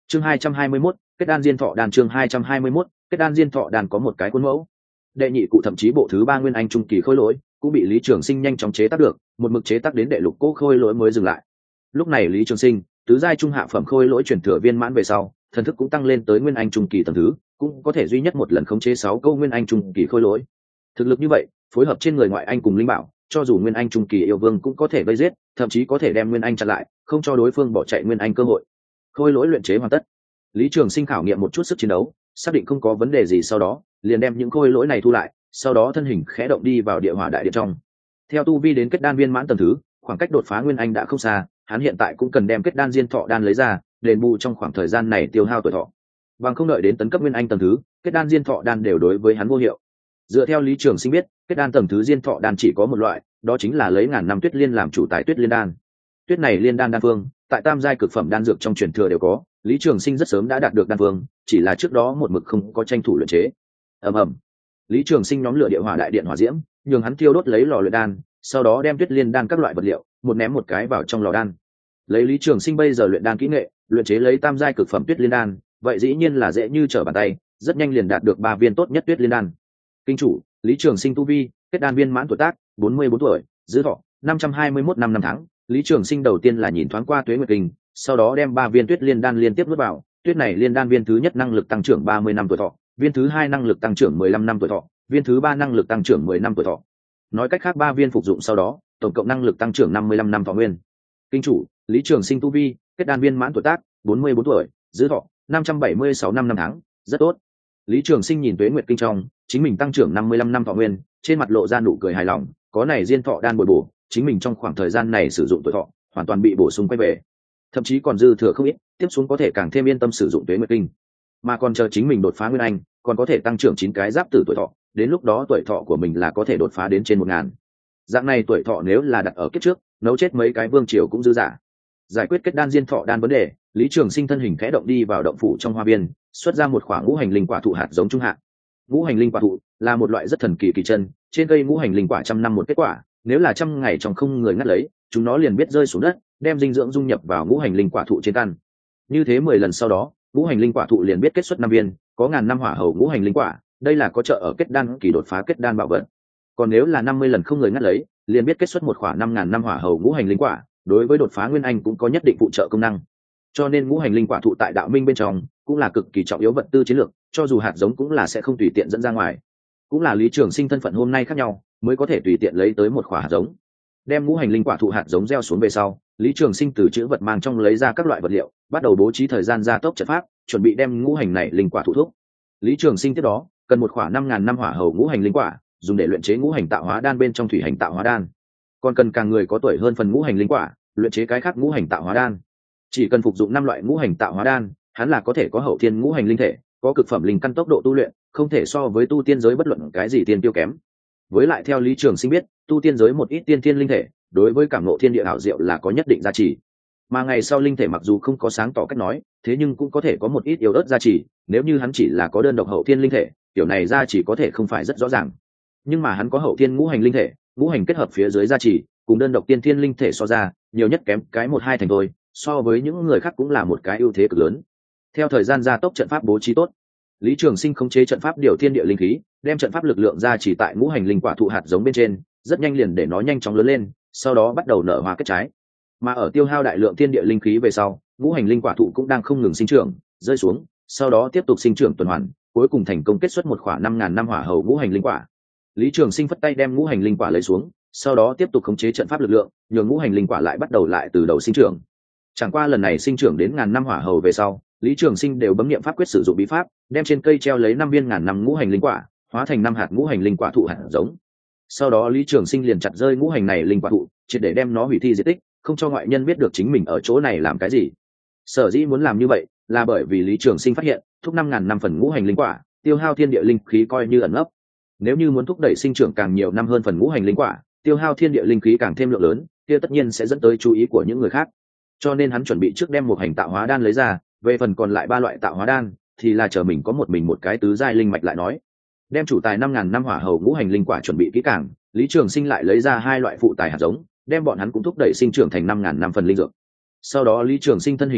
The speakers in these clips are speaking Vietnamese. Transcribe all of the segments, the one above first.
Chương 221, kết đan diên thọ đan. Chương 221, kết đan diên thọ đan có một cái khuôn mẫu. Đệ nhị cụ thậm chí bộ thứ 3 nguyên anh trung kỳ khôi lỗi cũng bị Lý Trường Sinh nhanh chóng chế tác được, một mực chế tác đến đệ lục cố khôi lỗi mới dừng lại. Lúc này Lý Trường Sinh, tứ giai trung hạ phẩm khôi lỗi truyền thừa viên mãn về sau, thần thức cũng tăng lên tới nguyên anh trung kỳ tầng thứ, cũng có thể duy nhất một lần khống chế 6 câu nguyên anh trung kỳ khôi lỗi. Thực lực như vậy, phối hợp trên người ngoại anh cùng linh bảo, cho dù nguyên anh trung kỳ yêu vương cũng có thể vây giết, thậm chí có thể đem nguyên anh chặn lại, không cho đối phương bỏ chạy nguyên anh cơ hội. Khôi lỗi luyện chế hoàn tất. Lý Trường Sinh khảo nghiệm một chút sức chiến đấu, xác định không có vấn đề gì, sau đó liền đem những khôi lỗi này thu lại, sau đó thân hình khẽ động đi vào địa hỏa đại điện trong. Theo tu vi đến kết đan viên mãn tầng thứ, khoảng cách đột phá nguyên anh đã không xa, hắn hiện tại cũng cần đem kết đan diên thọ đan lấy ra, đền bù trong khoảng thời gian này tiêu hao tuổi thọ. Bằng không đợi đến tấn cấp nguyên anh tầng thứ, kết đan diên thọ đan đều đối với hắn vô hiệu. Dựa theo Lý Trường Sinh biết, kết đan tầng thứ diên thọ đan chỉ có một loại, đó chính là lấy ngàn năm tuyết liên làm chủ tài tuyết liên đan. Tuyết này liên đan đan phương, tại tam giai cực phẩm đan dược trong truyền thừa đều có, Lý Trường Sinh rất sớm đã đạt được đan phương, chỉ là trước đó một mực không có tranh thủ luyện chế. ầm ầm, Lý Trường Sinh nhóm lửa địa hỏa đại điện hỏa diễm, nhường hắn thiêu đốt lấy lò luyện đan, sau đó đem tuyết liên đan các loại vật liệu một ném một cái vào trong lò đan. Lấy Lý Trường Sinh bây giờ luyện đan kỹ nghệ, luyện chế lấy tam giai cực phẩm tuyết liên đan, vậy dĩ nhiên là dễ như trở bàn tay, rất nhanh liền đạt được 3 viên tốt nhất tuyết liên đan. Kinh chủ, Lý Trường Sinh tu vi, kết đan viên mãn tuổi tác, 44 tuổi, giữ thọ 521 năm năm tháng. Lý Trường Sinh đầu tiên là nhìn thoáng qua Tuế Nguyệt Kinh, sau đó đem 3 viên tuyết liên đan liên tiếp nuốt vào. Tuyết này liên đan viên thứ nhất năng lực tăng trưởng 30 năm tuổi thọ, viên thứ hai năng lực tăng trưởng 15 năm tuổi thọ, viên thứ ba năng lực tăng trưởng 10 năm tuổi thọ. Nói cách khác 3 viên phục dụng sau đó, tổng cộng năng lực tăng trưởng 55 năm thọ nguyên. Kinh chủ, Lý Trường Sinh tu vi, kết đan viên mãn tuổi tác, 44 tuổi, giữ thọ 576 năm năm tháng, rất tốt. Lý Trường Sinh nhìn Tuế Nguyệt Kinh trong, chính mình tăng trưởng 55 năm thọ nguyên, trên mặt lộ ra nụ cười hài lòng, có này diên thọ đan bồi bổ, chính mình trong khoảng thời gian này sử dụng tuổi thọ, hoàn toàn bị bổ sung quay về. Thậm chí còn dư thừa không ít, tiếp xuống có thể càng thêm yên tâm sử dụng Tuế Nguyệt Kinh. Mà còn chờ chính mình đột phá nguyên anh, còn có thể tăng trưởng 9 cái giáp tử tuổi thọ, đến lúc đó tuổi thọ của mình là có thể đột phá đến trên 1000. Dạng này tuổi thọ nếu là đặt ở kiếp trước, nấu chết mấy cái vương triều cũng dư dả. Giải quyết kết đan diên thọ đan vấn đề, Lý Trường Sinh thân hình khẽ động đi vào động phủ trong hoa viên, xuất ra một khoảng ngũ hành linh quả thụ hạt giống trung hạ. Ngũ hành linh quả thụ là một loại rất thần kỳ kỳ chân, trên cây ngũ hành linh quả trăm năm một kết quả, nếu là trăm ngày trong không người ngắt lấy, chúng nó liền biết rơi xuống đất, đem dinh dưỡng dung nhập vào ngũ hành linh quả thụ trên căn. Như thế 10 lần sau đó, ngũ hành linh quả thụ liền biết kết xuất 5 viên, có ngàn năm hỏa hầu ngũ hành linh quả, đây là có trợ ở kết đan kỳ đột phá kết đan bảo vật. Còn nếu là 50 lần không người ngắt lấy, liền biết kết xuất một khoảng 5000 năm hỏa hầu ngũ hành linh quả, đối với đột phá nguyên anh cũng có nhất định phụ trợ công năng. Cho nên ngũ hành linh quả thụ tại đạo minh bên trong cũng là cực kỳ trọng yếu vật tư chiến lược, cho dù hạt giống cũng là sẽ không tùy tiện dẫn ra ngoài. Cũng là Lý Trường Sinh thân phận hôm nay khác nhau, mới có thể tùy tiện lấy tới một quả hạt giống. Đem ngũ hành linh quả thụ hạt giống gieo xuống về sau, Lý Trường Sinh từ chữ vật mang trong lấy ra các loại vật liệu, bắt đầu bố trí thời gian gia tốc trận pháp, chuẩn bị đem ngũ hành này linh quả thụ thúc. Lý Trường Sinh tiếp đó cần một khoảng 5000 năm hỏa hầu ngũ hành linh quả, dùng để luyện chế ngũ hành tạo hóa đan bên trong thủy hành tạo hóa đan. Còn cần càng người có tuổi hơn phần ngũ hành linh quả, luyện chế cái khác ngũ hành tạo hóa đan. Chỉ cần phục dụng 5 loại ngũ hành tạo hóa đan, hắn là có thể có hậu thiên ngũ hành linh thể, có cực phẩm linh căn tốc độ tu luyện, không thể so với tu tiên giới bất luận cái gì tiên tiêu kém. Với lại theo Lý Trường Sinh biết, tu tiên giới một ít tiên thiên linh thể, đối với cảm ngộ thiên địa ảo diệu là có nhất định giá trị. Mà ngày sau linh thể mặc dù không có sáng tỏ cách nói, thế nhưng cũng có thể có một ít yếu ớt giá trị, nếu như hắn chỉ là có đơn độc hậu thiên linh thể, kiểu này giá trị có thể không phải rất rõ ràng. Nhưng mà hắn có hậu thiên ngũ hành linh thể, ngũ hành kết hợp phía dưới giá trị, cùng đơn độc tiên thiên linh thể so ra, nhiều nhất kém cái 1-2 thành thôi, so với những người khác cũng là một cái ưu thế cực lớn. Theo thời gian gia tốc trận pháp bố trí tốt, Lý Trường Sinh khống chế trận pháp điều thiên địa linh khí, đem trận pháp lực lượng ra chỉ tại ngũ hành linh quả thụ hạt giống bên trên, rất nhanh liền để nó nhanh chóng lớn lên, sau đó bắt đầu nở hoa kết trái. Mà ở tiêu hao đại lượng thiên địa linh khí về sau, ngũ hành linh quả thụ cũng đang không ngừng sinh trưởng, rơi xuống, sau đó tiếp tục sinh trưởng tuần hoàn, cuối cùng thành công kết xuất một khoảng 5000 năm hỏa hầu ngũ hành linh quả. Lý Trường Sinh phất tay đem ngũ hành linh quả lấy xuống, sau đó tiếp tục khống chế trận pháp lực lượng, nhường ngũ hành linh quả lại bắt đầu lại từ đầu sinh trưởng. Chẳng qua lần này sinh trưởng đến 1000 năm hỏa hầu về sau, Lý Trường Sinh đều bấm niệm pháp quyết sử dụng bí pháp, đem trên cây treo lấy 5 viên ngàn năm ngũ hành linh quả, hóa thành 5 hạt ngũ hành linh quả thụ hạt giống. Sau đó Lý Trường Sinh liền chặt rơi ngũ hành này linh quả thụ, triệt để đem nó hủy thi diệt tích, không cho ngoại nhân biết được chính mình ở chỗ này làm cái gì. Sở dĩ muốn làm như vậy, là bởi vì Lý Trường Sinh phát hiện, thúc 5000 năm phần ngũ hành linh quả, tiêu hao thiên địa linh khí coi như ẩn ấp. Nếu như muốn thúc đẩy sinh trưởng càng nhiều năm hơn phần ngũ hành linh quả, tiêu hao thiên địa linh khí càng thêm lượng lớn, kia tất nhiên sẽ dẫn tới chú ý của những người khác. Cho nên hắn chuẩn bị trước đem một hành tạo hóa đan lấy ra, về phần còn lại 3 loại tạo hóa đan thì là chờ mình có mình một cái tứ giai linh mạch lại nói. Đem chủ tài 5000 năm hỏa hầu ngũ hành linh quả chuẩn bị kỹ càng, Lý Trường Sinh lại lấy ra 2 loại phụ tài hạt giống, đem bọn hắn cũng thúc đẩy sinh trưởng thành 5000 năm phần linh dược. Sau đó Lý Trường Sinh thân hình khẽ động,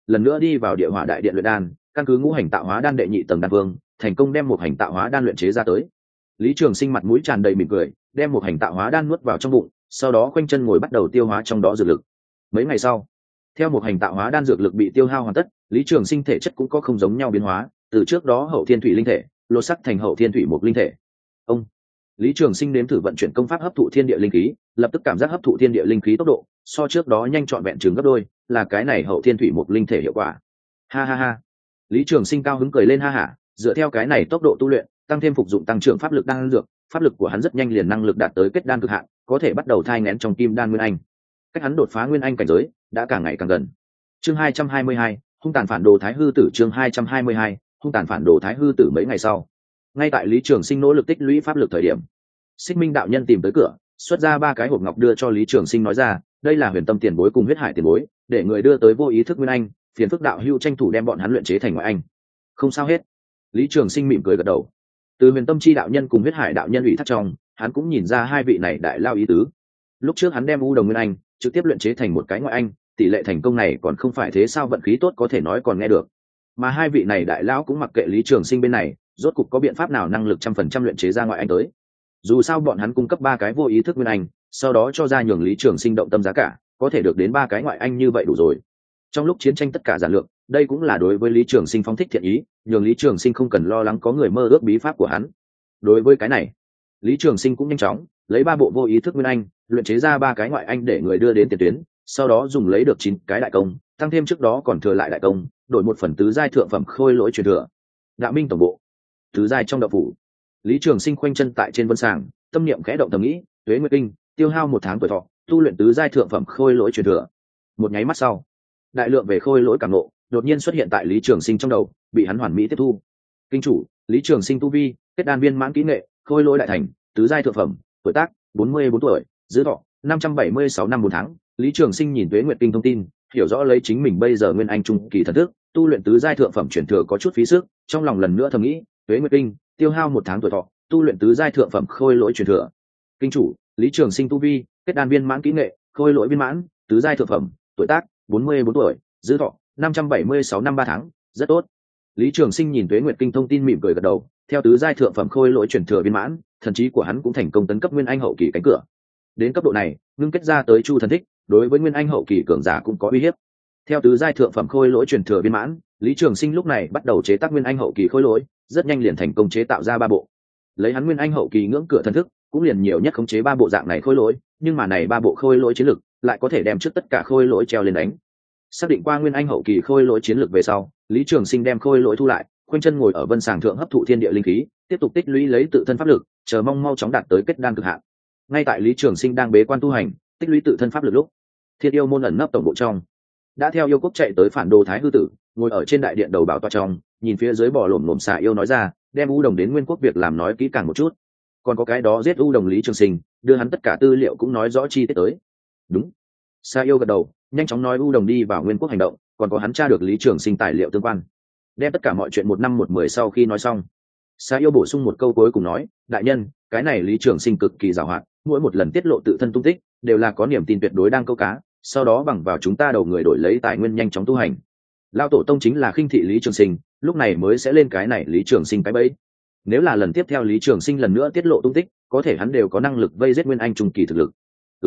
lần nữa đi vào địa hỏa đại điện luyện đan, căn cứ ngũ hành tạo hóa đan đệ nhị tầng đan vương, thành công đem một hành tạo hóa đan luyện chế ra tới. Lý Trường Sinh mặt mũi tràn đầy mỉm cười, đem một hành tạo hóa đan nuốt vào trong bụng, sau đó khoanh chân ngồi bắt đầu tiêu hóa trong đó dược lực. Mấy ngày sau, theo một hành tạo hóa đan dược lực bị tiêu hao hoàn tất, Lý Trường Sinh thể chất cũng có không giống nhau biến hóa, từ trước đó hậu thiên thủy linh thể lột sắc thành hậu thiên thủy một linh thể. Ông Lý Trường Sinh nếm thử vận chuyển công pháp hấp thụ thiên địa linh khí, lập tức cảm giác hấp thụ thiên địa linh khí tốc độ so trước đó nhanh trọn vẹn chừng gấp đôi, là cái này hậu thiên thủy một linh thể hiệu quả. Ha ha ha. Lý Trường Sinh cao hứng cười lên ha hả, dựa theo cái này tốc độ tu luyện, tăng thêm phục dụng tăng trưởng pháp lực đan dược, pháp lực của hắn rất nhanh liền năng lực đạt tới kết đan cực hạn, có thể bắt đầu thai nghén trong kim đan nguyên anh. Cách hắn đột phá nguyên anh cảnh giới đã càng ngày càng gần. Chương 222, hung tàn phản đồ thái hư tử. Chương 222, hung tàn phản đồ thái hư tử. Mấy ngày sau, ngay tại Lý Trường Sinh nỗ lực tích lũy pháp lực thời điểm, Xích Minh đạo nhân tìm tới cửa, xuất ra 3 cái hộp ngọc đưa cho Lý Trường Sinh, nói ra, đây là Huyền Tâm tiền bối cùng Huyết Hải tiền bối, để người đưa tới vô ý thức nguyên anh, phiền phức đạo hữu tranh thủ đem bọn hắn luyện chế thành ngoại anh. Không sao hết. Lý Trường Sinh mỉm cười gật đầu. Từ Huyền Tâm chi đạo nhân cùng Huyết Hải đạo nhân ủy thác trong, hắn cũng nhìn ra hai vị này đại lao ý tứ. Lúc trước hắn đem U Đồng Nguyên Anh trực tiếp luyện chế thành một cái ngoại anh, tỷ lệ thành công này còn không phải thế sao, vận khí tốt có thể nói còn nghe được. Mà hai vị này đại lão cũng mặc kệ Lý Trường Sinh bên này, rốt cục có biện pháp nào năng lực 100% luyện chế ra ngoại anh tới. Dù sao bọn hắn cung cấp 3 cái vô ý thức nguyên anh, sau đó cho ra nhường Lý Trường Sinh động tâm giá cả, có thể được đến 3 cái ngoại anh như vậy đủ rồi. Trong lúc chiến tranh tất cả giản lược, đây cũng là đối với Lý Trường Sinh phóng thích thiện ý, nhường Lý Trường Sinh không cần lo lắng có người mơ ước bí pháp của hắn. Đối với cái này, Lý Trường Sinh cũng nhanh chóng lấy 3 bộ vô ý thức nguyên anh, luyện chế ra 3 cái ngoại anh để người đưa đến tiền tuyến, sau đó dùng lấy được 9 cái đại công, tăng thêm trước đó còn thừa lại đại công, đổi một phần tứ giai thượng phẩm khôi lỗi truyền thừa. Đạo Minh tổng bộ, tứ giai trong đạo phủ, Lý Trường Sinh khoanh chân tại trên vân sàng, tâm niệm khẽ động thầm nghĩ, tuế nguyệt kinh, tiêu hao 1 tháng tuổi thọ, tu luyện tứ giai thượng phẩm khôi lỗi truyền thừa. Một nháy mắt sau, đại lượng về khôi lỗi cảm ngộ đột nhiên xuất hiện tại Lý Trường Sinh trong đầu, bị hắn hoàn mỹ tiếp thu. Kinh chủ, Lý Trường Sinh tu vi, kết đan viên mãn kỹ nghệ, khôi lỗi đại thành, tứ giai thượng phẩm, tuổi tác 44 tuổi, giữ thọ 576 năm 4 tháng. Lý Trường Sinh nhìn tuế nguyệt kinh thông tin, hiểu rõ lấy chính mình bây giờ nguyên anh trung kỳ thần thức, tu luyện tứ giai thượng phẩm truyền thừa có chút phí sức, trong lòng lần nữa thầm nghĩ, tuế nguyệt kinh, tiêu hao 1 tháng tuổi thọ, tu luyện tứ giai thượng phẩm khôi lỗi truyền thừa. Kinh chủ, Lý Trường Sinh tu vi, kết đan viên mãn kỹ nghệ, khôi lỗi viên mãn, tứ giai thượng phẩm, tuổi tác 44 tuổi, giữ thọ 576 năm 3 tháng. Rất tốt. Lý Trường Sinh nhìn tuế nguyệt kinh thông tin mỉm cười gật đầu, theo tứ giai thượng phẩm khôi lỗi truyền thừa viên mãn, thần trí của hắn cũng thành công tấn cấp nguyên anh hậu kỳ cánh cửa. Đến cấp độ này, ngưng kết ra tới chu thần thích, đối với nguyên anh hậu kỳ cường giả cũng có uy hiếp. Theo tứ giai thượng phẩm khôi lỗi truyền thừa viên mãn, Lý Trường Sinh lúc này bắt đầu chế tác nguyên anh hậu kỳ khôi lỗi, rất nhanh liền thành công chế tạo ra 3 bộ. Lấy hắn nguyên anh hậu kỳ ngưỡng cửa thần thức, cũng liền nhiều nhất khống chế 3 bộ dạng này khôi lỗi, nhưng mà này 3 bộ khôi lỗi chiến lực lại có thể đem trước tất cả khôi lỗi treo lên đánh. Xác định qua nguyên anh hậu kỳ khôi lỗi chiến lực về sau, Lý Trường Sinh đem khôi lỗi thu lại, khoanh chân ngồi ở vân sàng thượng hấp thụ thiên địa linh khí, tiếp tục tích lũy lấy tự thân pháp lực, chờ mong mau chóng đạt tới kết đan cực hạn. Ngay tại Lý Trường Sinh đang bế quan tu hành, tích lũy tự thân pháp lực lúc, Thiên Yêu môn ẩn nấp tổng bộ trong, đã theo yêu quốc chạy tới phản đồ thái hư tử, ngồi ở trên đại điện đầu bảo tọa trong, nhìn phía dưới bò lổm lổm xà yêu nói ra, đem U Đồng đến Nguyên Quốc việc làm nói kỹ càng một chút. Còn có cái đó giết U Đồng Lý Trường Sinh, đưa hắn tất cả tư liệu cũng nói rõ chi tiết tới. Đúng. Xà yêu gật đầu, nhanh chóng nói U Đồng đi vào Nguyên Quốc hành động, còn có hắn tra được Lý Trường Sinh tài liệu tương quan. Đem tất cả mọi chuyện 1 năm 1 10 sau khi nói xong, Xà yêu bổ sung một câu cuối cùng nói, đại nhân, cái này Lý Trường Sinh cực kỳ giàu hạn, mỗi một lần tiết lộ tự thân tung tích đều là có niềm tin tuyệt đối đang câu cá, sau đó bằng vào chúng ta đầu người đổi lấy tài nguyên nhanh chóng tu hành. Lão tổ tông chính là khinh thị Lý Trường Sinh, lúc này mới sẽ lên cái này Lý Trường Sinh cái bẫy. Nếu là lần tiếp theo Lý Trường Sinh lần nữa tiết lộ tung tích, có thể hắn đều có năng lực vây giết nguyên anh trung kỳ thực lực.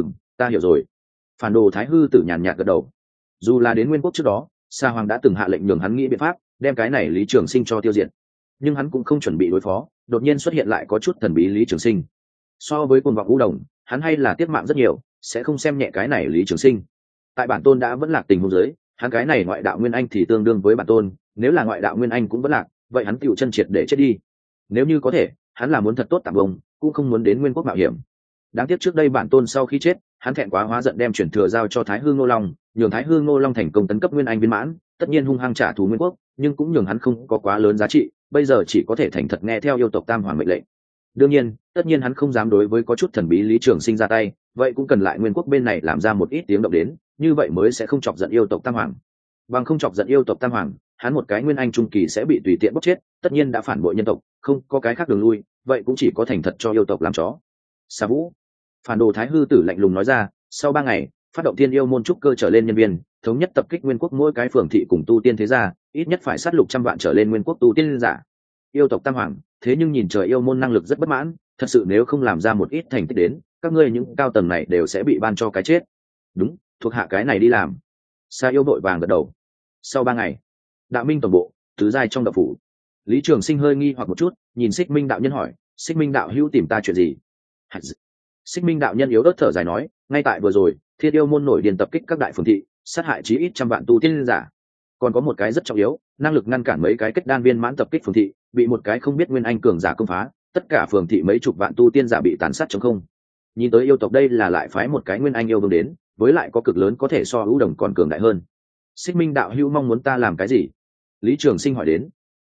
Ta hiểu rồi. Phản đồ thái hư tử nhàn nhạt gật đầu. Dù là đến Nguyên Quốc trước đó, Sa Hoàng đã từng hạ lệnh nhường hắn nghĩ biện pháp đem cái này Lý Trường Sinh cho tiêu diệt, nhưng hắn cũng không chuẩn bị đối phó, đột nhiên xuất hiện lại có chút thần bí Lý Trường Sinh. So với cuồng vọng U Đồng, hắn hay là tiết mạng rất nhiều, sẽ không xem nhẹ cái này Lý Trường Sinh. Tại bản tôn đã vẫn lạc tình huống dưới, hắn cái này ngoại đạo nguyên anh thì tương đương với bản tôn, nếu là ngoại đạo nguyên anh cũng vẫn lạc, vậy hắn tựu chân triệt để chết đi. Nếu như có thể, hắn là muốn thật tốt tạm bông, cũng không muốn đến Nguyên Quốc mạo hiểm. Đáng tiếc trước đây bản tôn sau khi chết, hắn thẹn quá hóa giận đem chuyển thừa giao cho Thái Hư Ngô Long, nhường Thái Hư Ngô Long thành công tấn cấp nguyên anh viên mãn, tất nhiên hung hăng trả thù Nguyên Quốc, nhưng cũng nhường hắn không có quá lớn giá trị, bây giờ chỉ có thể thành thật nghe theo yêu tộc Tam Hoàng mệnh lệnh. Đương nhiên, tất nhiên hắn không dám đối với có chút thần bí Lý Trường Sinh ra tay, vậy cũng cần lại Nguyên Quốc bên này làm ra một ít tiếng động đến, như vậy mới sẽ không chọc giận yêu tộc Tam Hoàng. Bằng không chọc giận yêu tộc Tam Hoàng, hắn một cái nguyên anh trung kỳ sẽ bị tùy tiện bóc chết, tất nhiên đã phản bội nhân tộc, không có cái khác đường lui, vậy cũng chỉ có thành thật cho yêu tộc làm chó. Sa Vũ, phản đồ thái hư tử lạnh lùng nói ra, sau 3 ngày, phát động thiên yêu môn trúc cơ trở lên nhân viên, thống nhất tập kích nguyên quốc mỗi cái phường thị cùng tu tiên thế gia, ít nhất phải sát lục 100 vạn trở lên nguyên quốc tu tiên giả. Yêu tộc tam hoàng, thế nhưng nhìn trời yêu môn năng lực rất bất mãn, thật sự nếu không làm ra một ít thành tích đến, các ngươi những cao tầng này đều sẽ bị ban cho cái chết. Đúng, thuộc hạ cái này đi làm. Sa yêu đội vàng gật đầu. Sau 3 ngày, Đạo Minh tổng bộ, tứ giai trong đạo phủ. Lý Trường Sinh hơi nghi hoặc một chút, nhìn Xích Minh đạo nhân hỏi, Xích Minh đạo hữu tìm ta chuyện gì? Xích Minh đạo nhân yếu ớt thở dài nói, ngay tại vừa rồi, Thiên yêu môn nổi điên tập kích các đại phường thị, sát hại chí ít 100 vạn tu tiên giả. Còn có một cái rất trọng yếu, năng lực ngăn cản mấy cái kết đan viên mãn tập kích phường thị, bị một cái không biết nguyên anh cường giả công phá, tất cả phường thị mấy chục vạn tu tiên giả bị tàn sát trống không. Nhìn tới yêu tộc đây là lại phái một cái nguyên anh yêu vương đến, với lại có cực lớn có thể so ưu đồng còn cường đại hơn. Xích Minh đạo hữu mong muốn ta làm cái gì? Lý Trường Sinh hỏi đến.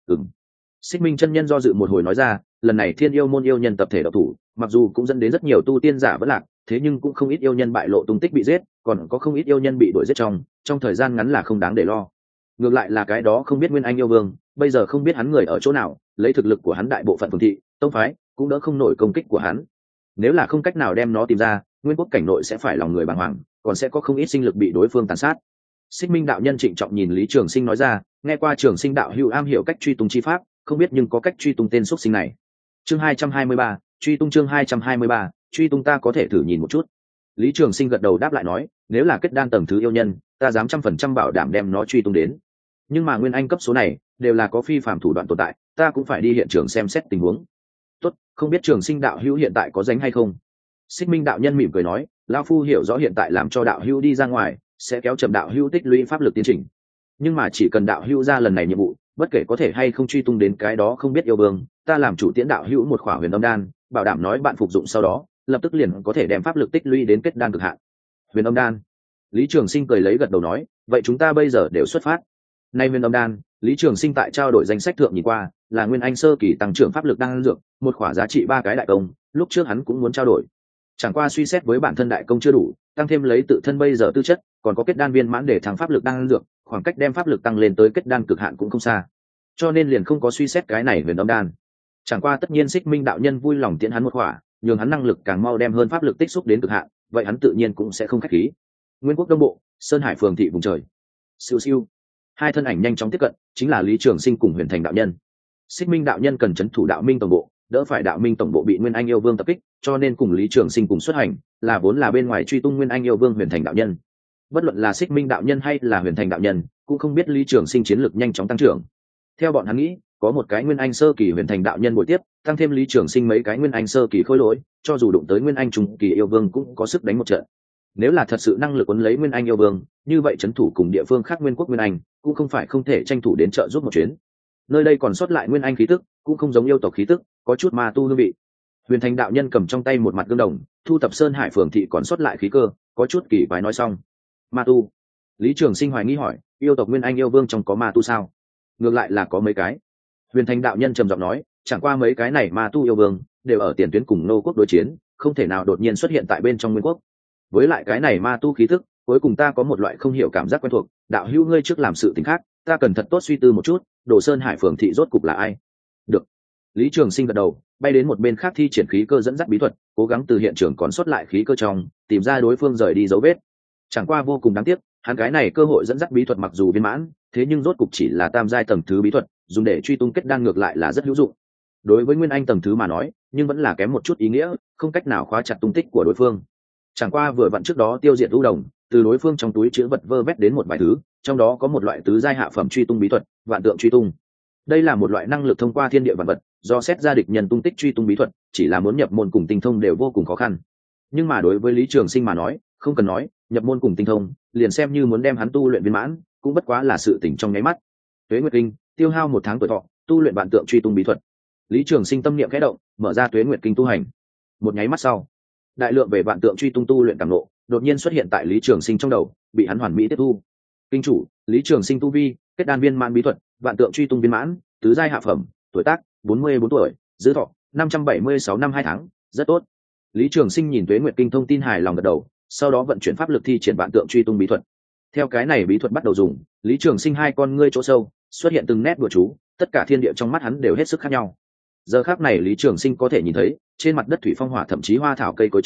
Xích Minh chân nhân do dự một hồi nói ra, lần này Thiên yêu môn yêu nhân tập thể độc thủ, mặc dù cũng dẫn đến rất nhiều tu tiên giả vẫn lạc, thế nhưng cũng không ít yêu nhân bại lộ tung tích bị giết, còn có không ít yêu nhân bị đuổi giết trong thời gian ngắn là không đáng để lo. Ngược lại là cái đó không biết nguyên anh yêu vương, bây giờ không biết hắn người ở chỗ nào, lấy thực lực của hắn đại bộ phận phường thị, tông phái cũng đỡ không nổi công kích của hắn. Nếu là không cách nào đem nó tìm ra, nguyên quốc cảnh nội sẽ phải lòng người bàng hoàng, còn sẽ có không ít sinh lực bị đối phương tàn sát. Xích Minh đạo nhân trịnh trọng nhìn Lý Trường Sinh nói ra, nghe qua Trường Sinh đạo hữu am hiểu cách truy tung chi pháp, không biết nhưng có cách truy tung tên xuất sinh này. Chương 223, truy tung chương 223, truy tung ta có thể thử nhìn một chút. Lý Trường Sinh gật đầu đáp lại nói, nếu là kết đan tầng thứ yêu nhân, ta dám 100% bảo đảm đem nó truy tung đến. Nhưng mà nguyên anh cấp số này đều là có phi phàm thủ đoạn tồn tại, ta cũng phải đi hiện trường xem xét tình huống. Tốt, không biết Trường Sinh đạo hữu hiện tại có rảnh hay không? Xích Minh đạo nhân mỉm cười nói, lão phu hiểu rõ hiện tại làm cho đạo hữu đi ra ngoài sẽ kéo chậm đạo hữu tích lũy pháp lực tiến trình, nhưng mà chỉ cần đạo hữu ra lần này nhiệm vụ, bất kể có thể hay không truy tung đến cái đó không biết yêu vương, ta làm chủ tiễn đạo hữu một khỏa huyền âm đan, bảo đảm nói bạn phục dụng sau đó lập tức liền có thể đem pháp lực tích lũy đến kết đan cực hạn. Huyền âm đan? Lý Trường Sinh cười lấy gật đầu nói, vậy chúng ta bây giờ đều xuất phát. Nay huyền âm đan, Lý Trường Sinh tại trao đổi danh sách thượng nhìn qua, là nguyên anh sơ kỳ tăng trưởng pháp lực đan dược, một khỏa giá trị 3 cái đại công, lúc trước hắn cũng muốn trao đổi. Chẳng qua suy xét với bản thân đại công chưa đủ, tăng thêm lấy tự thân bây giờ tư chất, còn có kết đan viên mãn để thăng pháp lực đan dược, khoảng cách đem pháp lực tăng lên tới kết đan cực hạn cũng không xa, cho nên liền không có suy xét cái này huyền âm đan. Chẳng qua tất nhiên Xích Minh đạo nhân vui lòng tiễn hắn một khỏa, nhường hắn năng lực càng mau đem hơn pháp lực tích xúc đến cực hạn, vậy hắn tự nhiên cũng sẽ không khách khí. Nguyên quốc đông bộ, Sơn Hải phường thị vùng trời. Siêu siêu, hai thân ảnh nhanh chóng tiếp cận, chính là Lý Trường Sinh cùng Huyền Thành đạo nhân. Xích Minh đạo nhân cần trấn thủ Đạo Minh tổng bộ, đỡ phải Đạo Minh tổng bộ bị Nguyên Anh yêu vương tập kích, cho nên cùng Lý Trường Sinh cùng xuất hành, là vốn là bên ngoài truy tung Nguyên Anh yêu vương Huyền Thành đạo nhân. Bất luận là Xích Minh đạo nhân hay là Huyền Thành đạo nhân, cũng không biết Lý Trường Sinh chiến lược nhanh chóng tăng trưởng. Theo bọn hắn nghĩ, có một cái Nguyên Anh sơ kỳ Huyền Thành đạo nhân buổi tiếp, tăng thêm Lý Trường Sinh mấy cái Nguyên Anh sơ kỳ khôi lỗi, cho dù đụng tới Nguyên Anh trung kỳ yêu vương cũng có sức đánh một trận. Nếu là thật sự năng lực quấn lấy Nguyên Anh yêu vương, như vậy trấn thủ cùng địa phương khác Nguyên quốc Nguyên Anh cũng không phải không thể tranh thủ đến trợ giúp một chuyến. Nơi đây còn sót lại Nguyên Anh khí tức, cũng không giống yêu tộc khí tức, có chút ma tu hương vị. Huyền Thành đạo nhân cầm trong tay một mặt gương đồng, thu thập Sơn Hải phường thị còn sót lại khí cơ, có chút kỳ quái nói xong. Ma tu? Lý Trường Sinh hoài nghi hỏi, yêu tộc Nguyên Anh yêu vương trong có ma tu sao? Ngược lại là có mấy cái. Huyền Thành đạo nhân trầm giọng nói, chẳng qua mấy cái này ma tu yêu vương đều ở tiền tuyến cùng nô quốc đối chiến, không thể nào đột nhiên xuất hiện tại bên trong Nguyên quốc. Với lại cái này ma tu khí tức, cuối cùng ta có một loại không hiểu cảm giác quen thuộc. Đạo hữu ngươi trước làm sự tình khác, ta cần thật tốt suy tư một chút, Đồ Sơn Hải phường thị rốt cục là ai? Được. Lý Trường Sinh gật đầu, bay đến một bên khác thi triển khí cơ dẫn dắt bí thuật, cố gắng từ hiện trường còn sót lại khí cơ trong tìm ra đối phương rời đi dấu vết. Chẳng qua vô cùng đáng tiếc, hắn cái này cơ hội dẫn dắt bí thuật mặc dù viên mãn, thế nhưng rốt cục chỉ là tam giai tầng thứ bí thuật, dùng để truy tung kết đan ngược lại là rất hữu dụng. Đối với Nguyên Anh tầng thứ mà nói, nhưng vẫn là kém một chút ý nghĩa, không cách nào khóa chặt tung tích của đối phương. Chẳng qua vừa vặn trước đó tiêu diệt u đồng, từ đối phương trong túi chứa vật vơ vét đến một vài thứ, trong đó có một loại tứ giai hạ phẩm truy tung bí thuật, vạn tượng truy tung. Đây là một loại năng lực thông qua thiên địa vạn vật, do xét ra địch nhân tung tích truy tung bí thuật, chỉ là muốn nhập môn cùng tinh thông đều vô cùng khó khăn. Nhưng mà đối với Lý Trường Sinh mà nói, không cần nói, nhập môn cùng tinh thông, liền xem như muốn đem hắn tu luyện viên mãn, cũng bất quá là sự tỉnh trong nháy mắt. Tuế Nguyệt Kinh, tiêu hao 1 tháng tuổi thọ, tu luyện vạn tượng truy tung bí thuật. Lý Trường Sinh tâm niệm khẽ động, mở ra Tuế Nguyệt Kinh tu hành. Một nháy mắt sau, đại lượng về vạn tượng truy tung tu luyện cảm ngộ đột nhiên xuất hiện tại Lý Trường Sinh trong đầu, bị hắn hoàn mỹ tiếp thu. Kinh chủ, Lý Trường Sinh tu vi, kết đan viên mãn bí thuật, vạn tượng truy tung viên mãn, tứ giai hạ phẩm, tuổi tác 44 tuổi, dư thọ 576 năm 2 tháng, rất tốt. Lý Trường Sinh nhìn Tuế Nguyệt Kinh thông tin hài lòng gật đầu, sau đó vận chuyển pháp lực thi triển vạn tượng truy tung bí thuật. Theo cái này bí thuật bắt đầu dùng, Lý Trường Sinh hai con ngươi chỗ sâu xuất hiện từng nét bùa chú, tất cả thiên địa trong mắt hắn đều hết sức khác nhau. Giờ khắc này Lý Trường Sinh có thể nhìn thấy, trên mặt đất thủy phong hỏa thậm chí hoa thảo cây cối trong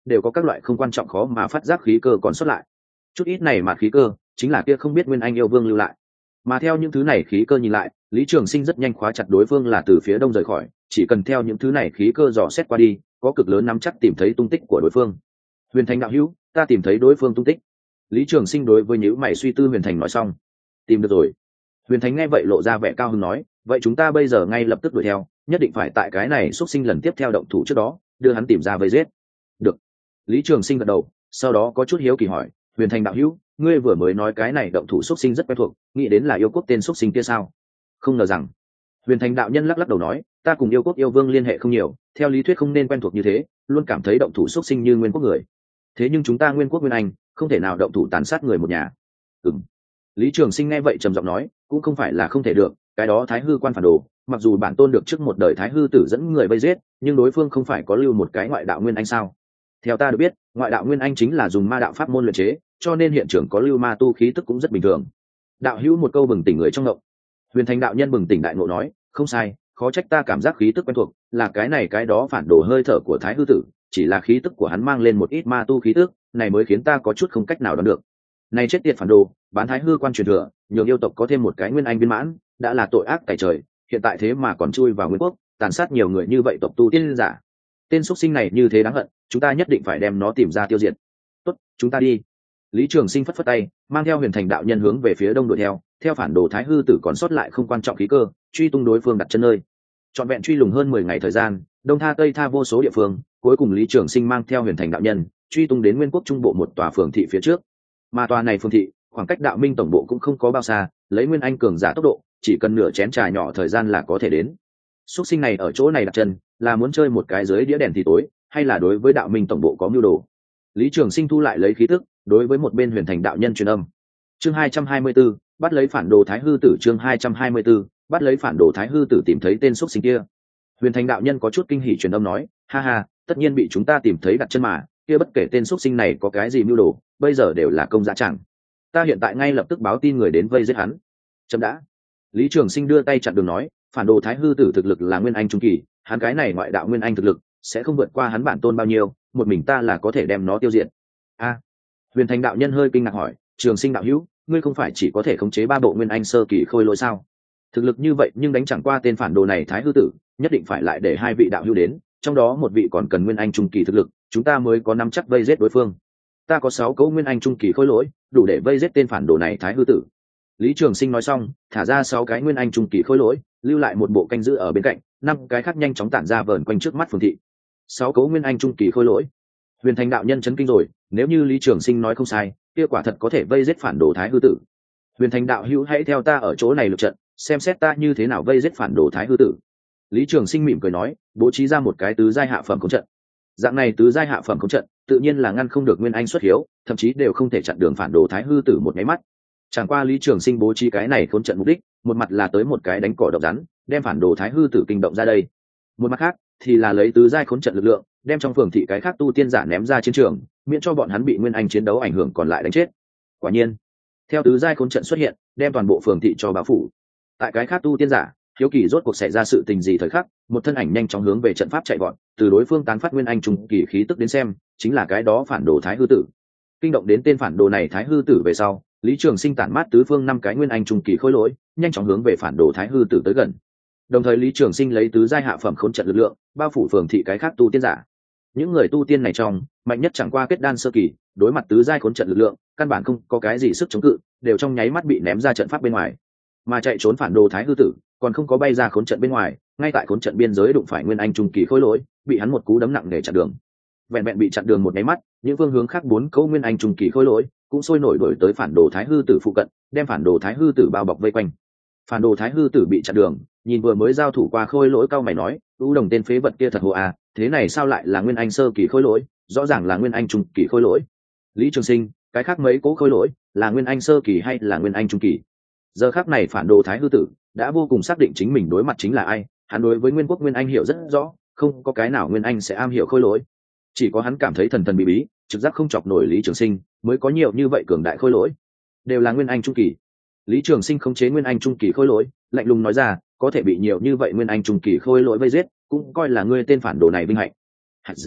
đều có các loại không quan trọng khó mà phát giác khí cơ còn xuất lại. Chút ít này mà khí cơ chính là kia không biết nguyên anh yêu vương lưu lại. Mà theo những thứ này khí cơ nhìn lại, Lý Trường Sinh rất nhanh khóa chặt đối phương là từ phía đông rời khỏi, chỉ cần theo những thứ này khí cơ dò xét qua đi, có cực lớn nắm chắc tìm thấy tung tích của đối phương. Huyền Thành đạo hữu, ta tìm thấy đối phương tung tích. Lý Trường Sinh đối với nhíu mày suy tư Huyền Thành nói xong. Tìm được rồi. Huyền Thành nghe vậy lộ ra vẻ cao hứng nói, vậy chúng ta bây giờ ngay lập tức đuổi theo, nhất định phải tại cái này xuất sinh lần tiếp theo động thủ trước đó, đưa hắn tìm ra vây giết. Được. Lý Trường Sinh gật đầu, sau đó có chút hiếu kỳ hỏi, Huyền Thành đạo hữu, ngươi vừa mới nói cái này động thủ xuất sinh rất quen thuộc, nghĩ đến là yêu quốc tên xuất sinh kia sao? Không ngờ rằng. Huyền Thành đạo nhân lắc lắc đầu nói, ta cùng yêu quốc yêu vương liên hệ không nhiều, theo lý thuyết không nên quen thuộc như thế, luôn cảm thấy động thủ xuất sinh như nguyên quốc người. Thế nhưng chúng ta nguyên quốc nguyên anh, không thể nào động thủ tàn sát người một nhà. Ừm. Lý Trường Sinh nghe vậy trầm giọng nói, cũng không phải là không thể được, cái đó Thái Hư quan phản đồ, mặc dù bản tôn được trước một đời Thái Hư tử dẫn người vây giết, nhưng đối phương không phải có lưu một cái ngoại đạo nguyên anh sao? Theo ta được biết, ngoại đạo nguyên anh chính là dùng ma đạo pháp môn luyện chế, cho nên hiện trường có lưu ma tu khí tức cũng rất bình thường. Đạo hữu một câu bừng tỉnh người trong ngộng. Huyền Thành đạo nhân bừng tỉnh đại ngộ nói, không sai, khó trách ta cảm giác khí tức quen thuộc, là cái này cái đó phản đồ hơi thở của Thái Hư tử, chỉ là khí tức của hắn mang lên một ít ma tu khí tức, này mới khiến ta có chút không cách nào đoán được. Này chết tiệt phản đồ, bán Thái Hư quan truyền thừa, nhường yêu tộc có thêm một cái nguyên anh viên mãn, đã là tội ác tày trời, hiện tại thế mà còn chui vào nguyên quốc, tàn sát nhiều người như vậy tộc tu tiên giả. Tên xuất sinh này như thế đáng hận, chúng ta nhất định phải đem nó tìm ra tiêu diệt. Tốt, chúng ta đi. Lý Trường Sinh phất phất tay, mang theo Huyền Thành đạo nhân hướng về phía đông đuổi theo phản đồ Thái Hư tử còn sót lại không quan trọng khí cơ, truy tung đối phương đặt chân nơi. Trọn vẹn truy lùng hơn 10 ngày thời gian, đông tha tây tha vô số địa phương, cuối cùng Lý Trường Sinh mang theo Huyền Thành đạo nhân, truy tung đến nguyên quốc trung bộ một tòa phường thị phía trước. Mà tòa này phường thị, khoảng cách đạo minh tổng bộ cũng không có bao xa, lấy nguyên anh cường giả tốc độ, chỉ cần nửa chén trà nhỏ thời gian là có thể đến. Xuất sinh này ở chỗ này đặt chân, là muốn chơi một cái dưới đĩa đèn thì tối, hay là đối với đạo minh tổng bộ có mưu đồ? Lý Trường Sinh thu lại lấy khí tức, đối với một bên Huyền Thành đạo nhân truyền âm. Chương 224, bắt lấy phản đồ Thái Hư tử. Chương 224, bắt lấy phản đồ Thái Hư tử. Tìm thấy tên xuất sinh kia. Huyền Thành đạo nhân có chút kinh hỉ truyền âm nói, ha ha, tất nhiên bị chúng ta tìm thấy đặt chân mà, kia bất kể tên xuất sinh này có cái gì mưu đồ, bây giờ đều là công giá chẳng. Ta hiện tại ngay lập tức báo tin người đến vây giết hắn. Chấm đã. Lý Trường Sinh đưa tay chặn đường nói, phản đồ Thái Hư tử thực lực là nguyên anh trung kỳ, hắn cái này ngoại đạo nguyên anh thực lực sẽ không vượt qua hắn bản tôn bao nhiêu, một mình ta là có thể đem nó tiêu diệt. A. Huyền Thành đạo nhân hơi kinh ngạc hỏi, Trường Sinh đạo hữu, ngươi không phải chỉ có thể khống chế 3 bộ nguyên anh sơ kỳ khôi lỗi sao? Thực lực như vậy nhưng đánh chẳng qua tên phản đồ này Thái Hư tử, nhất định phải lại để 2 vị đạo hữu đến, trong đó một vị còn cần nguyên anh trung kỳ thực lực, chúng ta mới có nắm chắc vây giết đối phương. Ta có 6 cấu nguyên anh trung kỳ khôi lỗi, đủ để vây giết tên phản đồ này Thái Hư tử. Lý Trường Sinh nói xong, thả ra 6 cái nguyên anh trung kỳ khôi lỗi, lưu lại một bộ canh giữ ở bên cạnh, 5 cái khác nhanh chóng tản ra vờn quanh trước mắt phường thị. 6 cấu nguyên anh trung kỳ khôi lỗi. Huyền Thành đạo nhân chấn kinh rồi, nếu như Lý Trường Sinh nói không sai, kia quả thật có thể vây giết phản đồ Thái Hư tử. Huyền Thành đạo hữu hãy theo ta ở chỗ này lực trận, xem xét ta như thế nào vây giết phản đồ Thái Hư tử. Lý Trường Sinh mỉm cười nói, bố trí ra một cái tứ giai hạ phẩm khống trận. Dạng này tứ giai hạ phẩm khống trận, tự nhiên là ngăn không được nguyên anh xuất hiếu, thậm chí đều không thể chặn đường phản đồ Thái Hư tử một cái mắt. Chẳng qua Lý Trường Sinh bố trí cái này khốn trận mục đích, một mặt là tới một cái đánh cỏ độc rắn, đem phản đồ Thái Hư tử kinh động ra đây. Một mặt khác thì là lấy tứ giai khốn trận lực lượng, đem trong phường thị cái khác tu tiên giả ném ra chiến trường, miễn cho bọn hắn bị nguyên anh chiến đấu ảnh hưởng còn lại đánh chết. Quả nhiên, theo tứ giai khốn trận xuất hiện, đem toàn bộ phường thị cho bao phủ. Tại cái khác tu tiên giả, hiếu kỳ rốt cuộc xảy ra sự tình gì thời khắc, một thân ảnh nhanh chóng hướng về trận pháp chạy vọt, từ đối phương tán phát nguyên anh trùng kỳ khí tức đến xem, chính là cái đó phản đồ Thái Hư tử. Kinh động đến tên phản đồ này Thái Hư tử về sau, Lý Trường Sinh tản mát tứ phương 5 cái nguyên anh trùng kỳ khôi lỗi, nhanh chóng hướng về phản đồ Thái Hư tử tới gần. Đồng thời Lý Trường Sinh lấy tứ giai hạ phẩm khốn trận lực lượng, bao phủ phường thị cái khác tu tiên giả. Những người tu tiên này trong, mạnh nhất chẳng qua kết đan sơ kỳ, đối mặt tứ giai khốn trận lực lượng, căn bản không có cái gì sức chống cự, đều trong nháy mắt bị ném ra trận pháp bên ngoài. Mà chạy trốn phản đồ Thái Hư tử, còn không có bay ra khốn trận bên ngoài, ngay tại khốn trận biên giới đụng phải nguyên anh trung kỳ khôi lỗi, bị hắn một cú đấm nặng để chặn đường. Vẹn vẹn bị chặn đường một nháy mắt, những phương hướng khác 4 câu nguyên anh trung kỳ khôi lỗi cũng sôi nổi đuổi tới phản đồ Thái Hư tử phụ cận, đem phản đồ Thái Hư tử bao bọc vây quanh. Phản đồ Thái Hư tử bị chặn đường, nhìn vừa mới giao thủ qua khôi lỗi cao mày nói, "U đồng tên phế vật kia thật hồ à, thế này sao lại là nguyên anh sơ kỳ khôi lỗi, rõ ràng là nguyên anh trung kỳ khôi lỗi." Lý Trường Sinh, cái khác mấy cố khôi lỗi, là nguyên anh sơ kỳ hay là nguyên anh trung kỳ? Giờ khắc này phản đồ Thái Hư tử đã vô cùng xác định chính mình đối mặt chính là ai, hắn đối với nguyên quốc nguyên anh hiểu rất rõ, không có cái nào nguyên anh sẽ am hiểu khôi lỗi. Chỉ có hắn cảm thấy thần thần bí bí, trực giác không chọc nổi Lý Trường Sinh, mới có nhiều như vậy cường đại khôi lỗi, đều là nguyên anh trung kỳ. Lý Trường Sinh khống chế nguyên anh trung kỳ khôi lỗi, lạnh lùng nói ra, có thể bị nhiều như vậy nguyên anh trung kỳ khôi lỗi vây giết, cũng coi là ngươi tên phản đồ này vinh hạnh.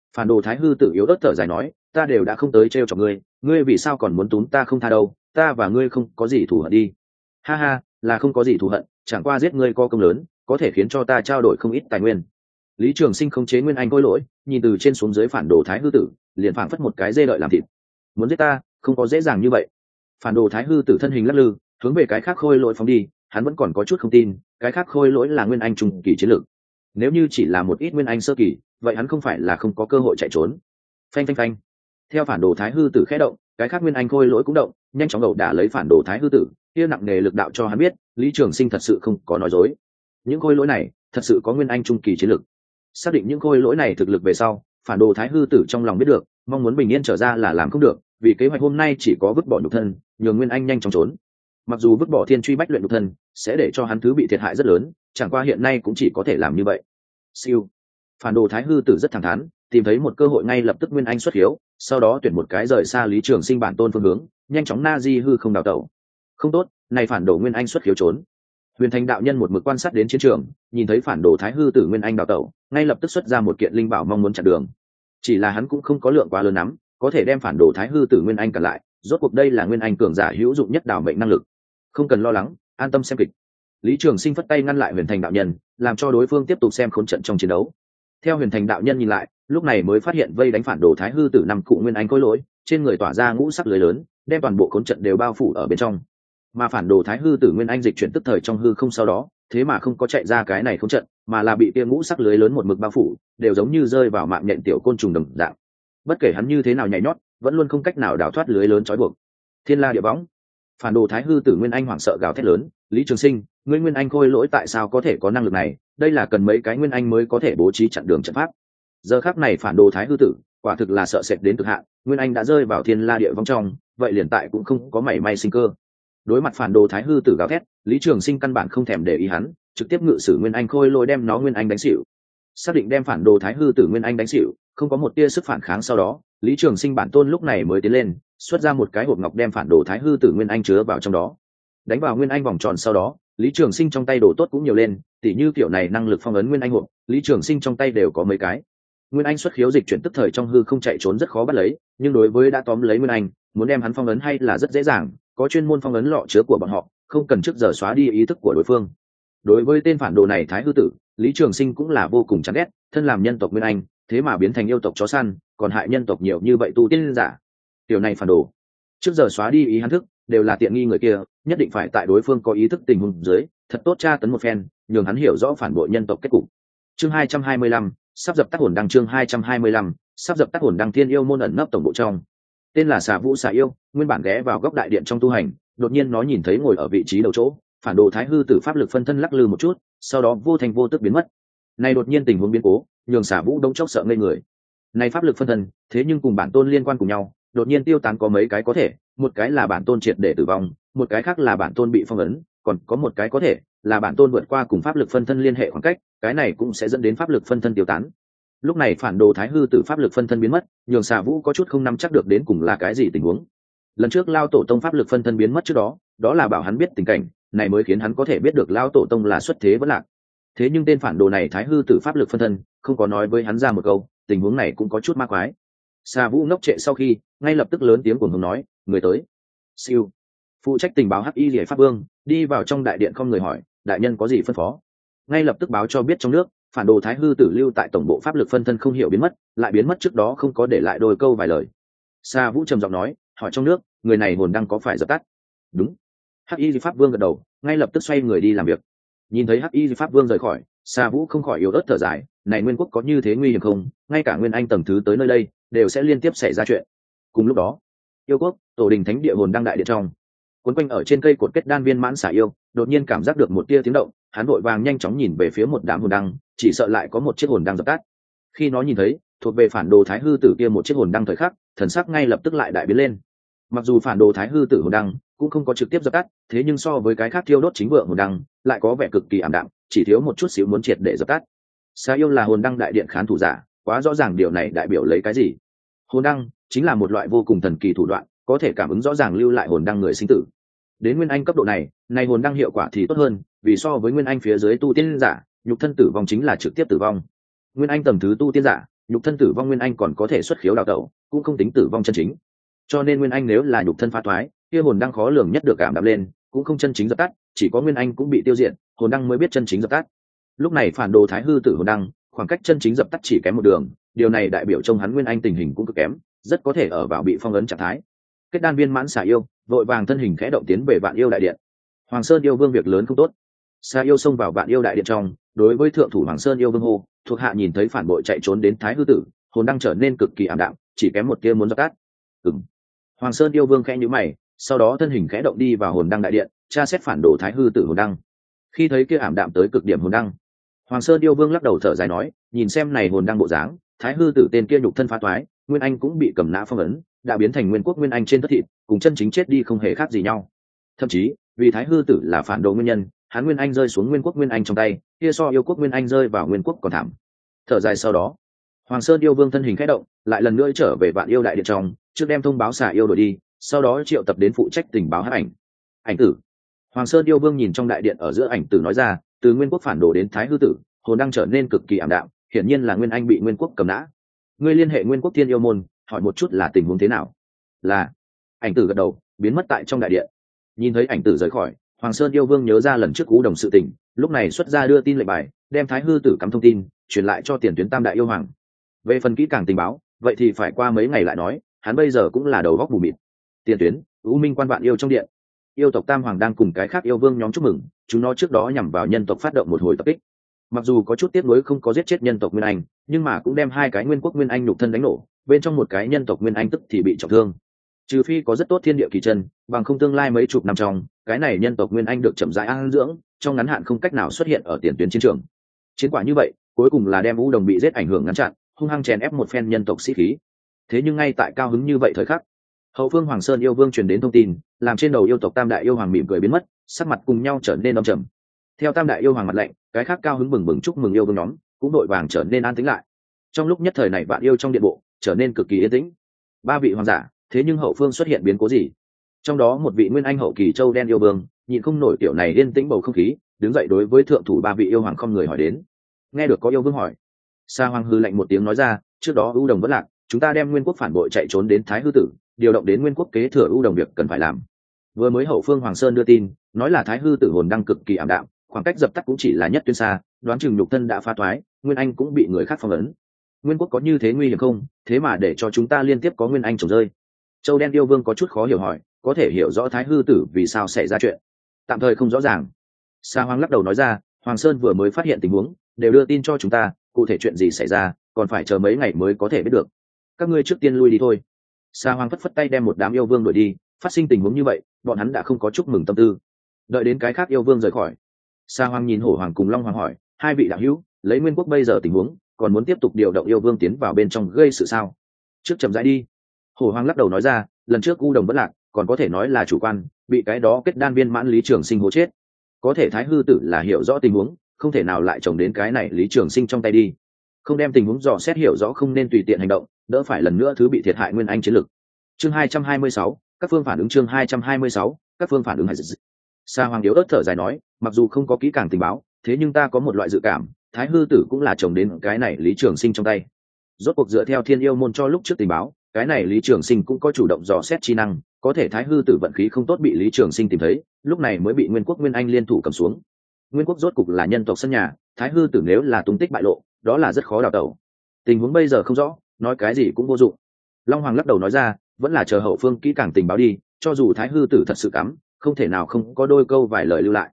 Phản đồ thái hư tử yếu ớt thở dài nói, ta đều đã không tới trêu chọc ngươi, ngươi vì sao còn muốn túm ta không tha đâu, ta và ngươi không có gì thù hận đi. Ha ha, là không có gì thù hận, chẳng qua giết ngươi có công lớn, có thể khiến cho ta trao đổi không ít tài nguyên. Lý Trường Sinh không chế nguyên anh khôi lỗi, nhìn từ trên xuống dưới phản đồ thái hư tử, liền phảng phất một cái dê đợi làm thịt. Muốn giết ta, không có dễ dàng như vậy. Phản đồ thái hư tử thân hình lắc lư, hướng về cái khác khôi lỗi phóng đi, hắn vẫn còn có chút không tin, cái khác khôi lỗi là nguyên anh trung kỳ chiến lược. Nếu như chỉ là một ít nguyên anh sơ kỳ, vậy hắn không phải là không có cơ hội chạy trốn. Phanh phanh phanh. Theo phản đồ thái hư tử khẽ động, cái khác nguyên anh khôi lỗi cũng động, nhanh chóng đầu đả lấy phản đồ thái hư tử, kia nặng nề lực đạo cho hắn biết, Lý Trường Sinh thật sự không có nói dối. Những khôi lỗi này, thật sự có nguyên anh trung kỳ chiến lược. Xác định những khôi lỗi này thực lực về sau, phản đồ thái hư tử trong lòng biết được, mong muốn bình yên trở ra là làm không được, vì kế hoạch hôm nay chỉ có vứt bỏ nhục thân, nhường nguyên anh nhanh chóng trốn. Mặc dù vứt bỏ thiên truy bách luyện nhục thân sẽ để cho hắn thứ bị thiệt hại rất lớn, chẳng qua hiện nay cũng chỉ có thể làm như vậy. Siêu. Phản đồ thái hư tử rất thẳng thắn, tìm thấy một cơ hội ngay lập tức nguyên anh xuất hiếu, sau đó tuyển một cái rời xa Lý Trường Sinh bản tôn phương hướng, nhanh chóng na di hư không đào tẩu. Không tốt, này phản đồ nguyên anh xuất hiếu trốn. Huyền Thành đạo nhân một mực quan sát đến chiến trường, nhìn thấy phản đồ thái hư tử nguyên anh đào tẩu, ngay lập tức xuất ra một kiện linh bảo mong muốn chặn đường. Chỉ là hắn cũng không có lượng quá lớn lắm, có thể đem phản đồ thái hư tử nguyên anh cản lại, rốt cuộc đây là nguyên anh cường giả hữu dụng nhất đảo mệnh năng lực. Không cần lo lắng, an tâm xem kịch. Lý Trường Sinh phất tay ngăn lại Huyền Thành đạo nhân, làm cho đối phương tiếp tục xem khốn trận trong chiến đấu. Theo Huyền Thành đạo nhân nhìn lại, lúc này mới phát hiện vây đánh phản đồ thái hư tử năm cụ nguyên anh khối lỗi, trên người tỏa ra ngũ sắc lưới lớn, đem toàn bộ khốn trận đều bao phủ ở bên trong. Mà phản đồ thái hư tử nguyên anh dịch chuyển tức thời trong hư không sau đó, thế mà không có chạy ra cái này khốn trận, mà là bị kia ngũ sắc lưới lớn một mực bao phủ, đều giống như rơi vào mạng nhện tiểu côn trùng đồng dạng. Bất kể hắn như thế nào nhảy nhót, vẫn luôn không cách nào đào thoát lưới lớn trói buộc. Thiên la địa võng. Phản đồ thái hư tử nguyên anh hoảng sợ gào thét lớn, Lý Trường Sinh, ngươi nguyên anh khôi lỗi tại sao có thể có năng lực này, đây là cần mấy cái nguyên anh mới có thể bố trí chặn đường trận pháp. Giờ khắc này phản đồ thái hư tử quả thực là sợ sệt đến cực hạn, nguyên anh đã rơi vào thiên la địa vong trong, vậy liền tại cũng không có mảy may sinh cơ. Đối mặt phản đồ thái hư tử gào thét, Lý Trường Sinh căn bản không thèm để ý hắn, trực tiếp ngự sử nguyên anh khôi lỗi đem nó nguyên anh đánh xỉu. Xác định đem phản đồ thái hư tử nguyên anh đánh xỉu, không có một tia sức phản kháng sau đó, Lý Trường Sinh bản tôn lúc này mới tiến lên, xuất ra một cái hộp ngọc đem phản đồ thái hư tử nguyên anh chứa vào trong đó. Đánh vào nguyên anh vòng tròn sau đó, Lý Trường Sinh trong tay đồ tốt cũng nhiều lên, tỉ như kiểu này năng lực phong ấn nguyên anh hộp, Lý Trường Sinh trong tay đều có mấy cái. Nguyên anh xuất khiếu dịch chuyển tức thời trong hư không chạy trốn rất khó bắt lấy, nhưng đối với đã tóm lấy nguyên anh, muốn đem hắn phong ấn hay là rất dễ dàng, có chuyên môn phong ấn lọ chứa của bọn họ, không cần trước giờ xóa đi ý thức của đối phương. Đối với tên phản đồ này thái hư tử, Lý Trường Sinh cũng là vô cùng chán ghét, thân làm nhân tộc nguyên anh, thế mà biến thành yêu tộc chó săn, còn hại nhân tộc nhiều như vậy tu tiên giả. Điều này phản đồ, trước giờ xóa đi ý hắn thức, đều là tiện nghi người kia, nhất định phải tại đối phương có ý thức tình huống dưới, thật tốt tra tấn một phen, nhường hắn hiểu rõ phản bội nhân tộc kết cục. Chương 225, sắp dập tắt hồn đăng. Chương 225, sắp dập tắt hồn đăng. Thiên yêu môn ẩn nấp tổng bộ trong. Tên là Xà Vũ Xà yêu, nguyên bản ghé vào góc đại điện trong tu hành, đột nhiên nó nhìn thấy ngồi ở vị trí đầu chỗ, phản đồ thái hư tử pháp lực phân thân lắc lư một chút, sau đó vô thành vô tức biến mất. Này đột nhiên tình huống biến cố, nhường Xà Vũ đông chốc sợ ngây người. Này pháp lực phân thân, thế nhưng cùng bản tôn liên quan cùng nhau, đột nhiên tiêu tán có mấy cái có thể, một cái là bản tôn triệt để tử vong, một cái khác là bản tôn bị phong ấn, còn có một cái có thể là bản tôn vượt qua cùng pháp lực phân thân liên hệ khoảng cách, cái này cũng sẽ dẫn đến pháp lực phân thân tiêu tán. Lúc này phản đồ thái hư tử pháp lực phân thân biến mất, nhường Xà Vũ có chút không nắm chắc được đến cùng là cái gì tình huống. Lần trước lao tổ tông pháp lực phân thân biến mất trước đó, đó là bảo hắn biết tình cảnh này mới khiến hắn có thể biết được lao tổ tông là xuất thế vẫn lạc. Thế nhưng tên phản đồ này thái hư tử pháp lực phân thân không có nói với hắn ra một câu, tình huống này cũng có chút ma quái. Xà Vũ ngốc trệ sau khi, ngay lập tức lớn tiếng cuồng hống nói, người tới. Siêu. Phụ trách tình báo Hắc Y Liễu Pháp Vương đi vào trong đại điện không người hỏi, đại nhân có gì phân phó. Ngay lập tức báo cho biết trong nước, phản đồ thái hư tử lưu tại tổng bộ pháp lực phân thân không hiểu biến mất, lại biến mất trước đó không có để lại đôi câu vài lời. Xà Vũ trầm giọng nói, hỏi trong nước, người này hồn đăng có phải dập tắt? Đúng. Hắc Y Pháp Vương gật đầu, ngay lập tức xoay người đi làm việc. Nhìn thấy Hắc Y Pháp Vương rời khỏi, Xà Vũ không khỏi yếu ớt thở dài, này nguyên quốc có như thế nguy hiểm không? Ngay cả nguyên anh tầng thứ tới nơi đây đều sẽ liên tiếp xảy ra chuyện. Cùng lúc đó, yêu quốc tổ đình thánh địa hồn đăng đại điện trong, cuốn quanh ở trên cây cột kết đan viên mãn xả yêu đột nhiên cảm giác được một tia tiếng động, hắn vội vàng nhanh chóng nhìn về phía một đám hồn đăng, chỉ sợ lại có một chiếc hồn đăng dập tắt. Khi nó nhìn thấy thuộc về phản đồ thái hư tử kia một chiếc hồn đăng thời khắc, thần sắc ngay lập tức lại đại biến lên. Mặc dù phản đồ thái hư tử hồn đăng cũng không có trực tiếp dập tắt, thế nhưng so với cái khác thiêu đốt chính vượng hồn đăng lại có vẻ cực kỳ ảm đạm, chỉ thiếu một chút xíu muốn triệt để dập tắt. Xà yêu là hồn đăng đại điện khán thủ giả, quá rõ ràng điều này đại biểu lấy cái gì. Hồn đăng chính là một loại vô cùng thần kỳ thủ đoạn, có thể cảm ứng rõ ràng lưu lại hồn đăng người sinh tử. Đến nguyên anh cấp độ này, này hồn đăng hiệu quả thì tốt hơn, vì so với nguyên anh phía dưới tu tiên giả, nhục thân tử vong chính là trực tiếp tử vong. Nguyên anh tầng thứ tu tiên giả nhục thân tử vong nguyên anh còn có thể xuất khiếu đào tẩu, cũng không tính tử vong chân chính. Cho nên nguyên anh nếu là nhục thân phá thoái, kia hồn đăng khó lường nhất được cảm đạm lên, cũng không chân chính dập tắt, chỉ có nguyên anh cũng bị tiêu diệt, hồn đăng mới biết chân chính dập tắt. Lúc này phản đồ thái hư tử hồn đăng, khoảng cách chân chính dập tắt chỉ kém một đường, điều này đại biểu trong hắn nguyên anh tình hình cũng cực kém, rất có thể ở vào bị phong ấn trạng thái. Kết đan viên mãn xà yêu, vội vàng thân hình khẽ động tiến về Vạn Yêu đại điện. Hoàng Sơn yêu vương việc lớn không tốt. Xà yêu xông vào Vạn Yêu đại điện trong, đối với thượng thủ Hoàng Sơn yêu vương hô, thuộc hạ nhìn thấy phản bội chạy trốn đến thái hư tử, hồn đăng trở nên cực kỳ ảm đạm, chỉ kém một tia muốn dập tắt. Hoàng Sơn yêu vương khẽ nhíu mày, sau đó thân hình khẽ động đi vào hồn đăng đại điện, tra xét phản đồ thái hư tử hồn đăng. Khi thấy kia ảm đạm tới cực điểm hồn đăng, Hoàng Sơn yêu vương lắc đầu thở dài nói, nhìn xem này hồn đăng bộ dáng, thái hư tử tên kia nhục thân phá toái, nguyên anh cũng bị cầm nã phong ấn, đã biến thành nguyên quốc nguyên anh trên thất thịt, cùng chân chính chết đi không hề khác gì nhau. Thậm chí, vì thái hư tử là phản đồ nguyên nhân, hắn nguyên anh rơi xuống nguyên quốc nguyên anh trong tay, kia so yêu quốc nguyên anh rơi vào nguyên quốc còn thảm. Thở dài sau đó, Hoàng Sơn yêu vương thân hình khẽ động, lại lần nữa trở về Vạn Yêu đại điện trong, trước đem thông báo xà yêu đổi đi, sau đó triệu tập đến phụ trách tình báo hắc ảnh. Ảnh tử. Hoàng Sơn yêu vương nhìn trong đại điện ở giữa ảnh tử nói ra, từ nguyên quốc phản đồ đến thái hư tử, hồn đang trở nên cực kỳ ảm đạm, hiển nhiên là nguyên anh bị nguyên quốc cầm nã. Ngươi liên hệ nguyên quốc thiên yêu môn, hỏi một chút là tình huống thế nào. Là. Ảnh tử gật đầu, biến mất tại trong đại điện. Nhìn thấy ảnh tử rời khỏi, Hoàng Sơn yêu vương nhớ ra lần trước cú đồng sự tình, lúc này xuất ra đưa tin lệnh bài, đem thái hư tử cắm thông tin truyền lại cho tiền tuyến tam đại yêu hoàng. Về phần kỹ càng tình báo, vậy thì phải qua mấy ngày lại nói, hắn bây giờ cũng là đầu góc mù mịt. Tiền tuyến, U Minh quan Vạn Yêu trong điện, yêu tộc tam hoàng đang cùng cái khác yêu vương nhóm chúc mừng, chúng nó trước đó nhằm vào nhân tộc phát động một hồi tập kích. Mặc dù có chút tiếc nuối không có giết chết nhân tộc nguyên anh, nhưng mà cũng đem hai cái nguyên quốc nguyên anh nhục thân đánh nổ, bên trong một cái nhân tộc nguyên anh tức thì bị trọng thương. Trừ phi có rất tốt thiên địa kỳ chân, bằng không tương lai mấy chục năm trong, cái này nhân tộc nguyên anh được chậm rãi an dưỡng, trong ngắn hạn không cách nào xuất hiện ở tiền tuyến chiến trường. Chiến quả như vậy, cuối cùng là đem U Đồng bị giết ảnh hưởng ngắn chặn, hung hăng chèn ép một phen nhân tộc sĩ khí. Thế nhưng ngay tại cao hứng như vậy thời khắc, hậu phương Hoàng Sơn yêu vương truyền đến thông tin, làm trên đầu yêu tộc tam đại yêu hoàng mỉm cười biến mất, sắc mặt cùng nhau trở nên âm trầm. Theo tam đại yêu hoàng mặt lạnh, cái khác cao hứng bừng bừng chúc mừng yêu vương nhóm cũng đội vàng trở nên an tĩnh lại. Trong lúc nhất thời này Vạn Yêu trong điện bộ trở nên cực kỳ yên tĩnh. Ba vị hoàng giả, thế nhưng hậu phương xuất hiện biến cố gì? Trong đó một vị nguyên anh hậu kỳ châu đen yêu vương nhịn không nổi kiểu này yên tĩnh bầu không khí, đứng dậy đối với thượng thủ ba vị yêu hoàng không người hỏi đến. Nghe được có yêu vương hỏi, Sa Hoàng hư lạnh một tiếng nói ra, trước đó U Đồng vẫn lạc, chúng ta đem nguyên quốc phản bội chạy trốn đến thái hư tử, điều động đến nguyên quốc kế thừa U Đồng việc cần phải làm. Vừa mới hậu phương Hoàng Sơn đưa tin, nói là thái hư tử hồn đang cực kỳ ảm đạm, khoảng cách dập tắt cũng chỉ là nhất tuyến xa, đoán chừng nhục thân đã phá thoái, nguyên anh cũng bị người khác phong ấn. Nguyên quốc có như thế nguy hiểm không? Thế mà để cho chúng ta liên tiếp có nguyên anh trồng rơi. Châu đen yêu vương có chút khó hiểu hỏi, có thể hiểu rõ thái hư tử vì sao xảy ra chuyện. Tạm thời không rõ ràng. Sa Hoàng lắc đầu nói ra, Hoàng Sơn vừa mới phát hiện tình huống, đều đưa tin cho chúng ta, cụ thể chuyện gì xảy ra, còn phải chờ mấy ngày mới có thể biết được. Các ngươi trước tiên lui đi thôi. Sa Hoàng phất phất tay đem một đám yêu vương đuổi đi, phát sinh tình huống như vậy, bọn hắn đã không có chúc mừng tâm tư. Đợi đến cái khác yêu vương rời khỏi, Sa Hoàng nhìn Hổ Hoàng cùng Long Hoàng hỏi, hai vị đạo hữu, lấy nguyên quốc bây giờ tình huống, còn muốn tiếp tục điều động yêu vương tiến vào bên trong gây sự sao? Trước chậm rãi đi. Hổ Hoàng lắc đầu nói ra, lần trước U Đồng bất lạc, còn có thể nói là chủ quan, bị cái đó kết đan viên mãn Lý Trường Sinh hố chết. Có thể thái hư tử là hiểu rõ tình huống, không thể nào lại trồng đến cái này Lý Trường Sinh trong tay đi. Không đem tình huống dò xét hiểu rõ, không nên tùy tiện hành động, đỡ phải lần nữa thứ bị thiệt hại nguyên anh chiến lực. Chương 226, các phương phản ứng. Chương 226, các phương phản ứng. Sa Hoàng yếu ớt thở dài nói, mặc dù không có kỹ càng tình báo, thế nhưng ta có một loại dự cảm, thái hư tử cũng là chồng đến cái này Lý Trường Sinh trong tay. Rốt cuộc dựa theo thiên yêu môn cho lúc trước tình báo, cái này Lý Trường Sinh cũng có chủ động dò xét chi năng, có thể thái hư tử vận khí không tốt bị Lý Trường Sinh tìm thấy, lúc này mới bị nguyên quốc nguyên anh liên thủ cầm xuống. Nguyên quốc rốt cục là nhân tộc sân nhà, thái hư tử nếu là tung tích bại lộ, đó là rất khó đào tẩu. Tình huống bây giờ không rõ, nói cái gì cũng vô dụng. Long Hoàng lắc đầu nói ra, vẫn là chờ hậu phương kỹ càng tình báo đi, cho dù thái hư tử thật sự cắm, không thể nào không có đôi câu vài lời lưu lại.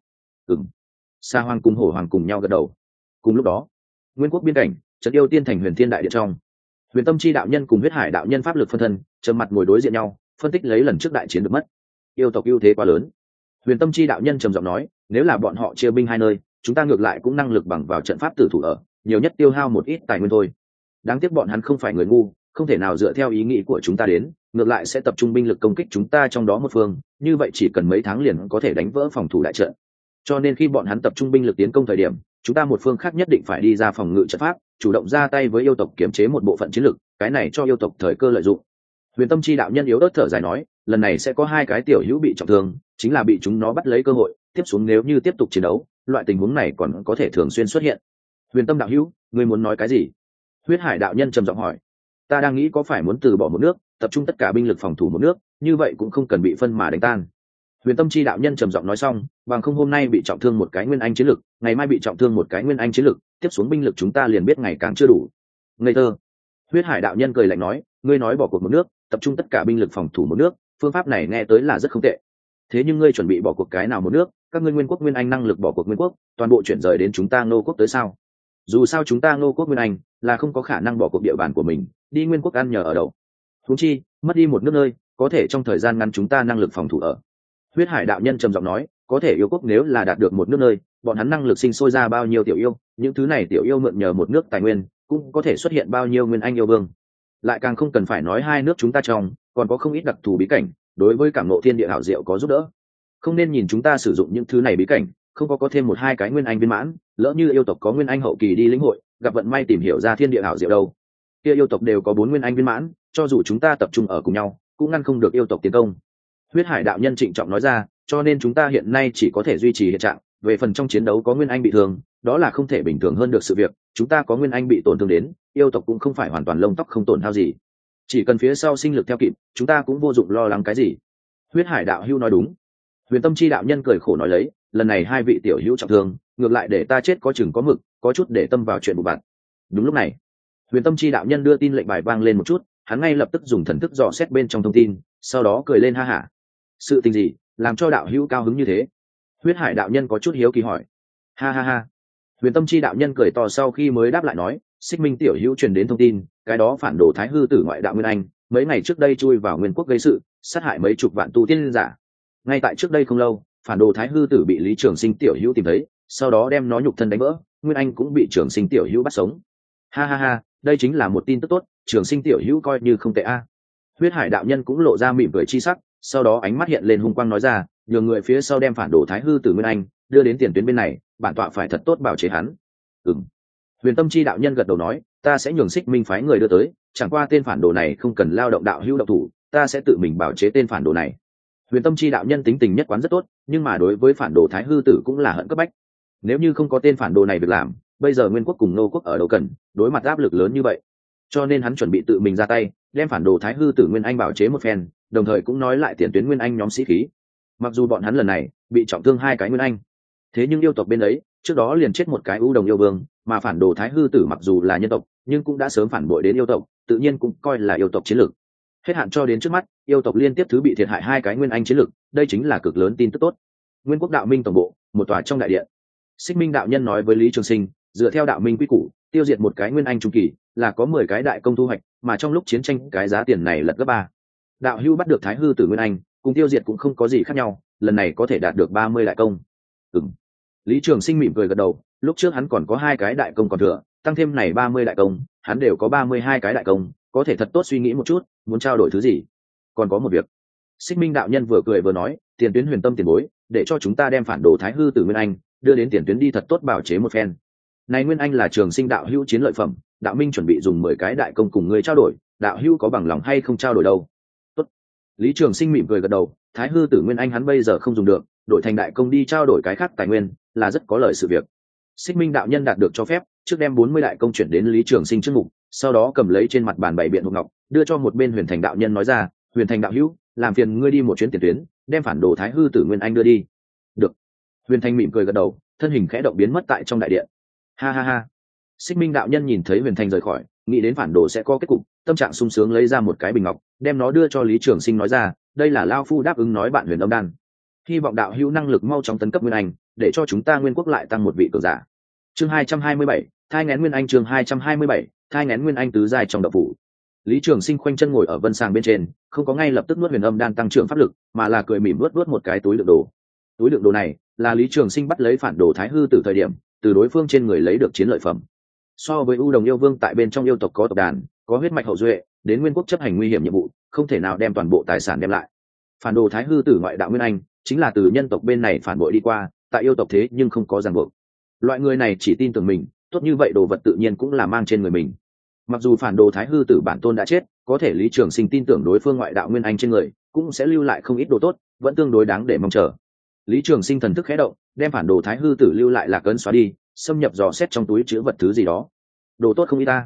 Sa Hoàng cùng Hổ Hoàng cùng nhau gật đầu. Cùng lúc đó, nguyên quốc biên cảnh, Trấn Yêu Tiên thành Huyền Thiên đại điện trong, Huyền Tâm Chi đạo nhân cùng Huyết Hải đạo nhân pháp lực phân thân trầm mặt ngồi đối diện nhau, phân tích lấy lần trước đại chiến được mất. Yêu tộc ưu thế quá lớn. Huyền Tâm Chi đạo nhân trầm giọng nói, nếu là bọn họ chia binh hai nơi, chúng ta ngược lại cũng năng lực bằng vào trận pháp tử thủ ở, nhiều nhất tiêu hao một ít tài nguyên thôi. Đáng tiếc bọn hắn không phải người ngu, không thể nào dựa theo ý nghĩ của chúng ta đến, ngược lại sẽ tập trung binh lực công kích chúng ta trong đó một phương, như vậy chỉ cần mấy tháng liền có thể đánh vỡ phòng thủ đại trận. Cho nên khi bọn hắn tập trung binh lực tiến công thời điểm, chúng ta một phương khác nhất định phải đi ra phòng ngự trận pháp, chủ động ra tay với yêu tộc kiểm chế một bộ phận chiến lực, cái này cho yêu tộc thời cơ lợi dụng. Huyền Tâm Chi đạo nhân yếu ớt thở dài nói, lần này sẽ có hai cái tiểu hữu bị trọng thương, chính là bị chúng nó bắt lấy cơ hội, tiếp xuống nếu như tiếp tục chiến đấu, loại tình huống này còn có thể thường xuyên xuất hiện. Huyền Tâm đạo hữu, ngươi muốn nói cái gì? Huyết Hải đạo nhân trầm giọng hỏi. Ta đang nghĩ có phải muốn từ bỏ một nước, tập trung tất cả binh lực phòng thủ một nước, như vậy cũng không cần bị phân mà đánh tan. Huyền Tâm Chi đạo nhân trầm giọng nói xong, bằng không hôm nay bị trọng thương một cái nguyên anh chiến lực, ngày mai bị trọng thương một cái nguyên anh chiến lực, tiếp xuống binh lực chúng ta liền biết ngày càng chưa đủ. Ngây thơ. Huyết Hải đạo nhân cười lạnh nói, ngươi nói bỏ cuộc một nước, tập trung tất cả binh lực phòng thủ một nước, phương pháp này nghe tới là rất không tệ. Thế nhưng ngươi chuẩn bị bỏ cuộc cái nào một nước, các ngươi nguyên quốc nguyên anh năng lực bỏ cuộc nguyên quốc, toàn bộ chuyển rời đến chúng ta Ngô quốc tới sao? Dù sao chúng ta Ngô quốc nguyên anh là không có khả năng bỏ cuộc địa bàn của mình, đi nguyên quốc ăn nhờ ở đậu. Huống chi, mất đi một nước nơi, có thể trong thời gian ngắn chúng ta năng lực phòng thủ ở. Huyết Hải đạo nhân trầm giọng nói, có thể yêu quốc nếu là đạt được một nước nơi, bọn hắn năng lực sinh sôi ra bao nhiêu tiểu yêu, những thứ này tiểu yêu mượn nhờ một nước tài nguyên, cũng có thể xuất hiện bao nhiêu nguyên anh yêu vương. Lại càng không cần phải nói hai nước chúng ta trong, còn có không ít đặc thù bí cảnh, đối với cảm ngộ thiên địa hảo diệu có giúp đỡ. Không nên nhìn chúng ta sử dụng những thứ này bí cảnh, không có thêm một hai cái nguyên anh viên mãn, lỡ như yêu tộc có nguyên anh hậu kỳ đi lĩnh hội, gặp vận may tìm hiểu ra thiên địa hảo diệu đâu. Kia yêu tộc đều có 4 nguyên anh viên mãn, cho dù chúng ta tập trung ở cùng nhau, cũng ngăn không được yêu tộc tiến công. Huyết Hải đạo nhân trịnh trọng nói ra, cho nên chúng ta hiện nay chỉ có thể duy trì hiện trạng, về phần trong chiến đấu có nguyên anh bị thương, đó là không thể bình thường hơn được sự việc, chúng ta có nguyên anh bị tổn thương đến, yêu tộc cũng không phải hoàn toàn lông tóc không tổn hao gì. Chỉ cần phía sau sinh lực theo kịp, chúng ta cũng vô dụng lo lắng cái gì. Huyết Hải đạo hữu nói đúng. Huyền Tâm Chi đạo nhân cười khổ nói lấy, lần này hai vị tiểu hữu trọng thương, ngược lại để ta chết có chừng có mực, có chút để tâm vào chuyện vụ vặt. Đúng lúc này, Huyền Tâm Chi đạo nhân đưa tin lệnh bài vang lên một chút, hắn ngay lập tức dùng thần thức dò xét bên trong thông tin, sau đó cười lên ha hả. Sự tình gì làm cho đạo hữu cao hứng như thế? Huyết Hải đạo nhân có chút hiếu kỳ hỏi. Ha ha ha. Huyền Tâm Chi đạo nhân cười to sau khi mới đáp lại nói, Xích Minh tiểu hữu truyền đến thông tin, cái đó phản đồ Thái Hư tử ngoại đạo Nguyên Anh, mấy ngày trước đây chui vào Nguyên quốc gây sự, sát hại mấy chục vạn tu tiên giả. Ngay tại trước đây không lâu, phản đồ Thái Hư tử bị Lý Trường Sinh tiểu hữu tìm thấy, sau đó đem nó nhục thân đánh vỡ, Nguyên Anh cũng bị Trường Sinh tiểu hữu bắt sống. Ha ha ha, đây chính là một tin tức tốt, Trường Sinh tiểu hữu coi như không tệ a. Huyết Hải đạo nhân cũng lộ ra mỉm cười chi sắc, sau đó ánh mắt hiện lên hung quang nói ra, nhường người phía sau đem phản đồ Thái Hư tử Nguyên Anh đưa đến tiền tuyến bên này, bản tọa phải thật tốt bảo chế hắn. Ừm. Huyền Tâm Chi đạo nhân gật đầu nói, ta sẽ nhường Xích Minh phái người đưa tới, chẳng qua tên phản đồ này không cần lao động đạo hữu động thủ, ta sẽ tự mình bảo chế tên phản đồ này. Huyền Tâm Chi đạo nhân tính tình nhất quán rất tốt, nhưng mà đối với phản đồ Thái Hư tử cũng là hận cấp bách. Nếu như không có tên phản đồ này việc làm, bây giờ Nguyên quốc cùng Nô quốc ở đâu cần đối mặt áp lực lớn như vậy, cho nên hắn chuẩn bị tự mình ra tay, đem phản đồ Thái Hư tử Nguyên Anh bảo chế một phen, đồng thời cũng nói lại tiền tuyến Nguyên Anh nhóm sĩ khí. Mặc dù bọn hắn lần này bị trọng thương 2 cái Nguyên Anh, thế nhưng yêu tộc bên ấy trước đó liền chết một cái ưu đồng yêu vương, mà phản đồ Thái Hư tử mặc dù là nhân tộc, nhưng cũng đã sớm phản bội đến yêu tộc, tự nhiên cũng coi là yêu tộc chiến lược. Hết hạn cho đến trước mắt, yêu tộc liên tiếp thứ bị thiệt hại 2 cái Nguyên Anh chiến lược, đây chính là cực lớn tin tức tốt. Nguyên quốc đạo minh tổng bộ, một tòa trong đại điện. Xích Minh đạo nhân nói với Lý Trường Sinh, dựa theo đạo minh quy củ, tiêu diệt một cái Nguyên Anh trung kỳ là có 10 cái đại công thu hoạch, mà trong lúc chiến tranh cái giá tiền này lật gấp 3. Đạo hưu bắt được Thái Hư tử Nguyên Anh, cùng tiêu diệt cũng không có gì khác nhau, lần này có thể đạt được 30 đại công. Ừm. Lý Trường Sinh mỉm cười gật đầu, lúc trước hắn còn có 2 cái đại công còn thừa, tăng thêm này 30 đại công, hắn đều có 32 cái đại công, có thể thật tốt suy nghĩ một chút, muốn trao đổi thứ gì. Còn có một việc. Xích Minh đạo nhân vừa cười vừa nói, tiền tuyến Huyền Tâm tiền bối, để cho chúng ta đem phản đồ Thái Hư tử Nguyên Anh đưa đến tiền tuyến đi thật tốt bảo chế một phen. Này Nguyên Anh là Trường Sinh đạo hữu chiến lợi phẩm, đạo minh chuẩn bị dùng 10 cái đại công cùng ngươi trao đổi, đạo hữu có bằng lòng hay không trao đổi đâu? Tốt. Lý Trường Sinh mỉm cười gật đầu, Thái Hư tử Nguyên Anh hắn bây giờ không dùng được, đổi thành đại công đi trao đổi cái khác tài nguyên, là rất có lợi sự việc. Xích Minh đạo nhân đạt được cho phép, trước đem 40 đại công chuyển đến Lý Trường Sinh trước mục, sau đó cầm lấy trên mặt bàn bày biện hộp ngọc, đưa cho một bên Huyền Thành đạo nhân nói ra, Huyền Thành đạo hữu, làm phiền ngươi đi một chuyến tiền tuyến, đem phản đồ Thái Hư tử Nguyên Anh đưa đi. Được. Huyền Thành mỉm cười gật đầu, thân hình khẽ động biến mất tại trong đại điện. Ha ha ha. Xích Minh đạo nhân nhìn thấy Huyền Thành rời khỏi, nghĩ đến phản đồ sẽ có kết cục, tâm trạng sung sướng lấy ra một cái bình ngọc, đem nó đưa cho Lý Trường Sinh nói ra, đây là lão phu đáp ứng nói bạn Huyền Âm đan, hy vọng đạo hữu năng lực mau chóng tấn cấp Nguyên Anh, để cho chúng ta Nguyên quốc lại tăng một vị cường giả. Chương 227, thai nghén Nguyên Anh. Chương 227, thai nghén Nguyên Anh tứ giai trong đậu phủ. Lý Trường Sinh khoanh chân ngồi ở vân sàng bên trên, không có ngay lập tức nuốt Huyền Âm đan tăng trưởng pháp lực, mà là cười mỉm nuốt một cái túi đựng đồ. Túi đựng đồ này là Lý Trường Sinh bắt lấy phản đồ Thái Hư từ thời điểm từ đối phương trên người lấy được chiến lợi phẩm. So với ưu đồng yêu vương tại bên trong yêu tộc có tộc đàn, có huyết mạch hậu duệ, đến Nguyên quốc chấp hành nguy hiểm nhiệm vụ, không thể nào đem toàn bộ tài sản đem lại. Phản đồ Thái Hư tử ngoại đạo Nguyên Anh chính là từ nhân tộc bên này phản bội đi qua, tại yêu tộc thế nhưng không có ràng buộc. Loại người này chỉ tin tưởng mình, tốt như vậy đồ vật tự nhiên cũng là mang trên người mình. Mặc dù phản đồ Thái Hư tử bản tôn đã chết, có thể Lý Trường Sinh tin tưởng đối phương ngoại đạo Nguyên Anh trên người cũng sẽ lưu lại không ít đồ tốt, vẫn tương đối đáng để mong chờ. Lý Trường Sinh thần thức khẽ động, đem phản đồ Thái Hư tử lưu lại lạc ấn xóa đi, xâm nhập dò xét trong túi chứa vật thứ gì đó. Đồ tốt không ít ta.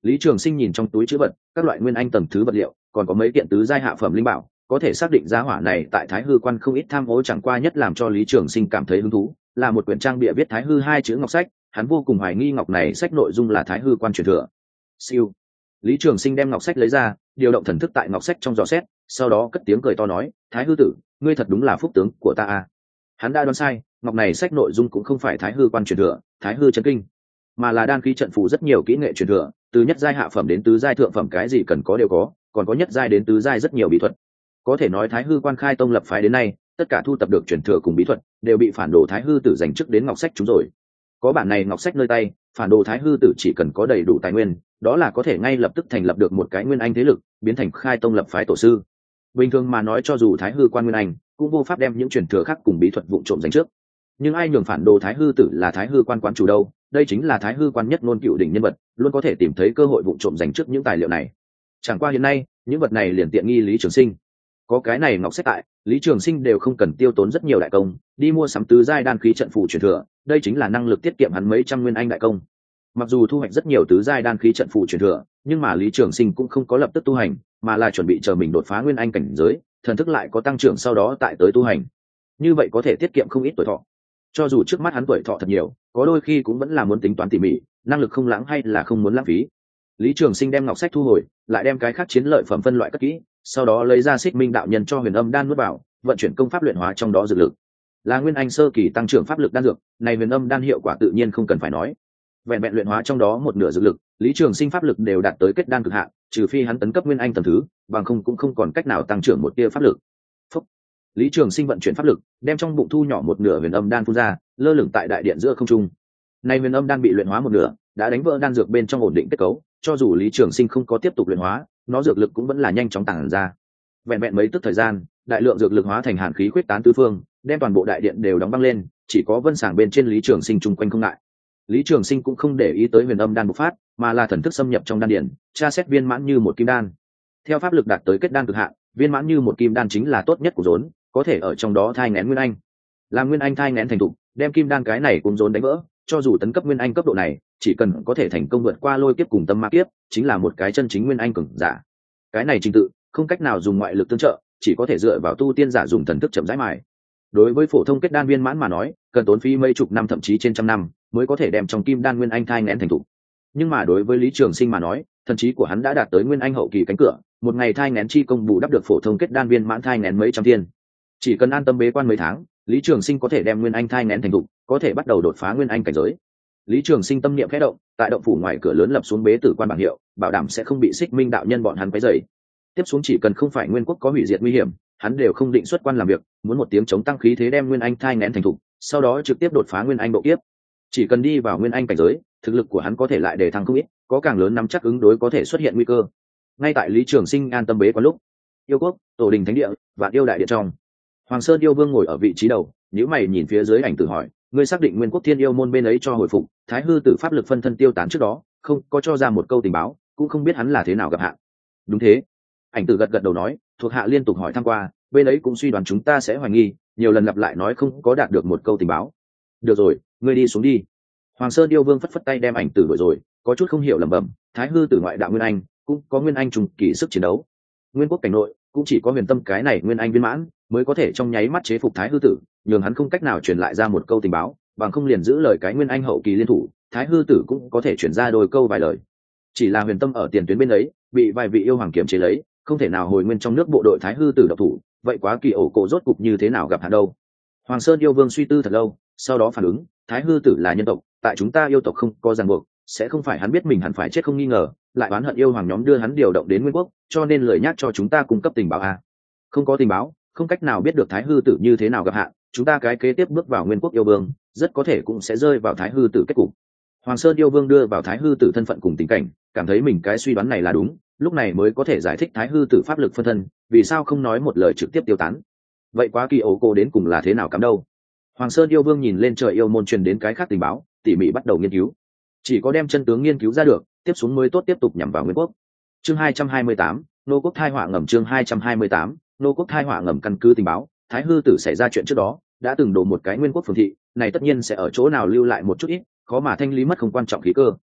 Lý Trường Sinh nhìn trong túi trữ vật, các loại nguyên anh tầng thứ vật liệu, còn có mấy kiện tứ giai hạ phẩm linh bảo, có thể xác định giá hỏa này tại Thái Hư Quan không ít tham ô, chẳng qua nhất làm cho Lý Trường Sinh cảm thấy hứng thú, là một quyển trang bìa viết Thái Hư hai chữ ngọc sách, hắn vô cùng hoài nghi ngọc này sách nội dung là Thái Hư Quan truyền thừa. Siêu. Lý Trường Sinh đem ngọc sách lấy ra, điều động thần thức tại ngọc sách trong dò xét, sau đó cất tiếng cười to nói, Thái Hư tử, ngươi thật đúng là phúc tướng của ta a. Hắn đã đoán sai, ngọc này sách nội dung cũng không phải Thái Hư Quan truyền thừa, Thái Hư chân kinh, mà là đan khí trận phù rất nhiều kỹ nghệ truyền thừa, từ nhất giai hạ phẩm đến tứ giai thượng phẩm cái gì cần có đều có, còn có nhất giai đến tứ giai rất nhiều bí thuật. Có thể nói Thái Hư Quan khai tông lập phái đến nay, tất cả thu tập được truyền thừa cùng bí thuật đều bị phản đồ Thái Hư tử dành trước đến ngọc sách chúng rồi. Có bản này ngọc sách nơi tay, phản đồ Thái Hư tử chỉ cần có đầy đủ tài nguyên, đó là có thể ngay lập tức thành lập được một cái nguyên anh thế lực, biến thành khai tông lập phái tổ sư. Bình thường mà nói cho dù Thái Hư Quan nguyên anh, cũng vô pháp đem những truyền thừa khác cùng bí thuật vụng trộm dành trước. Nhưng ai nhường phản đồ Thái Hư tử là Thái Hư Quan quán chủ đâu? Đây chính là Thái Hư Quan nhất ngôn cựu đỉnh nhân vật, luôn có thể tìm thấy cơ hội vụng trộm dành trước những tài liệu này. Chẳng qua hiện nay, những vật này liền tiện nghi Lý Trường Sinh. Có cái này ngọc sách tại, Lý Trường Sinh đều không cần tiêu tốn rất nhiều đại công, đi mua sắm tứ giai đan khí trận phù truyền thừa, đây chính là năng lực tiết kiệm hắn mấy trăm nguyên anh đại công. Mặc dù thu hoạch rất nhiều tứ giai đan khí trận phù truyền thừa, nhưng mà Lý Trường Sinh cũng không có lập tức tu hành, mà là chuẩn bị chờ mình đột phá nguyên anh cảnh giới, thần thức lại có tăng trưởng sau đó tại tới tu hành. Như vậy có thể tiết kiệm không ít tuổi thọ. Cho dù trước mắt hắn tuổi thọ thật nhiều, có đôi khi cũng vẫn là muốn tính toán tỉ mỉ, năng lực không lãng hay là không muốn lãng phí. Lý Trường Sinh đem ngọc sách thu hồi, lại đem cái khác chiến lợi phẩm phân loại cất kỹ, sau đó lấy ra Xích Minh đạo nhân cho Huyền Âm đan nuốt vào, vận chuyển công pháp luyện hóa trong đó dược lực. Là nguyên anh sơ kỳ tăng trưởng pháp lực đan dược, này Huyền Âm đan hiệu quả tự nhiên không cần phải nói. Vẹn vẹn luyện hóa trong đó một nửa dược lực, Lý Trường Sinh pháp lực đều đạt tới kết đan cực hạn, trừ phi hắn tấn cấp nguyên anh tầng thứ, bằng không cũng không còn cách nào tăng trưởng một tia pháp lực. Phúc. Lý Trường Sinh vận chuyển pháp lực, đem trong bụng thu nhỏ một nửa Huyền Âm đan phun ra, lơ lửng tại đại điện giữa không trung. Này Huyền Âm đan bị luyện hóa một nửa, đã đánh vỡ đan dược bên trong ổn định kết cấu, cho dù Lý Trường Sinh không có tiếp tục luyện hóa, nó dược lực cũng vẫn là nhanh chóng tản ra. Vẹn vẹn mấy tức thời gian, đại lượng dược lực hóa thành hàn khí khuếch tán tứ phương, đem toàn bộ đại điện đều đóng băng lên, chỉ có vân sàng bên trên Lý Trường Sinh chung quanh không ngại. Lý Trường Sinh cũng không để ý tới Huyền Âm đan bộc phát, mà là thần thức xâm nhập trong đan điện, tra xét viên mãn như một kim đan. Theo pháp lực đạt tới kết đan cực hạn, viên mãn như một kim đan chính là tốt nhất của rốn, có thể ở trong đó thai nghén nguyên anh. Làm nguyên anh thai nghén thành thục, đem kim đan cái này cùng rốn đánh vỡ, cho dù tấn cấp nguyên anh cấp độ này, chỉ cần có thể thành công vượt qua lôi kiếp cùng tâm ma kiếp, chính là một cái chân chính nguyên anh cường giả. Cái này trình tự không cách nào dùng ngoại lực tương trợ, chỉ có thể dựa vào tu tiên giả dùng thần thức chậm rãi mài. Đối với phổ thông kết đan viên mãn mà nói, cần tốn phí mấy chục năm thậm chí trên trăm năm mới có thể đem trong kim đan nguyên anh thai nghén thành thục. Nhưng mà đối với Lý Trường Sinh mà nói, thần trí của hắn đã đạt tới nguyên anh hậu kỳ cánh cửa, một ngày thai nghén chi công bù đắp được phổ thông kết đan viên mãn thai nghén mấy trăm thiên. Chỉ cần an tâm bế quan mấy tháng, Lý Trường Sinh có thể đem nguyên anh thai nghén thành thục, có thể bắt đầu đột phá nguyên anh cảnh giới. Lý Trường Sinh tâm niệm khẽ động, tại động phủ ngoài cửa lớn lập xuống bế tử quan bảng hiệu, bảo đảm sẽ không bị Xích Minh đạo nhân bọn hắn quấy rầy. Tiếp xuống chỉ cần không phải nguyên quốc có hủy diệt nguy hiểm, hắn đều không định xuất quan làm việc, muốn một tiếng chống tăng khí thế đem nguyên anh thai nghén thành thục, sau đó trực tiếp đột phá nguyên anh độ kiếp. Chỉ cần đi vào nguyên anh cảnh giới, thực lực của hắn có thể lại đề thăng không ít, có càng lớn nắm chắc ứng đối có thể xuất hiện nguy cơ. Ngay tại Lý Trường Sinh an tâm bế quan lúc, yêu quốc, tổ đình thánh địa, Vạn Yêu đại điện trong, Hoàng Sơn yêu vương ngồi ở vị trí đầu, nhíu mày nhìn phía dưới ảnh tử hỏi, ngươi xác định nguyên quốc thiên yêu môn bên ấy cho hồi phục, Thái Hư tử pháp lực phân thân tiêu tán trước đó, không có cho ra một câu tình báo, cũng không biết hắn là thế nào gặp hạn. Đúng thế. Ảnh tử gật gật đầu nói, thuộc hạ liên tục hỏi thăm qua, bên ấy cũng suy đoán chúng ta sẽ hoài nghi, nhiều lần lặp lại nói không có đạt được một câu tình báo. Được rồi, ngươi đi xuống đi. Hoàng Sơn yêu vương phất phất tay đem ảnh tử đuổi rồi, có chút không hiểu lẩm bẩm, Thái Hư tử ngoại đạo nguyên anh, cũng có nguyên anh trùng kỳ sức chiến đấu. Nguyên quốc cảnh nội cũng chỉ có Huyền Tâm cái này nguyên anh viên mãn mới có thể trong nháy mắt chế phục Thái Hư tử, nhường hắn không cách nào truyền lại ra một câu tình báo, bằng không liền giữ lời cái nguyên anh hậu kỳ liên thủ, Thái Hư tử cũng có thể truyền ra đôi câu vài lời. Chỉ là Huyền Tâm ở tiền tuyến bên ấy, bị vài vị yêu hoàng kiểm chế lấy, không thể nào hồi nguyên trong nước bộ đội Thái Hư tử độc thủ, vậy quá kỳ ổ cổ rốt cục như thế nào gặp hạn đâu. Hoàng Sơn yêu vương suy tư thật lâu, sau đó phản ứng, Thái Hư tử là nhân tộc, tại chúng ta yêu tộc không có ràng buộc, sẽ không phải hắn biết mình hẳn phải chết không nghi ngờ, lại oán hận yêu hoàng nhóm đưa hắn điều động đến nguyên quốc, cho nên lời nhắc cho chúng ta cung cấp tình báo à. Không có tình báo, không cách nào biết được Thái Hư tử như thế nào gặp hạn, chúng ta cái kế tiếp bước vào nguyên quốc yêu vương, rất có thể cũng sẽ rơi vào Thái Hư tử kết cục. Hoàng Sơn yêu vương đưa vào Thái Hư tử thân phận cùng tình cảnh, cảm thấy mình cái suy đoán này là đúng, lúc này mới có thể giải thích Thái Hư tử pháp lực phân thân, vì sao không nói một lời trực tiếp tiêu tán. Vậy quá kỳ ổ cô đến cùng là thế nào cắm đâu. Hoàng Sơn yêu vương nhìn lên trời yêu môn truyền đến cái khác tình báo, tỉ mỉ bắt đầu nghiên cứu. Chỉ có đem chân tướng nghiên cứu ra được, tiếp xuống mới tốt tiếp tục nhằm vào nguyên quốc. Chương 228, nô quốc thai họa ngầm. Chương 228, nô quốc thai họa ngầm. Căn cứ tình báo, Thái Hư tử xảy ra chuyện trước đó đã từng đổ một cái nguyên quốc phường thị, này tất nhiên sẽ ở chỗ nào lưu lại một chút ít, khó mà thanh lý mất không quan trọng khí cơ.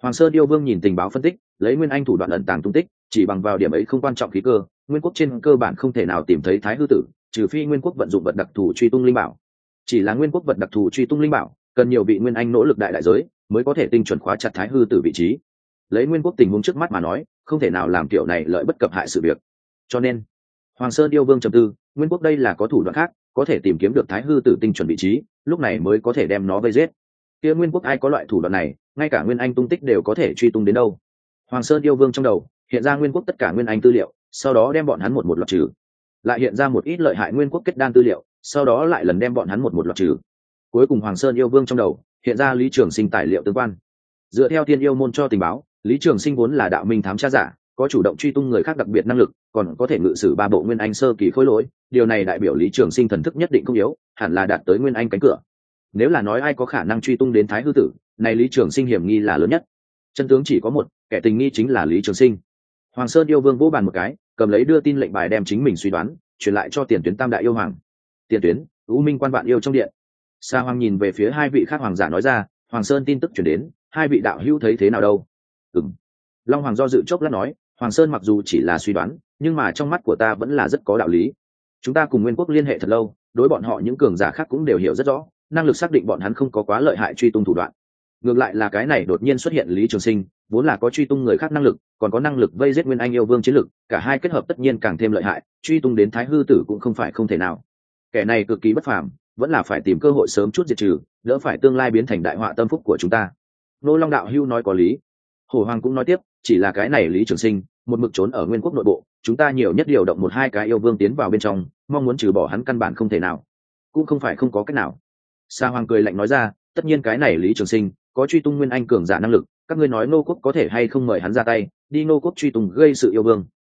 Hoàng Sơn yêu vương nhìn tình báo phân tích, lấy nguyên anh thủ đoạn ẩn tàng tung tích, chỉ bằng vào điểm ấy không quan trọng khí cơ, nguyên quốc trên cơ bản không thể nào tìm thấy thái hư tử, trừ phi nguyên quốc vận dụng vật đặc thù truy tung linh bảo. Chỉ là nguyên quốc vật đặc thù truy tung linh bảo, cần nhiều vị nguyên anh nỗ lực đại giới mới có thể tinh chuẩn khóa chặt thái hư tử vị trí. Lấy nguyên quốc tình huống trước mắt mà nói, không thể nào làm kiểu này lợi bất cập hại sự việc. Cho nên, Hoàng Sơn yêu vương trầm tư, nguyên quốc đây là có thủ đoạn khác, có thể tìm kiếm được thái hư tử tinh chuẩn vị trí, lúc này mới có thể đem nó vây giết. Kia nguyên quốc ai có loại thủ đoạn này, ngay cả nguyên anh tung tích đều có thể truy tung đến đâu. Hoàng Sơn yêu vương trong đầu hiện ra nguyên quốc tất cả nguyên anh tư liệu, sau đó đem bọn hắn một một loạt trừ. Lại hiện ra một ít lợi hại nguyên quốc kết đan tư liệu, sau đó lại lần đem bọn hắn một một loạt trừ. Cuối cùng Hoàng Sơn yêu vương trong đầu hiện ra Lý Trường Sinh tài liệu tương quan. Dựa theo Thiên Yêu môn cho tình báo, Lý Trường Sinh vốn là đạo minh thám tra giả, có chủ động truy tung người khác đặc biệt năng lực, còn có thể ngự sử 3 bộ nguyên anh sơ kỳ khối lỗi, điều này đại biểu Lý Trường Sinh thần thức nhất định không yếu, hẳn là đạt tới nguyên anh cánh cửa. Nếu là nói ai có khả năng truy tung đến thái hư tử, này Lý Trường Sinh hiểm nghi là lớn nhất. Chân tướng chỉ có một, kẻ tình nghi chính là Lý Trường Sinh. Hoàng Sơn yêu vương vỗ bàn một cái, cầm lấy đưa tin lệnh bài đem chính mình suy đoán truyền lại cho Tiền Tuyến Tam đại yêu hoàng. Tiền Tuyến, U Minh quan vạn yêu trong điện. Sa Hoàng nhìn về phía hai vị khác hoàng giả nói ra, Hoàng Sơn tin tức truyền đến, hai vị đạo hữu thấy thế nào đâu? Long Hoàng do dự chốc lát nói, Hoàng Sơn mặc dù chỉ là suy đoán, nhưng mà trong mắt của ta vẫn là rất có đạo lý. Chúng ta cùng Nguyên Quốc liên hệ thật lâu, đối bọn họ những cường giả khác cũng đều hiểu rất rõ, năng lực xác định bọn hắn không có quá lợi hại truy tung thủ đoạn. Ngược lại là cái này đột nhiên xuất hiện Lý Trường Sinh, vốn là có truy tung người khác năng lực, còn có năng lực vây giết Nguyên Anh yêu vương chiến lực, cả hai kết hợp tất nhiên càng thêm lợi hại, truy tung đến Thái hư tử cũng không phải không thể nào. Kẻ này cực kỳ bất phàm, vẫn là phải tìm cơ hội sớm chút diệt trừ, đỡ phải tương lai biến thành đại họa tâm phúc của chúng ta. Nô Long đạo hưu nói có lý. Hổ Hoàng cũng nói tiếp, chỉ là cái này Lý Trường Sinh một mực trốn ở Nguyên Quốc nội bộ, chúng ta nhiều nhất điều động 1-2 cái yêu vương tiến vào bên trong, mong muốn trừ bỏ hắn căn bản không thể nào, cũng không phải không có cách nào. Sa Hoàng cười lạnh nói ra, tất nhiên cái này Lý Trường Sinh có truy tung Nguyên Anh cường giả năng lực, các ngươi nói Nô Quốc có thể hay không mời hắn ra tay, đi Nô Quốc truy tung gây sự yêu vương?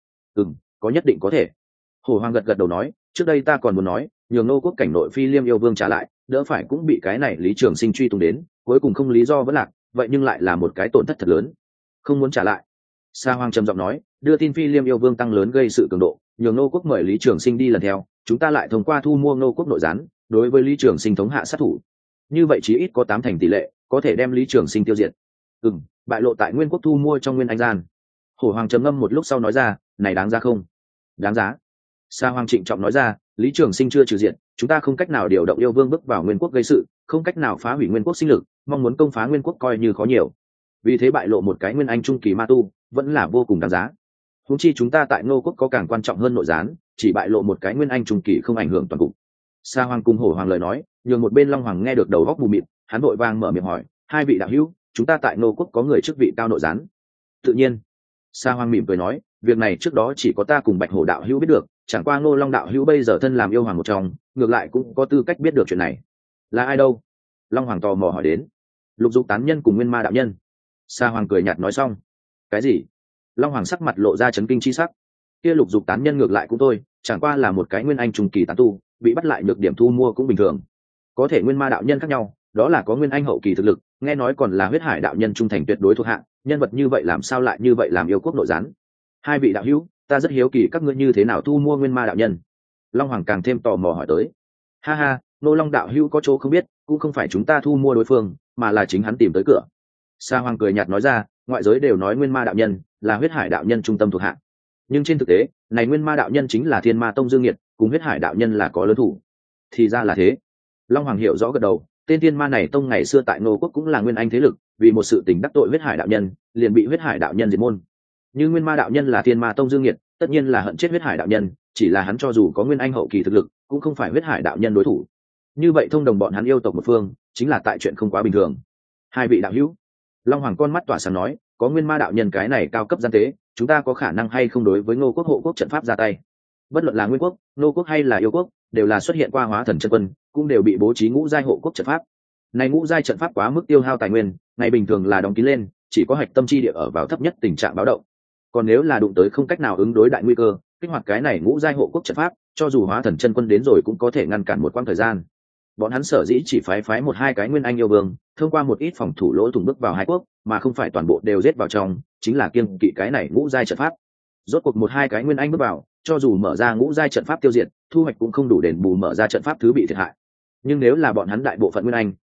Có nhất định có thể. Hổ Hoàng gật gật đầu nói, trước đây ta còn muốn nói, nhường Nô Quốc cảnh nội Phi Liêm yêu vương trả lại, đỡ phải cũng bị cái này Lý Trường Sinh truy tung đến, cuối cùng không lý do vẫn lạc, vậy nhưng lại là một cái tổn thất thật lớn. Không muốn trả lại. Sa Hoàng trầm giọng nói, đưa tin Phi Liêm yêu vương tăng lớn gây sự cường độ, nhường Nô Quốc mời Lý Trường Sinh đi lần theo, chúng ta lại thông qua thu mua Nô Quốc nội gián, đối với Lý Trường Sinh thống hạ sát thủ. Như vậy chí ít có 8 thành tỷ lệ, có thể đem Lý Trường Sinh tiêu diệt. Bại lộ tại Nguyên Quốc thu mua trong Nguyên Anh gian. Hổ Hoàng trầm ngâm một lúc sau nói ra, này đáng giá không? Đáng giá. Sa Hoàng trịnh trọng nói ra, Lý Trường Sinh chưa trừ diện, chúng ta không cách nào điều động yêu vương bước vào Nguyên Quốc gây sự, không cách nào phá hủy Nguyên Quốc sinh lực, mong muốn công phá Nguyên Quốc coi như khó nhiều. Vì thế bại lộ một cái Nguyên Anh trung kỳ ma tu, vẫn là vô cùng đáng giá. Huống chi chúng ta tại Ngô Quốc có càng quan trọng hơn nội gián, chỉ bại lộ một cái Nguyên Anh trung kỳ không ảnh hưởng toàn cục. Sa Hoàng cùng Hổ Hoàng lời nói, nhường một bên Long Hoàng nghe được đầu óc mù mịt, hắn vội vàng mở miệng hỏi, hai vị đạo hữu, chúng ta tại Ngô Quốc có người chức vị cao nội gián? Tự nhiên. Sa Hoàng mỉm cười nói, việc này trước đó chỉ có ta cùng Bạch Hổ đạo hữu biết được, chẳng qua Ngô Long đạo hữu bây giờ thân làm yêu hoàng một trong, ngược lại cũng có tư cách biết được chuyện này. Là ai đâu? Long Hoàng tò mò hỏi đến. Lục Dục tán nhân cùng Nguyên Ma đạo nhân. Sa Hoàng cười nhạt nói xong. Cái gì? Long Hoàng sắc mặt lộ ra chấn kinh chi sắc. Kia Lục Dục tán nhân ngược lại cũng thôi, chẳng qua là một cái Nguyên Anh trung kỳ tán tu, bị bắt lại nhược điểm thu mua cũng bình thường. Có thể Nguyên Ma đạo nhân khác nhau, đó là có Nguyên Anh hậu kỳ thực lực, nghe nói còn là Huyết Hải đạo nhân trung thành tuyệt đối thuộc hạ, nhân vật như vậy làm sao lại như vậy làm yêu quốc nội gián? Hai vị đạo hữu, ta rất hiếu kỳ các ngươi như thế nào thu mua Nguyên Ma đạo nhân. Long Hoàng càng thêm tò mò hỏi tới. Ha ha, Nô Long đạo hữu có chỗ không biết, cũng không phải chúng ta thu mua đối phương, mà là chính hắn tìm tới cửa. Sa Hoàng cười nhạt nói ra, ngoại giới đều nói Nguyên Ma đạo nhân là Huyết Hải đạo nhân trung tâm thuộc hạ, nhưng trên thực tế, này Nguyên Ma đạo nhân chính là Thiên Ma tông Dương Nghiệt, cùng Huyết Hải đạo nhân là có lớn thủ. Thì ra là thế. Long Hoàng hiểu rõ gật đầu, tên Thiên Ma này tông ngày xưa tại Ngô Quốc cũng là Nguyên Anh thế lực, vì một sự tình đắc tội Huyết Hải đạo nhân, liền bị Huyết Hải đạo nhân diệt môn. Như Nguyên Ma đạo nhân là Thiên Ma tông Dương Nghiệt, tất nhiên là hận chết Huyết Hải đạo nhân, chỉ là hắn cho dù có Nguyên Anh hậu kỳ thực lực, cũng không phải Huyết Hải đạo nhân đối thủ. Như vậy thông đồng bọn hắn yêu tộc một phương, chính là tại chuyện không quá bình thường. Hai vị đạo hữu. Long Hoàng con mắt tỏa sáng nói, có Nguyên Ma đạo nhân cái này cao cấp gian tế, chúng ta có khả năng hay không đối với Ngô Quốc hộ quốc trận pháp ra tay? Bất luận là Nguyên Quốc, Ngô Quốc hay là yêu quốc, đều là xuất hiện qua hóa thần chân quân, cũng đều bị bố trí ngũ giai hộ quốc trận pháp. Này ngũ giai trận pháp quá mức tiêu hao tài nguyên, ngày bình thường là đóng kín lên, chỉ có hạch tâm chi địa ở vào thấp nhất tình trạng báo động. Còn nếu là đụng tới không cách nào ứng đối đại nguy cơ, kích hoạt cái này ngũ giai hộ quốc trận pháp, cho dù hóa thần chân quân đến rồi cũng có thể ngăn cản một quãng thời gian. Bọn hắn sở dĩ chỉ phái 1-2 cái Nguyên Anh yêu vương, thông qua một ít phòng thủ lỗ thủng bước vào hai quốc, mà không phải toàn bộ đều giết vào trong, chính là kiêng kỵ cái này ngũ giai trận pháp. Rốt cuộc 1-2 cái Nguyên Anh bước vào, cho dù mở ra ngũ giai trận pháp tiêu diệt, thu hoạch cũng không đủ đền bù mở ra trận pháp thứ bị thiệt hại. Nhưng nếu là bọn hắn đại bộ phận Nguyên Anh,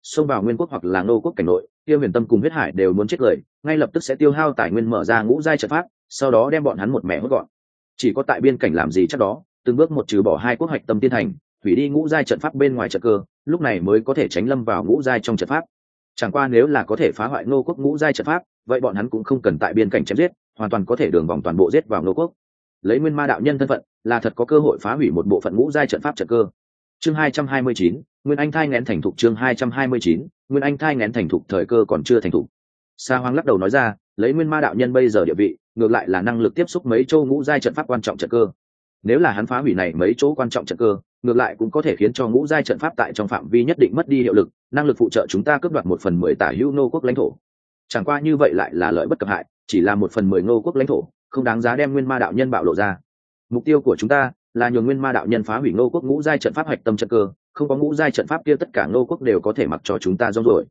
xông vào nguyên quốc hoặc là ngô quốc cảnh nội, kia huyền tâm cùng huyết hải đều muốn chết người, ngay lập tức sẽ tiêu hao tài nguyên mở ra ngũ giai trận pháp, sau đó đem bọn hắn một mẻ hốt gọn. Chỉ có tại biên cảnh làm gì chắc đó, từng bước một trừ bỏ hai quốc hoạch tâm tiên thành, hủy đi ngũ giai trận pháp bên ngoài trận cơ, lúc này mới có thể tránh lâm vào ngũ giai trong trận pháp. Chẳng qua nếu là có thể phá hoại ngô quốc ngũ giai trận pháp, vậy bọn hắn cũng không cần tại biên cảnh chém giết, hoàn toàn có thể đường vòng toàn bộ giết vào ngô quốc. Lấy nguyên ma đạo nhân thân phận, là thật có cơ hội phá hủy một bộ phận ngũ giai trận pháp trận cơ. Chương 229, Nguyên Anh thai nghén thành thục. Chương 229, Nguyên Anh thai nghén thành thục, thời cơ còn chưa thành thục. Sa Hoang lắc đầu nói ra, lấy nguyên ma đạo nhân bây giờ địa vị, ngược lại là năng lực tiếp xúc mấy châu ngũ giai trận pháp quan trọng trận cơ. Nếu là hắn phá hủy này mấy chỗ quan trọng trận cơ, ngược lại cũng có thể khiến cho ngũ giai trận pháp tại trong phạm vi nhất định mất đi hiệu lực, năng lực phụ trợ chúng ta cướp đoạt 1/10 tả hữu Ngô quốc lãnh thổ. Chẳng qua như vậy lại là lợi bất cập hại, chỉ là 1/10 Ngô quốc lãnh thổ, không đáng giá đem nguyên ma đạo nhân bạo lộ ra. Mục tiêu của chúng ta là nhường nguyên ma đạo nhân phá hủy Ngô quốc ngũ giai trận pháp hạch tâm trận cơ, không có ngũ giai trận pháp kia tất cả Ngô quốc đều có thể mặc cho chúng ta rong rồi.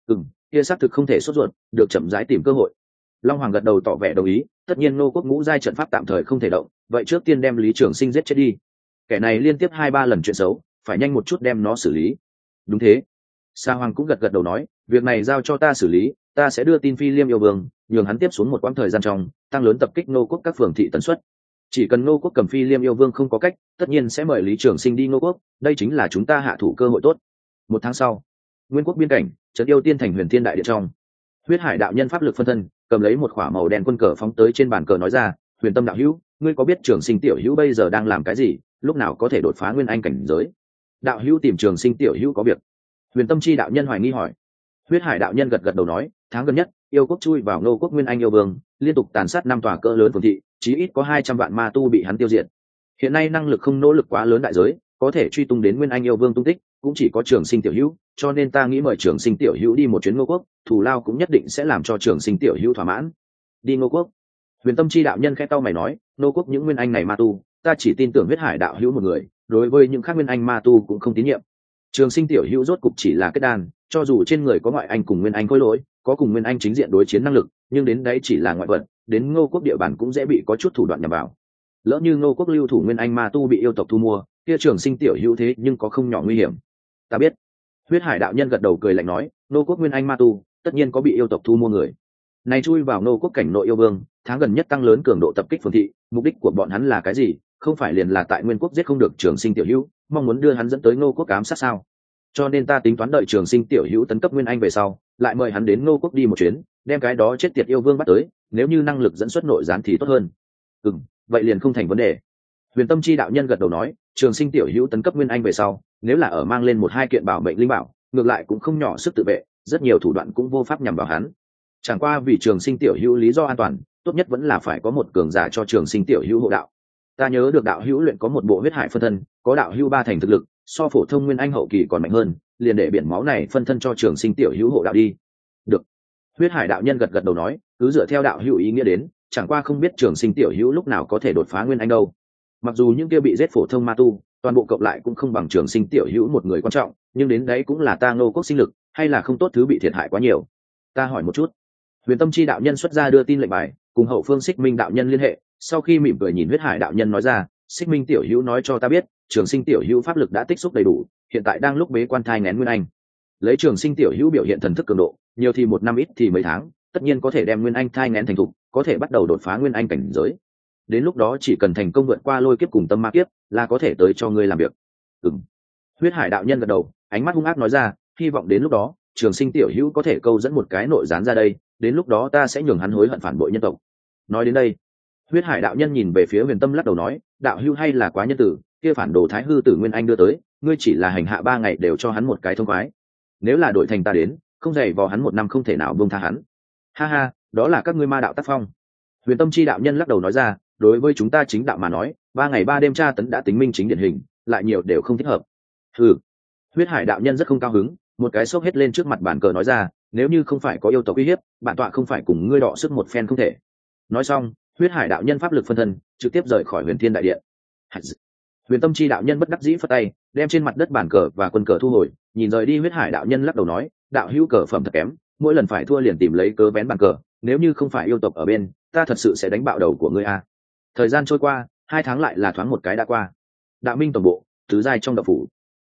Kia xác thực không thể sốt ruột, được chậm rãi tìm cơ hội. Long Hoàng gật đầu tỏ vẻ đồng ý, tất nhiên Ngô quốc ngũ giai trận pháp tạm thời không thể động, vậy trước tiên đem Lý Trường Sinh giết chết đi. Kẻ này liên tiếp 2-3 lần chuyện xấu, phải nhanh một chút đem nó xử lý. Đúng thế. Sa Hoàng cũng gật đầu nói, việc này giao cho ta xử lý, ta sẽ đưa tin Phi Liêm yêu vương, nhường hắn tiếp xuống một quãng thời gian trong, tăng lớn tập kích Ngô quốc các phường thị tần suất. Chỉ cần Ngô quốc cầm Phi Liêm yêu vương không có cách, tất nhiên sẽ mời Lý Trường Sinh đi Ngô quốc, đây chính là chúng ta hạ thủ cơ hội tốt. 1 tháng sau, Nguyên quốc biên cảnh, trấn yêu tiên thành Huyền Thiên đại điện trong, Huyết Hải đạo nhân pháp lực phân thân, cầm lấy một khỏa màu đen quân cờ phóng tới trên bàn cờ nói ra, Huyền Tâm đạo hữu, ngươi có biết Trường Sinh tiểu hữu bây giờ đang làm cái gì, lúc nào có thể đột phá nguyên anh cảnh giới? Đạo hữu tìm Trường Sinh tiểu hữu có việc. Huyền Tâm chi đạo nhân hoài nghi hỏi. Huyết Hải đạo nhân gật đầu nói, tháng gần nhất, yêu quốc chui vào Ngô quốc nguyên anh yêu vương, liên tục tàn sát 5 tòa cỡ lớn phường thị, chí ít có 200 vạn ma tu bị hắn tiêu diệt. Hiện nay năng lực không nỗ lực quá lớn đại giới, có thể truy tung đến nguyên anh yêu vương tung tích, cũng chỉ có Trường Sinh tiểu hữu, cho nên ta nghĩ mời Trường Sinh tiểu hữu đi một chuyến Ngô quốc, thù lao cũng nhất định sẽ làm cho Trường Sinh tiểu hữu thỏa mãn. Đi Ngô quốc? Huyền Tâm chi đạo nhân khẽ cau mày nói, Ngô quốc những nguyên anh này ma tu, ta chỉ tin tưởng Huyết Hải đạo hữu một người, đối với những khác nguyên anh ma tu cũng không tín nhiệm. Trường Sinh tiểu hữu rốt cục chỉ là kết đan, cho dù trên người có ngoại anh cùng nguyên anh khối lỗi, có cùng nguyên anh chính diện đối chiến năng lực, nhưng đến đấy chỉ là ngoại vật, đến Ngô quốc địa bàn cũng dễ bị có chút thủ đoạn nhằm vào. Lỡ như Ngô quốc lưu thủ nguyên anh ma tu bị yêu tộc thu mua, kia Trường Sinh tiểu hữu thế nhưng có không nhỏ nguy hiểm. Ta biết. Huyết Hải đạo nhân gật đầu cười lạnh nói, Ngô quốc nguyên anh ma tu, tất nhiên có bị yêu tộc thu mua người. Này chui vào Ngô quốc cảnh nội yêu vương, tháng gần nhất tăng lớn cường độ tập kích phường thị, mục đích của bọn hắn là cái gì? Không phải liền là tại Nguyên quốc giết không được Trường Sinh tiểu hữu, mong muốn đưa hắn dẫn tới Ngô quốc ám sát sao? Cho nên ta tính toán đợi Trường Sinh tiểu hữu tấn cấp nguyên anh về sau, lại mời hắn đến Ngô quốc đi một chuyến, đem cái đó chết tiệt yêu vương bắt tới, nếu như năng lực dẫn xuất nội gián thì tốt hơn. Vậy liền không thành vấn đề. Huyền Tâm chi đạo nhân gật đầu nói, Trường Sinh tiểu hữu tấn cấp nguyên anh về sau, nếu là ở mang lên 1-2 kiện bảo mệnh linh bảo, ngược lại cũng không nhỏ sức tự vệ, rất nhiều thủ đoạn cũng vô pháp nhằm vào hắn. Chẳng qua vì Trường Sinh tiểu hữu lý do an toàn, tốt nhất vẫn là phải có một cường giả cho Trường Sinh tiểu hữu hộ đạo. Ta nhớ được đạo hữu luyện có một bộ huyết hải phân thân, có đạo hữu 3 thành thực lực, so phổ thông nguyên anh hậu kỳ còn mạnh hơn, liền để biển máu này phân thân cho Trường Sinh tiểu hữu hộ đạo đi. Được. Huyết Hải đạo nhân gật đầu nói, cứ dựa theo đạo hữu ý nghĩa đến, chẳng qua không biết Trường Sinh tiểu hữu lúc nào có thể đột phá nguyên anh đâu. Mặc dù những kia bị giết phổ thông ma tu, toàn bộ cộng lại cũng không bằng Trường Sinh tiểu hữu một người quan trọng, nhưng đến đấy cũng là ta Ngô quốc sinh lực, hay là không tốt thứ bị thiệt hại quá nhiều. Ta hỏi một chút. Huyền Tâm chi đạo nhân xuất ra đưa tin lệnh bài, cùng hậu phương Xích Minh đạo nhân liên hệ, sau khi mỉm cười nhìn Huyết Hải đạo nhân nói ra, Xích Minh tiểu hữu nói cho ta biết, Trường Sinh tiểu hữu pháp lực đã tích xúc đầy đủ, hiện tại đang lúc bế quan thai nghén nguyên anh. Lấy Trường Sinh tiểu hữu biểu hiện thần thức cường độ, nhiều thì 1 năm ít thì mấy tháng, tất nhiên có thể đem nguyên anh thai nghén thành thục, có thể bắt đầu đột phá nguyên anh cảnh giới. Đến lúc đó chỉ cần thành công vượt qua lôi kiếp cùng tâm ma kiếp, là có thể tới cho ngươi làm việc. Huyết Hải đạo nhân gật đầu, ánh mắt hung ác nói ra, hy vọng đến lúc đó, Trường Sinh tiểu hữu có thể câu dẫn một cái nội gián ra đây, đến lúc đó ta sẽ nhường hắn hối hận phản bội nhân tộc. Nói đến đây, Huyết Hải đạo nhân nhìn về phía Huyền Tâm lắc đầu nói, đạo hữu hay là quá nhân tử, kia phản đồ Thái hư tử Nguyên Anh đưa tới, ngươi chỉ là hành hạ 3 ngày đều cho hắn một cái thông khoái. Nếu là đổi thành ta đến, không dày vò hắn 1 năm không thể nào buông tha hắn. Ha ha, đó là các ngươi ma đạo tác phong. Huyền Tâm chi đạo nhân lắc đầu nói ra, đối với chúng ta chính đạo mà nói, 3 ngày 3 đêm tra tấn đã tính minh chính điển hình, lại nhiều đều không thích hợp. Huyết Hải đạo nhân rất không cao hứng, một cái xốc hết lên trước mặt bàn cờ nói ra, nếu như không phải có yêu tộc uy hiếp, bản tọa không phải cùng ngươi đọ sức một phen không thể. Nói xong, Huyết Hải đạo nhân pháp lực phân thân, trực tiếp rời khỏi Huyền Thiên đại điện. Huyền Tâm chi đạo nhân bất đắc dĩ phất tay, đem trên mặt đất bàn cờ và quân cờ thu hồi, nhìn rời đi Huyết Hải đạo nhân lắc đầu nói, đạo hữu cờ phẩm thật kém, mỗi lần phải thua liền tìm lấy cớ vén bàn cờ, nếu như không phải yêu tộc ở bên, ta thật sự sẽ đánh bạo đầu của ngươi a. Thời gian trôi qua, 2 tháng lại là thoáng một cái đã qua. Đạo Minh tổng bộ, tứ giai trong đạo phủ.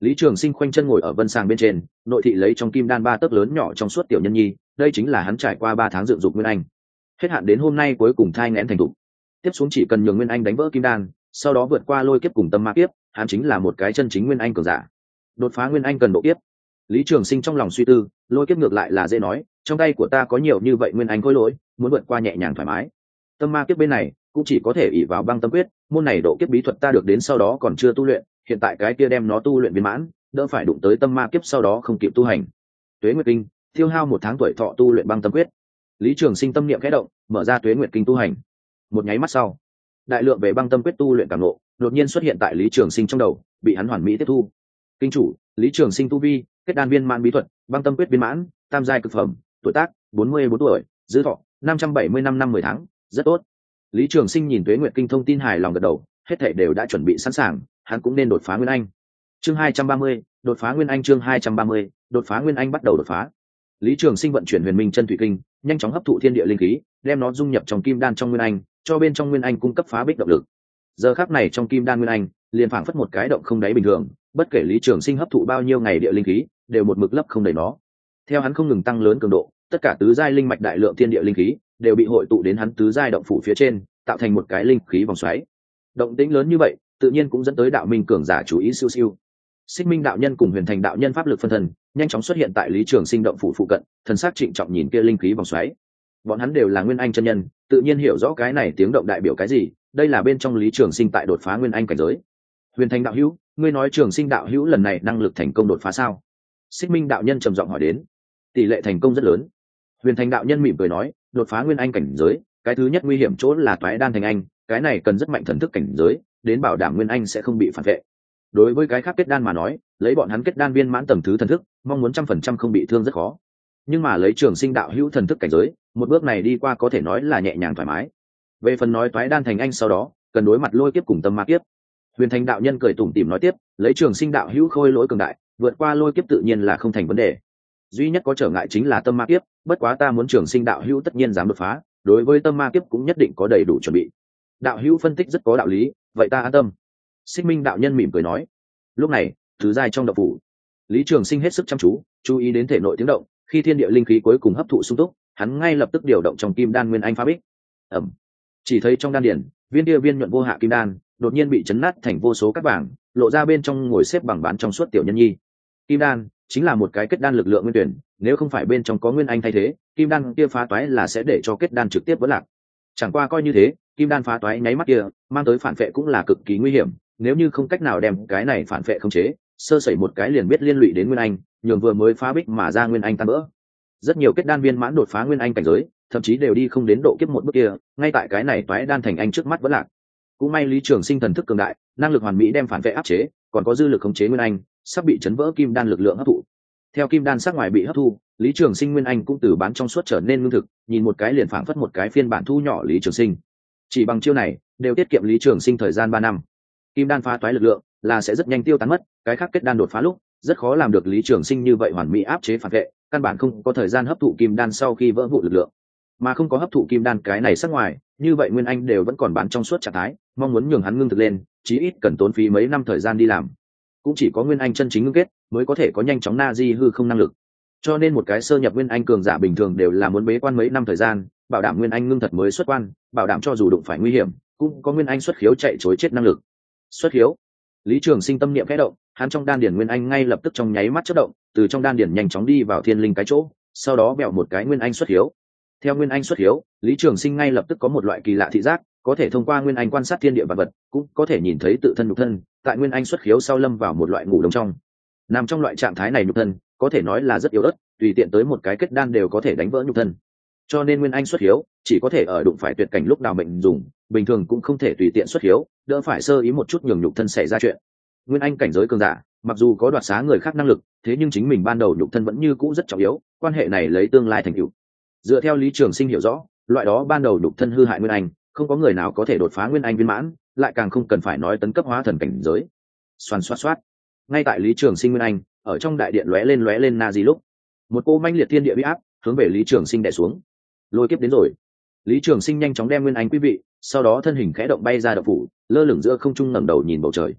Lý Trường Sinh khoanh chân ngồi ở vân sàng bên trên, nội thị lấy trong kim đan 3 tấc lớn nhỏ trong suốt tiểu nhân nhi, đây chính là hắn trải qua 3 tháng dựng dục nguyên anh. Hết hạn đến hôm nay cuối cùng thai nghén thành thục. Tiếp xuống chỉ cần nhường nguyên anh đánh vỡ kim đan, sau đó vượt qua lôi kiếp cùng tâm ma kiếp, hắn chính là một cái chân chính nguyên anh cường giả. Đột phá nguyên anh cần độ kiếp. Lý Trường Sinh trong lòng suy tư, lôi kiếp ngược lại là dễ nói, trong tay của ta có nhiều như vậy nguyên anh khối lỗi, muốn vượt qua nhẹ nhàng thoải mái. Tâm ma kiếp bên này cũng chỉ có thể ỷ vào băng tâm quyết, môn này độ kiếp bí thuật ta được đến sau đó còn chưa tu luyện, hiện tại cái kia đem nó tu luyện viên mãn, đỡ phải đụng tới tâm ma kiếp sau đó không kịp tu hành. Tuế Nguyệt Kinh, tiêu hao 1 tháng tuổi thọ tu luyện băng tâm quyết. Lý Trường Sinh tâm niệm khẽ động, mở ra Tuế Nguyệt Kinh tu hành. Một nháy mắt sau, đại lượng về băng tâm quyết tu luyện cảm ngộ đột nhiên xuất hiện tại Lý Trường Sinh trong đầu, bị hắn hoàn mỹ tiếp thu. Kinh chủ, Lý Trường Sinh tu vi, kết đan viên mãn bí thuật, băng tâm quyết viên mãn, tam giai cực phẩm, tuổi tác 44 tuổi, dư thọ 570 năm 10 tháng, rất tốt. Lý Trường Sinh nhìn Tuế Nguyệt Kinh thông tin hài lòng gật đầu, hết thảy đều đã chuẩn bị sẵn sàng, hắn cũng nên đột phá nguyên anh. Chương 230, đột phá nguyên anh. Chương 230, đột phá nguyên anh bắt đầu đột phá. Lý Trường Sinh vận chuyển Huyền Minh Chân Thủy Kinh, nhanh chóng hấp thụ thiên địa linh khí, đem nó dung nhập trong kim đan trong nguyên anh, cho bên trong nguyên anh cung cấp phá bích động lực. Giờ khắc này trong kim đan nguyên anh, liền phảng phất một cái động không đáy bình thường, bất kể Lý Trường Sinh hấp thụ bao nhiêu ngày địa linh khí, đều một mực lấp không đầy nó. Theo hắn không ngừng tăng lớn cường độ, tất cả tứ giai linh mạch đại lượng thiên địa linh khí đều bị hội tụ đến hắn tứ giai động phủ phía trên, tạo thành một cái linh khí vòng xoáy. Động tĩnh lớn như vậy, tự nhiên cũng dẫn tới đạo minh cường giả chú ý siêu siêu. Xích Minh đạo nhân cùng Huyền Thành đạo nhân pháp lực phân thân, nhanh chóng xuất hiện tại Lý Trường Sinh động phủ phụ cận, thần sắc trịnh trọng nhìn kia linh khí vòng xoáy. Bọn hắn đều là nguyên anh chân nhân, tự nhiên hiểu rõ cái này tiếng động đại biểu cái gì, đây là bên trong Lý Trường Sinh tại đột phá nguyên anh cảnh giới. Huyền Thành đạo hữu, ngươi nói Trường Sinh đạo hữu lần này năng lực thành công đột phá sao? Xích Minh đạo nhân trầm giọng hỏi đến. Tỷ lệ thành công rất lớn. Huyền Thành đạo nhân mỉm cười nói, đột phá nguyên anh cảnh giới, cái thứ nhất nguy hiểm chỗ là toái đan thành anh, cái này cần rất mạnh thần thức cảnh giới, đến bảo đảm nguyên anh sẽ không bị phản vệ. Đối với cái khác kết đan mà nói, lấy bọn hắn kết đan viên mãn tầng thứ thần thức, mong muốn 100% không bị thương rất khó. Nhưng mà lấy Trường Sinh đạo hữu thần thức cảnh giới, một bước này đi qua có thể nói là nhẹ nhàng thoải mái. Về phần nói toái đan thành anh sau đó, cần đối mặt lôi kiếp cùng tâm ma kiếp. Huyền Thành đạo nhân cười tủm tỉm nói tiếp, lấy Trường Sinh đạo hữu khôi lỗi cường đại, vượt qua lôi kiếp tự nhiên là không thành vấn đề. Duy nhất có trở ngại chính là tâm ma kiếp, bất quá ta muốn Trường Sinh đạo hữu tất nhiên dám đột phá, đối với tâm ma kiếp cũng nhất định có đầy đủ chuẩn bị. Đạo hữu phân tích rất có đạo lý, vậy ta an tâm. Xích Minh đạo nhân mỉm cười nói. Lúc này, thứ giai trong động phủ, Lý Trường Sinh hết sức chăm chú ý đến thể nội tiếng động, khi thiên địa linh khí cuối cùng hấp thụ sung túc, hắn ngay lập tức điều động trong kim đan nguyên anh phá bích. Ầm. Chỉ thấy trong đan điển, viên kia viên nhuận vô hạ kim đan đột nhiên bị chấn nát thành vô số cát vàng, lộ ra bên trong ngồi xếp bằng bán trong suốt tiểu nhân nhi. Kim đan chính là một cái kết đan lực lượng nguyên tuyển, nếu không phải bên trong có nguyên anh thay thế, kim đan kia phá toái là sẽ để cho kết đan trực tiếp vỡ lạc. Chẳng qua coi như thế, kim đan phá toái nháy mắt kia, mang tới phản vệ cũng là cực kỳ nguy hiểm, nếu như không cách nào đem cái này phản vệ khống chế, sơ sẩy một cái liền biết liên lụy đến nguyên anh, nhường vừa mới phá bích mà ra nguyên anh tan vỡ. Rất nhiều kết đan viên mãn đột phá nguyên anh cảnh giới, thậm chí đều đi không đến độ kiếp một bước kia, ngay tại cái này toái đan thành anh trước mắt vẫn lạc. Cũng may Lý Trường Sinh thần thức cường đại, năng lực hoàn mỹ đem phản vệ áp chế, còn có dư lực khống chế nguyên anh, sắp bị chấn vỡ kim đan lực lượng hấp thụ. Theo kim đan sắc ngoài bị hấp thu, Lý Trường Sinh nguyên anh cũng từ bán trong suốt trở nên ngưng thực, nhìn một cái liền phảng phất một cái phiên bản thu nhỏ Lý Trường Sinh. Chỉ bằng chiêu này, đều tiết kiệm Lý Trường Sinh thời gian 3 năm. Kim đan phá toái lực lượng là sẽ rất nhanh tiêu tán mất, cái khác kết đan đột phá lúc, rất khó làm được Lý Trường Sinh như vậy hoàn mỹ áp chế phản vệ, căn bản không có thời gian hấp thụ kim đan sau khi vỡ vụn lực lượng. Mà không có hấp thụ kim đan cái này sắc ngoài, như vậy nguyên anh đều vẫn còn bán trong suốt trạng thái, mong muốn nhường hắn ngưng thực lên, chí ít cần tốn phí mấy năm thời gian đi làm. Cũng chỉ có nguyên anh chân chính ngưng kết, mới có thể có nhanh chóng na di hư không năng lực. Cho nên một cái sơ nhập nguyên anh cường giả bình thường đều là muốn bế quan mấy năm thời gian, bảo đảm nguyên anh ngưng thật mới xuất quan, bảo đảm cho dù đụng phải nguy hiểm, cũng có nguyên anh xuất khiếu chạy chối chết năng lực. Xuất khiếu. Lý Trường Sinh tâm niệm khẽ động, hắn trong đan điển nguyên anh ngay lập tức trong nháy mắt chớp động, từ trong đan điển nhanh chóng đi vào thiên linh cái chỗ, sau đó bẹo một cái nguyên anh xuất khiếu. Theo nguyên anh xuất khiếu, Lý Trường Sinh ngay lập tức có một loại kỳ lạ thị giác, có thể thông qua nguyên anh quan sát thiên địa vật vật, cũng có thể nhìn thấy tự thân nhục thân, tại nguyên anh xuất khiếu sau lâm vào một loại ngủ đông trong. Nằm trong loại trạng thái này nhục thân, có thể nói là rất yếu ớt, tùy tiện tới một cái kết đan đều có thể đánh vỡ nhục thân. Cho nên nguyên anh xuất hiếu chỉ có thể ở đụng phải tuyệt cảnh lúc nào mệnh dùng, bình thường cũng không thể tùy tiện xuất hiếu, đỡ phải sơ ý một chút nhường nhục thân xảy ra chuyện. Nguyên anh cảnh giới cường giả, mặc dù có đoạt xá người khác năng lực, thế nhưng chính mình ban đầu nhục thân vẫn như cũ rất trọng yếu, quan hệ này lấy tương lai thành tựu. Dựa theo Lý Trường Sinh hiểu rõ, loại đó ban đầu nhục thân hư hại nguyên anh, không có người nào có thể đột phá nguyên anh viên mãn, lại càng không cần phải nói tấn cấp hóa thần cảnh giới. Xoàn xoát xoát. Ngay tại Lý Trường Sinh nguyên anh, ở trong đại điện lóe lên na di lúc, một cô manh liệt thiên địa uy áp hướng về Lý Trường Sinh đè xuống. Lôi kiếp đến rồi. Lý Trường Sinh nhanh chóng đem nguyên anh quý vị, sau đó thân hình khẽ động bay ra động phủ, lơ lửng giữa không trung ngẩng đầu nhìn bầu trời.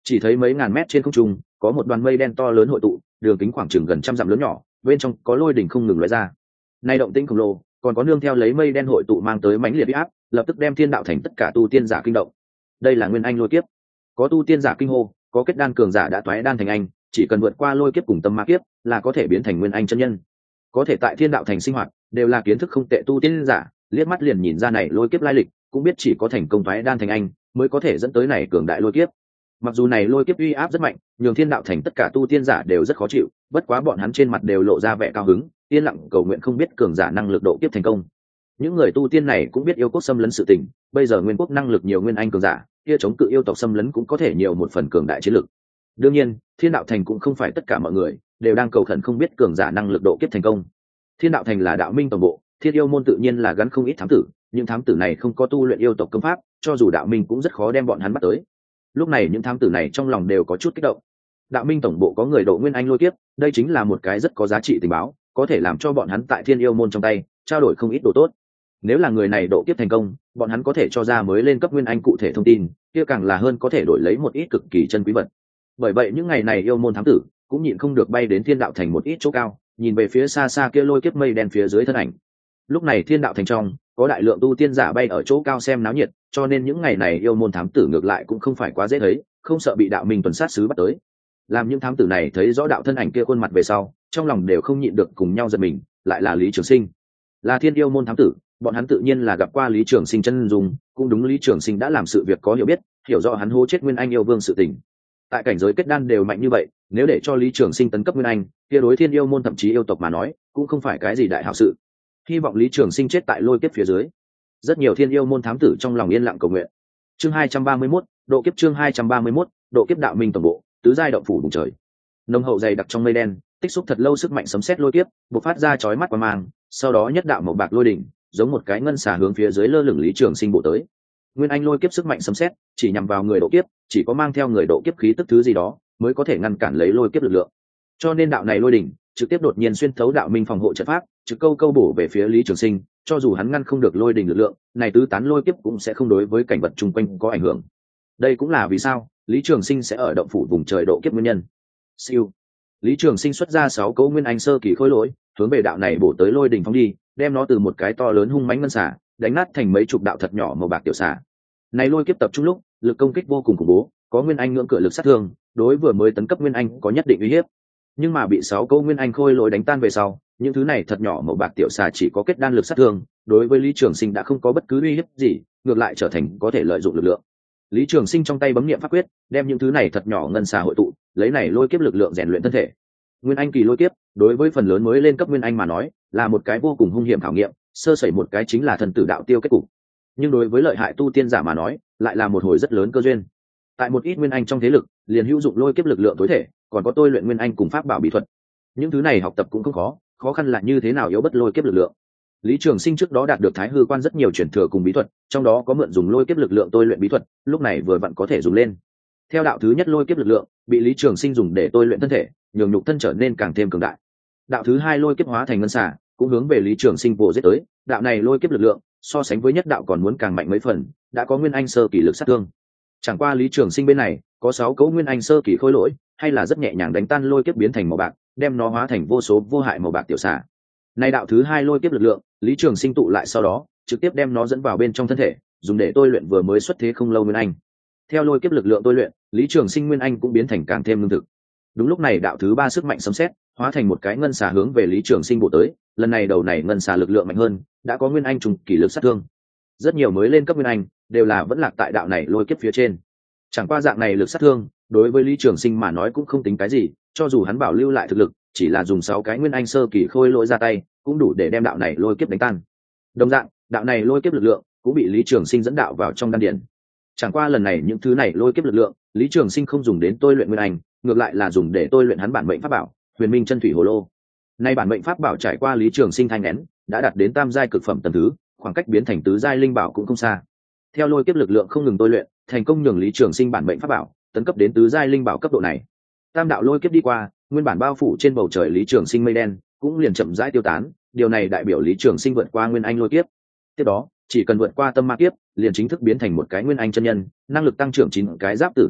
Chỉ thấy mấy ngàn mét trên không trung có một đoàn mây đen to lớn hội tụ, đường kính khoảng chừng gần trăm dặm lớn nhỏ, bên trong có lôi đỉnh không ngừng lóe ra. Nay động tĩnh khổng lồ, còn có nương theo lấy mây đen hội tụ mang tới mãnh liệt uy áp, lập tức đem thiên đạo thành tất cả tu tiên giả kinh động. Đây là nguyên anh lôi kiếp. Có tu tiên giả kinh hô, có kết đan cường giả đã toái đan thành anh, chỉ cần vượt qua lôi kiếp cùng tâm ma kiếp là có thể biến thành nguyên anh chân nhân. Có thể tại thiên đạo thành sinh hoạt, đều là kiến thức không tệ tu tiên giả, liếc mắt liền nhìn ra này lôi kiếp lai lịch, cũng biết chỉ có thành công toái đan thành anh mới có thể dẫn tới này cường đại lôi kiếp. Mặc dù này lôi kiếp uy áp rất mạnh, nhường thiên đạo thành tất cả tu tiên giả đều rất khó chịu, bất quá bọn hắn trên mặt đều lộ ra vẻ cao hứng, yên lặng cầu nguyện không biết cường giả năng lực độ kiếp thành công. Những người tu tiên này cũng biết yêu quốc xâm lấn sự tình, bây giờ nguyên quốc năng lực nhiều nguyên anh cường giả, kia chống cự yêu tộc xâm lấn cũng có thể nhiều một phần cường đại chiến lực. Đương nhiên, thiên đạo thành cũng không phải tất cả mọi người đều đang cầu khẩn không biết cường giả năng lực độ kiếp thành công. Thiên đạo thành là đạo minh tổng bộ, thiên yêu môn tự nhiên là gắn không ít thám tử, những thám tử này không có tu luyện yêu tộc công pháp, cho dù đạo minh cũng rất khó đem bọn hắn bắt tới. Lúc này những thám tử này trong lòng đều có chút kích động. Đạo minh tổng bộ có người độ nguyên anh lôi kiếp, đây chính là một cái rất có giá trị tình báo, có thể làm cho bọn hắn tại thiên yêu môn trong tay trao đổi không ít đồ tốt. Nếu là người này độ kiếp thành công, bọn hắn có thể cho ra mới lên cấp nguyên anh cụ thể thông tin, kia càng là hơn có thể đổi lấy một ít cực kỳ chân quý vật. Bởi vậy những ngày này yêu môn thám tử cũng nhịn không được bay đến thiên đạo thành một ít chỗ cao, nhìn về phía xa xa kia lôi kiếp mây đen phía dưới thân ảnh. Lúc này thiên đạo thành trong có đại lượng tu tiên giả bay ở chỗ cao xem náo nhiệt, cho nên những ngày này yêu môn thám tử ngược lại cũng không phải quá dễ thấy, không sợ bị đạo minh tuần sát sứ bắt tới. Làm những thám tử này thấy rõ đạo thân ảnh kia khuôn mặt về sau, trong lòng đều không nhịn được cùng nhau giật mình, lại là Lý Trường Sinh. Là thiên yêu môn thám tử, bọn hắn tự nhiên là gặp qua Lý Trường Sinh chân dung, cũng đúng Lý Trường Sinh đã làm sự việc có hiểu biết, hiểu rõ hắn hô chết nguyên anh yêu vương sự tình. Tại cảnh giới kết đan đều mạnh như vậy, nếu để cho Lý Trường Sinh tấn cấp nguyên anh, kia đối thiên yêu môn thậm chí yêu tộc mà nói, cũng không phải cái gì đại hảo sự. Hy vọng Lý Trường Sinh chết tại lôi kiếp phía dưới. Rất nhiều thiên yêu môn thám tử trong lòng yên lặng cầu nguyện. Chương 231, độ kiếp. Chương 231, độ kiếp. Đạo minh tổng bộ, tứ giai động phủ vùng trời. Nồng hậu dày đặc trong mây đen, tích xúc thật lâu sức mạnh sấm sét lôi kiếp, bộc phát ra chói mắt qua mang, sau đó nhất đạo màu bạc lôi đỉnh, giống một cái ngân xà hướng phía dưới lơ lửng Lý Trường Sinh bộ tới. Nguyên anh lôi kiếp sức mạnh sấm sét, chỉ nhằm vào người độ kiếp, chỉ có mang theo người độ kiếp khí tức thứ gì đó, mới có thể ngăn cản lấy lôi kiếp lực lượng. Cho nên đạo này lôi đỉnh trực tiếp đột nhiên xuyên thấu đạo minh phòng hộ trận pháp, trực câu câu bổ về phía Lý Trường Sinh, cho dù hắn ngăn không được lôi đỉnh lực lượng, này tứ tán lôi kiếp cũng sẽ không đối với cảnh vật chung quanh có ảnh hưởng. Đây cũng là vì sao Lý Trường Sinh sẽ ở động phủ vùng trời độ kiếp nguyên nhân. Siêu. Lý Trường Sinh xuất ra 6 cấu nguyên anh sơ kỳ khối lỗi, hướng về đạo này bổ tới lôi đỉnh phóng đi, đem nó từ một cái to lớn hung mãnh ngân xà đánh nát thành mấy chục đạo thật nhỏ màu bạc tiểu xà. Này lôi kiếp tập trung lúc, lực công kích vô cùng khủng bố, có nguyên anh ngưỡng cửa lực sát thương, đối vừa mới tấn cấp nguyên anh có nhất định uy hiếp. Nhưng mà bị 6 câu nguyên anh khôi lỗi đánh tan về sau, những thứ này thật nhỏ màu bạc tiểu xà chỉ có kết đan lực sát thương, đối với Lý Trường Sinh đã không có bất cứ uy hiếp gì, ngược lại trở thành có thể lợi dụng lực lượng. Lý Trường Sinh trong tay bấm niệm pháp quyết, đem những thứ này thật nhỏ ngân xà hội tụ, lấy này lôi kiếp lực lượng rèn luyện thân thể. Nguyên anh kỳ lôi kiếp, đối với phần lớn mới lên cấp nguyên anh mà nói, là một cái vô cùng hung hiểm khảo nghiệm, sơ sẩy một cái chính là thần tử đạo tiêu kết cục. Nhưng đối với lợi hại tu tiên giả mà nói, lại là một hồi rất lớn cơ duyên. Tại một ít nguyên anh trong thế lực, liền hữu dụng lôi kiếp lực lượng tối thể, còn có tôi luyện nguyên anh cùng pháp bảo bí thuật. Những thứ này học tập cũng không khó, khó khăn là như thế nào yếu bất lôi kiếp lực lượng. Lý Trường Sinh trước đó đạt được Thái Hư Quan rất nhiều truyền thừa cùng bí thuật, trong đó có mượn dùng lôi kiếp lực lượng tôi luyện bí thuật, lúc này vừa vặn có thể dùng lên. Theo đạo thứ nhất lôi kiếp lực lượng, bị Lý Trường Sinh dùng để tôi luyện thân thể, nhường nhục thân trở nên càng thêm cường đại. Đạo thứ hai lôi kiếp hóa thành ngân xà, cũng hướng về Lý Trường Sinh bổ giết tới, đạo này lôi kiếp lực lượng, so sánh với nhất đạo còn muốn càng mạnh mấy phần, đã có nguyên anh sơ kỳ lực sát thương. Chẳng qua Lý Trường Sinh bên này, có 6 cấu nguyên anh sơ kỳ khôi lỗi, hay là rất nhẹ nhàng đánh tan lôi kiếp biến thành màu bạc, đem nó hóa thành vô số vô hại màu bạc tiểu xà. Nay đạo thứ hai lôi kiếp lực lượng, Lý Trường Sinh tụ lại sau đó, trực tiếp đem nó dẫn vào bên trong thân thể, dùng để tôi luyện vừa mới xuất thế không lâu nguyên anh. Theo lôi kiếp lực lượng tôi luyện, Lý Trường Sinh nguyên anh cũng biến thành càng thêm lương thực. Đúng lúc này đạo thứ ba sức mạnh sấm sét, hóa thành một cái ngân xà hướng về Lý Trường Sinh bổ tới, lần này đầu này ngân xà lực lượng mạnh hơn, đã có nguyên anh trùng kỷ lực sát thương. Rất nhiều mới lên cấp nguyên anh đều là vẫn lạc tại đạo này lôi kiếp phía trên. Chẳng qua dạng này lực sát thương, đối với Lý Trường Sinh mà nói cũng không tính cái gì, cho dù hắn bảo lưu lại thực lực, chỉ là dùng 6 cái nguyên anh sơ kỳ khôi lỗi ra tay, cũng đủ để đem đạo này lôi kiếp đánh tan. Đồng dạng, đạo này lôi kiếp lực lượng cũng bị Lý Trường Sinh dẫn đạo vào trong đan điền. Chẳng qua lần này những thứ này lôi kiếp lực lượng, Lý Trường Sinh không dùng đến tôi luyện nguyên anh, ngược lại là dùng để tôi luyện hắn bản mệnh pháp bảo, Huyền Minh Chân Thủy Hồ Lô. Nay bản mệnh pháp bảo trải qua Lý Trường Sinh thanh nén, đã đạt đến tam giai cực phẩm tầng thứ, khoảng cách biến thành tứ giai linh bảo cũng không xa. Theo lôi kiếp lực lượng không ngừng tôi luyện, thành công nhường Lý Trường Sinh bản mệnh pháp bảo tấn cấp đến tứ giai linh bảo cấp độ này. Tam đạo lôi kiếp đi qua, nguyên bản bao phủ trên bầu trời Lý Trường Sinh mây đen cũng liền chậm rãi tiêu tán, điều này đại biểu Lý Trường Sinh vượt qua nguyên anh lôi kiếp. Tiếp đó, chỉ cần vượt qua tâm ma kiếp, liền chính thức biến thành một cái nguyên anh chân nhân, năng lực tăng trưởng 9 cái giáp tử tuổi thọ,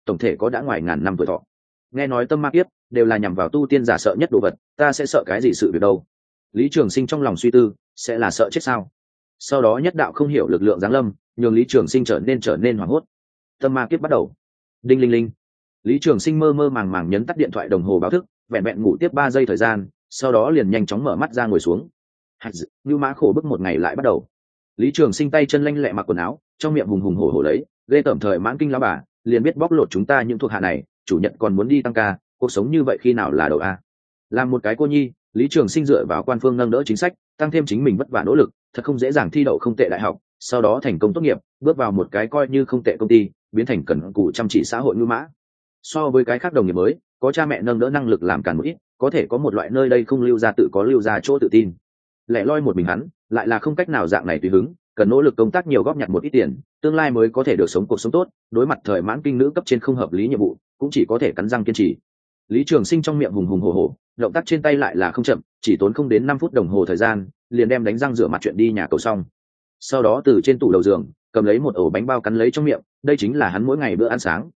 tổng thể có đã ngoài ngàn năm tuổi thọ. Nghe nói tâm ma kiếp đều là nhằm vào tu tiên giả sợ nhất đồ vật, ta sẽ sợ cái gì sự việc đâu? Lý Trường Sinh trong lòng suy tư, sẽ là sợ chết sao? Sau đó nhất đạo không hiểu lực lượng giáng lâm, nhường Lý Trường Sinh trở nên hoảng hốt. Tâm ma kiếp bắt đầu. Đinh linh linh. Lý Trường Sinh mơ mơ màng màng nhấn tắt điện thoại đồng hồ báo thức, vẹn vẹn ngủ tiếp 3 giây thời gian, sau đó liền nhanh chóng mở mắt ra ngồi xuống. Như mã khổ bức một ngày lại bắt đầu. Lý Trường Sinh tay chân lanh lẹ mặc quần áo, trong miệng hùng hùng hổ hổ lấy, ghê tởm thời mãn kinh lão bà, liền biết bóc lột chúng ta những thuộc hạ này, chủ nhận còn muốn đi tăng ca, cuộc sống như vậy khi nào là đầu a? Làm một cái cô nhi, Lý Trường Sinh dựa vào quan phương nâng đỡ chính sách, tăng thêm chính mình vất vả nỗ lực, thật không dễ dàng thi đậu không tệ đại học, sau đó thành công tốt nghiệp, bước vào một cái coi như không tệ công ty, biến thành cần cù chăm chỉ xã hội ngư mã. So với cái khác đồng nghiệp mới, có cha mẹ nâng đỡ năng lực làm càn một ít, có thể có một loại nơi đây không lưu ra tự có lưu ra chỗ tự tin. Lẻ loi một mình hắn, lại là không cách nào dạng này tùy hứng, cần nỗ lực công tác nhiều góp nhặt một ít tiền, tương lai mới có thể được sống cuộc sống tốt. Đối mặt thời mãn kinh nữ cấp trên không hợp lý nhiệm vụ, cũng chỉ có thể cắn răng kiên trì. Lý Trường Sinh trong miệng hùng hùng hổ hổ, động tác trên tay lại là không chậm, chỉ tốn không đến 5 phút đồng hồ thời gian, liền đem đánh răng rửa mặt chuyện đi nhà cầu xong. Sau đó từ trên tủ đầu giường cầm lấy một ổ bánh bao cắn lấy trong miệng, đây chính là hắn mỗi ngày bữa ăn sáng.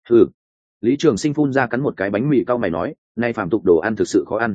Lý Trường Sinh phun ra cắn một cái bánh mì, cau mày nói, nay phàm tục đồ ăn thực sự khó ăn.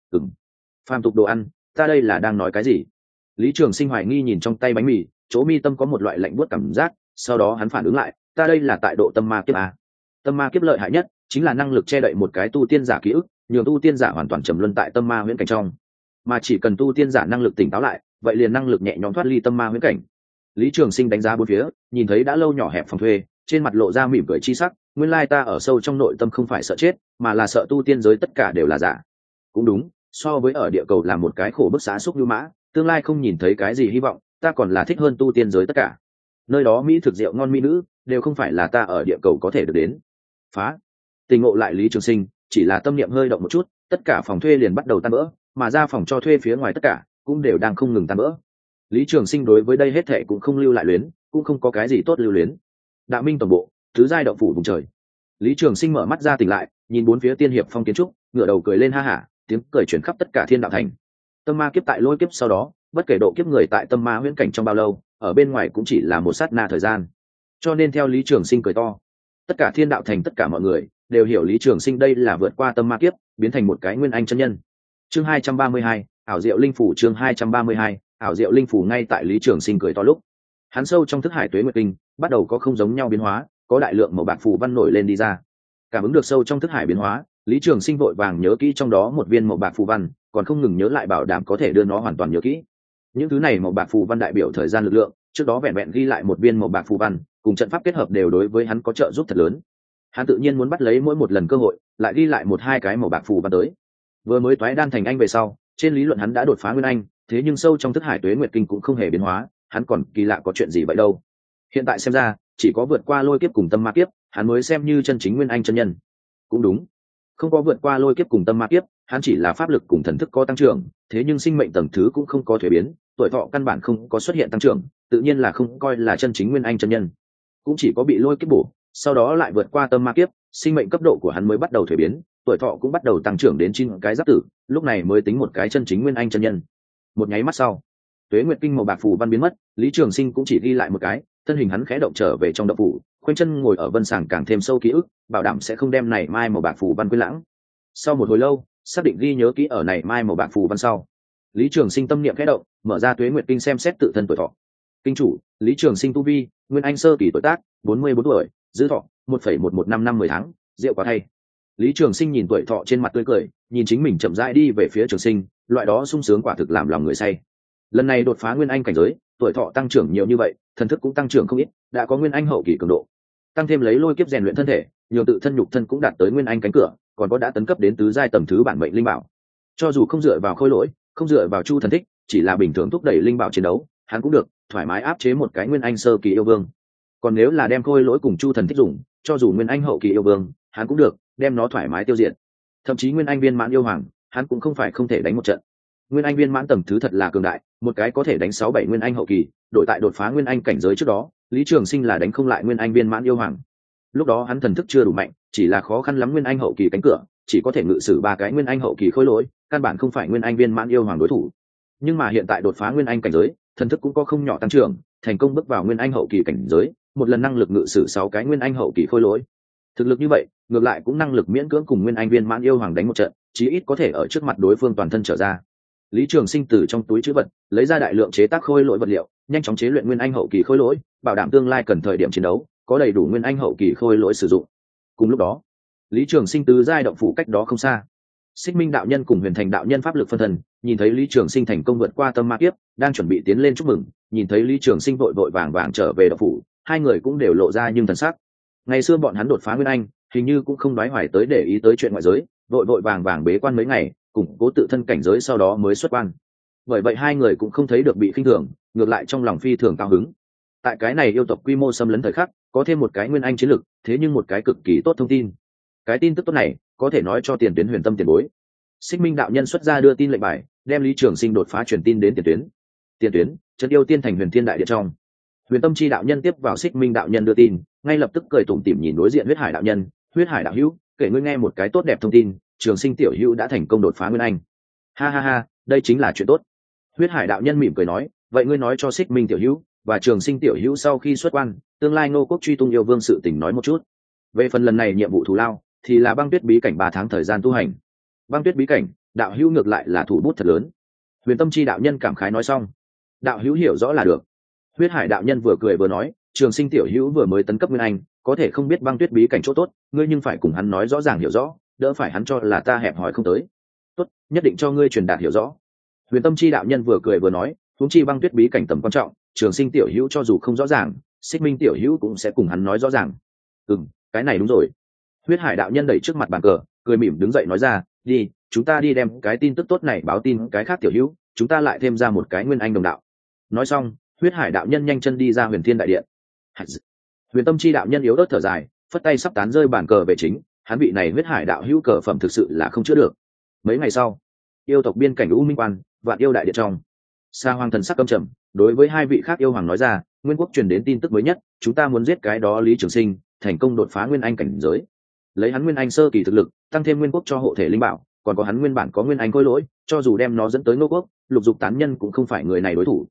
Phàm tục đồ ăn, ta đây là đang nói cái gì? Lý Trường Sinh hoài nghi nhìn trong tay bánh mì, chỗ mi tâm có một loại lạnh buốt cảm giác, sau đó hắn phản ứng lại, ta đây là tại độ tâm ma kiếp à? Tâm ma kiếp lợi hại nhất chính là năng lực che đậy một cái tu tiên giả ký ức, nhường tu tiên giả hoàn toàn trầm luân tại tâm ma huyễn cảnh trong. Mà chỉ cần tu tiên giả năng lực tỉnh táo lại, vậy liền năng lực nhẹ nhõm thoát ly tâm ma huyễn cảnh. Lý Trường Sinh đánh giá bốn phía, nhìn thấy đã lâu nhỏ hẹp phòng thuê, trên mặt lộ ra mỉm cười chi sắc, nguyên lai ta ở sâu trong nội tâm không phải sợ chết, mà là sợ tu tiên giới tất cả đều là giả. Cũng đúng, so với ở địa cầu làm một cái khổ bức xá xúc như mã, tương lai không nhìn thấy cái gì hy vọng, ta còn là thích hơn tu tiên giới tất cả. Nơi đó mỹ thực rượu ngon mỹ nữ, đều không phải là ta ở địa cầu có thể được đến. Phá. Tình ngộ lại Lý Trường Sinh, chỉ là tâm niệm hơi động một chút, tất cả phòng thuê liền bắt đầu tan vỡ, mà ra phòng cho thuê phía ngoài tất cả cũng đều đang không ngừng tan vỡ. Lý Trường Sinh đối với đây hết thảy cũng không lưu lại luyến, cũng không có cái gì tốt lưu luyến. Đạo Minh toàn bộ, tứ giai động phủ vùng trời. Lý Trường Sinh mở mắt ra tỉnh lại, nhìn bốn phía tiên hiệp phong kiến trúc, ngửa đầu cười lên ha hả, tiếng cười truyền khắp tất cả thiên đạo thành. Tâm ma kiếp tại lôi kiếp sau đó, bất kể độ kiếp người tại tâm ma huyễn cảnh trong bao lâu, ở bên ngoài cũng chỉ là một sát na thời gian. Cho nên theo Lý Trường Sinh cười to, tất cả thiên đạo thành tất cả mọi người đều hiểu Lý Trường Sinh đây là vượt qua tâm ma kiếp, biến thành một cái nguyên anh chân nhân. Chương 232, ảo diệu linh phủ. Chương 232, ảo diệu linh phủ. Ngay tại Lý Trường Sinh cười to lúc, hắn sâu trong thức hải tuế nguyệt kinh bắt đầu có không giống nhau biến hóa, có đại lượng màu bạc phù văn nổi lên đi ra. Cảm ứng được sâu trong thức hải biến hóa, Lý Trường Sinh vội vàng nhớ kỹ trong đó một viên màu bạc phù văn, còn không ngừng nhớ lại bảo đảm có thể đưa nó hoàn toàn nhớ kỹ. Những thứ này màu bạc phù văn đại biểu thời gian lực lượng, trước đó vẹn vẹn ghi lại một viên màu bạc phù văn, cùng trận pháp kết hợp đều đối với hắn có trợ giúp thật lớn. Hắn tự nhiên muốn bắt lấy mỗi một lần cơ hội, lại ghi lại một hai cái màu bạc phù văn tới. Vừa mới toái đan thành anh về sau, trên lý luận hắn đã đột phá nguyên anh, thế nhưng sâu trong thức hải tuế nguyệt kinh cũng không hề biến hóa, hắn còn kỳ lạ có chuyện gì vậy đâu. Hiện tại xem ra, chỉ có vượt qua lôi kiếp cùng tâm ma kiếp, hắn mới xem như chân chính nguyên anh chân nhân. Cũng đúng, không có vượt qua lôi kiếp cùng tâm ma kiếp, hắn chỉ là pháp lực cùng thần thức có tăng trưởng, thế nhưng sinh mệnh tầng thứ cũng không có thuế biến, tuổi thọ căn bản không có xuất hiện tăng trưởng, tự nhiên là không coi là chân chính nguyên anh chân nhân. Cũng chỉ có bị lôi kiếp bổ, sau đó lại vượt qua tâm ma kiếp, sinh mệnh cấp độ của hắn mới bắt đầu thuế biến, tuổi thọ cũng bắt đầu tăng trưởng đến 9 cái giáp tử, lúc này mới tính một cái chân chính nguyên anh chân nhân. Một nháy mắt sau, tuế nguyệt kinh màu bạc phù văn biến mất, Lý Trường Sinh cũng chỉ ghi lại một cái, thân hình hắn khẽ động trở về trong động phủ, khoanh chân ngồi ở vân sàng càng thêm sâu ký ức, bảo đảm sẽ không đem này mai màu bạc phù văn quên lãng. Sau một hồi lâu, xác định ghi nhớ kỹ ở này mai màu bạc phù văn sau, Lý Trường Sinh tâm niệm khẽ động, mở ra tuế nguyệt kinh xem xét tự thân tuổi thọ. Kinh chủ, Lý Trường Sinh tu vi, nguyên anh sơ kỳ tuổi tác, 44 tuổi, giữ thọ 1,1155 năm 10 tháng, diệu quá thay. Lý Trường Sinh nhìn tuổi thọ trên mặt tươi cười, nhìn chính mình chậm rãi đi về phía Trường Sinh, loại đó sung sướng quả thực làm lòng người say. Lần này đột phá nguyên anh cảnh giới, tuổi thọ tăng trưởng nhiều như vậy, thần thức cũng tăng trưởng không ít, đã có nguyên anh hậu kỳ cường độ. Tăng thêm lấy lôi kiếp rèn luyện thân thể, nhiều tự thân nhục thân cũng đạt tới nguyên anh cánh cửa, còn có đã tấn cấp đến tứ giai tầng thứ bản mệnh linh bảo. Cho dù không dựa vào khôi lỗi, không dựa vào chu thần thích, chỉ là bình thường thúc đẩy linh bảo chiến đấu, hắn cũng được thoải mái áp chế một cái nguyên anh sơ kỳ yêu vương. Còn nếu là đem khôi lỗi cùng chu thần thích dùng, cho dù nguyên anh hậu kỳ yêu vương, hắn cũng được đem nó thoải mái tiêu diệt. Thậm chí nguyên anh viên mãn yêu hoàng, hắn cũng không phải không thể đánh một trận. Nguyên anh viên mãn tầng thứ thật là cường đại, một cái có thể đánh 6-7 nguyên anh hậu kỳ, đổi tại đột phá nguyên anh cảnh giới trước đó, Lý Trường Sinh là đánh không lại nguyên anh viên mãn yêu hoàng. Lúc đó hắn thần thức chưa đủ mạnh, chỉ là khó khăn lắm nguyên anh hậu kỳ cánh cửa, chỉ có thể ngự sử 3 cái nguyên anh hậu kỳ khôi lỗi, căn bản không phải nguyên anh viên mãn yêu hoàng đối thủ. Nhưng mà hiện tại đột phá nguyên anh cảnh giới, thần thức cũng có không nhỏ tăng trưởng, thành công bước vào nguyên anh hậu kỳ cảnh giới, một lần năng lực ngự sử 6 cái nguyên anh hậu kỳ khôi lỗi. Thực lực như vậy ngược lại cũng năng lực miễn cưỡng cùng nguyên anh viên mãn yêu hoàng đánh một trận, chí ít có thể ở trước mặt đối phương toàn thân trở ra. Lý Trường Sinh từ trong túi trữ vật lấy ra đại lượng chế tác khôi lỗi vật liệu, nhanh chóng chế luyện nguyên anh hậu kỳ khôi lỗi, bảo đảm tương lai cần thời điểm chiến đấu có đầy đủ nguyên anh hậu kỳ khôi lỗi sử dụng. Cùng lúc đó, Lý Trường Sinh từ giai động phủ cách đó không xa, Xích Minh đạo nhân cùng Huyền Thành đạo nhân pháp lực phân thần, nhìn thấy Lý Trường Sinh thành công vượt qua tâm ma kiếp, đang chuẩn bị tiến lên chúc mừng, nhìn thấy Lý Trường Sinh vội vội vàng vàng trở về động phủ, hai người cũng đều lộ ra nhưng thần sắc. Ngày xưa bọn hắn đột phá nguyên anh, hình như cũng không đoái hoài tới để ý tới chuyện ngoại giới, vội vội vàng vàng bế quan mấy ngày, củng cố tự thân cảnh giới sau đó mới xuất quan. Bởi vậy hai người cũng không thấy được bị khinh thường, ngược lại trong lòng phi thường cao hứng. Tại cái này yêu tộc quy mô xâm lấn thời khắc, có thêm một cái nguyên anh chiến lực, thế nhưng một cái cực kỳ tốt thông tin. Cái tin tức tốt này có thể nói cho tiền tuyến Huyền Tâm tiền bối. Xích Minh đạo nhân xuất ra đưa tin lệnh bài, đem Lý Trường Sinh đột phá truyền tin đến tiền tuyến. Tiền tuyến, trấn yêu tiên thành Huyền Thiên đại điện trong. Huyền Tâm chi đạo nhân tiếp vào Xích Minh đạo nhân đưa tin, ngay lập tức cười tủm tỉm nhìn đối diện Huyết Hải đạo nhân, "Huyết Hải đạo hữu, kể ngươi nghe một cái tốt đẹp thông tin, Trường Sinh tiểu hữu đã thành công đột phá nguyên anh." "Ha ha ha, đây chính là chuyện tốt." Huyết Hải đạo nhân mỉm cười nói, "Vậy ngươi nói cho Xích Minh tiểu hữu và Trường Sinh tiểu hữu sau khi xuất quan, tương lai Ngô quốc truy tung yêu vương sự tình nói một chút. Về phần lần này nhiệm vụ thù lao, thì là băng tuyết bí cảnh 3 tháng thời gian tu hành." "Băng tuyết bí cảnh, đạo hữu ngược lại là thủ bút thật lớn." Huyền Tâm chi đạo nhân cảm khái nói xong. "Đạo hữu hiểu rõ là được." Huyết Hải đạo nhân vừa cười vừa nói, "Trường Sinh tiểu hữu vừa mới tấn cấp nguyên anh, có thể không biết băng tuyết bí cảnh chỗ tốt, ngươi nhưng phải cùng hắn nói rõ ràng hiểu rõ, đỡ phải hắn cho là ta hẹp hòi không tới." "Tốt, nhất định cho ngươi truyền đạt hiểu rõ." Huyền Tâm chi đạo nhân vừa cười vừa nói, huống chi băng tuyết bí cảnh tầm quan trọng, Trường Sinh tiểu hữu cho dù không rõ ràng, Xích Minh tiểu hữu cũng sẽ cùng hắn nói rõ ràng. Cái này đúng rồi." Huyết Hải đạo nhân đẩy trước mặt bàn cờ, cười mỉm đứng dậy nói ra, "Đi, chúng ta đi đem cái tin tức tốt này báo tin cái khác tiểu hữu, chúng ta lại thêm ra một cái nguyên anh đồng đạo." Nói xong, Huyết Hải đạo nhân nhanh chân đi ra Huyền Thiên đại điện. Huyền Tâm chi đạo nhân yếu ớt thở dài, phất tay sắp tán rơi bàn cờ về chính, hắn vị này Huyết Hải đạo hữu cờ phẩm thực sự là không chữa được. Mấy ngày sau, yêu tộc biên cảnh U Minh Quan, Vạn Yêu đại điện trong, Sa Hoàng thần sắc căm trầm, đối với hai vị khác yêu hoàng nói ra, "Nguyên quốc truyền đến tin tức mới nhất, chúng ta muốn giết cái đó Lý Trường Sinh, thành công đột phá nguyên anh cảnh giới. Lấy hắn nguyên anh sơ kỳ thực lực, tăng thêm nguyên quốc cho hộ thể linh bảo, còn có hắn nguyên bản có nguyên anh khôi lỗi, cho dù đem nó dẫn tới Ngô quốc, lục dục tán nhân cũng không phải người này đối thủ."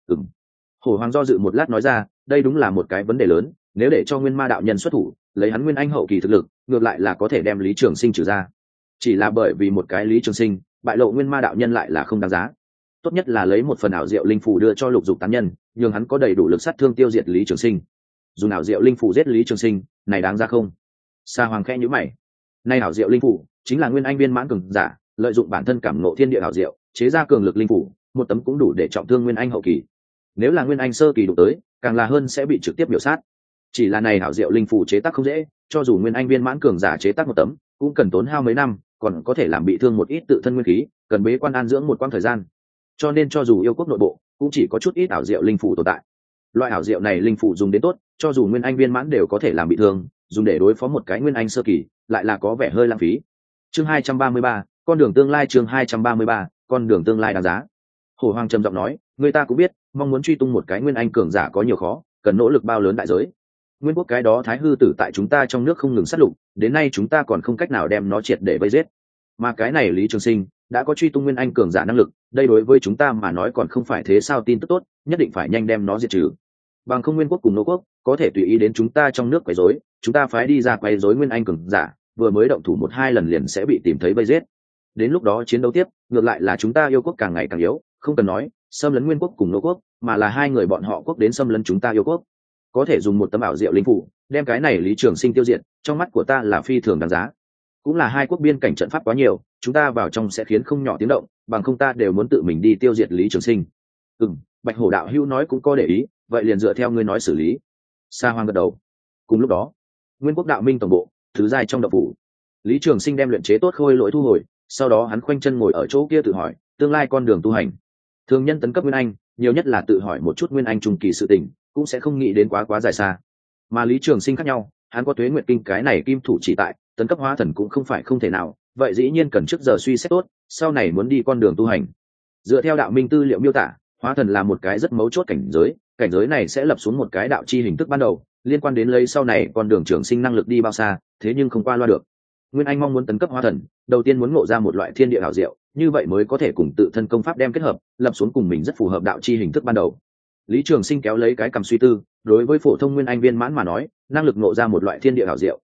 Hổ Hoàng do dự một lát nói ra, "Đây đúng là một cái vấn đề lớn, nếu để cho Nguyên Ma đạo nhân xuất thủ, lấy hắn nguyên anh hậu kỳ thực lực, ngược lại là có thể đem Lý Trường Sinh trừ ra. Chỉ là bởi vì một cái Lý Trường Sinh, bại lộ Nguyên Ma đạo nhân lại là không đáng giá. Tốt nhất là lấy một phần ảo diệu linh phù đưa cho lục dục tán nhân, nhường hắn có đầy đủ lực sát thương tiêu diệt Lý Trường Sinh. Dùng ảo diệu linh phù giết Lý Trường Sinh, này đáng ra không?" Sa Hoàng khẽ nhíu mày. Nay ảo diệu linh phù chính là nguyên anh viên mãn cường giả, lợi dụng bản thân cảm ngộ thiên địa ảo diệu, chế ra cường lực linh phù, một tấm cũng đủ để trọng thương nguyên anh hậu kỳ. Nếu là nguyên anh sơ kỳ đụng tới, càng là hơn sẽ bị trực tiếp biểu sát. Chỉ là này ảo diệu linh phù chế tác không dễ, cho dù nguyên anh viên mãn cường giả chế tác một tấm, cũng cần tốn hao mấy năm, còn có thể làm bị thương một ít tự thân nguyên khí, cần bế quan an dưỡng một quãng thời gian. Cho nên cho dù yêu quốc nội bộ, cũng chỉ có chút ít ảo diệu linh phù tồn tại. Loại ảo diệu này linh phù dùng đến tốt, cho dù nguyên anh viên mãn đều có thể làm bị thương, dùng để đối phó một cái nguyên anh sơ kỳ, lại là có vẻ hơi lãng phí. Chương 233, con đường tương lai. Chương 233, con đường tương lai đáng giá. Hổ Hoàng trầm giọng nói, người ta cũng biết, mong muốn truy tung một cái nguyên anh cường giả có nhiều khó, cần nỗ lực bao lớn đại giới. Nguyên quốc cái đó thái hư tử tại chúng ta trong nước không ngừng sát lục, đến nay chúng ta còn không cách nào đem nó triệt để vây giết. Mà cái này Lý Trường Sinh đã có truy tung nguyên anh cường giả năng lực, đây đối với chúng ta mà nói còn không phải thế sao tin tức tốt, nhất định phải nhanh đem nó diệt trừ. Bằng không Nguyên quốc cùng Nô quốc có thể tùy ý đến chúng ta trong nước quấy rối, chúng ta phái đi ra quấy rối nguyên anh cường giả, vừa mới động thủ 1-2 lần liền sẽ bị tìm thấy vây giết. Đến lúc đó chiến đấu tiếp, ngược lại là chúng ta yêu quốc càng ngày càng yếu, không cần nói xâm lấn Nguyên quốc cùng Nô quốc, mà là hai người bọn họ quốc đến xâm lấn chúng ta yêu quốc. Có thể dùng một tấm ảo diệu linh phủ đem cái này Lý Trường Sinh tiêu diệt, trong mắt của ta là phi thường đáng giá. Cũng là hai quốc biên cảnh trận pháp quá nhiều, chúng ta vào trong sẽ khiến không nhỏ tiếng động, bằng không ta đều muốn tự mình đi tiêu diệt Lý Trường Sinh. Bạch Hổ đạo hữu nói cũng có để ý, vậy liền dựa theo ngươi nói xử lý. Sa Hoàng gật đầu. Cùng lúc đó, Nguyên quốc đạo minh tổng bộ thứ giai trong động phủ, Lý Trường Sinh đem luyện chế tốt khôi lỗi thu hồi, sau đó hắn khoanh chân ngồi ở chỗ kia tự hỏi tương lai con đường tu hành. Thường nhân tấn cấp nguyên anh, nhiều nhất là tự hỏi một chút nguyên anh trung kỳ sự tình, cũng sẽ không nghĩ đến quá dài xa. Mà Lý Trường Sinh khác nhau, hắn có Tuế Nguyệt Kinh cái này kim thủ chỉ tại, tấn cấp hóa thần cũng không phải không thể nào, vậy dĩ nhiên cần trước giờ suy xét tốt, sau này muốn đi con đường tu hành. Dựa theo đạo minh tư liệu miêu tả, hóa thần là một cái rất mấu chốt cảnh giới này sẽ lập xuống một cái đạo chi hình thức ban đầu, liên quan đến lấy sau này con đường trường sinh năng lực đi bao xa, thế nhưng không qua loa được. Nguyên anh mong muốn tấn cấp hóa thần, đầu tiên muốn ngộ ra một loại thiên địa hảo diệu, như vậy mới có thể cùng tự thân công pháp đem kết hợp, lập xuống cùng mình rất phù hợp đạo chi hình thức ban đầu. Lý Trường Sinh kéo lấy cái cầm suy tư, đối với phổ thông nguyên anh viên mãn mà nói, năng lực ngộ ra một loại thiên địa hảo diệu,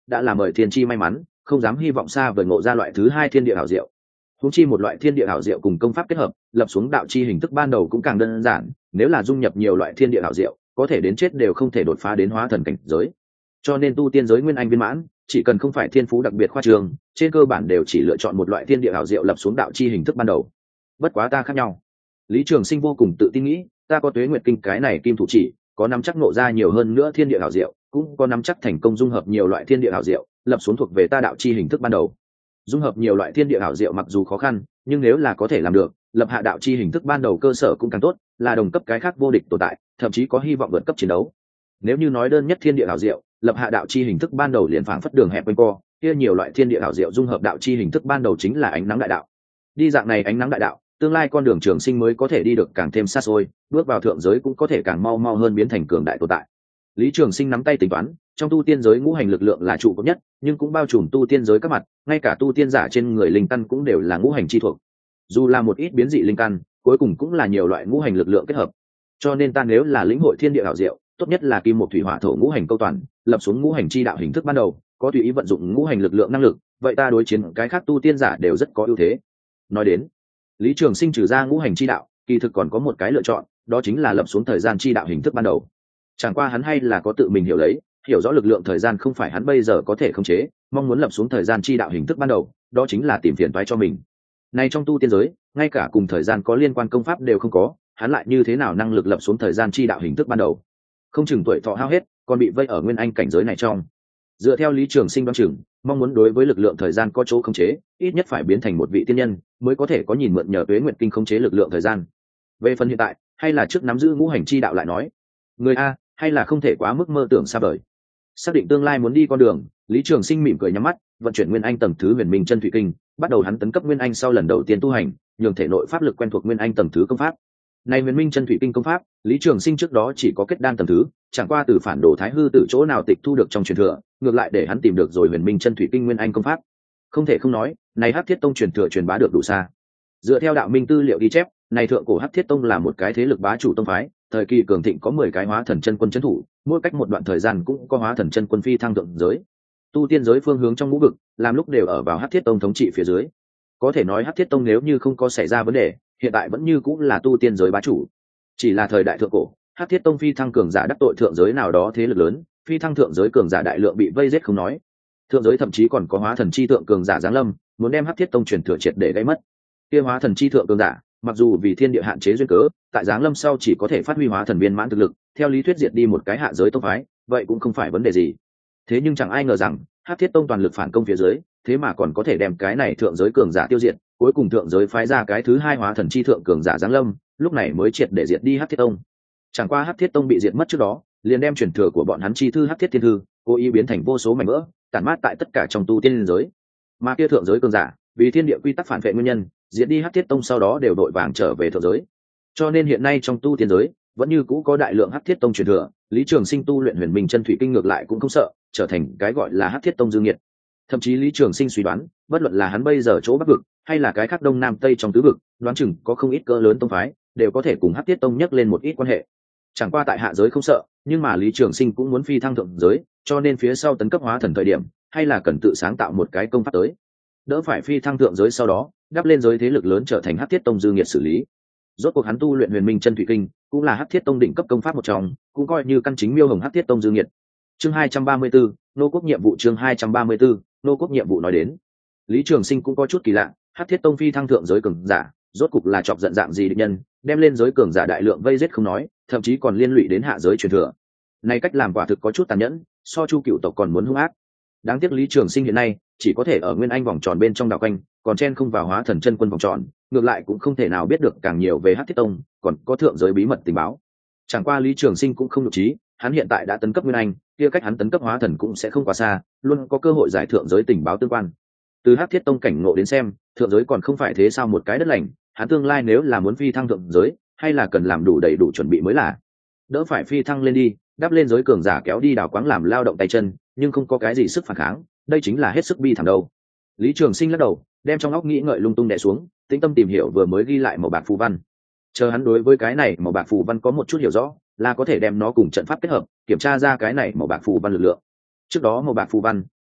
đã là mời thiên chi may mắn, không dám hy vọng xa vời ngộ ra loại thứ hai thiên địa hảo diệu. Huống chi một loại thiên địa hảo diệu cùng công pháp kết hợp, lập xuống đạo chi hình thức ban đầu cũng càng đơn giản, nếu là dung nhập nhiều loại thiên địa hảo diệu, có thể đến chết đều không thể đột phá đến hóa thần cảnh giới. Cho nên tu tiên giới nguyên anh viên mãn, chỉ cần không phải thiên phú đặc biệt khoa trương, trên cơ bản đều chỉ lựa chọn một loại thiên địa hảo diệu lập xuống đạo chi hình thức ban đầu. Bất quá ta khác nhau. Lý Trường Sinh vô cùng tự tin nghĩ, ta có Tuế Nguyệt Kinh cái này kim thủ chỉ, có nắm chắc ngộ ra nhiều hơn nữa thiên địa hảo diệu, cũng có nắm chắc thành công dung hợp nhiều loại thiên địa hảo diệu, lập xuống thuộc về ta đạo chi hình thức ban đầu. Dung hợp nhiều loại thiên địa hảo diệu mặc dù khó khăn, nhưng nếu là có thể làm được, lập hạ đạo chi hình thức ban đầu cơ sở cũng càng tốt, là đồng cấp cái khác vô địch tồn tại, thậm chí có hy vọng vượt cấp chiến đấu. Nếu như nói đơn nhất thiên địa hảo diệu, lập hạ đạo chi hình thức ban đầu liền phảng phất đường hẹp quanh co, kia nhiều loại thiên địa hảo diệu dung hợp đạo chi hình thức ban đầu chính là ánh nắng đại đạo. Đi dạng này ánh nắng đại đạo, tương lai con đường trường sinh mới có thể đi được càng thêm xa xôi, bước vào thượng giới cũng có thể càng mau mau hơn biến thành cường đại tồn tại. Lý Trường Sinh nắm tay tính toán, trong tu tiên giới ngũ hành lực lượng là trụ cột nhất, nhưng cũng bao trùm tu tiên giới các mặt, ngay cả tu tiên giả trên người linh căn cũng đều là ngũ hành chi thuộc. Dù là một ít biến dị linh căn, cuối cùng cũng là nhiều loại ngũ hành lực lượng kết hợp. Cho nên ta nếu là lĩnh hội thiên địa hảo diệu, tốt nhất là kim một thủy hỏa thổ ngũ hành câu toàn, lập xuống ngũ hành chi đạo hình thức ban đầu, có tùy ý vận dụng ngũ hành lực lượng năng lực, vậy ta đối chiến cái khác tu tiên giả đều rất có ưu thế. Nói đến, Lý Trường Sinh trừ ra ngũ hành chi đạo, kỳ thực còn có một cái lựa chọn, đó chính là lập xuống thời gian chi đạo hình thức ban đầu. Chẳng qua hắn hay là có tự mình hiểu rõ lực lượng thời gian không phải hắn bây giờ có thể khống chế, mong muốn lập xuống thời gian chi đạo hình thức ban đầu, đó chính là tìm phiền toái cho mình. Nay trong tu tiên giới, ngay cả cùng thời gian có liên quan công pháp đều không có, hắn lại như thế nào năng lực lập xuống thời gian chi đạo hình thức ban đầu? Không chừng tuổi thọ hao hết, còn bị vây ở nguyên anh cảnh giới này trong. Dựa theo Lý Trường Sinh đoán chừng, mong muốn đối với lực lượng thời gian có chỗ khống chế, ít nhất phải biến thành một vị tiên nhân, mới có thể có nhìn mượn nhờ Tuế Nguyệt Kinh khống chế lực lượng thời gian. Về phần hiện tại, hay là trước nắm giữ ngũ hành chi đạo lại nói. Người a, hay là không thể quá mức mơ tưởng xa vời. Xác định tương lai muốn đi con đường, Lý Trường Sinh mỉm cười nhắm mắt, vận chuyển Nguyên Anh tầng thứ Huyền Minh Chân Thủy Kinh, bắt đầu hắn tấn cấp Nguyên Anh sau lần đầu tiên tu hành, nhường thể nội pháp lực quen thuộc Nguyên Anh tầng thứ công pháp. Này Huyền Minh Chân Thủy Kinh công pháp, Lý Trường Sinh trước đó chỉ có kết đan tầng thứ, chẳng qua từ phản đồ Thái Hư từ chỗ nào tịch thu được trong truyền thừa, ngược lại để hắn tìm được rồi Huyền Minh Chân Thủy Kinh Nguyên Anh công pháp. Không thể không nói, này Hắc Thiết Tông truyền thừa truyền bá được đủ xa. Dựa theo đạo minh tư liệu ghi chép, này thượng cổ Hắc Thiết Tông là một cái thế lực bá chủ tông phái, thời kỳ cường thịnh có 10 cái hóa thần chân quân trấn thủ, mỗi cách một đoạn thời gian cũng có hóa thần chân quân phi thăng thượng giới. Tu tiên giới phương hướng trong ngũ vực, làm lúc đều ở vào Hắc Thiết Tông thống trị phía dưới. Có thể nói Hắc Thiết Tông nếu như không có xảy ra vấn đề, hiện tại vẫn như cũng là tu tiên giới bá chủ. Chỉ là thời đại thượng cổ, Hắc Thiết Tông phi thăng cường giả đắc tội thượng giới nào đó thế lực lớn, phi thăng thượng giới cường giả đại lượng bị vây giết không nói. Thượng giới thậm chí còn có hóa thần chi thượng cường giả giáng lâm, muốn đem Hắc Thiết Tông truyền thừa triệt để gây mất. Kia hóa thần chi thượng cường giả, mặc dù vì thiên địa hạn chế duyên cớ, tại giáng lâm sau chỉ có thể phát huy hóa thần viên mãn thực lực, theo lý thuyết diệt đi một cái hạ giới tông phái, vậy cũng không phải vấn đề gì. Thế nhưng chẳng ai ngờ rằng, Hắc Thiết Tông toàn lực phản công phía dưới, thế mà còn có thể đem cái này thượng giới cường giả tiêu diệt, cuối cùng thượng giới phái ra cái thứ hai hóa thần chi thượng cường giả giáng lâm, lúc này mới triệt để diệt đi Hắc Thiết Tông. Chẳng qua Hắc Thiết Tông bị diệt mất trước đó, liền đem truyền thừa của bọn hắn chi thư Hắc Thiết Thiên Thư, cố ý biến thành vô số mảnh vỡ, tản mát tại tất cả trong tu tiên giới. Mà kia thượng giới cường giả, vì thiên địa quy tắc phản vệ nguyên nhân, diệt đi Hắc Thiết Tông sau đó đều đội vàng trở về thượng giới. Cho nên hiện nay trong tu tiên giới, vẫn như cũ có đại lượng Hắc Thiết Tông truyền thừa, Lý Trường Sinh tu luyện Huyền Minh Chân Thủy Kinh ngược lại cũng không sợ, trở thành cái gọi là Hắc Thiết Tông dương nghiệt. Thậm chí Lý Trường Sinh suy đoán, bất luận là hắn bây giờ chỗ Bắc vực, hay là cái khác Đông Nam Tây trong tứ vực, đoán chừng có không ít cỡ lớn tông phái, đều có thể cùng Hắc Thiết Tông nhắc lên một ít quan hệ. Chẳng qua tại hạ giới không sợ, nhưng mà Lý Trường Sinh cũng muốn phi thăng thượng giới, cho nên phía sau tấn cấp hóa thần thời điểm, hay là cần tự sáng tạo một cái công pháp tới. Đỡ phải phi thăng thượng giới sau đó, đắp lên giới thế lực lớn trở thành Hắc Thiết Tông dư nghiệt xử lý. Rốt cuộc hắn tu luyện Huyền Minh Chân Thủy Kinh, cũng là Hắc Thiết Tông đỉnh cấp công pháp một trong, cũng coi như căn chính miêu hồng Hắc Thiết Tông dư nghiệt. Chương 234, nô quốc nhiệm vụ. Chương 234, nô quốc nhiệm vụ nói đến. Lý Trường Sinh cũng có chút kỳ lạ, Hắc Thiết Tông phi thăng thượng giới cường giả, rốt cục là chọc giận dạng gì địch nhân, đem lên giới cường giả đại lượng vây giết không nói, thậm chí còn liên lụy đến hạ giới truyền thừa. Này cách làm quả thực có chút tàn nhẫn, so Chu Cửu tộc còn muốn hung ác. Đáng tiếc Lý Trường Sinh hiện nay chỉ có thể ở Nguyên Anh vòng tròn bên trong đảo quanh, còn chen không vào hóa thần chân quân vòng tròn, ngược lại cũng không thể nào biết được càng nhiều về Hắc Thiết Tông, còn có thượng giới bí mật tình báo. Chẳng qua Lý Trường Sinh cũng không nhục trí, hắn hiện tại đã tấn cấp Nguyên Anh, kia cách hắn tấn cấp hóa thần cũng sẽ không quá xa, luôn có cơ hội giải thượng giới tình báo tương quan. Từ Hắc Thiết Tông cảnh ngộ đến xem, thượng giới còn không phải thế sao một cái đất lành, hắn tương lai nếu là muốn phi thăng thượng giới, hay là cần làm đủ đầy đủ chuẩn bị mới là. Đỡ phải phi thăng lên đi, đáp lên giới cường giả kéo đi đào quáng làm lao động tay chân, nhưng không có cái gì sức phản kháng, đây chính là hết sức bi thảm đâu. Lý Trường Sinh lắc đầu, đem trong óc nghĩ ngợi lung tung đè xuống, tĩnh tâm tìm hiểu vừa mới ghi lại màu bạc phù văn. Chờ hắn đối với cái này màu bạc phù văn có một chút hiểu rõ, là có thể đem nó cùng trận pháp kết hợp, kiểm tra ra cái này màu bạc phù văn lực lượng. Trước đó màu bạc phù văn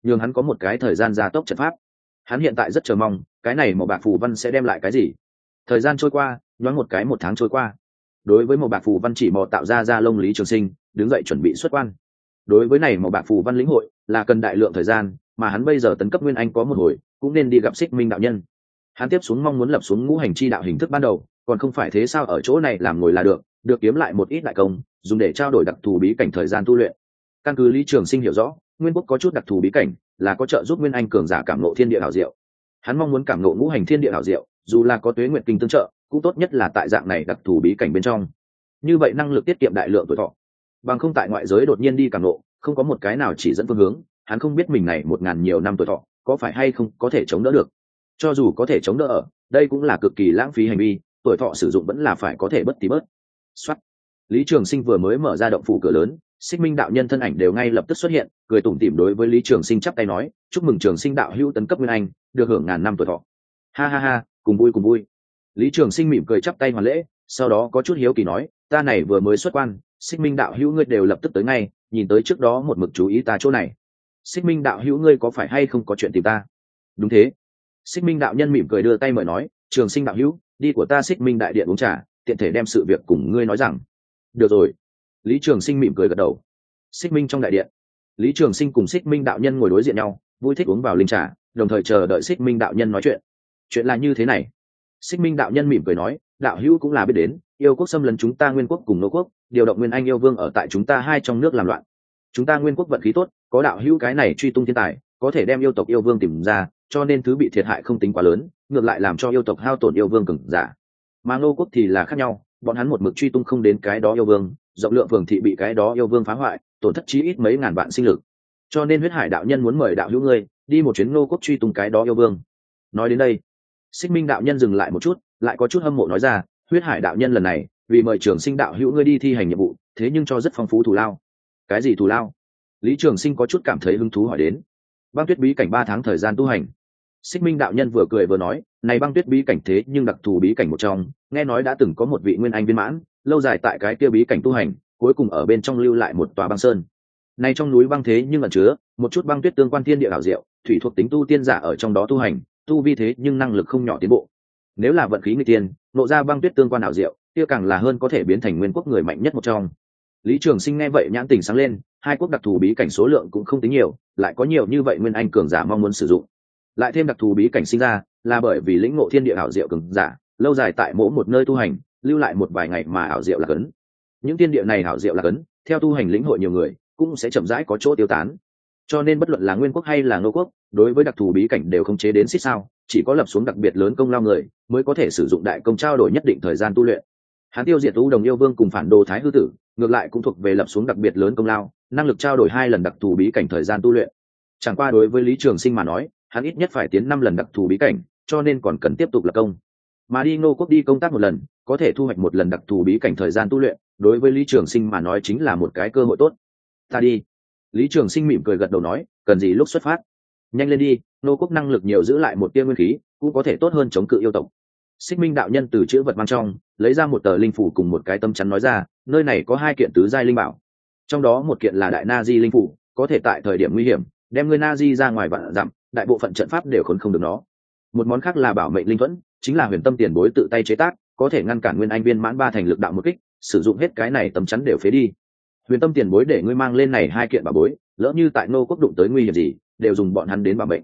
nhường hắn có một cái thời gian gia tốc trận pháp. Hắn hiện tại rất chờ mong cái này màu bạc phù văn sẽ đem lại cái gì. Thời gian trôi qua, nhoáng một cái 1 tháng trôi qua. Đối với màu bạc phù văn chỉ mò tạo ra lông Lý Trường Sinh đứng dậy chuẩn bị xuất quan. Đối với này màu bạc phù văn lĩnh hội là cần đại lượng thời gian, mà hắn bây giờ tấn cấp nguyên anh có một hồi, cũng nên đi gặp Xích Minh đạo nhân. Hắn tiếp xuống mong muốn lập xuống ngũ hành chi đạo hình thức ban đầu, còn không phải thế sao ở chỗ này làm ngồi là được kiếm lại một ít đại công, dùng để trao đổi đặc thù bí cảnh thời gian tu luyện. Căn cứ Lý Trường Sinh hiểu rõ, Nguyên Quốc có chút đặc thù bí cảnh, là có trợ giúp nguyên anh cường giả cảm ngộ thiên địa hảo diệu. Hắn mong muốn cảm ngộ ngũ hành thiên địa hảo diệu, dù là có tuế nguyệt kinh tương trợ, cũng tốt nhất là tại dạng này đặc thù bí cảnh bên trong. Như vậy năng lực tiết kiệm đại lượng tuổi thọ. Bằng không tại ngoại giới đột nhiên đi cảm ngộ, không có một cái nào chỉ dẫn phương hướng, hắn không biết mình này 1000 nhiều năm tuổi thọ có phải hay không có thể chống đỡ được. Cho dù có thể chống đỡ ở, đây cũng là cực kỳ lãng phí hành vi, tuổi thọ sử dụng vẫn là phải có thể bớt tí bớt. Soát. Lý Trường Sinh vừa mới mở ra động phủ cửa lớn, Xích Minh đạo nhân thân ảnh đều ngay lập tức xuất hiện, cười tủm tỉm đối với Lý Trường Sinh chắp tay nói, chúc mừng Trường Sinh đạo hữu tấn cấp nguyên anh, được hưởng ngàn năm tuổi thọ. Ha ha ha, cùng vui cùng vui. Lý Trường Sinh mỉm cười chắp tay hoàn lễ, sau đó có chút hiếu kỳ nói, ta này vừa mới xuất quan, Xích Minh đạo hữu ngươi đều lập tức tới ngay, nhìn tới trước đó một mực chú ý ta chỗ này. Xích Minh đạo hữu ngươi có phải hay không có chuyện tìm ta? Đúng thế. Xích Minh đạo nhân mỉm cười đưa tay mời nói, Trường Sinh đạo hữu, đi của ta Xích Minh đại điện uống trà, tiện thể đem sự việc cùng ngươi nói rằng. Được rồi. Lý Trường Sinh mỉm cười gật đầu. Xích Minh trong đại điện, Lý Trường Sinh cùng Xích Minh đạo nhân ngồi đối diện nhau, vui thích uống vào linh trà, đồng thời chờ đợi Xích Minh đạo nhân nói chuyện. Chuyện là như thế này. Xích Minh đạo nhân mỉm cười nói, đạo hữu cũng là biết đến, yêu quốc xâm lấn chúng ta Nguyên Quốc cùng Nô Quốc, điều động Nguyên Anh yêu vương ở tại chúng ta hai trong nước làm loạn. Chúng ta Nguyên Quốc vận khí tốt, có đạo hữu cái này truy tung thiên tài, có thể đem yêu tộc yêu vương tìm ra, cho nên thứ bị thiệt hại không tính quá lớn, ngược lại làm cho yêu tộc hao tổn yêu vương cường giả. Mà Nô Quốc thì là khác nhau, bọn hắn một mực truy tung không đến cái đó yêu vương, rộng lượng phường thị bị cái đó yêu vương phá hoại, tổn thất chí ít mấy ngàn vạn sinh lực. Cho nên Huyết Hải đạo nhân muốn mời đạo hữu ngươi đi một chuyến Nô Quốc truy tung cái đó yêu vương. Nói đến đây, Xích Minh đạo nhân dừng lại một chút, lại có chút hâm mộ nói ra, Huyết Hải đạo nhân lần này vì mời Trường Sinh đạo hữu ngươi đi thi hành nhiệm vụ, thế nhưng cho rất phong phú thù lao. Cái gì thù lao? Lý Trường Sinh có chút cảm thấy hứng thú hỏi đến. Băng Tuyết bí cảnh 3 tháng thời gian tu hành. Xích Minh đạo nhân vừa cười vừa nói, này Băng Tuyết bí cảnh thế nhưng đặc thù bí cảnh một trong, nghe nói đã từng có một vị nguyên anh viên mãn, lâu dài tại cái kia bí cảnh tu hành, cuối cùng ở bên trong lưu lại một tòa băng sơn. Này trong núi băng thế nhưng ẩn chứa một chút băng tuyết tương quan thiên địa ảo diệu, thủy thuộc tính tu tiên giả ở trong đó tu hành, tu vi thế nhưng năng lực không nhỏ tiến bộ. Nếu là vận khí người tiên, nộ ra băng tuyết tương quan ảo diệu, kia càng là hơn có thể biến thành nguyên quốc người mạnh nhất một trong. Lý Trường Sinh nghe vậy nhãn tỉnh sáng lên, hai quốc đặc thù bí cảnh số lượng cũng không tính nhiều, lại có nhiều như vậy nguyên anh cường giả mong muốn sử dụng. Lại thêm đặc thù bí cảnh sinh ra, là bởi vì lĩnh ngộ thiên địa ảo diệu cường giả, lâu dài tại mỗi một nơi tu hành, lưu lại một vài ngày mà ảo diệu là cấn. Những thiên địa này ảo diệu là cấn, theo tu hành lĩnh hội nhiều người, cũng sẽ chậm rãi có chỗ tiêu tán. Cho nên bất luận là nguyên quốc hay là Ngô quốc, đối với đặc thù bí cảnh đều không chế đến xích sao, chỉ có lập xuống đặc biệt lớn công lao người mới có thể sử dụng đại công trao đổi nhất định thời gian tu luyện. Hắn tiêu diệt U Đồng yêu vương cùng phản đồ Thái hư tử, ngược lại cũng thuộc về lập xuống đặc biệt lớn công lao, năng lực trao đổi 2 lần đặc thù bí cảnh thời gian tu luyện. Chẳng qua đối với Lý Trường Sinh mà nói, hắn ít nhất phải tiến 5 lần đặc thù bí cảnh, cho nên còn cần tiếp tục lập công. Mà đi Ngô quốc đi công tác 1 lần, có thể thu hoạch 1 lần đặc thù bí cảnh thời gian tu luyện, đối với Lý Trường Sinh mà nói chính là một cái cơ hội tốt. Ta đi. Lý Trường Sinh mỉm cười gật đầu nói, cần gì lúc xuất phát. Nhanh lên đi, Ngô quốc năng lực nhiều giữ lại một tia nguyên khí, cũng có thể tốt hơn chống cự yêu tộc. Xích Minh đạo nhân từ chữ vật mang trong lấy ra một tờ linh phủ cùng một cái tâm chắn nói ra, nơi này có 2 kiện tứ giai linh bảo, trong đó một kiện là đại na di linh phủ, có thể tại thời điểm nguy hiểm đem người na di ra ngoài vạn dặm, đại bộ phận trận pháp đều khốn không được nó. Một món khác là bảo mệnh linh thuẫn, chính là huyền tâm tiền bối tự tay chế tác, có thể ngăn cản nguyên anh viên mãn 3 thành lực đạo một kích, sử dụng hết cái này tấm chắn đều phế đi. Huyền tâm tiền bối để ngươi mang lên này 2 kiện bảo bối, lỡ như tại Ngô quốc đụng tới nguy hiểm gì, đều dùng bọn hắn đến bảo mệnh.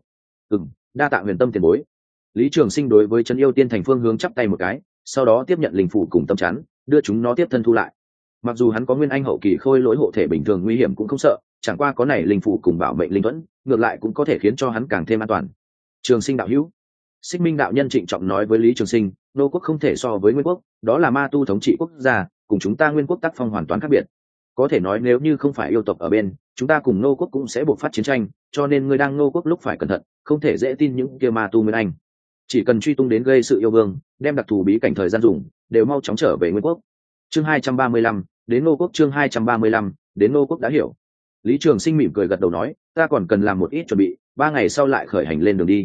Đa tạ huyền tâm tiền bối. Lý Trường Sinh đối với Trấn Yêu Tiên Thành phương hướng chắp tay một cái, sau đó tiếp nhận linh phủ cùng tâm chắn, đưa chúng nó tiếp thân thu lại. Mặc dù hắn có nguyên anh hậu kỳ khôi lỗi hộ thể bình thường nguy hiểm cũng không sợ, chẳng qua có này linh phủ cùng bảo mệnh linh thuẫn, ngược lại cũng có thể khiến cho hắn càng thêm an toàn. Trường Sinh đạo hữu. Xích Minh đạo nhân trịnh trọng nói với Lý Trường Sinh, Nô quốc không thể so với Nguyên quốc, đó là ma tu thống trị quốc gia, cùng chúng ta Nguyên quốc tác phong hoàn toàn khác biệt. Có thể nói nếu như không phải yêu tộc ở bên, chúng ta cùng Nô quốc cũng sẽ buộc phát chiến tranh, cho nên ngươi đang Nô quốc lúc phải cẩn thận, không thể dễ tin những kia ma tu Nguyên anh. Chỉ cần truy tung đến gây sự yêu vương, đem đặc thù bí cảnh thời gian dùng, đều mau chóng trở về Nguyên quốc. Chương 235, đến Nô quốc. Chương 235, đến Nô quốc. Đã hiểu. Lý Trường Sinh mỉm cười gật đầu nói, ta còn cần làm một ít chuẩn bị, 3 ngày sau lại khởi hành lên đường đi.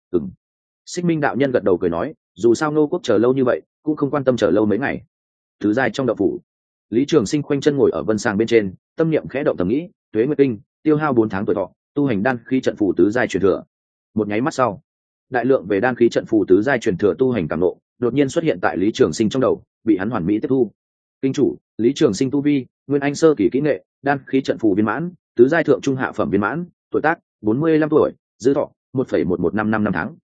Xích Minh đạo nhân gật đầu cười nói, dù sao Nô quốc chờ lâu như vậy, cũng không quan tâm chờ lâu mấy ngày. Thứ giai trong đạo phủ, Lý Trường Sinh khoanh chân ngồi ở vân sàng bên trên, tâm niệm khẽ động thầm nghĩ, tuế nguyệt kinh, tiêu hao 4 tháng tuổi thọ, tu hành đan khí trận phù tứ giai truyền thừa. Một nháy mắt sau, đại lượng về đan khí trận phù tứ giai truyền thừa tu hành cảm nộ đột nhiên xuất hiện tại Lý Trường Sinh trong đầu, bị hắn hoàn mỹ tiếp thu. Kinh chủ, Lý Trường Sinh tu vi, nguyên anh sơ kỳ kỹ nghệ, đan khí trận phù viên mãn, tứ giai thượng trung hạ phẩm viên mãn, tuổi tác 45 tuổi, dư thọ 1,11555 tháng.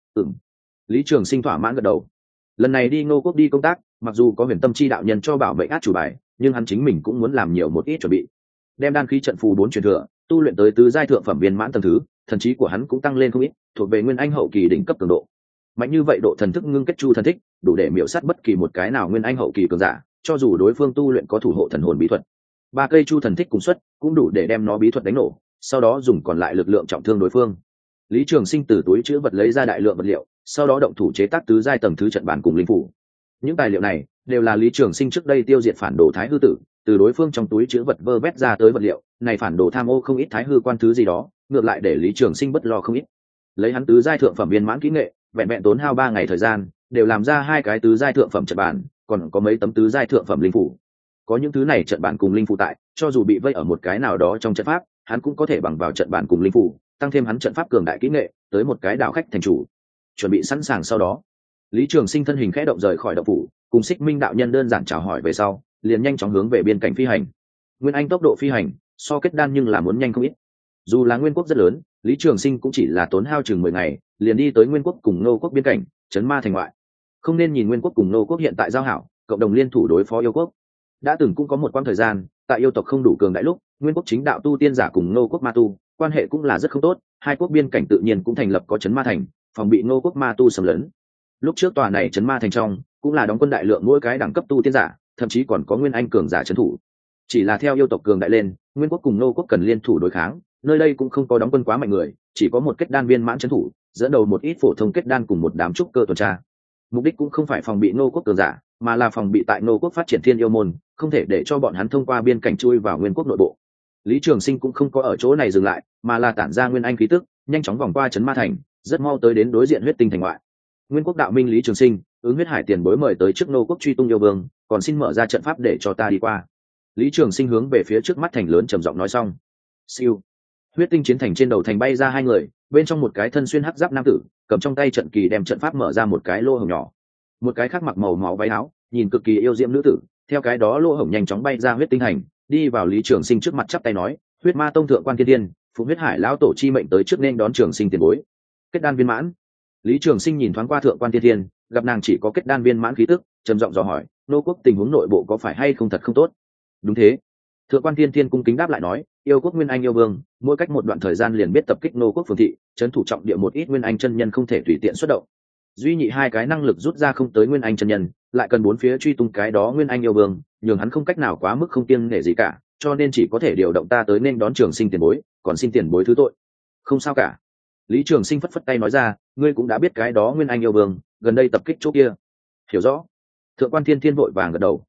Lý Trường Sinh thỏa mãn gật đầu. Lần này đi Ngô Quốc đi công tác, mặc dù có Huyền Tâm Chi đạo nhân cho bảo mệnh át chủ bài, nhưng hắn chính mình cũng muốn làm nhiều một ít chuẩn bị. Đem đan khí trận phù 4 truyền thừa, tu luyện tới tứ giai thượng phẩm viên mãn tầng thứ, thần trí của hắn cũng tăng lên không ít, thuộc về nguyên anh hậu kỳ đỉnh cấp cường độ. Mạnh như vậy độ thần thức ngưng kết chu thần thích, đủ để miểu sát bất kỳ một cái nào nguyên anh hậu kỳ cường giả, cho dù đối phương tu luyện có thủ hộ thần hồn bí thuật. 3 cây chu thần thích cùng xuất, cũng đủ để đem nó bí thuật đánh nổ, sau đó dùng còn lại lực lượng trọng thương đối phương. Lý Trường Sinh từ túi trữ vật lấy ra đại lượng vật liệu, sau đó động thủ chế tác tứ giai tầng thứ trận bản cùng linh phủ. Những tài liệu này đều là Lý Trường Sinh trước đây tiêu diệt phản đồ Thái Hư tử, từ đối phương trong túi trữ vật vơ vét ra tới vật liệu. Này phản đồ tham ô không ít Thái Hư quan thứ gì đó, ngược lại để Lý Trường Sinh bất lo không ít. Lấy hắn tứ giai thượng phẩm viên mãn kỹ nghệ, vẹn vẹn tốn hao 3 ngày thời gian, đều làm ra 2 cái tứ giai thượng phẩm trận bản, còn có mấy tấm tứ giai thượng phẩm linh phủ. Có những thứ này trận bản cùng linh phủ tại, cho dù bị vây ở một cái nào đó trong trận pháp, hắn cũng có thể bằng vào trận bản cùng linh phủ, tăng thêm hắn trận pháp cường đại kỹ nghệ, tới một cái đạo khách thành chủ. Chuẩn bị sẵn sàng sau đó, Lý Trường Sinh thân hình khẽ động rời khỏi động phủ, cùng Xích Minh đạo nhân đơn giản chào hỏi về sau, liền nhanh chóng hướng về biên cảnh phi hành. Nguyên anh tốc độ phi hành so kết đan nhưng là muốn nhanh không ít. Dù là nguyên quốc rất lớn, Lý Trường Sinh cũng chỉ là tốn hao chừng 10 ngày, liền đi tới nguyên quốc cùng Ngô quốc biên cảnh, trấn ma thành ngoại. Không nên nhìn nguyên quốc cùng Ngô quốc hiện tại giao hảo, cộng đồng liên thủ đối phó yêu quốc. Đã từng cũng có một quãng thời gian, tại yêu tộc không đủ cường đại lúc, nguyên quốc chính đạo tu tiên giả cùng Ngô quốc ma tu, quan hệ cũng là rất không tốt, hai quốc biên cảnh tự nhiên cũng thành lập có trấn ma thành, phòng bị Ngô quốc ma tu xâm lấn. Lúc trước tòa này trấn ma thành trong, cũng là đóng quân đại lượng mỗi cái đẳng cấp tu tiên giả, thậm chí còn có nguyên anh cường giả trấn thủ. Chỉ là theo yêu tộc cường đại lên, nguyên quốc cùng Ngô quốc cần liên thủ đối kháng, nơi đây cũng không có đóng quân quá mạnh người, chỉ có một kết đan viên mãn trấn thủ, dẫn đầu một ít phổ thông kết đan cùng một đám trúc cơ tuần tra. Mục đích cũng không phải phòng bị Ngô quốc cường giả, mà là phòng bị tại Ngô quốc phát triển thiên yêu môn, không thể để cho bọn hắn thông qua biên cảnh chui vào nguyên quốc nội bộ. Lý Trường Sinh cũng không có ở chỗ này dừng lại, mà là tản ra nguyên anh khí tức, nhanh chóng vòng qua trấn ma thành, rất mau tới đến đối diện huyết tinh thành ngoại. Nguyên quốc đạo minh Lý Trường Sinh, ứng huyết hải tiền bối mời tới trước Ngô quốc truy tung yêu vương, còn xin mở ra trận pháp để cho ta đi qua. Lý Trường Sinh hướng về phía trước mắt thành lớn trầm giọng nói xong. Siêu. Huyết tinh chiến thành trên đầu thành bay ra 2 người, bên trong một cái thân xuyên hắc giáp nam tử, cầm trong tay trận kỳ đem trận pháp mở ra một cái lỗ hổng nhỏ. Một cái khác mặc màu máu váy áo, nhìn cực kỳ yêu diễm nữ tử, theo cái đó lỗ hổng nhanh chóng bay ra huyết tinh thành, đi vào Lý Trường Sinh trước mặt chắp tay nói, huyết ma tông thượng quan thiên tiên, phụng huyết hải lão tổ chi mệnh tới trước nên đón Trường Sinh tiền bối. Kết đan viên mãn. Lý Trường Sinh nhìn thoáng qua thượng quan thiên tiên, gặp nàng chỉ có kết đan viên mãn khí tức, trầm giọng dò hỏi, Ngô quốc tình huống nội bộ có phải hay không thật không tốt? Đúng thế. Thượng quan thiên tiên cung kính đáp lại nói, yêu quốc nguyên anh yêu vương, mỗi cách một đoạn thời gian liền biết tập kích Ngô quốc phường thị, trấn thủ trọng địa một ít nguyên anh chân nhân không thể tùy tiện xuất động. Duy nhị 2 cái năng lực rút ra không tới nguyên anh chân nhân, lại cần 4 phía truy tung cái đó nguyên anh yêu vương, nhường hắn không cách nào quá mức không kiêng nể gì cả, cho nên chỉ có thể điều động ta tới nên đón Trường Sinh tiền bối, còn xin tiền bối thứ tội. Không sao cả. Lý Trường Sinh phất phất tay nói ra, ngươi cũng đã biết cái đó nguyên anh yêu vương gần đây tập kích chỗ kia. Hiểu rõ. Thượng quan thiên thiên vội vàng gật đầu.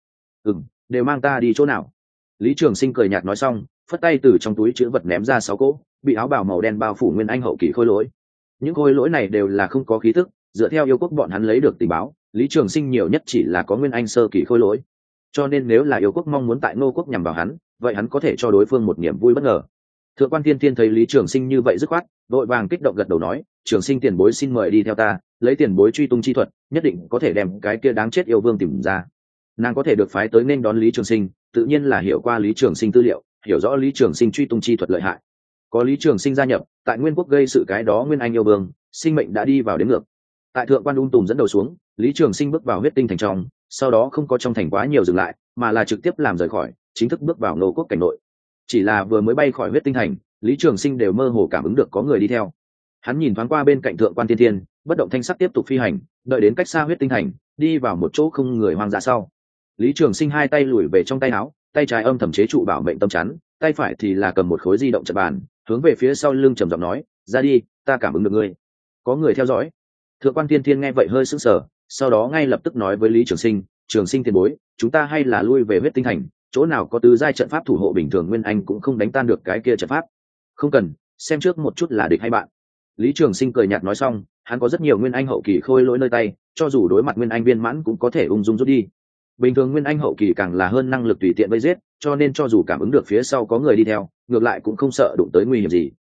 Đều mang ta đi chỗ nào? Lý Trường Sinh cười nhạt nói xong, phất tay từ trong túi trữ vật ném ra 6 cỗ, bị áo bào màu đen bao phủ nguyên anh hậu kỳ khôi lỗi. Những khôi lỗi này đều là không có khí tức, dựa theo yêu quốc bọn hắn lấy được tình báo, Lý Trường Sinh nhiều nhất chỉ là có nguyên anh sơ kỳ khôi lỗi. Cho nên nếu là yêu quốc mong muốn tại Ngô quốc nhằm vào hắn, vậy hắn có thể cho đối phương một niềm vui bất ngờ. Thượng quan thiên thiên thấy Lý Trường Sinh như vậy dứt khoát, vội vàng kích động gật đầu nói, Trường Sinh tiền bối xin mời đi theo ta, lấy tiền bối truy tung chi thuật, nhất định có thể đem cái kia đáng chết yêu vương tìm ra. Nàng có thể được phái tới nên đón Lý Trường Sinh, tự nhiên là hiểu qua Lý Trường Sinh tư liệu, hiểu rõ Lý Trường Sinh truy tung chi thuật lợi hại. Có Lý Trường Sinh gia nhập, tại nguyên quốc gây sự cái đó nguyên anh yêu vương, sinh mệnh đã đi vào đến ngược. Tại thượng quan tùm dẫn đầu xuống, Lý Trường Sinh bước vào huyết tinh thành trong, sau đó không có trong thành quá nhiều dừng lại, mà là trực tiếp làm rời khỏi, chính thức bước vào Ngô quốc cảnh nội. Chỉ là vừa mới bay khỏi huyết tinh thành, Lý Trường Sinh đều mơ hồ cảm ứng được có người đi theo. Hắn nhìn thoáng qua bên cạnh thượng quan thiên thiên, bất động thanh sắc tiếp tục phi hành, đợi đến cách xa huyết tinh thành, đi vào một chỗ không người hoang dã sau. Lý Trường Sinh 2 tay lùi về trong tay áo, tay trái âm thầm chế trụ bảo mệnh tâm chắn, tay phải thì là cầm một khối di động trận bàn, hướng về phía sau lưng trầm giọng nói, ra đi, ta cảm ứng được ngươi. Có người theo dõi. Thượng quan thiên thiên nghe vậy hơi sững sờ, sau đó ngay lập tức nói với Lý Trường Sinh, Trường Sinh tiền bối, chúng ta hay là lui về huyết tinh thành, chỗ nào có tứ giai trận pháp thủ hộ bình thường nguyên anh cũng không đánh tan được cái kia trận pháp. Không cần, xem trước một chút là địch hay bạn. Lý Trường Sinh cười nhạt nói xong, hắn có rất nhiều nguyên anh hậu kỳ khôi lỗi nơi tay, cho dù đối mặt nguyên anh viên mãn cũng có thể ung dung rút đi. Bình thường nguyên anh hậu kỳ càng là hơn năng lực tùy tiện vây giết, cho nên cho dù cảm ứng được phía sau có người đi theo, ngược lại cũng không sợ đụng tới nguy hiểm gì.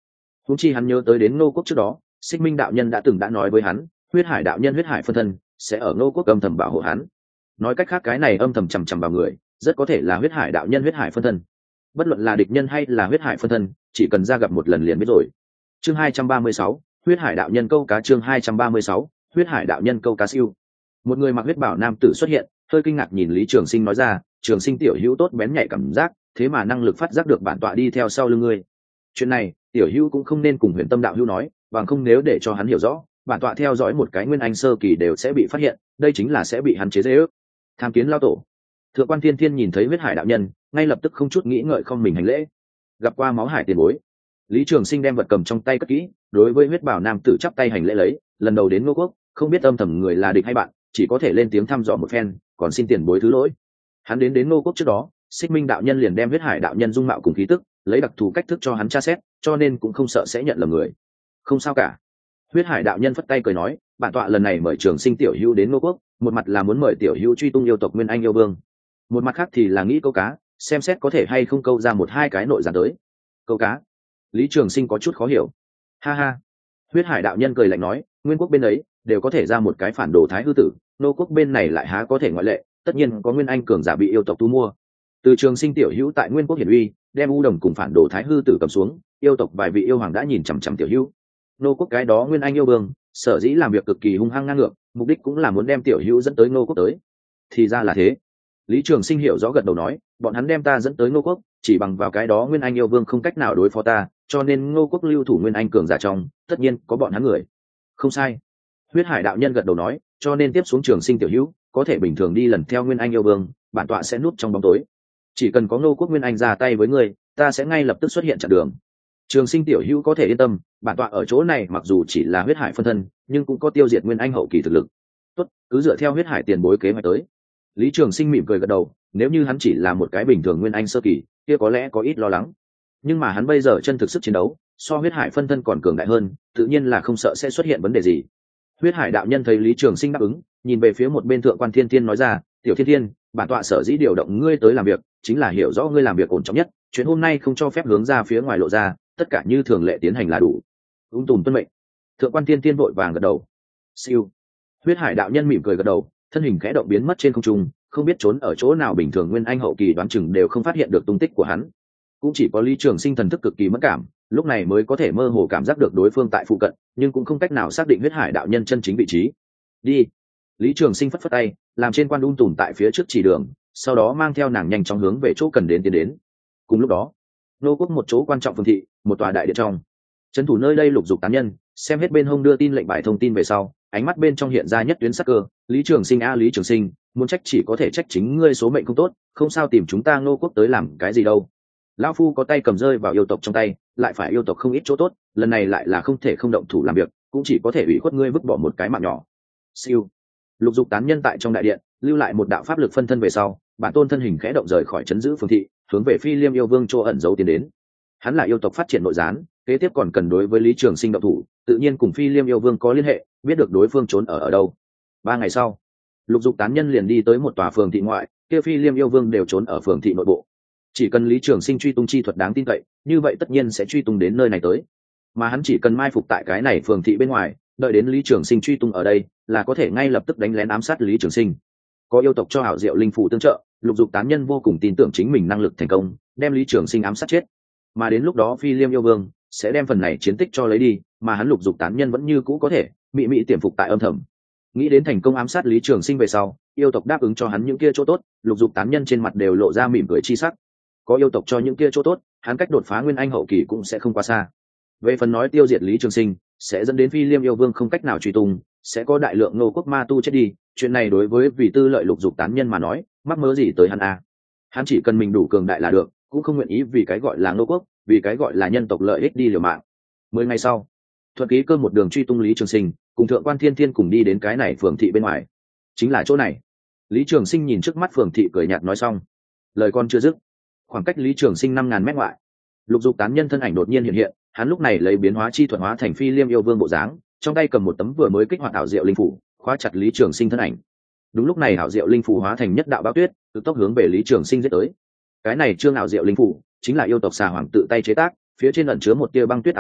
Huống chi hắn nhớ tới đến Ngô Quốc trước đó, Xích Minh đạo nhân đã từng đã nói với hắn, huyết hải đạo nhân huyết hải phân thân sẽ ở Ngô Quốc âm thầm bảo hộ hắn. Nói cách khác cái này âm thầm chằm chằm vào người, rất có thể là huyết hải đạo nhân huyết hải phân thân. Bất luận là địch nhân hay là huyết hải phân thân, chỉ cần ra gặp một lần liền biết rồi. Chương 236, huyết hải đạo nhân câu cá. Chương 236, huyết hải đạo nhân câu cá siêu. Một người mặc huyết bảo nam tử xuất hiện, hơi kinh ngạc nhìn Lý Trường Sinh nói ra, Trường Sinh tiểu hữu tốt bén nhạy cảm giác, thế mà năng lực phát giác được bản tọa đi theo sau lưng ngươi. Chuyện này tiểu hữu cũng không nên cùng Huyền Tâm đạo hữu nói, bằng không nếu để cho hắn hiểu rõ, bản tọa theo dõi một cái nguyên anh sơ kỳ đều sẽ bị phát hiện, đây chính là sẽ bị hắn chế giễu. Tham kiến lao tổ. Thượng quan Thiên Thiên nhìn thấy huyết hải đạo nhân, ngay lập tức không chút nghĩ ngợi không mình hành lễ. Gặp qua máu hải tiền bối. Lý Trường Sinh đem vật cầm trong tay cất kỹ, đối với huyết bảo nam tử chắp tay hành lễ lấy, lần đầu đến Ngô Quốc, không biết âm thầm người là địch hay bạn, chỉ có thể lên tiếng thăm dò một phen, còn xin tiền bối thứ lỗi. Hắn đến Ngô Quốc trước đó, Xích Minh đạo nhân liền đem huyết hải đạo nhân dung mạo cùng khí tức, lấy đặc thù cách thức cho hắn tra xét, cho nên cũng không sợ sẽ nhận lầm người. Không sao cả. Huyết hải đạo nhân phất tay cười nói, bản tọa lần này mời Trường Sinh tiểu hữu đến Ngô Quốc, một mặt là muốn mời tiểu hữu truy tung yêu tộc Nguyên Anh yêu vương, một mặt khác thì là nghĩ câu cá, xem xét có thể hay không câu ra một hai cái nội gián tới. Câu cá? Lý Trường Sinh có chút khó hiểu. Ha ha. Huyết hải đạo nhân cười lạnh nói, Nguyên Quốc bên ấy đều có thể ra một cái phản đồ thái hư tử, Ngô Quốc bên này lại há có thể ngoại lệ, tất nhiên có Nguyên Anh cường giả bị yêu tộc thu mua. Từ Trường Sinh tiểu hữu tại Nguyên Quốc hiển uy, đem U Đồng cùng phản đồ thái hư tử cầm xuống, yêu tộc vài vị yêu hoàng đã nhìn chằm chằm tiểu hữu. Ngô Quốc cái đó Nguyên Anh yêu vương, sở dĩ làm việc cực kỳ hung hăng ngang ngược, mục đích cũng là muốn đem tiểu hữu dẫn tới Ngô Quốc tới. Thì ra là thế. Lý Trường Sinh hiểu rõ gật đầu nói, bọn hắn đem ta dẫn tới Ngô Quốc, chỉ bằng vào cái đó Nguyên Anh yêu vương không cách nào đối phó ta, cho nên Ngô Quốc lưu thủ Nguyên Anh cường giả trong, tất nhiên có bọn hắn người. Không sai. Huyết hải đạo nhân gật đầu nói, cho nên tiếp xuống Trường Sinh tiểu hữu, có thể bình thường đi lần theo Nguyên Anh yêu vương, bản tọa sẽ núp trong bóng tối. Chỉ cần có Ngô Quốc Nguyên Anh ra tay với ngươi, ta sẽ ngay lập tức xuất hiện chặn đường. Trường Sinh tiểu hữu có thể yên tâm, bản tọa ở chỗ này mặc dù chỉ là huyết hải phân thân, nhưng cũng có tiêu diệt Nguyên Anh hậu kỳ thực lực. Tốt, cứ dựa theo huyết hải tiền bối kế hoạch tới. Lý Trường Sinh mỉm cười gật đầu, nếu như hắn chỉ là một cái bình thường Nguyên Anh sơ kỳ, kia có lẽ có ít lo lắng. Nhưng mà hắn bây giờ chân thực sức chiến đấu, so huyết hải phân thân còn cường đại hơn, tự nhiên là không sợ sẽ xuất hiện vấn đề gì. Huyết hải đạo nhân thấy Lý Trường Sinh đáp ứng, nhìn về phía một bên thượng quan Thiên Thiên nói ra, tiểu Thiên Thiên, bản tọa sở dĩ điều động ngươi tới làm việc, chính là hiểu rõ ngươi làm việc ổn trọng nhất, chuyện hôm nay không cho phép hướng ra phía ngoài lộ ra, tất cả như thường lệ tiến hành là đủ. Ung tùm tuân mệnh. Thượng quan Thiên Thiên vội vàng gật đầu. Siêu. Huyết hải đạo nhân mỉm cười gật đầu, thân hình khẽ động biến mất trên không trung, không biết trốn ở chỗ nào, bình thường Nguyên Anh hậu kỳ đoán chừng đều không phát hiện được tung tích của hắn. Cũng chỉ có Lý Trường Sinh thần thức cực kỳ mất cảm, lúc này mới có thể mơ hồ cảm giác được đối phương tại phụ cận, nhưng cũng không cách nào xác định huyết hải đạo nhân chân chính vị trí. Đi. Lý Trường Sinh phất phất tay, làm trên quan tùm tại phía trước chỉ đường, sau đó mang theo nàng nhanh chóng hướng về chỗ cần đến tiến đến. Cùng lúc đó, Ngô Quốc một chỗ quan trọng phường thị, một tòa đại điện trong, trấn thủ nơi đây Lục Dục tán nhân xem hết bên hông đưa tin lệnh bài thông tin về sau, ánh mắt bên trong hiện ra nhất tuyến sắc cơ. Lý Trường Sinh a Lý Trường Sinh, muốn trách chỉ có thể trách chính ngươi số mệnh không tốt, không sao tìm chúng ta Ngô Quốc tới làm cái gì đâu. Lão phu có tay cầm rơi vào yêu tộc trong tay, lại phải yêu tộc không ít chỗ tốt, lần này lại là không thể không động thủ làm việc, cũng chỉ có thể ủy khuất ngươi vứt bỏ một cái mạng nhỏ. Siêu. Lục Dục tán nhân tại trong đại điện lưu lại một đạo pháp lực phân thân về sau, bản tôn thân hình khẽ động rời khỏi trấn giữ phường thị, hướng về Phi Liêm yêu vương chỗ ẩn giấu tiến đến. Hắn là yêu tộc phát triển nội gián, kế tiếp còn cần đối với Lý Trường Sinh động thủ, tự nhiên cùng Phi Liêm yêu vương có liên hệ, biết được đối phương trốn ở đâu. 3 ngày sau, Lục Dục tán nhân liền đi tới một tòa phường thị ngoại, kia Phi Liêm yêu vương đều trốn ở phường thị nội bộ. Chỉ cần Lý Trường Sinh truy tung chi thuật đáng tin cậy, như vậy tất nhiên sẽ truy tung đến nơi này tới. Mà hắn chỉ cần mai phục tại cái này phường thị bên ngoài, đợi đến Lý Trường Sinh truy tung ở đây, là có thể ngay lập tức đánh lén ám sát Lý Trường Sinh. Có yêu tộc cho hảo diệu linh phủ tương trợ, Lục Dục tán nhân vô cùng tin tưởng chính mình năng lực thành công, đem Lý Trường Sinh ám sát chết. Mà đến lúc đó Phi Liêm yêu vương sẽ đem phần này chiến tích cho lấy đi, mà hắn Lục Dục tán nhân vẫn như cũ có thể mị tiềm phục tại âm thầm. Nghĩ đến thành công ám sát Lý Trường Sinh về sau, yêu tộc đáp ứng cho hắn những kia chỗ tốt, Lục Dục tán nhân trên mặt đều lộ ra mỉm cười chi sắc. Có yêu tộc cho những kia chỗ tốt, hắn cách đột phá Nguyên Anh hậu kỳ cũng sẽ không quá xa. Về phần nói tiêu diệt Lý Trường Sinh sẽ dẫn đến Phi Liêm yêu vương không cách nào truy tung, sẽ có đại lượng Ngô Quốc ma tu chết đi, chuyện này đối với vì tư lợi Lục Dục tán nhân mà nói, mắc mớ gì tới hắn a? Hắn chỉ cần mình đủ cường đại là được, cũng không nguyện ý vì cái gọi là Ngô Quốc, vì cái gọi là nhân tộc lợi ích đi liều mạng. 10 ngày sau, Thuật Ký Cơ một đường truy tung Lý Trường Sinh, cùng Thượng quan Thiên Thiên cùng đi đến cái này phường thị bên ngoài. Chính là chỗ này. Lý Trường Sinh nhìn trước mắt phường thị cười nhạt nói xong, lời con chưa dứt, khoảng cách Lý Trường Sinh 5000 mét ngoại, Lục Dục tán nhân thân ảnh đột nhiên hiện hiện, hắn lúc này lấy biến hóa chi thuật hóa thành Phi Liêm yêu vương bộ dáng, trong tay cầm một tấm vừa mới kích hoạt ảo diệu linh phủ, khóa chặt Lý Trường Sinh thân ảnh. Đúng lúc này ảo diệu linh phủ hóa thành nhất đạo bão tuyết, tự tốc hướng về Lý Trường Sinh giết tới. Cái này chương ảo diệu linh phủ chính là yêu tộc xà hoàng tự tay chế tác, phía trên ẩn chứa một tia băng tuyết ảo diệu,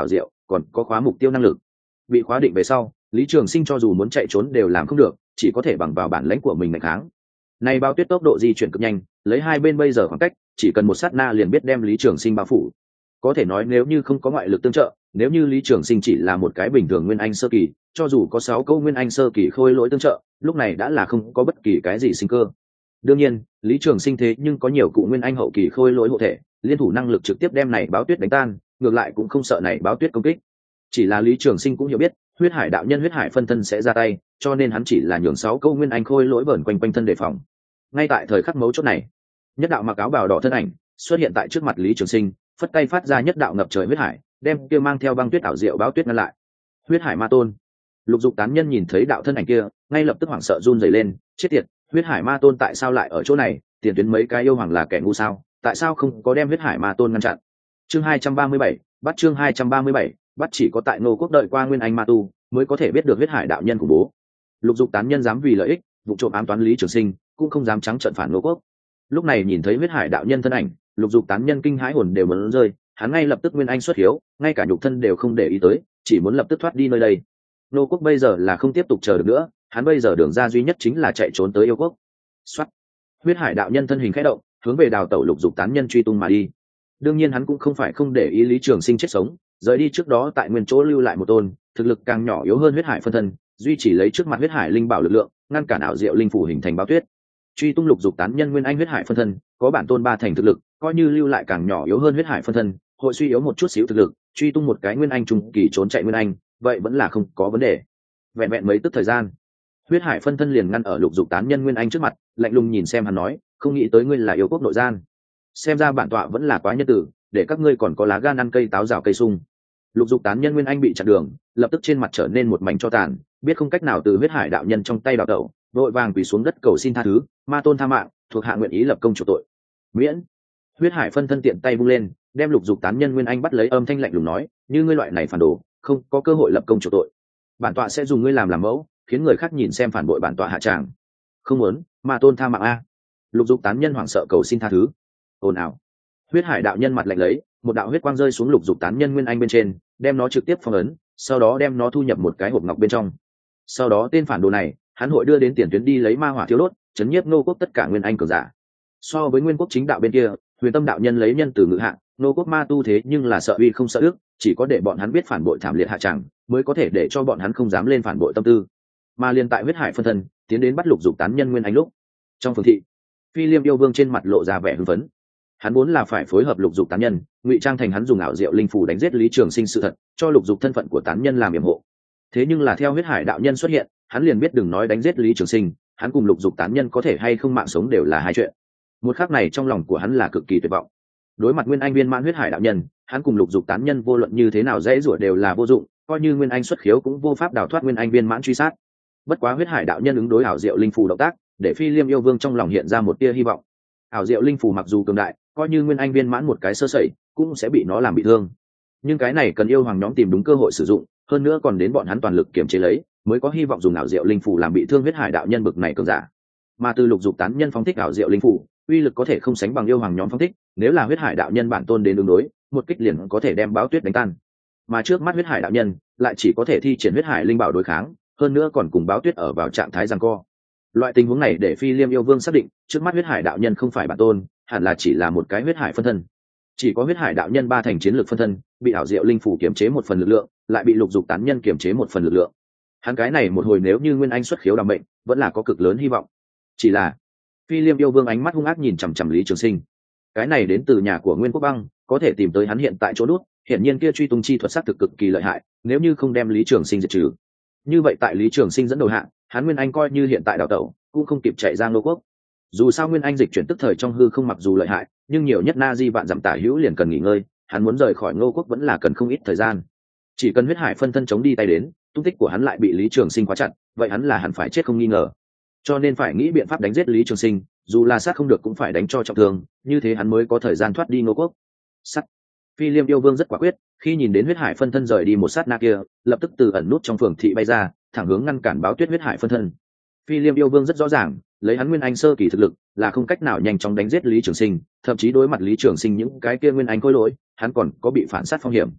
còn có khóa mục tiêu năng lực. Bị khóa định về sau, Lý Trường Sinh cho dù muốn chạy trốn đều làm không được, chỉ có thể bằng vào bản lĩnh của mình mạnh kháng. Này bao tuyết tốc độ di chuyển cực nhanh, lấy hai bên bây giờ khoảng cách, chỉ cần một sát na liền biết đem Lý Trường Sinh bao phủ. Có thể nói nếu như không có ngoại lực tương trợ, nếu như Lý Trường Sinh chỉ là một cái bình thường nguyên anh sơ kỳ, cho dù có 6 câu nguyên anh sơ kỳ khôi lỗi tương trợ, lúc này đã là không có bất kỳ cái gì sinh cơ. Đương nhiên, Lý Trường Sinh thế nhưng có nhiều cụ nguyên anh hậu kỳ khôi lỗi hộ thể, liên thủ năng lực trực tiếp đem này báo tuyết đánh tan, ngược lại cũng không sợ này báo tuyết công kích. Chỉ là Lý Trường Sinh cũng hiểu biết, huyết hải đạo nhân huyết hải phân thân sẽ ra tay, cho nên hắn chỉ là nhường 6 câu nguyên anh khôi lỗi vờn quanh quanh thân đề phòng. Ngay tại thời khắc mấu chốt này, nhất đạo mặc áo bào đỏ thân ảnh xuất hiện tại trước mặt Lý Trường Sinh, phất tay phát ra nhất đạo ngập trời huyết hải, đem kia mang theo băng tuyết ảo diệu báo tuyết ngăn lại. Huyết hải ma tôn. Lục Dục tán nhân nhìn thấy đạo thân ảnh kia, ngay lập tức hoảng sợ run rẩy lên, chết tiệt, huyết hải ma tôn tại sao lại ở chỗ này? Tiền tuyến mấy cái yêu hoàng là kẻ ngu sao? Tại sao không có đem huyết hải ma tôn ngăn chặn? Chương 237, bắt chương 237, bắt chỉ có tại Ngô Quốc đợi qua nguyên anh ma tu mới có thể biết được huyết hải đạo nhân của bố. Lục Dục tán nhân dám vì lợi ích vụ trộm ám toán Lý Trường Sinh, cũng không dám trắng trợn phản Ngô Quốc. Lúc này nhìn thấy huyết hải đạo nhân thân ảnh, Lục Dục tán nhân kinh hãi hồn đều muốn rơi, hắn ngay lập tức nguyên anh xuất hiếu, ngay cả nhục thân đều không để ý tới, chỉ muốn lập tức thoát đi nơi đây. Ngô Quốc bây giờ là không tiếp tục chờ được nữa, hắn bây giờ đường ra duy nhất chính là chạy trốn tới yêu quốc. Soát. Huyết hải đạo nhân thân hình khẽ động, hướng về đào tẩu Lục Dục tán nhân truy tung mà đi. Đương nhiên hắn cũng không phải không để ý Lý Trường Sinh chết sống, rời đi trước đó tại nguyên chỗ lưu lại một tôn thực lực càng nhỏ yếu hơn huyết hải phân thân, duy chỉ lấy trước mặt huyết hải linh bảo lực lượng ngăn cản ảo diệu linh phủ hình thành báo tuyết. Truy tung Lục Dục tán nhân nguyên anh huyết hải phân thân có bản tôn 3 thành thực lực, coi như lưu lại càng nhỏ yếu hơn huyết hải phân thân, hội suy yếu một chút xíu thực lực, truy tung một cái nguyên anh trung kỳ trốn chạy nguyên anh, vậy vẫn là không có vấn đề. Vẹn vẹn mấy tức thời gian, huyết hải phân thân liền ngăn ở Lục Dục tán nhân nguyên anh trước mặt, lạnh lùng nhìn xem hắn nói, không nghĩ tới ngươi là yêu quốc nội gian, xem ra bản tọa vẫn là quá nhân tử, để các ngươi còn có lá gan ăn cây táo rào cây sung. Lục Dục tán nhân nguyên anh bị chặn đường, lập tức trên mặt trở nên một mảnh cho tàn, biết không cách nào từ huyết hải đạo nhân trong tay đào tẩu, vội vàng quỳ xuống đất cầu xin tha thứ, ma tôn tha mạng, thuộc hạ nguyện ý lập công chủ tội. Miễn. Huyết hải phân thân tiện tay vung lên, đem Lục Dục tán nhân nguyên anh bắt lấy, âm thanh lạnh lùng nói, như ngươi loại này phản đồ, không có cơ hội lập công chủ tội. Bản tọa sẽ dùng ngươi làm mẫu, khiến người khác nhìn xem phản bội bản tọa hạ tràng. Không muốn, ma tôn tha mạng a. Lục Dục tán nhân hoảng sợ cầu xin tha thứ. Ồn ào. Huyết hải đạo nhân mặt lạnh lấy, một đạo huyết quang rơi xuống Lục Dục tán nhân nguyên anh bên trên, đem nó trực tiếp phong ấn, sau đó đem nó thu nhập một cái hộp ngọc bên trong. Sau đó tên phản đồ này, hắn hội đưa đến tiền tuyến đi lấy ma hỏa thiêu đốt, chấn nhiếp Ngô Quốc tất cả nguyên anh cường giả. So với Nguyên Quốc chính đạo bên kia, Huyền Tâm đạo nhân lấy nhân từ ngự hạ, Ngô Quốc ma tu thế nhưng là sợ uy không sợ ước, chỉ có để bọn hắn biết phản bội thảm liệt hạ chẳng, mới có thể để cho bọn hắn không dám lên phản bội tâm tư. Mà liên tại huyết hải phân thân tiến đến bắt Lục Dục tán nhân nguyên anh lúc, trong phường thị, Phi Liêm yêu vương trên mặt lộ ra vẻ hưng phấn. Hắn muốn là phải phối hợp Lục Dục tán nhân, ngụy trang thành hắn dùng ảo diệu linh phủ đánh giết Lý Trường Sinh sự thật, cho Lục Dục thân phận của tán nhân làm yểm hộ. Thế nhưng là theo huyết hải đạo nhân xuất hiện, hắn liền biết đừng nói đánh giết Lý Trường Sinh, hắn cùng Lục Dục tán nhân có thể hay không mạng sống đều là hai chuyện. Một khắc này trong lòng của hắn là cực kỳ tuyệt vọng. Đối mặt nguyên anh viên mãn huyết hải đạo nhân, hắn cùng Lục Dục tán nhân vô luận như thế nào dễ rủa đều là vô dụng, coi như nguyên anh xuất khiếu cũng vô pháp đào thoát nguyên anh viên mãn truy sát. Bất quá huyết hải đạo nhân ứng đối ảo diệu linh phủ động tác, để Phi Liêm yêu vương trong lòng hiện ra một tia hy vọng. Ảo diệu linh phủ mặc dù cường đại, coi như nguyên anh viên mãn một cái sơ sẩy cũng sẽ bị nó làm bị thương, nhưng cái này cần yêu hoàng nhóm tìm đúng cơ hội sử dụng, hơn nữa còn đến bọn hắn toàn lực kiểm chế lấy, mới có hy vọng dùng ảo diệu linh phủ làm bị thương huyết hải đạo nhân bực này cường giả. Mà từ Lục Dục tán nhân phóng thích ảo diệu linh phủ, uy lực có thể không sánh bằng yêu hoàng nhóm phóng thích, nếu là huyết hải đạo nhân bản tôn đến ứng đối, một kích liền có thể đem báo tuyết đánh tan. Mà trước mắt huyết hải đạo nhân lại chỉ có thể thi triển huyết hải linh bảo đối kháng, hơn nữa còn cùng báo tuyết ở vào trạng thái giằng co. Loại tình huống này để Phi Liêm yêu vương xác định, trước mắt huyết hải đạo nhân không phải bản tôn, hẳn là chỉ là một cái huyết hải phân thân. Chỉ có huyết hải đạo nhân 3 thành chiến lược phân thân, bị ảo diệu linh phủ kiểm chế một phần lực lượng, lại bị Lục Dục tán nhân kiểm chế một phần lực lượng. Hắn cái này một hồi nếu như nguyên anh xuất khiếu đảm bệnh, vẫn là có cực lớn hy vọng. Chỉ là Phi Liêm yêu vương ánh mắt hung ác nhìn chằm chằm Lý Trường Sinh. Cái này đến từ nhà của Nguyên Quốc Băng, có thể tìm tới hắn hiện tại chỗ nút, hiển nhiên kia truy tung chi thuật sát thực cực kỳ lợi hại, nếu như không đem Lý Trường Sinh diệt trừ. Như vậy tại Lý Trường Sinh dẫn đầu hạ, hắn nguyên anh coi như hiện tại đào tẩu, cũng không kịp chạy ra Ngô Quốc. Dù sao nguyên anh dịch chuyển tức thời trong hư không mặc dù lợi hại, nhưng nhiều nhất na di vạn dặm tả hữu liền cần nghỉ ngơi, hắn muốn rời khỏi Ngô Quốc vẫn là cần không ít thời gian. Chỉ cần huyết hải phân thân chống đi tay đến, tung tích của hắn lại bị Lý Trường Sinh khóa chặt, vậy hắn là hẳn phải chết không nghi ngờ. Cho nên phải nghĩ biện pháp đánh giết Lý Trường Sinh, dù là sát không được cũng phải đánh cho trọng thương, như thế hắn mới có thời gian thoát đi Ngô Quốc. Sắt. Phi Liêm yêu vương rất quả quyết, khi nhìn đến huyết hải phân thân rời đi một sát na kia, lập tức từ ẩn nút trong phường thị bay ra, thẳng hướng ngăn cản báo tuyết huyết hải phân thân. Phi Liêm yêu vương rất rõ ràng, lấy hắn nguyên anh sơ kỳ thực lực, là không cách nào nhanh chóng đánh giết Lý Trường Sinh, thậm chí đối mặt Lý Trường Sinh những cái kia nguyên anh khôi lỗi, hắn còn có bị phản sát phong hiểm.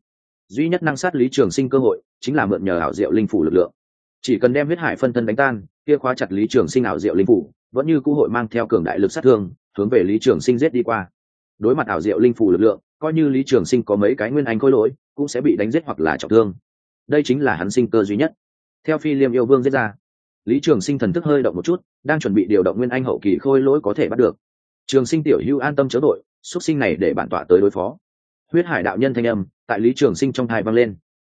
duy nhất năng sát Lý Trường Sinh cơ hội chính là mượn nhờ ảo diệu linh phủ lực lượng. Chỉ cần đem huyết hải phân thân đánh tan, kia khóa chặt Lý Trường Sinh ảo diệu linh phủ vẫn như cũ hội mang theo cường đại lực sát thương hướng về Lý Trường Sinh giết đi qua. Đối mặt ảo diệu linh phủ lực lượng, coi như Lý Trường Sinh có mấy cái nguyên anh khối lỗi cũng sẽ bị đánh giết hoặc là trọng thương. Đây chính là hắn sinh cơ duy nhất. Theo Phi Liêm yêu vương giết ra, Lý Trường Sinh thần thức hơi động một chút, đang chuẩn bị điều động nguyên anh hậu kỳ khôi lỗi có thể bắt được. Trường Sinh tiểu hữu an tâm chớ đội, xuất sinh này để bản tọa tới đối phó. Huyết hải đạo nhân thanh âm tại Lý Trường Sinh trong tai vang lên.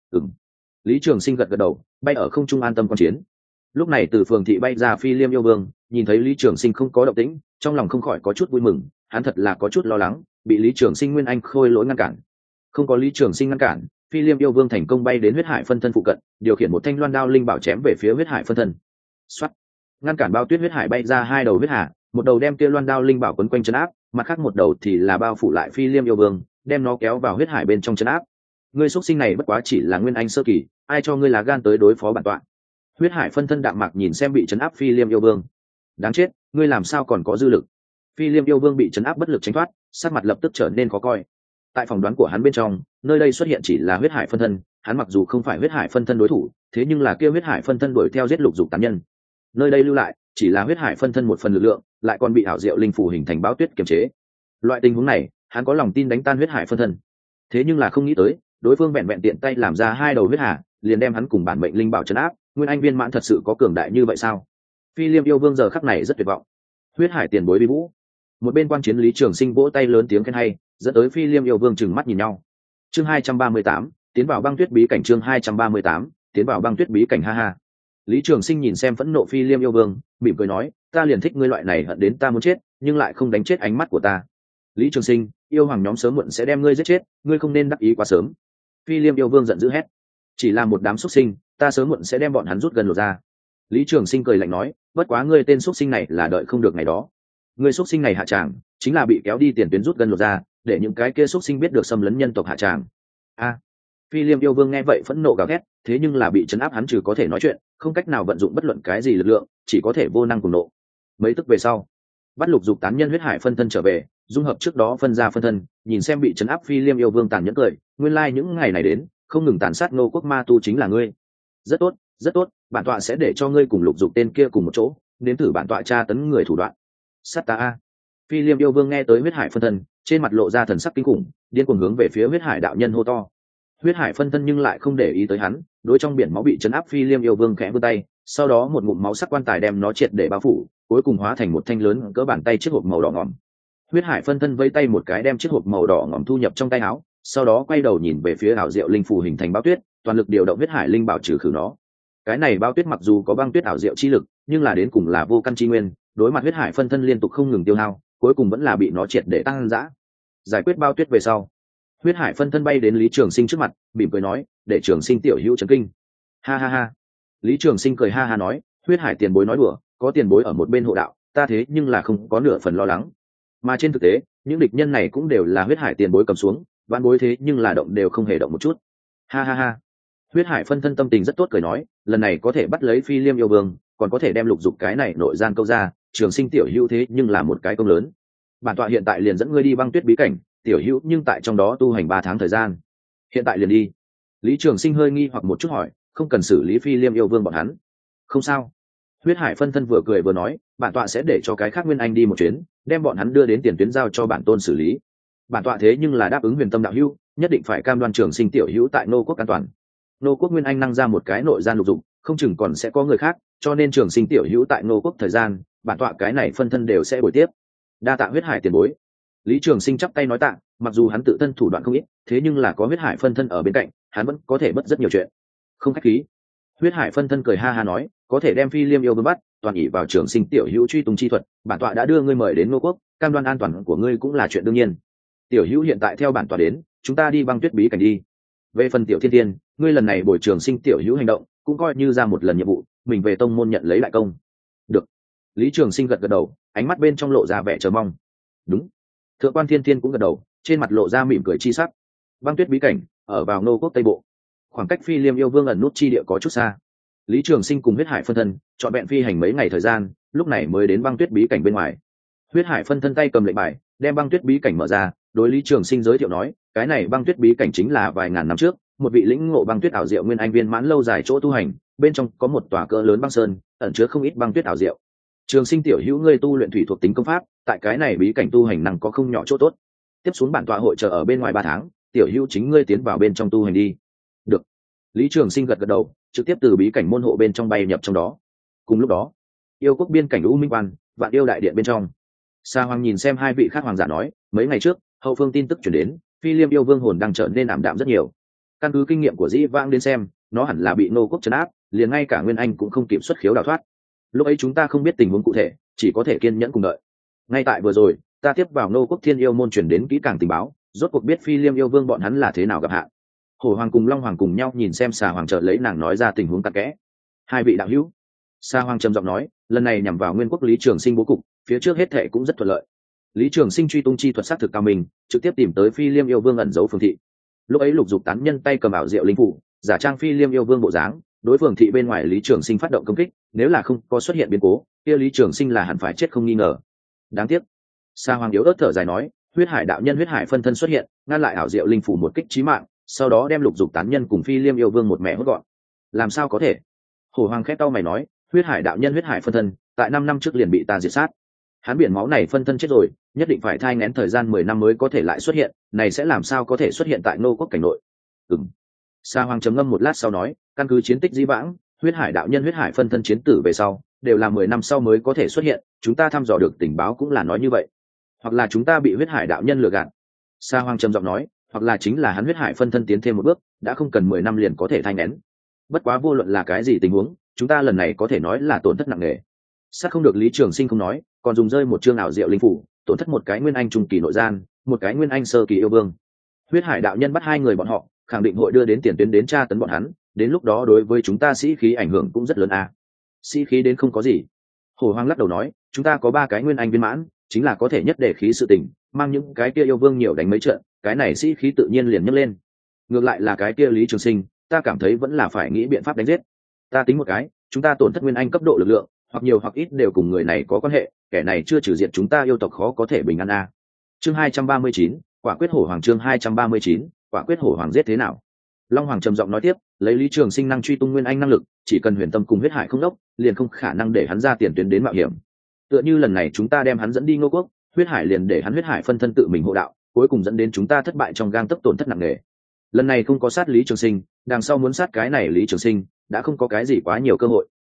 Lý Trường Sinh gật gật đầu, bay ở không trung an tâm quan chiến. Lúc này từ phường thị bay ra Phi Liêm yêu vương, nhìn thấy Lý Trường Sinh không có động tĩnh, trong lòng không khỏi có chút vui mừng. Hắn thật là có chút lo lắng, bị Lý Trường Sinh nguyên anh khôi lỗi ngăn cản. Không có Lý Trường Sinh ngăn cản, Phi Liêm yêu vương thành công bay đến huyết hải phân thân phụ cận, điều khiển một thanh loan đao linh bảo chém về phía huyết hải phân thân. Soát, ngăn cản bao tuyết huyết hải bay ra hai đầu huyết hà, một đầu đem kia loan đao linh bảo quấn quanh chân áp, mặt khác một đầu thì là bao phủ lại Phi Liêm yêu vương, đem nó kéo vào huyết hải bên trong chân áp. Ngươi xuất sinh này bất quá chỉ là nguyên anh sơ kỳ, ai cho ngươi lá gan tới đối phó bản tọa? Huyết hải phân thân đạm mạc nhìn xem bị chấn áp Phi Liêm yêu vương. Đáng chết, ngươi làm sao còn có dư lực? Phi Liêm yêu vương bị chấn áp bất lực tránh thoát, sắc mặt lập tức trở nên khó coi. Tại phỏng đoán của hắn bên trong, nơi đây xuất hiện chỉ là huyết hải phân thân, hắn mặc dù không phải huyết hải phân thân đối thủ, thế nhưng là kia huyết hải phân thân đuổi theo giết lục dục tán nhân. Nơi đây lưu lại chỉ là huyết hải phân thân một phần lực lượng, lại còn bị ảo diệu linh phủ hình thành báo tuyết kiềm chế. Loại tình huống này, hắn có lòng tin đánh tan huyết hải phân thân. Thế nhưng là không nghĩ tới, đối phương vẹn vẹn tiện tay làm ra hai đầu huyết hà, liền đem hắn cùng bản mệnh linh bảo trấn áp. Nguyên anh viên mãn thật sự có cường đại như vậy sao? Phi Liêm yêu vương giờ khắc này rất tuyệt vọng. Huyết hải tiền bối vi vũ. Một bên quan chiến Lý Trường Sinh vỗ tay lớn tiếng khen hay, dẫn tới Phi Liêm yêu vương trừng mắt nhìn nhau. Chương 238, tiến vào băng tuyết bí cảnh. Chương 238, tiến vào băng tuyết bí cảnh. Ha ha. Lý Trường Sinh nhìn xem phẫn nộ Phi Liêm yêu vương, mỉm cười nói, ta liền thích ngươi loại này hận đến ta muốn chết, nhưng lại không đánh chết ánh mắt của ta. Lý Trường Sinh, yêu hoàng nhóm sớm muộn sẽ đem ngươi giết chết, ngươi không nên đắc ý quá sớm. Phi Liêm yêu vương giận dữ hét, chỉ là một đám xuất sinh, ta sớm muộn sẽ đem bọn hắn rút gần lột ra. Lý Trường Sinh cười lạnh nói, bất quá ngươi tên xuất sinh này là đợi không được ngày đó. Ngươi xuất sinh này hạ tràng, chính là bị kéo đi tiền tuyến rút gần lột ra, để những cái kia xuất sinh biết được xâm lấn nhân tộc hạ tràng. A. Phi Liêm yêu vương nghe vậy phẫn nộ gào thét, thế nhưng là bị trấn áp hắn trừ có thể nói chuyện, không cách nào vận dụng bất luận cái gì lực lượng, chỉ có thể vô năng cùng nộ. Mấy tức về sau, bắt lục dục tán nhân huyết hải phân thân trở về, dung hợp trước đó phân ra phân thân, nhìn xem bị trấn áp Phi Liêm yêu vương tàn nhẫn cười, nguyên lai những ngày này đến, không ngừng tàn sát Ngô quốc ma tu chính là ngươi. Rất tốt, rất tốt, bản tọa sẽ để cho ngươi cùng lục dục tên kia cùng một chỗ, nếm thử bản tọa tra tấn người thủ đoạn. Sát ta a. Phi Liêm yêu vương nghe tới huyết hải phân thân, trên mặt lộ ra thần sắc kinh khủng, điên cuồng hướng về phía huyết hải đạo nhân hô to. Huyết hải phân thân nhưng lại không để ý tới hắn, đối trong biển máu bị chấn áp Phi Liêm yêu vương khẽ vươn tay, sau đó một ngụm máu sắc quan tài đem nó triệt để bao phủ, cuối cùng hóa thành một thanh lớn cỡ bàn tay chiếc hộp màu đỏ ngòm. Huyết hải phân thân vẫy tay một cái đem chiếc hộp màu đỏ ngòm thu nhập trong tay áo, sau đó quay đầu nhìn về phía ảo diệu linh phù hình thành bao tuyết, toàn lực điều động huyết hải linh bảo trừ khử nó. Cái này bao tuyết mặc dù có băng tuyết ảo diệu chi lực, nhưng là đến cùng là vô căn chi nguyên, đối mặt huyết hải phân thân liên tục không ngừng tiêu hao, cuối cùng vẫn là bị nó triệt để tăng dã. Giải quyết bao tuyết về sau, huyết hải phân thân bay đến Lý Trường Sinh trước mặt, mỉm cười nói, để Trường Sinh tiểu hữu chấn kinh. Ha ha ha. Lý Trường Sinh cười ha ha nói, huyết hải tiền bối nói đùa, có tiền bối ở một bên hộ đạo, ta thế nhưng là không có nửa phần lo lắng. Mà trên thực tế, những địch nhân này cũng đều là huyết hải tiền bối cầm xuống, vạn bối thế nhưng là động đều không hề động một chút. Ha ha ha. Huyết hải phân thân tâm tình rất tốt cười nói, lần này có thể bắt lấy Phi Liêm yêu vương, còn có thể đem lục dục cái này nội gian câu ra, Trường Sinh tiểu hữu thế nhưng là một cái công lớn. Bản tọa hiện tại liền dẫn ngươi đi băng tuyết bí cảnh, tiểu hữu nhưng tại trong đó tu hành 3 tháng thời gian. Hiện tại liền đi. Lý Trường Sinh hơi nghi hoặc một chút hỏi, không cần xử lý Phi Liêm yêu vương bọn hắn. Không sao. Huyết hải phân thân vừa cười vừa nói, bản tọa sẽ để cho cái khác nguyên anh đi một chuyến, đem bọn hắn đưa đến tiền tuyến giao cho bản tôn xử lý. Bản tọa thế nhưng là đáp ứng Huyền Tâm đạo hữu, nhất định phải cam đoan Trường Sinh tiểu hữu tại Nô quốc an toàn. Nô quốc nguyên anh năng ra một cái nội gian lục dục, không chừng còn sẽ có người khác, cho nên Trường Sinh tiểu hữu tại Nô quốc thời gian, bản tọa cái này phân thân đều sẽ bồi tiếp. Đa tạ huyết hải tiền bối. Lý Trường Sinh chắp tay nói tạ, mặc dù hắn tự thân thủ đoạn không ít, thế nhưng là có huyết hải phân thân ở bên cạnh, hắn vẫn có thể bất rất nhiều chuyện. Không khách khí. Huyết hải phân thân cười ha ha nói, có thể đem Phi Liêm yêu vương bắt, toàn ỷ vào Trường Sinh tiểu hữu truy tung chi thuật, bản tọa đã đưa ngươi mời đến Nô quốc, cam đoan an toàn của ngươi cũng là chuyện đương nhiên. Tiểu hữu hiện tại theo bản tọa đến, chúng ta đi băng tuyết bí cảnh đi. Về phần tiểu thiên thiên, ngươi lần này bồi Trường Sinh tiểu hữu hành động, cũng coi như ra một lần nhiệm vụ, mình về tông môn nhận lấy đại công. Được. Lý Trường Sinh gật gật đầu, ánh mắt bên trong lộ ra vẻ chờ mong. Đúng. Thượng quan Thiên Thiên cũng gật đầu, trên mặt lộ ra mỉm cười chi sắc. Băng tuyết bí cảnh ở vào Nô quốc Tây Bộ, khoảng cách Phi Liêm yêu vương ẩn nút chi địa có chút xa. Lý Trường Sinh cùng huyết hải phân thân chọn vẹn phi hành mấy ngày thời gian, lúc này mới đến băng tuyết bí cảnh bên ngoài. Huyết hải phân thân tay cầm lệnh bài, đem băng tuyết bí cảnh mở ra, đối Lý Trường Sinh giới thiệu nói, cái này băng tuyết bí cảnh chính là vài ngàn năm trước một vị lĩnh ngộ băng tuyết ảo diệu nguyên anh viên mãn lâu dài chỗ tu hành, bên trong có một tòa cỡ lớn băng sơn ẩn chứa không ít băng tuyết ảo diệu. Trường Sinh tiểu hữu ngươi tu luyện thủy thuộc tính công pháp, tại cái này bí cảnh tu hành năng có không nhỏ chỗ tốt. Tiếp xuống bản tọa hội chờ ở bên ngoài 3 tháng, tiểu hữu chính ngươi tiến vào bên trong tu hành đi. Được. Lý Trường Sinh gật gật đầu, trực tiếp từ bí cảnh môn hộ bên trong bay nhập trong đó. Cùng lúc đó, yêu quốc biên cảnh U Minh Quan, Vạn Yêu đại điện bên trong, Sa Hoàng nhìn xem hai vị khác hoàng giả nói, mấy ngày trước, hậu phương tin tức chuyển đến, Phi Liêm yêu vương hồn đang trở nên ảm đạm rất nhiều. Căn cứ kinh nghiệm của Dĩ Vãng đến xem, nó hẳn là bị Ngô quốc trấn áp, liền ngay cả Nguyên Anh cũng không kịp xuất khiếu đào thoát. Lúc ấy chúng ta không biết tình huống cụ thể, chỉ có thể kiên nhẫn cùng đợi. Ngay tại vừa rồi, ta tiếp vào Ngô quốc Thiên Yêu môn truyền đến kỹ càng tình báo, rốt cuộc biết Phi Liêm yêu vương bọn hắn là thế nào gặp hạn. Hổ Hoàng cùng Long Hoàng cùng nhau nhìn xem Sa Hoàng, chợt lấy nàng nói ra tình huống cặn kẽ. Hai vị đạo hữu, Sa Hoàng trầm giọng nói, lần này nhằm vào Nguyên quốc Lý Trường Sinh bố cục, phía trước hết thệ cũng rất thuận lợi. Lý Trường Sinh truy tung chi thuật sát thực cao minh, trực tiếp tìm tới Phi Liêm yêu vương ẩn giấu phường thị. Lúc ấy Lục Dục tán nhân tay cầm ảo diệu linh phủ, giả trang Phi Liêm yêu vương bộ dáng, đối phường thị bên ngoài Lý Trường Sinh phát động công kích, nếu là không có xuất hiện biến cố, kia Lý Trường Sinh là hẳn phải chết không nghi ngờ. Đáng tiếc. Sa Hoàng yếu ớt thở dài nói, huyết hải đạo nhân huyết hải phân thân xuất hiện, ngăn lại ảo diệu linh phủ một kích chí mạng, sau đó đem Lục Dục tán nhân cùng Phi Liêm yêu vương một mẹ hốt gọn. Làm sao có thể? Hổ Hoàng khét cau mày nói, huyết hải đạo nhân huyết hải phân thân, tại 5 năm trước liền bị ta diệt sát. Hắn biển máu này phân thân chết rồi, nhất định phải thai nghén thời gian 10 năm mới có thể lại xuất hiện, này sẽ làm sao có thể xuất hiện tại Ngô quốc cảnh nội? Sa Hoàng trầm ngâm một lát sau nói, căn cứ chiến tích Dĩ Vãng, huyết hải đạo nhân huyết hải phân thân chiến tử về sau, đều là 10 năm sau mới có thể xuất hiện, chúng ta thăm dò được tình báo cũng là nói như vậy. Hoặc là chúng ta bị huyết hải đạo nhân lừa gạt. Sa Hoàng trầm giọng nói, hoặc là chính là hắn huyết hải phân thân tiến thêm một bước, đã không cần 10 năm liền có thể thai nghén. Bất quá vô luận là cái gì tình huống, chúng ta lần này có thể nói là tổn thất nặng nề. Sát không được Lý Trường Sinh không nói, còn dùng rơi một chương ảo diệu linh phủ, tổn thất một cái nguyên anh trung kỳ nội gian, một cái nguyên anh sơ kỳ yêu vương. Huyết hải đạo nhân bắt hai người bọn họ, khẳng định hội đưa đến tiền tuyến đến tra tấn bọn hắn, đến lúc đó đối với chúng ta sĩ khí ảnh hưởng cũng rất lớn a. Sĩ khí đến không có gì. Hổ Hoàng lắc đầu nói, chúng ta có 3 cái nguyên anh viên mãn, chính là có thể nhất để khí sự tình, mang những cái kia yêu vương nhiều đánh mấy trận, cái này sĩ khí tự nhiên liền nhấc lên. Ngược lại là cái kia Lý Trường Sinh, ta cảm thấy vẫn là phải nghĩ biện pháp đánh giết. Ta tính một cái, chúng ta tổn thất nguyên anh cấp độ lực lượng, hoặc nhiều hoặc ít đều cùng người này có quan hệ, kẻ này chưa trừ diệt chúng ta yêu tộc khó có thể bình an a. Chương 239, quả quyết hổ hoàng. Chương 239, quả quyết hổ hoàng giết thế nào? Long Hoàng trầm giọng nói tiếp, lấy Lý Trường Sinh năng truy tung nguyên anh năng lực, chỉ cần huyền tâm cùng huyết hải không đốc, liền không khả năng để hắn ra tiền tuyến đến mạo hiểm. Tựa như lần này chúng ta đem hắn dẫn đi Ngô quốc, huyết hải liền để hắn huyết hải phân thân tự mình hộ đạo, cuối cùng dẫn đến chúng ta thất bại trong gang tấc, tổn thất nặng nề. Lần này không có sát Lý Trường Sinh, đằng sau muốn sát cái này Lý Trường Sinh, đã không có cái gì quá nhiều cơ hội.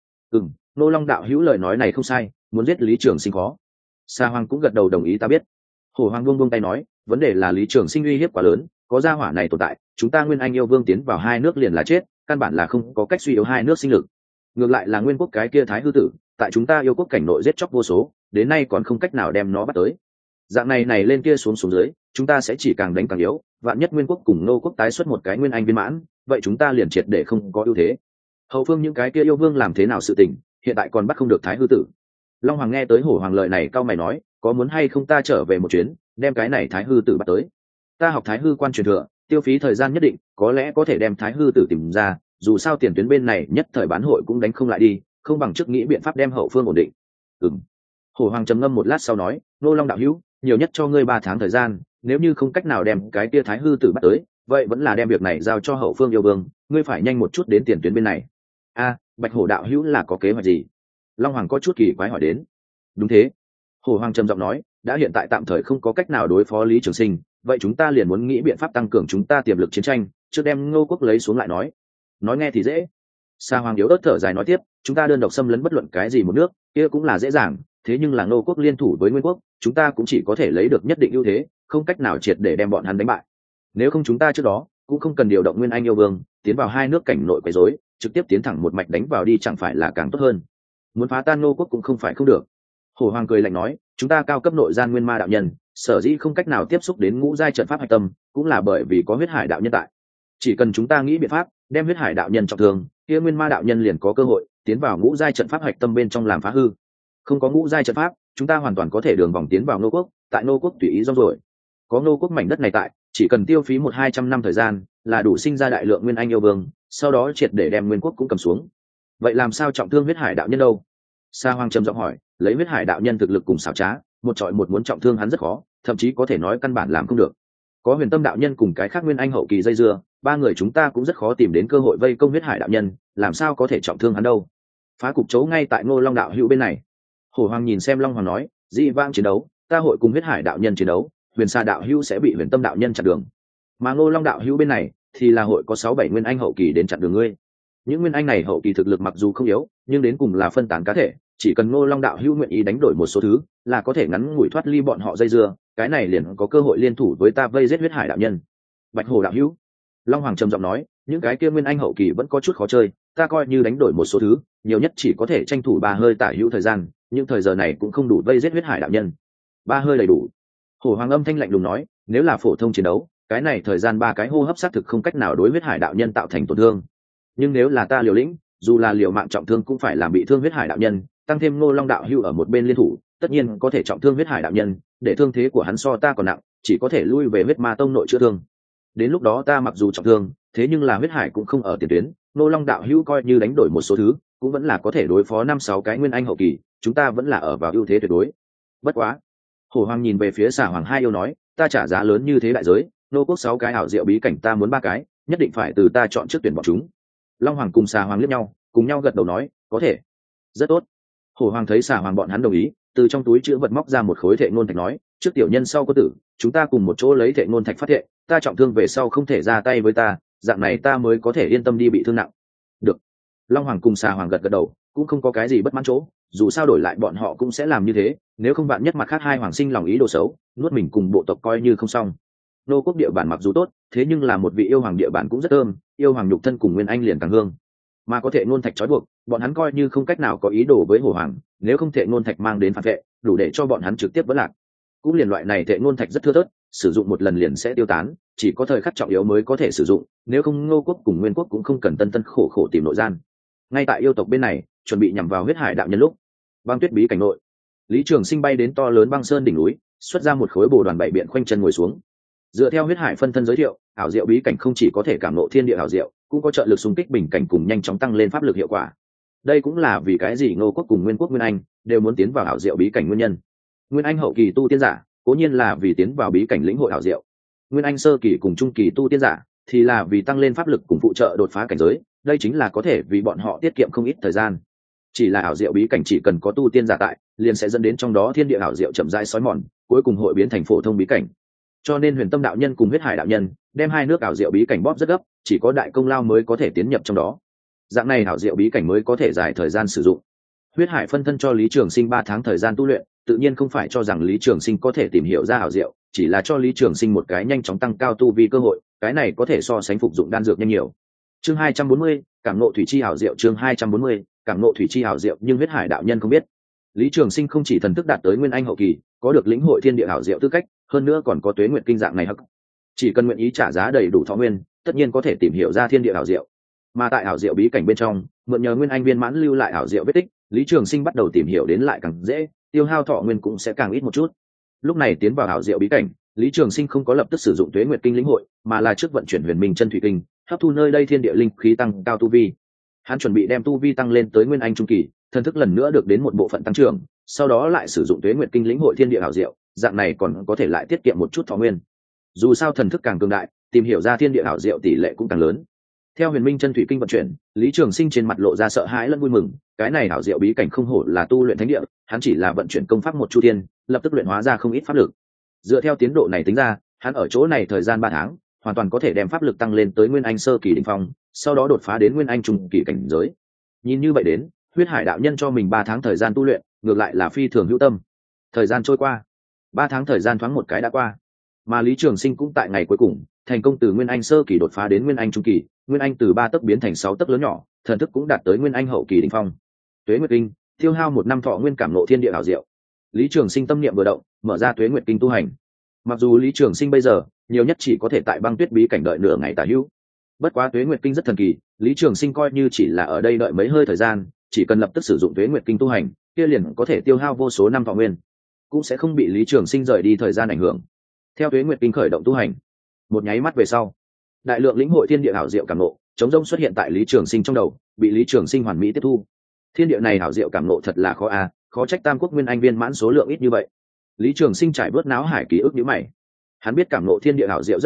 Nô Long đạo hữu lời nói này không sai, muốn giết Lý Trường Sinh khó. Sa Hoàng cũng gật đầu đồng ý, ta biết. Hổ Hoàng buông tay nói, vấn đề là Lý Trường Sinh uy hiếp quá lớn, có gia hỏa này tồn tại, chúng ta Nguyên Anh yêu vương tiến vào 2 nước liền là chết, căn bản là không có cách suy yếu 2 nước sinh lực. Ngược lại là Nguyên quốc cái kia Thái hư tử, tại chúng ta yêu quốc cảnh nội giết chóc vô số, đến nay còn không cách nào đem nó bắt tới. Dạng này lên kia xuống dưới, chúng ta sẽ chỉ càng đánh càng yếu, vạn nhất Nguyên quốc cùng Ngô quốc tái xuất một cái Nguyên Anh viên mãn, vậy chúng ta liền triệt để không có ưu thế. Hậu phương những cái kia yêu vương làm thế nào sự tình, hiện tại còn bắt không được Thái hư tử. Long Hoàng nghe tới Hổ Hoàng lời này cau mày nói, có muốn hay không ta trở về một chuyến, đem cái này Thái hư tử bắt tới. Ta học Thái hư quan truyền thừa, tiêu phí thời gian nhất định, có lẽ có thể đem Thái hư tử tìm ra, dù sao tiền tuyến bên này nhất thời bán hội cũng đánh không lại đi, không bằng trước nghĩ biện pháp đem hậu phương ổn định. Hổ Hoàng trầm ngâm một lát sau nói, Nô Long đạo hữu, nhiều nhất cho ngươi 3 tháng thời gian, nếu như không cách nào đem cái kia Thái hư tử bắt tới, vậy vẫn là đem việc này giao cho hậu phương yêu vương, ngươi phải nhanh một chút đến tiền tuyến bên này. Bạch Hổ đạo hữu là có kế hoạch gì? Long Hoàng có chút kỳ quái hỏi đến. Đúng thế. Hổ Hoàng trầm giọng nói, đã hiện tại tạm thời không có cách nào đối phó Lý Trường Sinh, vậy chúng ta liền muốn nghĩ biện pháp tăng cường chúng ta tiềm lực chiến tranh, trước đem Ngô quốc lấy xuống lại nói. Nói nghe thì dễ. Sa Hoàng yếu ớt thở dài nói tiếp, chúng ta đơn độc xâm lấn bất luận cái gì một nước, kia cũng là dễ dàng, thế nhưng là Ngô quốc liên thủ với Nguyên quốc, chúng ta cũng chỉ có thể lấy được nhất định ưu thế, không cách nào triệt để đem bọn hắn đánh bại. Nếu không chúng ta trước đó cũng không cần điều động Nguyên Anh yêu vương tiến vào 2 nước cảnh nội quấy rối, trực tiếp tiến thẳng một mạch đánh vào đi chẳng phải là càng tốt hơn. Muốn phá tan Ngô quốc cũng không phải không được. Hổ Hoàng cười lạnh nói, chúng ta cao cấp nội gian nguyên ma đạo nhân, sở dĩ không cách nào tiếp xúc đến ngũ giai trận pháp hạch tâm, cũng là bởi vì có huyết hải đạo nhân tại. Chỉ cần chúng ta nghĩ biện pháp đem huyết hải đạo nhân trọng thương, kia nguyên ma đạo nhân liền có cơ hội tiến vào ngũ giai trận pháp hạch tâm bên trong làm phá hư. Không có ngũ giai trận pháp, chúng ta hoàn toàn có thể đường vòng tiến vào Ngô quốc, tại Ngô quốc tùy ý rong ruổi. Có Ngô quốc mảnh đất này tại, chỉ cần tiêu phí 100-200 năm thời gian, là đủ sinh ra đại lượng nguyên anh yêu vương, sau đó triệt để đem Nguyên quốc cũng cầm xuống. Vậy làm sao trọng thương huyết hải đạo nhân đâu? Sa Hoàng trầm giọng hỏi, lấy huyết hải đạo nhân thực lực cùng xảo trá, một trọi một muốn trọng thương hắn rất khó, thậm chí có thể nói căn bản làm không được. Có huyền tâm đạo nhân cùng cái khác nguyên anh hậu kỳ dây dưa, ba người chúng ta cũng rất khó tìm đến cơ hội vây công huyết hải đạo nhân, làm sao có thể trọng thương hắn đâu. Phá cục chấu ngay tại Ngô Long đạo hữu bên này. Hổ Hoàng nhìn xem Long Hoàng nói, dị vãng chiến đấu ta hội cùng huyết hải đạo nhân chiến đấu, huyền sa đạo hữu sẽ bị huyền tâm đạo nhân chặn đường, mà Ngô Long đạo hữu bên này thì là hội có 6-7 nguyên anh hậu kỳ đến chặn đường ngươi. Những nguyên anh này hậu kỳ thực lực mặc dù không yếu, nhưng đến cùng là phân tán cá thể, chỉ cần Ngô Long đạo hữu nguyện ý đánh đổi một số thứ là có thể ngắn ngủi thoát ly bọn họ dây dưa, cái này liền có cơ hội liên thủ với ta vây giết huyết hải đạo nhân. Bạch Hổ đạo hữu, Long Hoàng trầm giọng nói, những cái kia nguyên anh hậu kỳ vẫn có chút khó chơi, ta coi như đánh đổi một số thứ, nhiều nhất chỉ có thể tranh thủ 3 hơi tả hữu thời gian, nhưng thời giờ này cũng không đủ vây giết huyết hải đạo nhân. 3 hơi đầy đủ. Hổ Hoàng âm thanh lạnh lùng nói, nếu là phổ thông chiến đấu, cái này thời gian 3 cái hô hấp xác thực không cách nào đối huyết hải đạo nhân tạo thành tổn thương, nhưng nếu là ta liều lĩnh, dù là liều mạng trọng thương cũng phải làm bị thương huyết hải đạo nhân, tăng thêm Ngô Long đạo hữu ở một bên liên thủ, tất nhiên có thể trọng thương huyết hải đạo nhân, để thương thế của hắn so ta còn nặng, chỉ có thể lui về huyết ma tông nội chữa thương. Đến lúc đó ta mặc dù trọng thương, thế nhưng là huyết hải cũng không ở tiền tuyến, Ngô Long đạo hữu coi như đánh đổi một số thứ, cũng vẫn là có thể đối phó 5-6 cái nguyên anh hậu kỳ, chúng ta vẫn là ở vào ưu thế tuyệt đối. Bất quá, Hổ Hoàng nhìn về phía Xà Hoàng hai yêu nói, ta trả giá lớn như thế đại giới, nô quốc 6 cái ảo diệu bí cảnh ta muốn 3 cái, nhất định phải từ ta chọn trước tuyển bọn chúng. Long Hoàng cùng Xà Hoàng liếc nhau, cùng nhau gật đầu nói, có thể. Rất tốt. Hổ Hoàng thấy Xà Hoàng bọn hắn đồng ý, từ trong túi chứa vật móc ra một khối thệ ngôn thạch nói, trước tiểu nhân sau có tử, chúng ta cùng một chỗ lấy thệ ngôn thạch phát thệ, ta trọng thương về sau không thể ra tay với ta, dạng này ta mới có thể yên tâm đi bị thương nặng. Được. Long Hoàng cùng Xà Hoàng gật gật đầu, cũng không có cái gì bất mãn chỗ, dù sao đổi lại bọn họ cũng sẽ làm như thế, nếu không bạn nhất mặt khác hai hoàng sinh lòng ý đồ xấu, nuốt mình cùng bộ tộc coi như không xong. Nô quốc địa bản mặc dù tốt, thế nhưng là một vị yêu hoàng địa bản cũng rất thơm, yêu hoàng nhục thân cùng nguyên anh liền càng hương, mà có thể ngôn thạch trói buộc, bọn hắn coi như không cách nào có ý đồ với Hổ Hoàng, nếu không thể ngôn thạch mang đến phản vệ, đủ để cho bọn hắn trực tiếp vỡ lạc. Cũng liền loại này thể ngôn thạch rất thưa thớt, sử dụng một lần liền sẽ tiêu tán, chỉ có thời khắc trọng yếu mới có thể sử dụng, nếu không Ngô quốc cùng Nguyên quốc cũng không cần tân khổ khổ tìm nội gian. Ngay tại yêu tộc bên này chuẩn bị nhằm vào huyết hải đạo nhân lúc, băng tuyết bí cảnh nội, Lý Trường Sinh bay đến to lớn băng sơn đỉnh núi, xuất ra một khối bồ đoàn bảy biện khoanh chân ngồi xuống. Dựa theo huyết hải phân thân giới thiệu, ảo diệu bí cảnh không chỉ có thể cảm ngộ thiên địa ảo diệu, cũng có trợ lực xung kích bình cảnh cùng nhanh chóng tăng lên pháp lực hiệu quả. Đây cũng là vì cái gì Ngô quốc cùng Nguyên quốc Nguyên Anh đều muốn tiến vào ảo diệu bí cảnh nguyên nhân. Nguyên Anh hậu kỳ tu tiên giả, cố nhiên là vì tiến vào bí cảnh lĩnh hội ảo diệu. Nguyên Anh sơ kỳ cùng trung kỳ tu tiên giả thì là vì tăng lên pháp lực cùng phụ trợ đột phá cảnh giới, đây chính là có thể vì bọn họ tiết kiệm không ít thời gian. Chỉ là ảo diệu bí cảnh chỉ cần có tu tiên giả tại, liền sẽ dẫn đến trong đó thiên địa ảo diệu chậm rãi xói mòn, cuối cùng hội biến thành phổ thông bí cảnh. Cho nên Huyền Tâm đạo nhân cùng Huyết Hải đạo nhân đem hai nước ảo diệu bí cảnh bóp rất gấp, chỉ có đại công lao mới có thể tiến nhập trong đó. Dạng này ảo diệu bí cảnh mới có thể dài thời gian sử dụng. Huyết Hải phân thân cho Lý Trường Sinh 3 tháng thời gian tu luyện, tự nhiên không phải cho rằng Lý Trường Sinh có thể tìm hiểu ra ảo diệu, chỉ là cho Lý Trường Sinh một cái nhanh chóng tăng cao tu vi cơ hội, cái này có thể so sánh phục dụng đan dược nhanh nhiều. Chương 240, cảm ngộ thủy chi ảo diệu. Chương 240, cảm ngộ thủy chi ảo diệu. Nhưng Huyết Hải đạo nhân không biết, Lý Trường Sinh không chỉ thần thức đạt tới Nguyên Anh hậu kỳ, có được lĩnh hội thiên địa ảo diệu tư cách, hơn nữa còn có tuế nguyện kinh dạng này hắc. Chỉ cần nguyện ý trả giá đầy đủ thọ nguyên, tất nhiên có thể tìm hiểu ra thiên địa ảo diệu. Mà tại ảo diệu bí cảnh bên trong, mượn nhờ Nguyên Anh viên mãn lưu lại ảo diệu vết tích, Lý Trường Sinh bắt đầu tìm hiểu đến lại càng dễ, tiêu hao thọ nguyên cũng sẽ càng ít một chút. Lúc này tiến vào ảo diệu bí cảnh, Lý Trường Sinh không có lập tức sử dụng tuế nguyệt kinh lĩnh hội, mà là trước vận chuyển huyền minh chân thủy kinh, hấp thu nơi đây thiên địa linh khí tăng cao tu vi. Hắn chuẩn bị đem tu vi tăng lên tới Nguyên Anh trung kỳ, thần thức lần nữa được đến một bộ phận tăng trưởng, sau đó lại sử dụng tuế nguyệt kinh lĩnh hội thiên địa ảo diệu, dạng này còn có thể lại tiết kiệm một chút thọ nguyên. Dù sao thần thức càng cường đại, tìm hiểu ra thiên địa ảo diệu tỷ lệ cũng càng lớn. Theo huyền minh chân thủy kinh vận chuyển, Lý Trường Sinh trên mặt lộ ra sợ hãi lẫn vui mừng, cái này ảo diệu bí cảnh không hổ là tu luyện thánh địa, hắn chỉ là vận chuyển công pháp một chu thiên, lập tức luyện hóa ra không ít pháp lực. Dựa theo tiến độ này tính ra, hắn ở chỗ này thời gian 3 tháng, hoàn toàn có thể đem pháp lực tăng lên tới Nguyên Anh sơ kỳ đỉnh phong, sau đó đột phá đến Nguyên Anh trung kỳ cảnh giới. Nhìn như vậy đến, Huyết Hải đạo nhân cho mình 3 tháng thời gian tu luyện, ngược lại là phi thường hữu tâm. Thời gian trôi qua, 3 tháng thời gian thoáng một cái đã qua, mà Lý Trường Sinh cũng tại ngày cuối cùng thành công từ Nguyên Anh sơ kỳ đột phá đến Nguyên Anh trung kỳ, Nguyên Anh từ 3 tấc biến thành 6 tấc lớn nhỏ, thần thức cũng đạt tới Nguyên Anh hậu kỳ đỉnh phong. Tuế Nguyệt Kinh, tiêu hao 1 năm thọ nguyên cảm ngộ thiên địa ảo diệu. Lý Trường Sinh tâm niệm vừa động, mở ra Tuế Nguyệt Kinh tu hành. Mặc dù Lý Trường Sinh bây giờ nhiều nhất chỉ có thể tại băng tuyết bí cảnh đợi nửa ngày tả hữu, bất quá Tuế Nguyệt Kinh rất thần kỳ, Lý Trường Sinh coi như chỉ là ở đây đợi mấy hơi thời gian, chỉ cần lập tức sử dụng Tuế Nguyệt Kinh tu hành, kia liền có thể tiêu hao vô số năm thọ nguyên, cũng sẽ không bị Lý Trường Sinh rời đi thời gian ảnh hưởng. Theo Tuế Nguyệt Kinh khởi động tu hành, một nháy mắt về sau, đại lượng lĩnh hội thiên địa ảo diệu cảm ngộ chống rông xuất hiện tại Lý Trường Sinh trong đầu, bị Lý Trường Sinh hoàn mỹ tiếp thu. Thiên địa này ảo diệu cảm ngộ thật là khó khó trách Tam Quốc Nguyên Anh viên mãn số lượng ít như vậy. Lý Trường Sinh trải bớt náo hải ký ức nhíu mày. Hắn biết cảm ngộ thiên địa ảo diệu rất khó,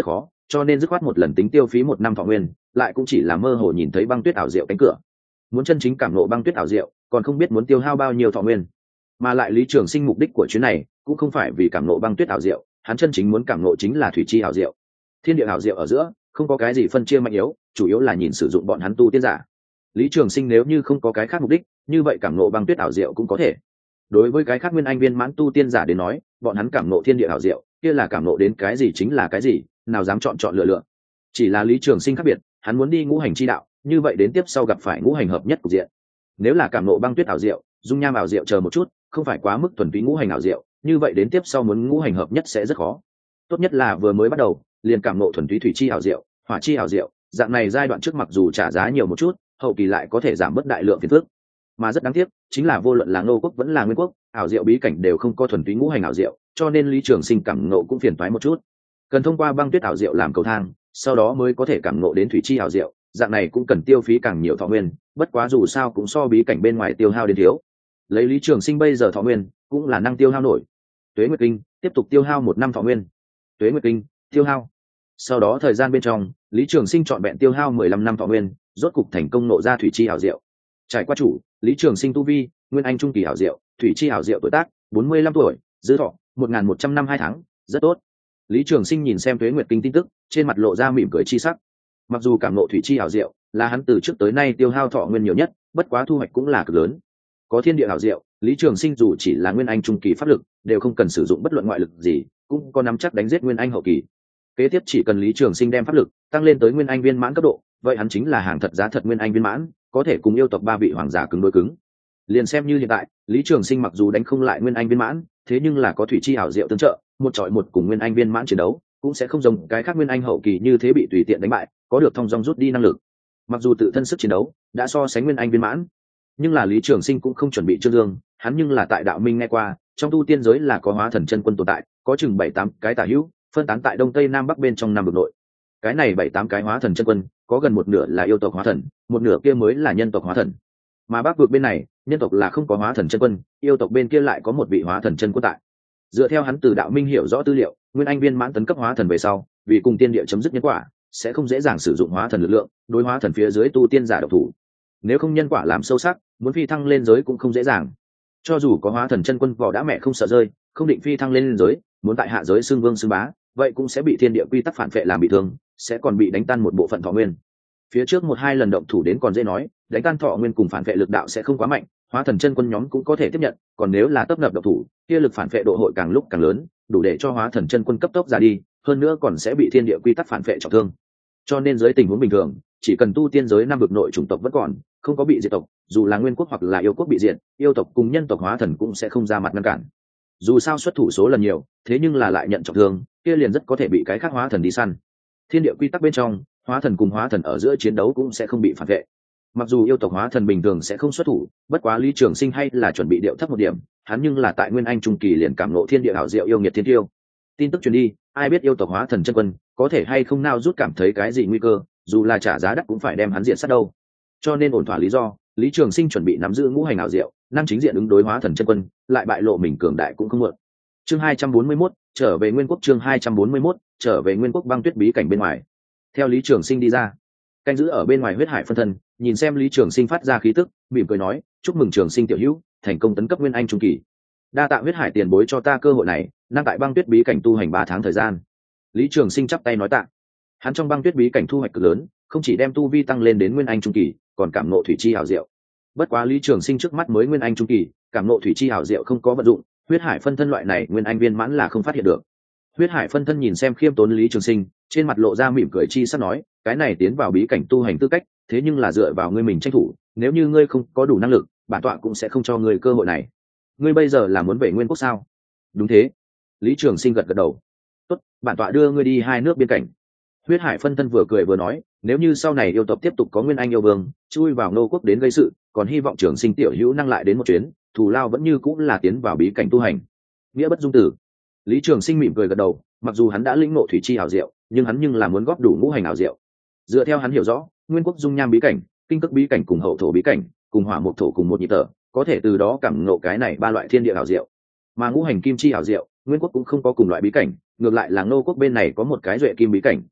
cho nên dứt khoát một lần tính tiêu phí 1 năm thọ nguyên, lại cũng chỉ là mơ hồ nhìn thấy băng tuyết ảo diệu cánh cửa. Muốn chân chính cảm ngộ băng tuyết ảo diệu, còn không biết muốn tiêu hao bao nhiêu thọ nguyên. Mà lại Lý Trường Sinh mục đích của chuyến này cũng không phải vì cảm ngộ băng tuyết ảo diệu, hắn chân chính muốn cảm ngộ chính là thủy chi ảo diệu. Thiên địa ảo diệu ở giữa không có cái gì phân chia mạnh yếu, chủ yếu là nhìn sử dụng bọn hắn tu tiên giả. Lý Trường Sinh nếu như không có cái khác mục đích, như vậy cảm ngộ băng tuyết ảo diệu cũng có thể. Đối với cái khác nguyên anh viên mãn tu tiên giả đến nói, bọn hắn cảm ngộ thiên địa ảo diệu, kia là cảm ngộ đến cái gì chính là cái gì, nào dám chọn lựa lựa. Chỉ là Lý Trường Sinh khác biệt, hắn muốn đi ngũ hành chi đạo, như vậy đến tiếp sau gặp phải ngũ hành hợp nhất cục diện. Nếu là cảm ngộ băng tuyết ảo diệu, dung nham ảo diệu chờ một chút, không phải quá mức thuần túy ngũ hành ảo diệu, như vậy đến tiếp sau muốn ngũ hành hợp nhất sẽ rất khó. Tốt nhất là vừa mới bắt đầu, liền cảm ngộ thuần túy thủy chi ảo diệu, hỏa chi ảo diệu, dạng này giai đoạn trước mặc dù trả giá nhiều một chút, hậu kỳ lại có thể giảm bớt đại lượng phiền phức. Mà rất đáng tiếc, chính là vô luận là Ngô quốc vẫn là Nguyên quốc, ảo diệu bí cảnh đều không có thuần túy ngũ hành ảo diệu, cho nên Lý Trường Sinh cảm ngộ cũng phiền toái một chút. Cần thông qua băng tuyết ảo diệu làm cầu thang, sau đó mới có thể cảm ngộ đến thủy chi ảo diệu, dạng này cũng cần tiêu phí càng nhiều thọ nguyên, bất quá dù sao cũng so bí cảnh bên ngoài tiêu hao đến thiếu. Lấy Lý Trường Sinh bây giờ thọ nguyên, cũng là năng tiêu hao nổi. Tuế Nguyệt Kinh tiếp tục tiêu hao 1 năm thọ nguyên. Tuế Nguyệt Kinh tiêu hao. Sau đó thời gian bên trong, Lý Trường Sinh trọn vẹn tiêu hao 15 năm thọ nguyên, rốt cục thành công nộ ra thủy chi ảo diệu. Trải qua chủ, Lý Trường Sinh tu vi, nguyên anh trung kỳ ảo diệu, thủy chi ảo diệu tuổi tác, 45 tuổi, dư thọ 1100 năm 2 tháng, rất tốt. Lý Trường Sinh nhìn xem Tuế Nguyệt Kinh tin tức, trên mặt lộ ra mỉm cười chi sắc. Mặc dù cảm ngộ thủy chi ảo diệu là hắn từ trước tới nay tiêu hao thọ nguyên nhiều nhất, bất quá thu hoạch cũng là cực lớn. Có thiên địa ảo diệu, Lý Trường Sinh dù chỉ là nguyên anh trung kỳ pháp lực, đều không cần sử dụng bất luận ngoại lực gì, cũng có nắm chắc đánh giết nguyên anh hậu kỳ. Kế tiếp chỉ cần Lý Trường Sinh đem pháp lực tăng lên tới nguyên anh viên mãn cấp độ, vậy hắn chính là hàng thật giá thật nguyên anh viên mãn, có thể cùng yêu tộc 3 vị hoàng giả cứng đối cứng. Liền xem như hiện tại, Lý Trường Sinh mặc dù đánh không lại nguyên anh viên mãn, thế nhưng là có thủy chi ảo diệu tương trợ, một chọi một cùng nguyên anh viên mãn chiến đấu, cũng sẽ không giống cái khác nguyên anh hậu kỳ như thế bị tùy tiện đánh bại, có được thông dong rút đi năng lực. Mặc dù tự thân sức chiến đấu đã so sánh nguyên anh viên mãn, nhưng là Lý Trường Sinh cũng không chuẩn bị trương dương, hắn nhưng là tại đạo minh nghe qua, trong tu tiên giới là có hóa thần chân quân tồn tại, có chừng 7-8 cái tả hữu, phân tán tại đông tây nam bắc bên trong 5 vực nội. Cái này 7-8 cái hóa thần chân quân, có gần một nửa là yêu tộc hóa thần, một nửa kia mới là nhân tộc hóa thần. Mà bắc vực bên này, nhân tộc là không có hóa thần chân quân, yêu tộc bên kia lại có một vị hóa thần chân quân tại. Dựa theo hắn từ đạo minh hiểu rõ tư liệu, nguyên anh viên mãn tấn cấp hóa thần về sau, vì cùng tiên địa chấm dứt nhân quả, sẽ không dễ dàng sử dụng hóa thần lực lượng đối hóa thần phía dưới tu tiên giả độc thủ. Nếu không nhân quả làm sâu sắc, muốn phi thăng lên giới cũng không dễ dàng. Cho dù có hóa thần chân quân vỏ đã mẹ không sợ rơi, không định phi thăng lên giới, muốn tại hạ giới xưng vương xưng bá, vậy cũng sẽ bị thiên địa quy tắc phản phệ làm bị thương, sẽ còn bị đánh tan một bộ phận thọ nguyên. Phía trước 1-2 lần động thủ đến còn dễ nói, đánh tan thọ nguyên cùng phản phệ lực đạo sẽ không quá mạnh, hóa thần chân quân nhóm cũng có thể tiếp nhận, còn nếu là tấp nập động thủ, kia lực phản phệ độ hội càng lúc càng lớn, đủ để cho hóa thần chân quân cấp tốc ra đi, hơn nữa còn sẽ bị thiên địa quy tắc phản phệ trọng thương. Cho nên dưới tình huống bình thường, chỉ cần tu tiên giới 5 vực nội chủng tộc vẫn còn, không có bị diệt tộc, dù là nguyên quốc hoặc là yêu quốc bị diệt, yêu tộc cùng nhân tộc hóa thần cũng sẽ không ra mặt ngăn cản. Dù sao xuất thủ số lần nhiều, thế nhưng là lại nhận trọng thương, kia liền rất có thể bị cái khác hóa thần đi săn. Thiên địa quy tắc bên trong, hóa thần cùng hóa thần ở giữa chiến đấu cũng sẽ không bị phản vệ. Mặc dù yêu tộc hóa thần bình thường sẽ không xuất thủ, bất quá Lý Trường Sinh hay là chuẩn bị điệu thấp một điểm, hắn nhưng là tại nguyên anh trung kỳ liền cảm ngộ thiên địa ảo diệu yêu nghiệt thiên tiêu. Tin tức truyền đi, ai biết yêu tộc hóa thần chân quân có thể hay không nào rút cảm thấy cái gì nguy cơ, dù là trả giá đắt cũng phải đem hắn diện sát đâu. Cho nên ổn thỏa lý do, Lý Trường Sinh chuẩn bị nắm giữ ngũ hành ảo diệu, năng chính diện ứng đối hóa thần chân quân, lại bại lộ mình cường đại cũng không muộn. Chương 241, trở về Nguyên quốc. Chương 241, trở về Nguyên quốc. Băng tuyết bí cảnh bên ngoài. Theo Lý Trường Sinh đi ra, canh giữ ở bên ngoài huyết hải phân thân, nhìn xem Lý Trường Sinh phát ra khí tức, mỉm cười nói, chúc mừng Trường Sinh tiểu hữu, thành công tấn cấp nguyên anh trung kỳ. Đa tạ huyết hải tiền bối cho ta cơ hội này, năng tại băng tuyết bí cảnh tu hành 3 tháng thời gian. Lý Trường Sinh chắp tay nói tạ. Hắn trong băng tuyết bí cảnh thu hoạch cực lớn, không chỉ đem tu vi tăng lên đến nguyên anh trung kỳ, còn cảm ngộ thủy chi ảo diệu. Bất quá Lý Trường Sinh trước mắt mới nguyên anh trung kỳ, cảm ngộ thủy chi ảo diệu không có vận dụng, huyết hải phân thân loại này nguyên anh viên mãn là không phát hiện được. Huyết hải phân thân nhìn xem khiêm tốn Lý Trường Sinh, trên mặt lộ ra mỉm cười chi sắp nói, cái này tiến vào bí cảnh tu hành tư cách, thế nhưng là dựa vào ngươi mình tranh thủ, nếu như ngươi không có đủ năng lực, bản tọa cũng sẽ không cho ngươi cơ hội này. Ngươi bây giờ là muốn về Nguyên quốc sao? Đúng thế. Lý Trường Sinh gật gật đầu. Tốt, bản tọa đưa ngươi đi 2 nước biên cảnh. Huyết hải phân thân vừa cười vừa nói, nếu như sau này yêu tộc tiếp tục có nguyên anh yêu vương chui vào Ngô quốc đến gây sự, còn hy vọng Trường Sinh tiểu hữu năng lại đến một chuyến, thù lao vẫn như cũng là tiến vào bí cảnh tu hành. Nghĩa bất dung tử. Lý Trường Sinh mỉm cười gật đầu, mặc dù hắn đã lĩnh ngộ thủy chi ảo diệu, nhưng hắn là muốn góp đủ ngũ hành ảo diệu. Dựa theo hắn hiểu rõ, Nguyên quốc dung nham bí cảnh, kinh cực bí cảnh cùng hậu thổ bí cảnh, cùng hỏa mộc thổ cùng một nhịp thở, có thể từ đó cảm ngộ cái này 3 loại thiên địa ảo diệu. Mà ngũ hành kim chi ảo diệu, Nguyên quốc cũng không có cùng loại bí cảnh, ngược lại là Ngô quốc bên này có một cái duệ kim bí cảnh.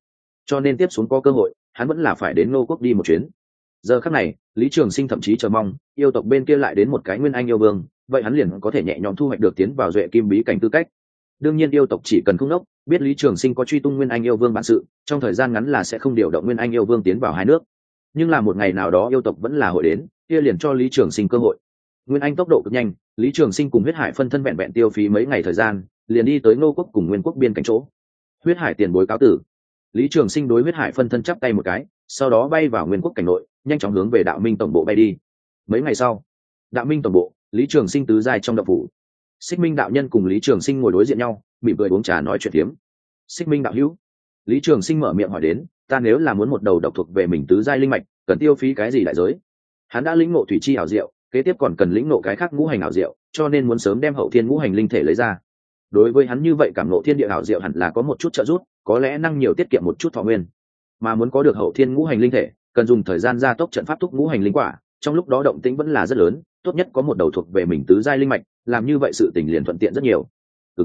cho nên tiếp xuống có cơ hội hắn vẫn là phải đến Ngô quốc đi một chuyến. Giờ khắc này Lý Trường Sinh thậm chí chờ mong yêu tộc bên kia lại đến một cái nguyên anh yêu vương, vậy hắn liền có thể nhẹ nhõm thu hoạch được tiến vào duệ kim bí cảnh tư cách. Đương nhiên yêu tộc chỉ cần không đốc biết Lý Trường Sinh có truy tung nguyên anh yêu vương bản sự, trong thời gian ngắn là sẽ không điều động nguyên anh yêu vương tiến vào hai nước. Nhưng là một ngày nào đó yêu tộc vẫn là hội đến, kia liền cho Lý Trường Sinh cơ hội. Nguyên anh tốc độ cực nhanh, Lý Trường Sinh cùng huyết hải phân thân vẹn vẹn tiêu phí mấy ngày thời gian liền đi tới Ngô quốc cùng Nguyên quốc biên cảnh chỗ. Huyết hải tiền bối cáo tử. Lý Trường Sinh đối huyết hải phân thân chắp tay một cái, sau đó bay vào Nguyên quốc cảnh nội, nhanh chóng hướng về đạo minh tổng bộ bay đi. Mấy ngày sau, đạo minh tổng bộ, Lý Trường Sinh tứ giai trong động phủ. Xích Minh đạo nhân cùng Lý Trường Sinh ngồi đối diện nhau, mỉm cười uống trà nói chuyện phiếm. Xích Minh đạo hữu. Lý Trường Sinh mở miệng hỏi đến, ta nếu là muốn một đầu độc thuộc về mình tứ giai linh mạch, cần tiêu phí cái gì đại giới? Hắn đã lĩnh ngộ thủy chi ảo diệu, kế tiếp còn cần lĩnh ngộ cái khác ngũ hành ảo diệu, cho nên muốn sớm đem hậu thiên ngũ hành linh thể lấy ra. Đối với hắn như vậy cảm ngộ thiên địa ảo diệu hẳn là có một chút trợ giúp, có lẽ năng nhiều tiết kiệm một chút thọ nguyên. Mà muốn có được hậu thiên ngũ hành linh thể, cần dùng thời gian gia tốc trận pháp thúc ngũ hành linh quả, trong lúc đó động tĩnh vẫn là rất lớn, tốt nhất có một đầu thuộc về mình tứ giai linh mạch, làm như vậy sự tình liền thuận tiện rất nhiều.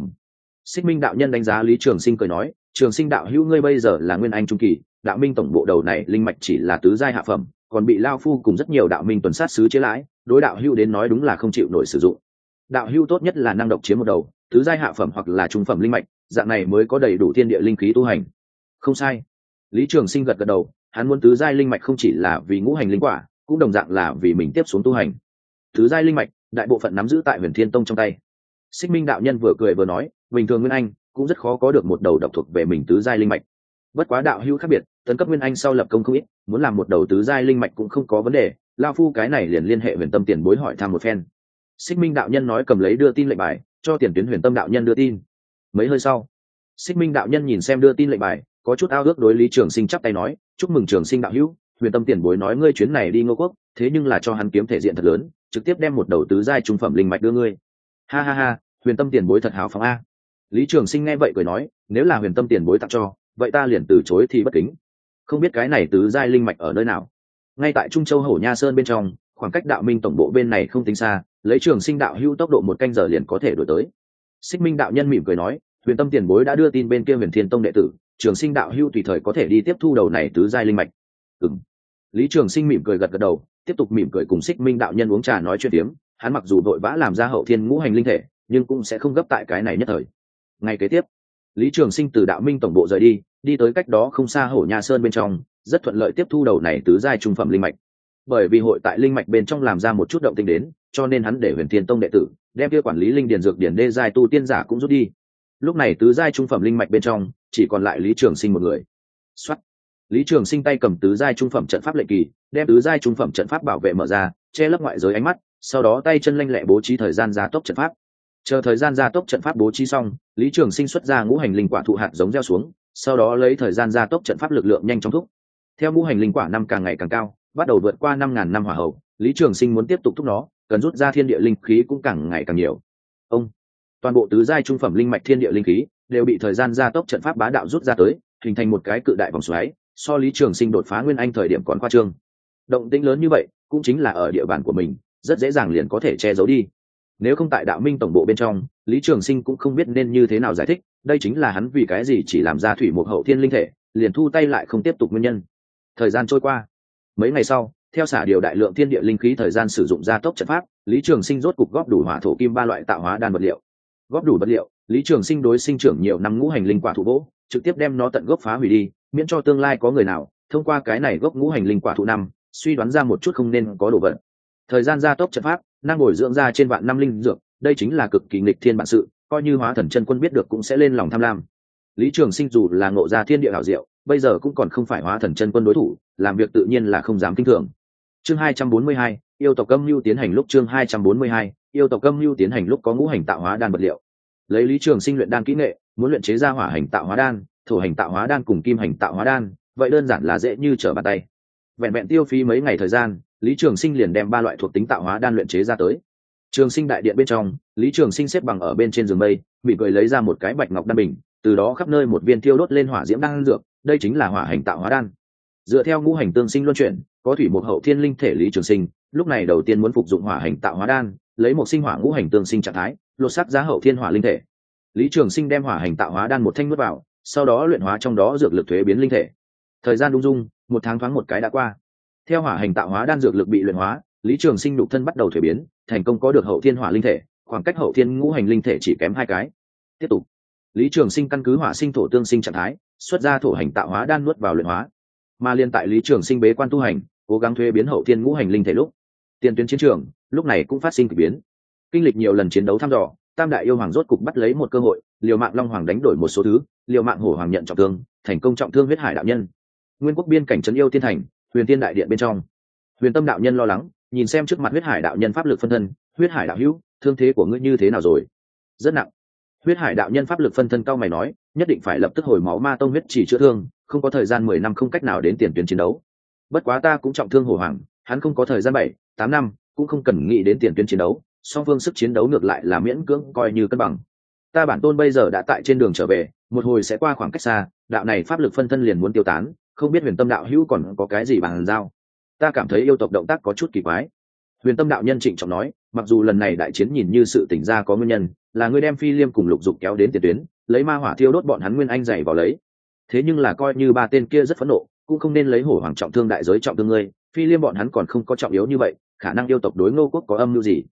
Xích Minh đạo nhân đánh giá Lý Trường Sinh cười nói, Trường Sinh đạo hữu ngươi bây giờ là nguyên anh trung kỳ, đạo minh tổng bộ đầu này linh mạch chỉ là tứ giai hạ phẩm, còn bị lao phu cùng rất nhiều đạo minh tuần sát sứ chế lãi, đối đạo hữu đến nói đúng là không chịu nổi sử dụng. Đạo hữu tốt nhất là năng độc chiếm một đầu tứ giai hạ phẩm hoặc là trung phẩm linh mạch, dạng này mới có đầy đủ thiên địa linh khí tu hành. Không sai. Lý Trường Sinh gật gật đầu, hắn muốn tứ giai linh mạch không chỉ là vì ngũ hành linh quả, cũng đồng dạng là vì mình tiếp xuống tu hành. Tứ giai linh mạch, đại bộ phận nắm giữ tại Huyền Thiên Tông trong tay. Xích Minh đạo nhân vừa cười vừa nói, bình thường nguyên anh cũng rất khó có được một đầu độc thuộc về mình tứ giai linh mạch. Bất quá đạo hữu khác biệt, tấn cấp nguyên anh sau lập công không ít, muốn làm một đầu tứ giai linh mạch cũng không có vấn đề, lao phu cái này liền liên hệ Huyền Tâm tiền bối hỏi thăm một phen. Xích Minh đạo nhân nói cầm lấy đưa tin lệnh bài, cho tiền tuyến Huyền Tâm đạo nhân đưa tin. Mấy hơi sau, Xích Minh đạo nhân nhìn xem đưa tin lệnh bài, có chút ao ước đối Lý Trường Sinh chắp tay nói, chúc mừng Trường Sinh đạo hữu, Huyền Tâm tiền bối nói ngươi chuyến này đi Ngô quốc, thế nhưng là cho hắn kiếm thể diện thật lớn, trực tiếp đem một đầu tứ giai trung phẩm linh mạch đưa ngươi. Ha ha ha, Huyền Tâm tiền bối thật hào phóng a. Lý Trường Sinh nghe vậy cười nói, nếu là Huyền Tâm tiền bối tặng cho, vậy ta liền từ chối thì bất kính. Không biết cái này tứ giai linh mạch ở nơi nào? Ngay tại Trung Châu Hổ Nha Sơn bên trong, khoảng cách đạo minh tổng bộ bên này không tính xa, lấy Trường Sinh đạo hữu tốc độ một canh giờ liền có thể đuổi tới. Xích Minh đạo nhân mỉm cười nói, Huyền Tâm tiền bối đã đưa tin bên kia Huyền Thiên Tông đệ tử, Trường Sinh đạo hữu tùy thời có thể đi tiếp thu đầu này tứ giai linh mạch. Lý Trường Sinh mỉm cười gật gật đầu, tiếp tục mỉm cười cùng Xích Minh đạo nhân uống trà nói chuyện tiếm. Hắn mặc dù vội vã làm ra hậu thiên ngũ hành linh thể, nhưng cũng sẽ không gấp tại cái này nhất thời. Ngày kế tiếp, Lý Trường Sinh từ đạo minh tổng bộ rời đi, đi tới cách đó không xa Hổ Nha Sơn bên trong, rất thuận lợi tiếp thu đầu này tứ giai trung phẩm linh mạch. Bởi vì hội tại linh mạch bên trong làm ra một chút động tĩnh đến, cho nên hắn để Huyền Thiên Tông đệ tử đem kia quản lý linh điền dược điển đê giai tu tiên giả cũng rút đi. Lúc này tứ giai trung phẩm linh mạch bên trong chỉ còn lại Lý Trường Sinh một người. Soát. Lý Trường Sinh tay cầm tứ giai trung phẩm trận pháp lệnh kỳ, đem tứ giai trung phẩm trận pháp bảo vệ mở ra, che lấp ngoại giới ánh mắt, sau đó tay chân lanh lẹ bố trí thời gian gia tốc trận pháp. Chờ thời gian gia tốc trận pháp bố trí xong, Lý Trường Sinh xuất ra ngũ hành linh quả thụ hạt giống gieo xuống, sau đó lấy thời gian gia tốc trận pháp lực lượng nhanh chóng thúc. Theo ngũ hành linh quả năm càng ngày càng cao, bắt đầu vượt qua 5000 năm hỏa hậu, Lý Trường Sinh muốn tiếp tục thúc nó, cần rút ra thiên địa linh khí cũng càng ngày càng nhiều. Toàn bộ tứ giai trung phẩm linh mạch thiên địa linh khí đều bị thời gian gia tốc trận pháp bá đạo rút ra tới, hình thành một cái cự đại vòng xoáy, so Lý Trường Sinh đột phá nguyên anh thời điểm còn khoa trương. Động tĩnh lớn như vậy, cũng chính là ở địa bàn của mình, rất dễ dàng liền có thể che giấu đi. Nếu không tại đạo minh tổng bộ bên trong, Lý Trường Sinh cũng không biết nên như thế nào giải thích, đây chính là hắn vì cái gì chỉ làm ra thủy một hậu thiên linh thể, liền thu tay lại không tiếp tục nguyên nhân. Thời gian trôi qua, mấy ngày sau, theo xả điều đại lượng thiên địa linh khí thời gian sử dụng gia tốc trận pháp, Lý Trường Sinh rốt cục góp đủ hỏa thổ kim ba loại tạo hóa đan vật liệu. Góp đủ vật liệu, Lý Trường Sinh đối sinh trưởng nhiều năm ngũ hành linh quả thụ bố, trực tiếp đem nó tận gốc phá hủy đi, miễn cho tương lai có người nào thông qua cái này gốc ngũ hành linh quả thụ năm suy đoán ra một chút không nên có đồ vật. Thời gian gia tốc trận pháp, năng bồi dưỡng ra trên vạn năm linh dược, đây chính là cực kỳ nghịch thiên bản sự, coi như Hóa Thần chân quân biết được cũng sẽ lên lòng tham lam. Lý Trường Sinh dù là ngộ ra thiên địa hảo diệu, bây giờ cũng còn không phải Hóa Thần chân quân đối thủ, làm việc tự nhiên là không dám kinh thường. Chương 242, yêu tộc âm mưu tiến hành lúc chương 242, yêu tộc âm mưu tiến hành lúc có ngũ hành tạo hóa đan vật liệu. Lấy Lý Trường Sinh luyện đan kỹ nghệ, muốn luyện chế ra hỏa hành tạo hóa đan, thổ hành tạo hóa đan cùng kim hành tạo hóa đan, vậy đơn giản là dễ như trở bàn tay. Vẹn vẹn tiêu phí mấy ngày thời gian, Lý Trường Sinh liền đem 3 loại thuộc tính tạo hóa đan luyện chế ra tới. Trường Sinh đại điện bên trong, Lý Trường Sinh xếp bằng ở bên trên giường mây, mỉm cười lấy ra một cái bạch ngọc đan bình, từ đó khắp nơi một viên thiêu đốt lên hỏa diễm đan dược, đây chính là hỏa hành tạo hóa đan. Dựa theo ngũ hành tương sinh luân chuyển, có thủy một hậu thiên linh thể Lý Trường Sinh, lúc này đầu tiên muốn phục dụng hỏa hành tạo hóa đan, lấy một sinh hỏa ngũ hành tương sinh trạng thái, lột xác giá hậu thiên hỏa linh thể. Lý Trường Sinh đem hỏa hành tạo hóa đan một thanh nuốt vào, sau đó luyện hóa trong đó dược lực thuế biến linh thể, Thời gian ung dung, 1 tháng thoáng một cái đã qua. Theo hỏa hành tạo hóa đan dược lực bị luyện hóa, Lý Trường Sinh nhục thân bắt đầu thuế biến, thành công có được hậu thiên hỏa linh thể, khoảng cách hậu thiên ngũ hành linh thể chỉ kém 2 cái. Tiếp tục, Lý Trường Sinh căn cứ hỏa sinh thổ tương sinh trạng thái, xuất ra thổ hành tạo hóa đan nuốt vào luyện hóa. Mà liên tại Lý Trường Sinh bế quan tu hành, cố gắng thuế biến hậu thiên ngũ hành linh thể lúc, tiền tuyến chiến trường lúc này cũng phát sinh kỳ biến. Kinh lịch nhiều lần chiến đấu thăm dò, Tam đại yêu hoàng rốt cục bắt lấy một cơ hội, liều mạng Long Hoàng đánh đổi một số thứ, liều mạng Hổ Hoàng nhận trọng thương, thành công trọng thương huyết hải đạo nhân. Nguyên quốc biên cảnh trấn yêu tiên thành, Huyền Tiên đại điện bên trong, Huyền Tâm đạo nhân lo lắng, nhìn xem trước mặt huyết hải đạo nhân pháp lực phân thân. Huyết hải đạo hữu, thương thế của ngươi như thế nào rồi? Rất nặng. Huyết hải đạo nhân pháp lực phân thân cao mày nói, nhất định phải lập tức hồi máu ma tông huyết chỉ chữa thương, không có thời gian 10 năm không cách nào đến tiền tuyến chiến đấu. Bất quá ta cũng trọng thương Hổ Hoàng, hắn không có thời gian 7, 8 năm, cũng không cần nghĩ đến tiền tuyến chiến đấu, song phương sức chiến đấu ngược lại là miễn cưỡng coi như cân bằng. Ta bản tôn bây giờ đã tại trên đường trở về, một hồi sẽ qua khoảng cách xa, đạo này pháp lực phân thân liền muốn tiêu tán, không biết Huyền Tâm đạo hữu còn có cái gì bàn giao. Ta cảm thấy yêu tộc động tác có chút kỳ quái. Huyền Tâm đạo nhân trịnh trọng nói, mặc dù lần này đại chiến nhìn như sự tỉnh ra có nguyên nhân, là ngươi đem Phi Liêm cùng Lục Dục kéo đến tiền tuyến, lấy ma hỏa thiêu đốt bọn hắn nguyên anh dày vào lấy. Thế nhưng là coi như 3 tên kia rất phẫn nộ, cũng không nên lấy Hổ Hoàng trọng thương đại giới trọng thương ngươi, Phi Liêm bọn hắn còn không có trọng yếu như vậy, khả năng yêu tộc đối Ngô quốc có âm mưu gì.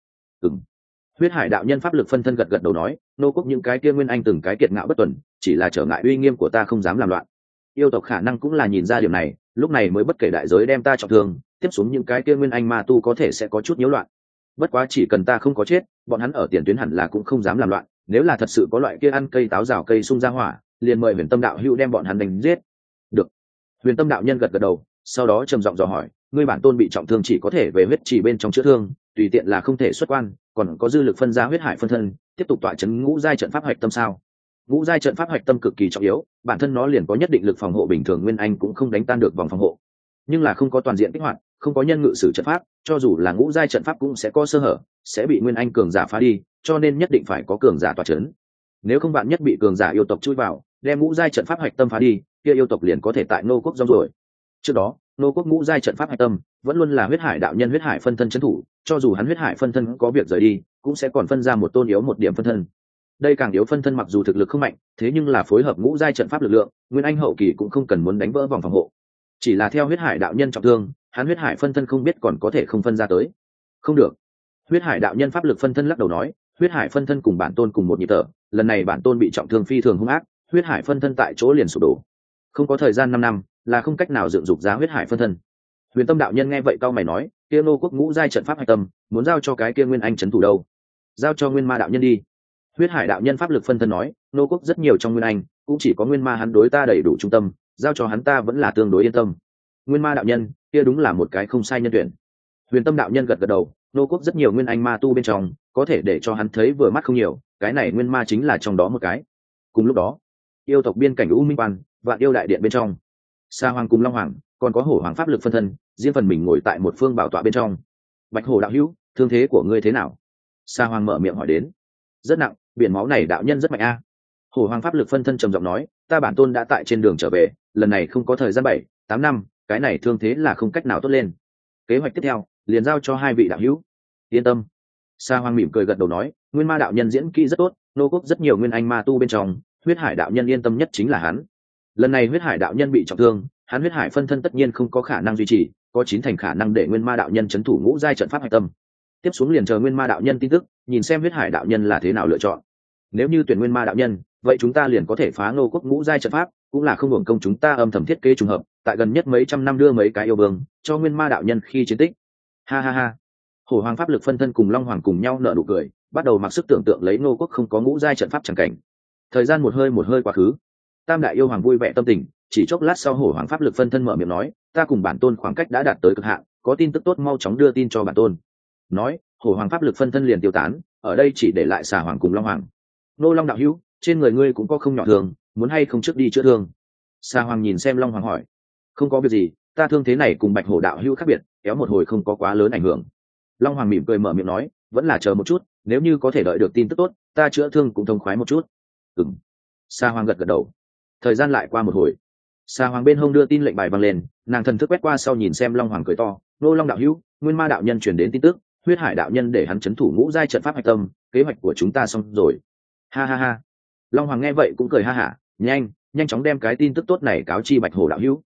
Huyết hải đạo nhân pháp lực phân thân gật gật đầu nói, Ngô quốc những cái kia nguyên anh từng cái kiệt ngạo bất tuần, chỉ là trở ngại uy nghiêm của ta không dám làm loạn. Yêu tộc khả năng cũng là nhìn ra điều này, lúc này mới bất kể đại giới đem ta trọng thương, tiếp xuống những cái kia nguyên anh ma tu có thể sẽ có chút nhiễu loạn. Bất quá chỉ cần ta không có chết, bọn hắn ở tiền tuyến hẳn là cũng không dám làm loạn, nếu là thật sự có loại kia ăn cây táo rào cây sung ra hỏa, liền mời Huyền Tâm đạo hữu đem bọn hắn đánh giết. Được. Huyền Tâm đạo nhân gật gật đầu, sau đó trầm giọng dò hỏi, ngươi bản tôn bị trọng thương chỉ có thể về huyết chỉ bên trong chữa thương, tùy tiện là không thể xuất quan, còn có dư lực phân ra huyết hải phân thân, tiếp tục tọa chấn ngũ giai trận pháp hoạch tâm sao? Ngũ giai trận pháp hoạch tâm cực kỳ trọng yếu, bản thân nó liền có nhất định lực phòng hộ, bình thường nguyên anh cũng không đánh tan được vòng phòng hộ, nhưng là không có toàn diện kích hoạt, không có nhân ngự sử trận pháp, cho dù là ngũ giai trận pháp cũng sẽ có sơ hở, sẽ bị nguyên anh cường giả phá đi, cho nên nhất định phải có cường giả tọa chấn. Nếu không bạn nhất bị cường giả yêu tộc chui vào, đem ngũ giai trận pháp hoạch tâm phá đi, kia yêu tộc liền có thể tại Ngô quốc rong rồi. Trước đó, Ngô quốc ngũ giai trận pháp hoạch tâm vẫn luôn là huyết hải đạo nhân huyết hải phân thân trấn thủ, cho dù hắn huyết hải phân thân có việc rời đi, cũng sẽ còn phân ra một tôn yếu một điểm phân thân. Đây càng yếu phân thân mặc dù thực lực không mạnh, thế nhưng là phối hợp ngũ giai trận pháp lực lượng, nguyên anh hậu kỳ cũng không cần muốn đánh vỡ vòng phòng hộ. Chỉ là theo huyết hải đạo nhân trọng thương, hắn huyết hải phân thân không biết còn có thể không phân ra tới. Không được. Huyết hải đạo nhân pháp lực phân thân lắc đầu nói, huyết hải phân thân cùng bản tôn cùng một nhịp thở, lần này bản tôn bị trọng thương phi thường hung ác, huyết hải phân thân tại chỗ liền sụp đổ. Không có thời gian 5 năm, là không cách nào dựng dục ra huyết hải phân thân. Huyền Tâm đạo nhân nghe vậy cau mày nói, kia Ngô quốc ngũ giai trận pháp hạch tâm, muốn giao cho cái kia nguyên anh trấn thủ đâu? Giao cho Nguyên Ma đạo nhân đi. Huyết hải đạo nhân pháp lực phân thân nói, Ngô quốc rất nhiều trong nguyên anh, cũng chỉ có Nguyên Ma hắn đối ta đầy đủ trung tâm, giao cho hắn ta vẫn là tương đối yên tâm. Nguyên Ma đạo nhân, kia đúng là một cái không sai nhân tuyển. Huyền Tâm đạo nhân gật gật đầu, Ngô quốc rất nhiều nguyên anh ma tu bên trong, có thể để cho hắn thấy vừa mắt không nhiều, cái này Nguyên Ma chính là trong đó một cái. Cùng lúc đó, yêu tộc biên cảnh U Minh Quan, Vạn Yêu đại điện bên trong, Sa Hoàng cùng Long Hoàng, còn có Hổ Hoàng pháp lực phân thân, riêng phần mình ngồi tại một phương bảo tọa bên trong. Bạch Hổ đạo hữu, thương thế của ngươi thế nào? Sa Hoàng mở miệng hỏi đến. Rất nặng, biển máu này đạo nhân rất mạnh a. Hổ Hoàng pháp lực phân thân trầm giọng nói, ta bản tôn đã tại trên đường trở về, lần này không có thời gian 7, 8 năm, cái này thương thế là không cách nào tốt lên. Kế hoạch tiếp theo, liền giao cho 2 vị đạo hữu. Yên tâm. Sa Hoàng mỉm cười gật đầu nói, Nguyên Ma đạo nhân diễn kỹ rất tốt, Ngô quốc rất nhiều nguyên anh ma tu bên trong, huyết hải đạo nhân yên tâm nhất chính là hắn. Lần này huyết hải đạo nhân bị trọng thương, hắn huyết hải phân thân tất nhiên không có khả năng duy trì, có 9 thành khả năng để Nguyên Ma đạo nhân trấn thủ ngũ giai trận pháp hạch tâm. Tiếp xuống liền chờ Nguyên Ma đạo nhân tin tức, nhìn xem huyết hải đạo nhân là thế nào lựa chọn. Nếu như tuyển Nguyên Ma đạo nhân, vậy chúng ta liền có thể phá Ngô quốc ngũ giai trận pháp, cũng là không hưởng công chúng ta âm thầm thiết kế trùng hợp, tại gần nhất mấy trăm năm đưa mấy cái yêu vương cho Nguyên Ma đạo nhân khi chiến tích. Ha ha ha. Hổ Hoàng pháp lực phân thân cùng Long Hoàng cùng nhau nở nụ cười, bắt đầu mặc sức tưởng tượng lấy Ngô quốc không có ngũ giai trận pháp chẳng cảnh. Thời gian một hơi quá khứ. Tam đại yêu hoàng vui vẻ tâm tình, chỉ chốc lát sau Hổ Hoàng pháp lực phân thân mở miệng nói, ta cùng bản tôn khoảng cách đã đạt tới cực hạn, có tin tức tốt mau chóng đưa tin cho bản tôn. Nói, Hổ Hoàng pháp lực phân thân liền tiêu tán, ở đây chỉ để lại Xà Hoàng cùng Long Hoàng. Nô Long đạo hữu, trên người ngươi cũng có không nhỏ thương, muốn hay không trước đi chữa thương? Xà Hoàng nhìn xem Long Hoàng hỏi. Không có việc gì, ta thương thế này cùng Bạch Hổ đạo hữu khác biệt, kéo một hồi không có quá lớn ảnh hưởng. Long Hoàng mỉm cười mở miệng nói, vẫn là chờ một chút, nếu như có thể đợi được tin tức tốt, ta chữa thương cũng thông khoái một chút. Ừm. Xà Hoàng gật gật đầu. Thời gian lại qua một hồi. Xà Hoàng bên hông đưa tin lệnh bài vang lên, nàng thần thức quét qua sau nhìn xem Long Hoàng cười to, Nô Long đạo hữu, Nguyên Ma đạo nhân truyền đến tin tức, huyết hải đạo nhân để hắn trấn thủ ngũ giai trận pháp hạch tâm, kế hoạch của chúng ta xong rồi. Ha ha ha. Long Hoàng nghe vậy cũng cười ha hả, nhanh chóng đem cái tin tức tốt này cáo chi Bạch Hổ đạo hữu.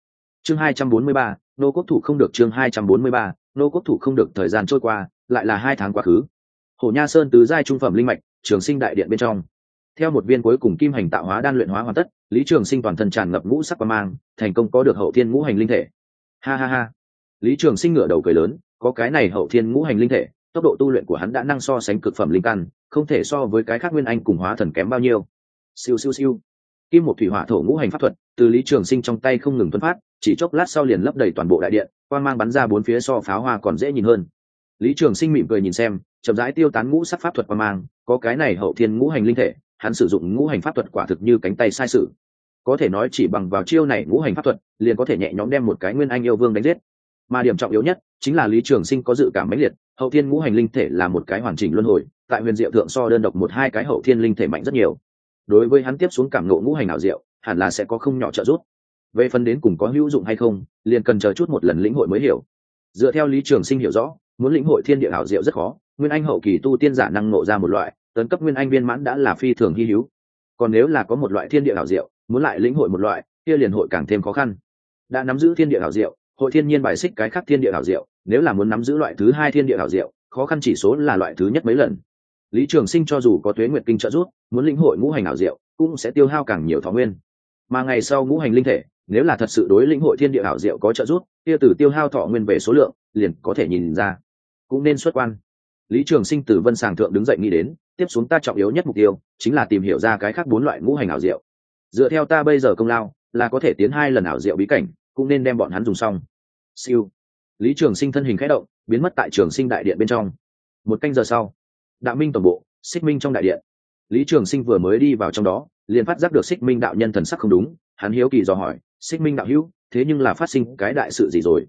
Chương 243, nô quốc thủ không được. Chương 243, nô quốc thủ không được. Thời gian trôi qua, lại là 2 tháng quá khứ. Hổ Nha Sơn tứ giai trung phẩm linh mạch, Trường Sinh đại điện bên trong. Theo một viên cuối cùng kim hành tạo hóa đan luyện hóa hoàn tất, Lý Trường Sinh toàn thân tràn ngập ngũ sắc quang mang, thành công có được hậu thiên ngũ hành linh thể. Ha ha ha. Lý Trường Sinh ngửa đầu cười lớn, có cái này hậu thiên ngũ hành linh thể, tốc độ tu luyện của hắn đã năng so sánh cực phẩm linh căn, không thể so với cái khác nguyên anh cùng hóa thần kém bao nhiêu. Siêu siêu siêu. Kim một thủy hỏa thổ ngũ hành pháp thuật, từ Lý Trường Sinh trong tay không ngừng tuôn phát, chỉ chốc lát sau liền lấp đầy toàn bộ đại điện, quang mang bắn ra bốn phía so pháo hoa còn dễ nhìn hơn. Lý Trường Sinh mỉm cười nhìn xem, chậm rãi tiêu tán ngũ sắc pháp thuật quang mang, có cái này hậu thiên ngũ hành linh thể, hắn sử dụng ngũ hành pháp thuật quả thực như cánh tay sai sử. Có thể nói chỉ bằng vào chiêu này ngũ hành pháp thuật, liền có thể nhẹ nhõm đem một cái nguyên anh yêu vương đánh giết. Mà điểm trọng yếu nhất chính là Lý Trường Sinh có dự cảm mãnh liệt, hậu thiên ngũ hành linh thể là một cái hoàn chỉnh luân hồi, tại huyền diệu thượng so đơn độc một hai cái hậu thiên linh thể mạnh rất nhiều. Đối với hắn tiếp xuống cảm ngộ ngũ hành ảo diệu, hẳn là sẽ có không nhỏ trợ giúp. Về phần đến cùng có hữu dụng hay không, liền cần chờ chút một lần lĩnh hội mới hiểu. Dựa theo Lý Trường Sinh hiểu rõ, muốn lĩnh hội thiên địa ảo diệu rất khó, nguyên anh hậu kỳ tu tiên giả năng ngộ ra một loại, tấn cấp nguyên anh viên mãn đã là phi thường hi hữu. Còn nếu là có một loại thiên địa ảo diệu, muốn lại lĩnh hội một loại, kia liền hội càng thêm khó khăn. Đã nắm giữ thiên địa ảo diệu, hội thiên nhiên bài xích cái khác thiên địa ảo diệu, nếu là muốn nắm giữ loại thứ hai thiên địa ảo diệu, khó khăn chỉ số là loại thứ nhất mấy lần. Lý Trường Sinh cho dù có tuế nguyệt kinh trợ giúp, muốn lĩnh hội ngũ hành ảo diệu, cũng sẽ tiêu hao càng nhiều thọ nguyên. Mà ngày sau ngũ hành linh thể, nếu là thật sự đối lĩnh hội thiên địa ảo diệu có trợ giúp, kia từ tiêu hao thọ nguyên về số lượng, liền có thể nhìn ra. Cũng nên xuất quan. Lý Trường Sinh từ vân sàng thượng đứng dậy nghĩ đến, tiếp xuống ta trọng yếu nhất mục tiêu chính là tìm hiểu ra cái khác 4 loại ngũ hành ảo diệu. Dựa theo ta bây giờ công lao, là có thể tiến 2 lần ảo diệu bí cảnh, cũng nên đem bọn hắn dùng xong. Siêu. Lý Trường Sinh thân hình khẽ động, biến mất tại Trường Sinh đại điện bên trong. 1 canh giờ sau, Đạo Minh tổng bộ, Xích Minh trong đại điện. Lý Trường Sinh vừa mới đi vào trong đó, liền phát giác được Xích Minh đạo nhân thần sắc không đúng, hắn hiếu kỳ dò hỏi, Xích Minh đạo hữu, thế nhưng là phát sinh cái đại sự gì rồi?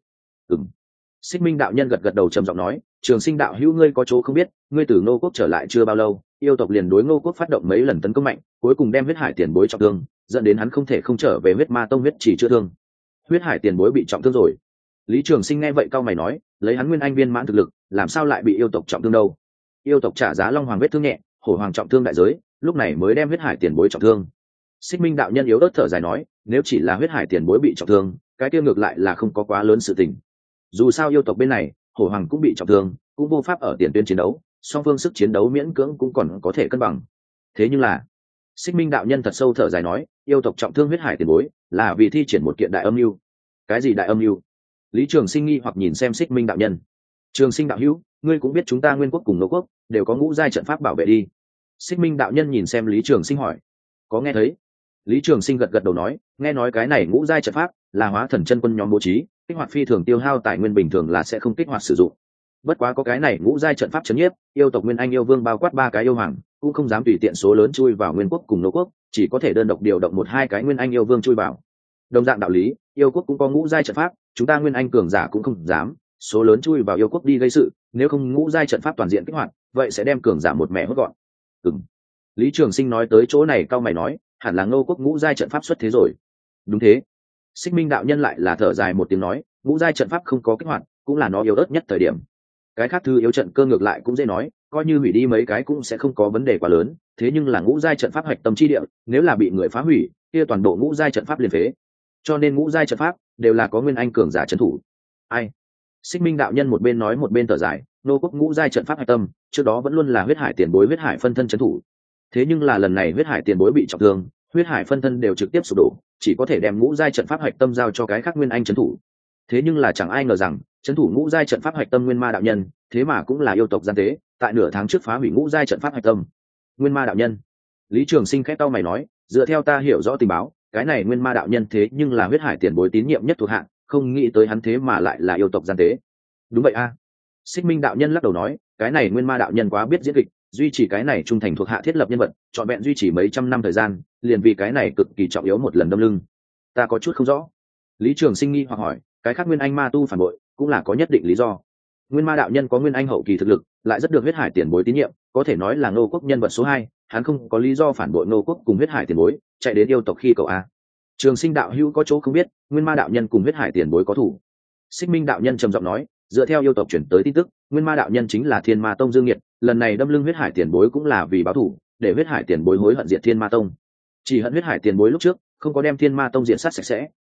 Xích Minh đạo nhân gật gật đầu trầm giọng nói, Trường Sinh đạo hữu, ngươi có chỗ không biết, ngươi từ Ngô quốc trở lại chưa bao lâu, yêu tộc liền đối Ngô quốc phát động mấy lần tấn công mạnh, cuối cùng đem huyết hải tiền bối trọng thương, dẫn đến hắn không thể không trở về huyết ma tông huyết chỉ chữa thương. Huyết hải tiền bối bị trọng thương rồi. Lý Trường Sinh nghe vậy cau mày nói, lấy hắn nguyên anh viên mãn thực lực, làm sao lại bị yêu tộc trọng thương đâu? Yêu tộc trả giá long hoàng vết thương nhẹ, hổ hoàng trọng thương đại giới, lúc này mới đem huyết hải tiền bối trọng thương. Xích Minh đạo nhân yếu ớt thở dài nói, nếu chỉ là huyết hải tiền bối bị trọng thương, cái kia ngược lại là không có quá lớn sự tình. Dù sao yêu tộc bên này, hổ hoàng cũng bị trọng thương, cũng vô pháp ở tiền tuyến chiến đấu, song phương sức chiến đấu miễn cưỡng cũng còn có thể cân bằng. Thế nhưng là, Xích Minh đạo nhân thật sâu thở dài nói, yêu tộc trọng thương huyết hải tiền bối, là vì thi triển một kiện đại âm mưu. Cái gì đại âm mưu? Lý Trường Sinh nghi hoặc nhìn xem Xích Minh đạo nhân. Trường Sinh đạo hữu, ngươi cũng biết chúng ta Nguyên quốc cùng Ngô quốc đều có ngũ giai trận pháp bảo vệ đi. Xích Minh đạo nhân nhìn xem Lý Trường Sinh hỏi. Có nghe thấy? Lý Trường Sinh gật gật đầu nói, nghe nói cái này ngũ giai trận pháp là hóa thần chân quân nhóm bố trí, kích hoạt phi thường tiêu hao tài nguyên bình thường là sẽ không kích hoạt sử dụng. Bất quá có cái này ngũ giai trận pháp chấn nhiếp, yêu tộc Nguyên Anh yêu vương bao quát 3 cái yêu hoàng, cũng không dám tùy tiện số lớn chui vào Nguyên quốc cùng Ngô quốc, chỉ có thể đơn độc điều động 1-2 cái Nguyên Anh yêu vương chui vào. Đồng dạng đạo lý, yêu quốc cũng có ngũ giai trận pháp, chúng ta Nguyên Anh cường giả cũng không dám số lớn chui vào yêu quốc đi gây sự, nếu không ngũ giai trận pháp toàn diện kích hoạt, vậy sẽ đem cường giả một mẹ hốt gọn. Lý Trường Sinh nói tới chỗ này cau mày nói, hẳn là Ngô quốc ngũ giai trận pháp xuất thế rồi. Đúng thế. Xích Minh đạo nhân lại là thở dài một tiếng nói, ngũ giai trận pháp không có kích hoạt, cũng là nó yếu ớt nhất thời điểm. Cái khác thư yếu trận cơ ngược lại cũng dễ nói, coi như hủy đi mấy cái cũng sẽ không có vấn đề quá lớn, thế nhưng là ngũ giai trận pháp hạch tâm chi địa, nếu là bị người phá hủy, kia toàn bộ ngũ giai trận pháp liền phế. Cho nên ngũ giai trận pháp đều là có Nguyên Anh cường giả trấn thủ. Ai? Xích Minh đạo nhân một bên nói một bên thở dài, Ngô quốc ngũ giai trận pháp hạch tâm, trước đó vẫn luôn là huyết hải tiền bối huyết hải phân thân trấn thủ. Thế nhưng là lần này huyết hải tiền bối bị trọng thương, huyết hải phân thân đều trực tiếp sụp đổ, chỉ có thể đem ngũ giai trận pháp hạch tâm giao cho cái khác Nguyên Anh trấn thủ. Thế nhưng là chẳng ai ngờ rằng, trấn thủ ngũ giai trận pháp hạch tâm Nguyên Ma đạo nhân, thế mà cũng là yêu tộc gian tế, tại nửa tháng trước phá hủy ngũ giai trận pháp hạch tâm. Nguyên Ma đạo nhân. Lý Trường Sinh khẽ cau mày nói, dựa theo ta hiểu rõ tình báo, cái này Nguyên Ma đạo nhân thế nhưng là huyết hải tiền bối tín nhiệm nhất thuộc hạ, không nghĩ tới hắn thế mà lại là yêu tộc gian tế. Đúng vậy a. Xích Minh đạo nhân lắc đầu nói, cái này Nguyên Ma đạo nhân quá biết diễn kịch, duy trì cái này trung thành thuộc hạ thiết lập nhân vật, trọn vẹn duy trì mấy trăm năm thời gian, liền vì cái này cực kỳ trọng yếu một lần đâm lưng. Ta có chút không rõ. Lý Trường Sinh nghi hoặc hỏi, cái khác Nguyên Anh ma tu phản bội, cũng là có nhất định lý do. Nguyên Ma đạo nhân có Nguyên Anh hậu kỳ thực lực, lại rất được huyết hải tiền bối tín nhiệm, có thể nói là Ngô quốc nhân vật số 2, hắn không có lý do phản bội Ngô quốc cùng huyết hải tiền bối, chạy đến yêu tộc khi cậu a. Trường Sinh đạo hữu có chỗ không biết, Nguyên Ma đạo nhân cùng huyết hải tiền bối có thủ. Xích Minh đạo nhân trầm giọng nói, dựa theo yêu tộc chuyển tới tin tức, Nguyên Ma đạo nhân chính là Thiên Ma tông Dương Nghiệt, lần này đâm lưng huyết hải tiền bối cũng là vì báo thù, để huyết hải tiền bối hối hận diệt Thiên Ma tông. Chỉ hận huyết hải tiền bối lúc trước không có đem Thiên Ma tông diện sát sạch sẽ,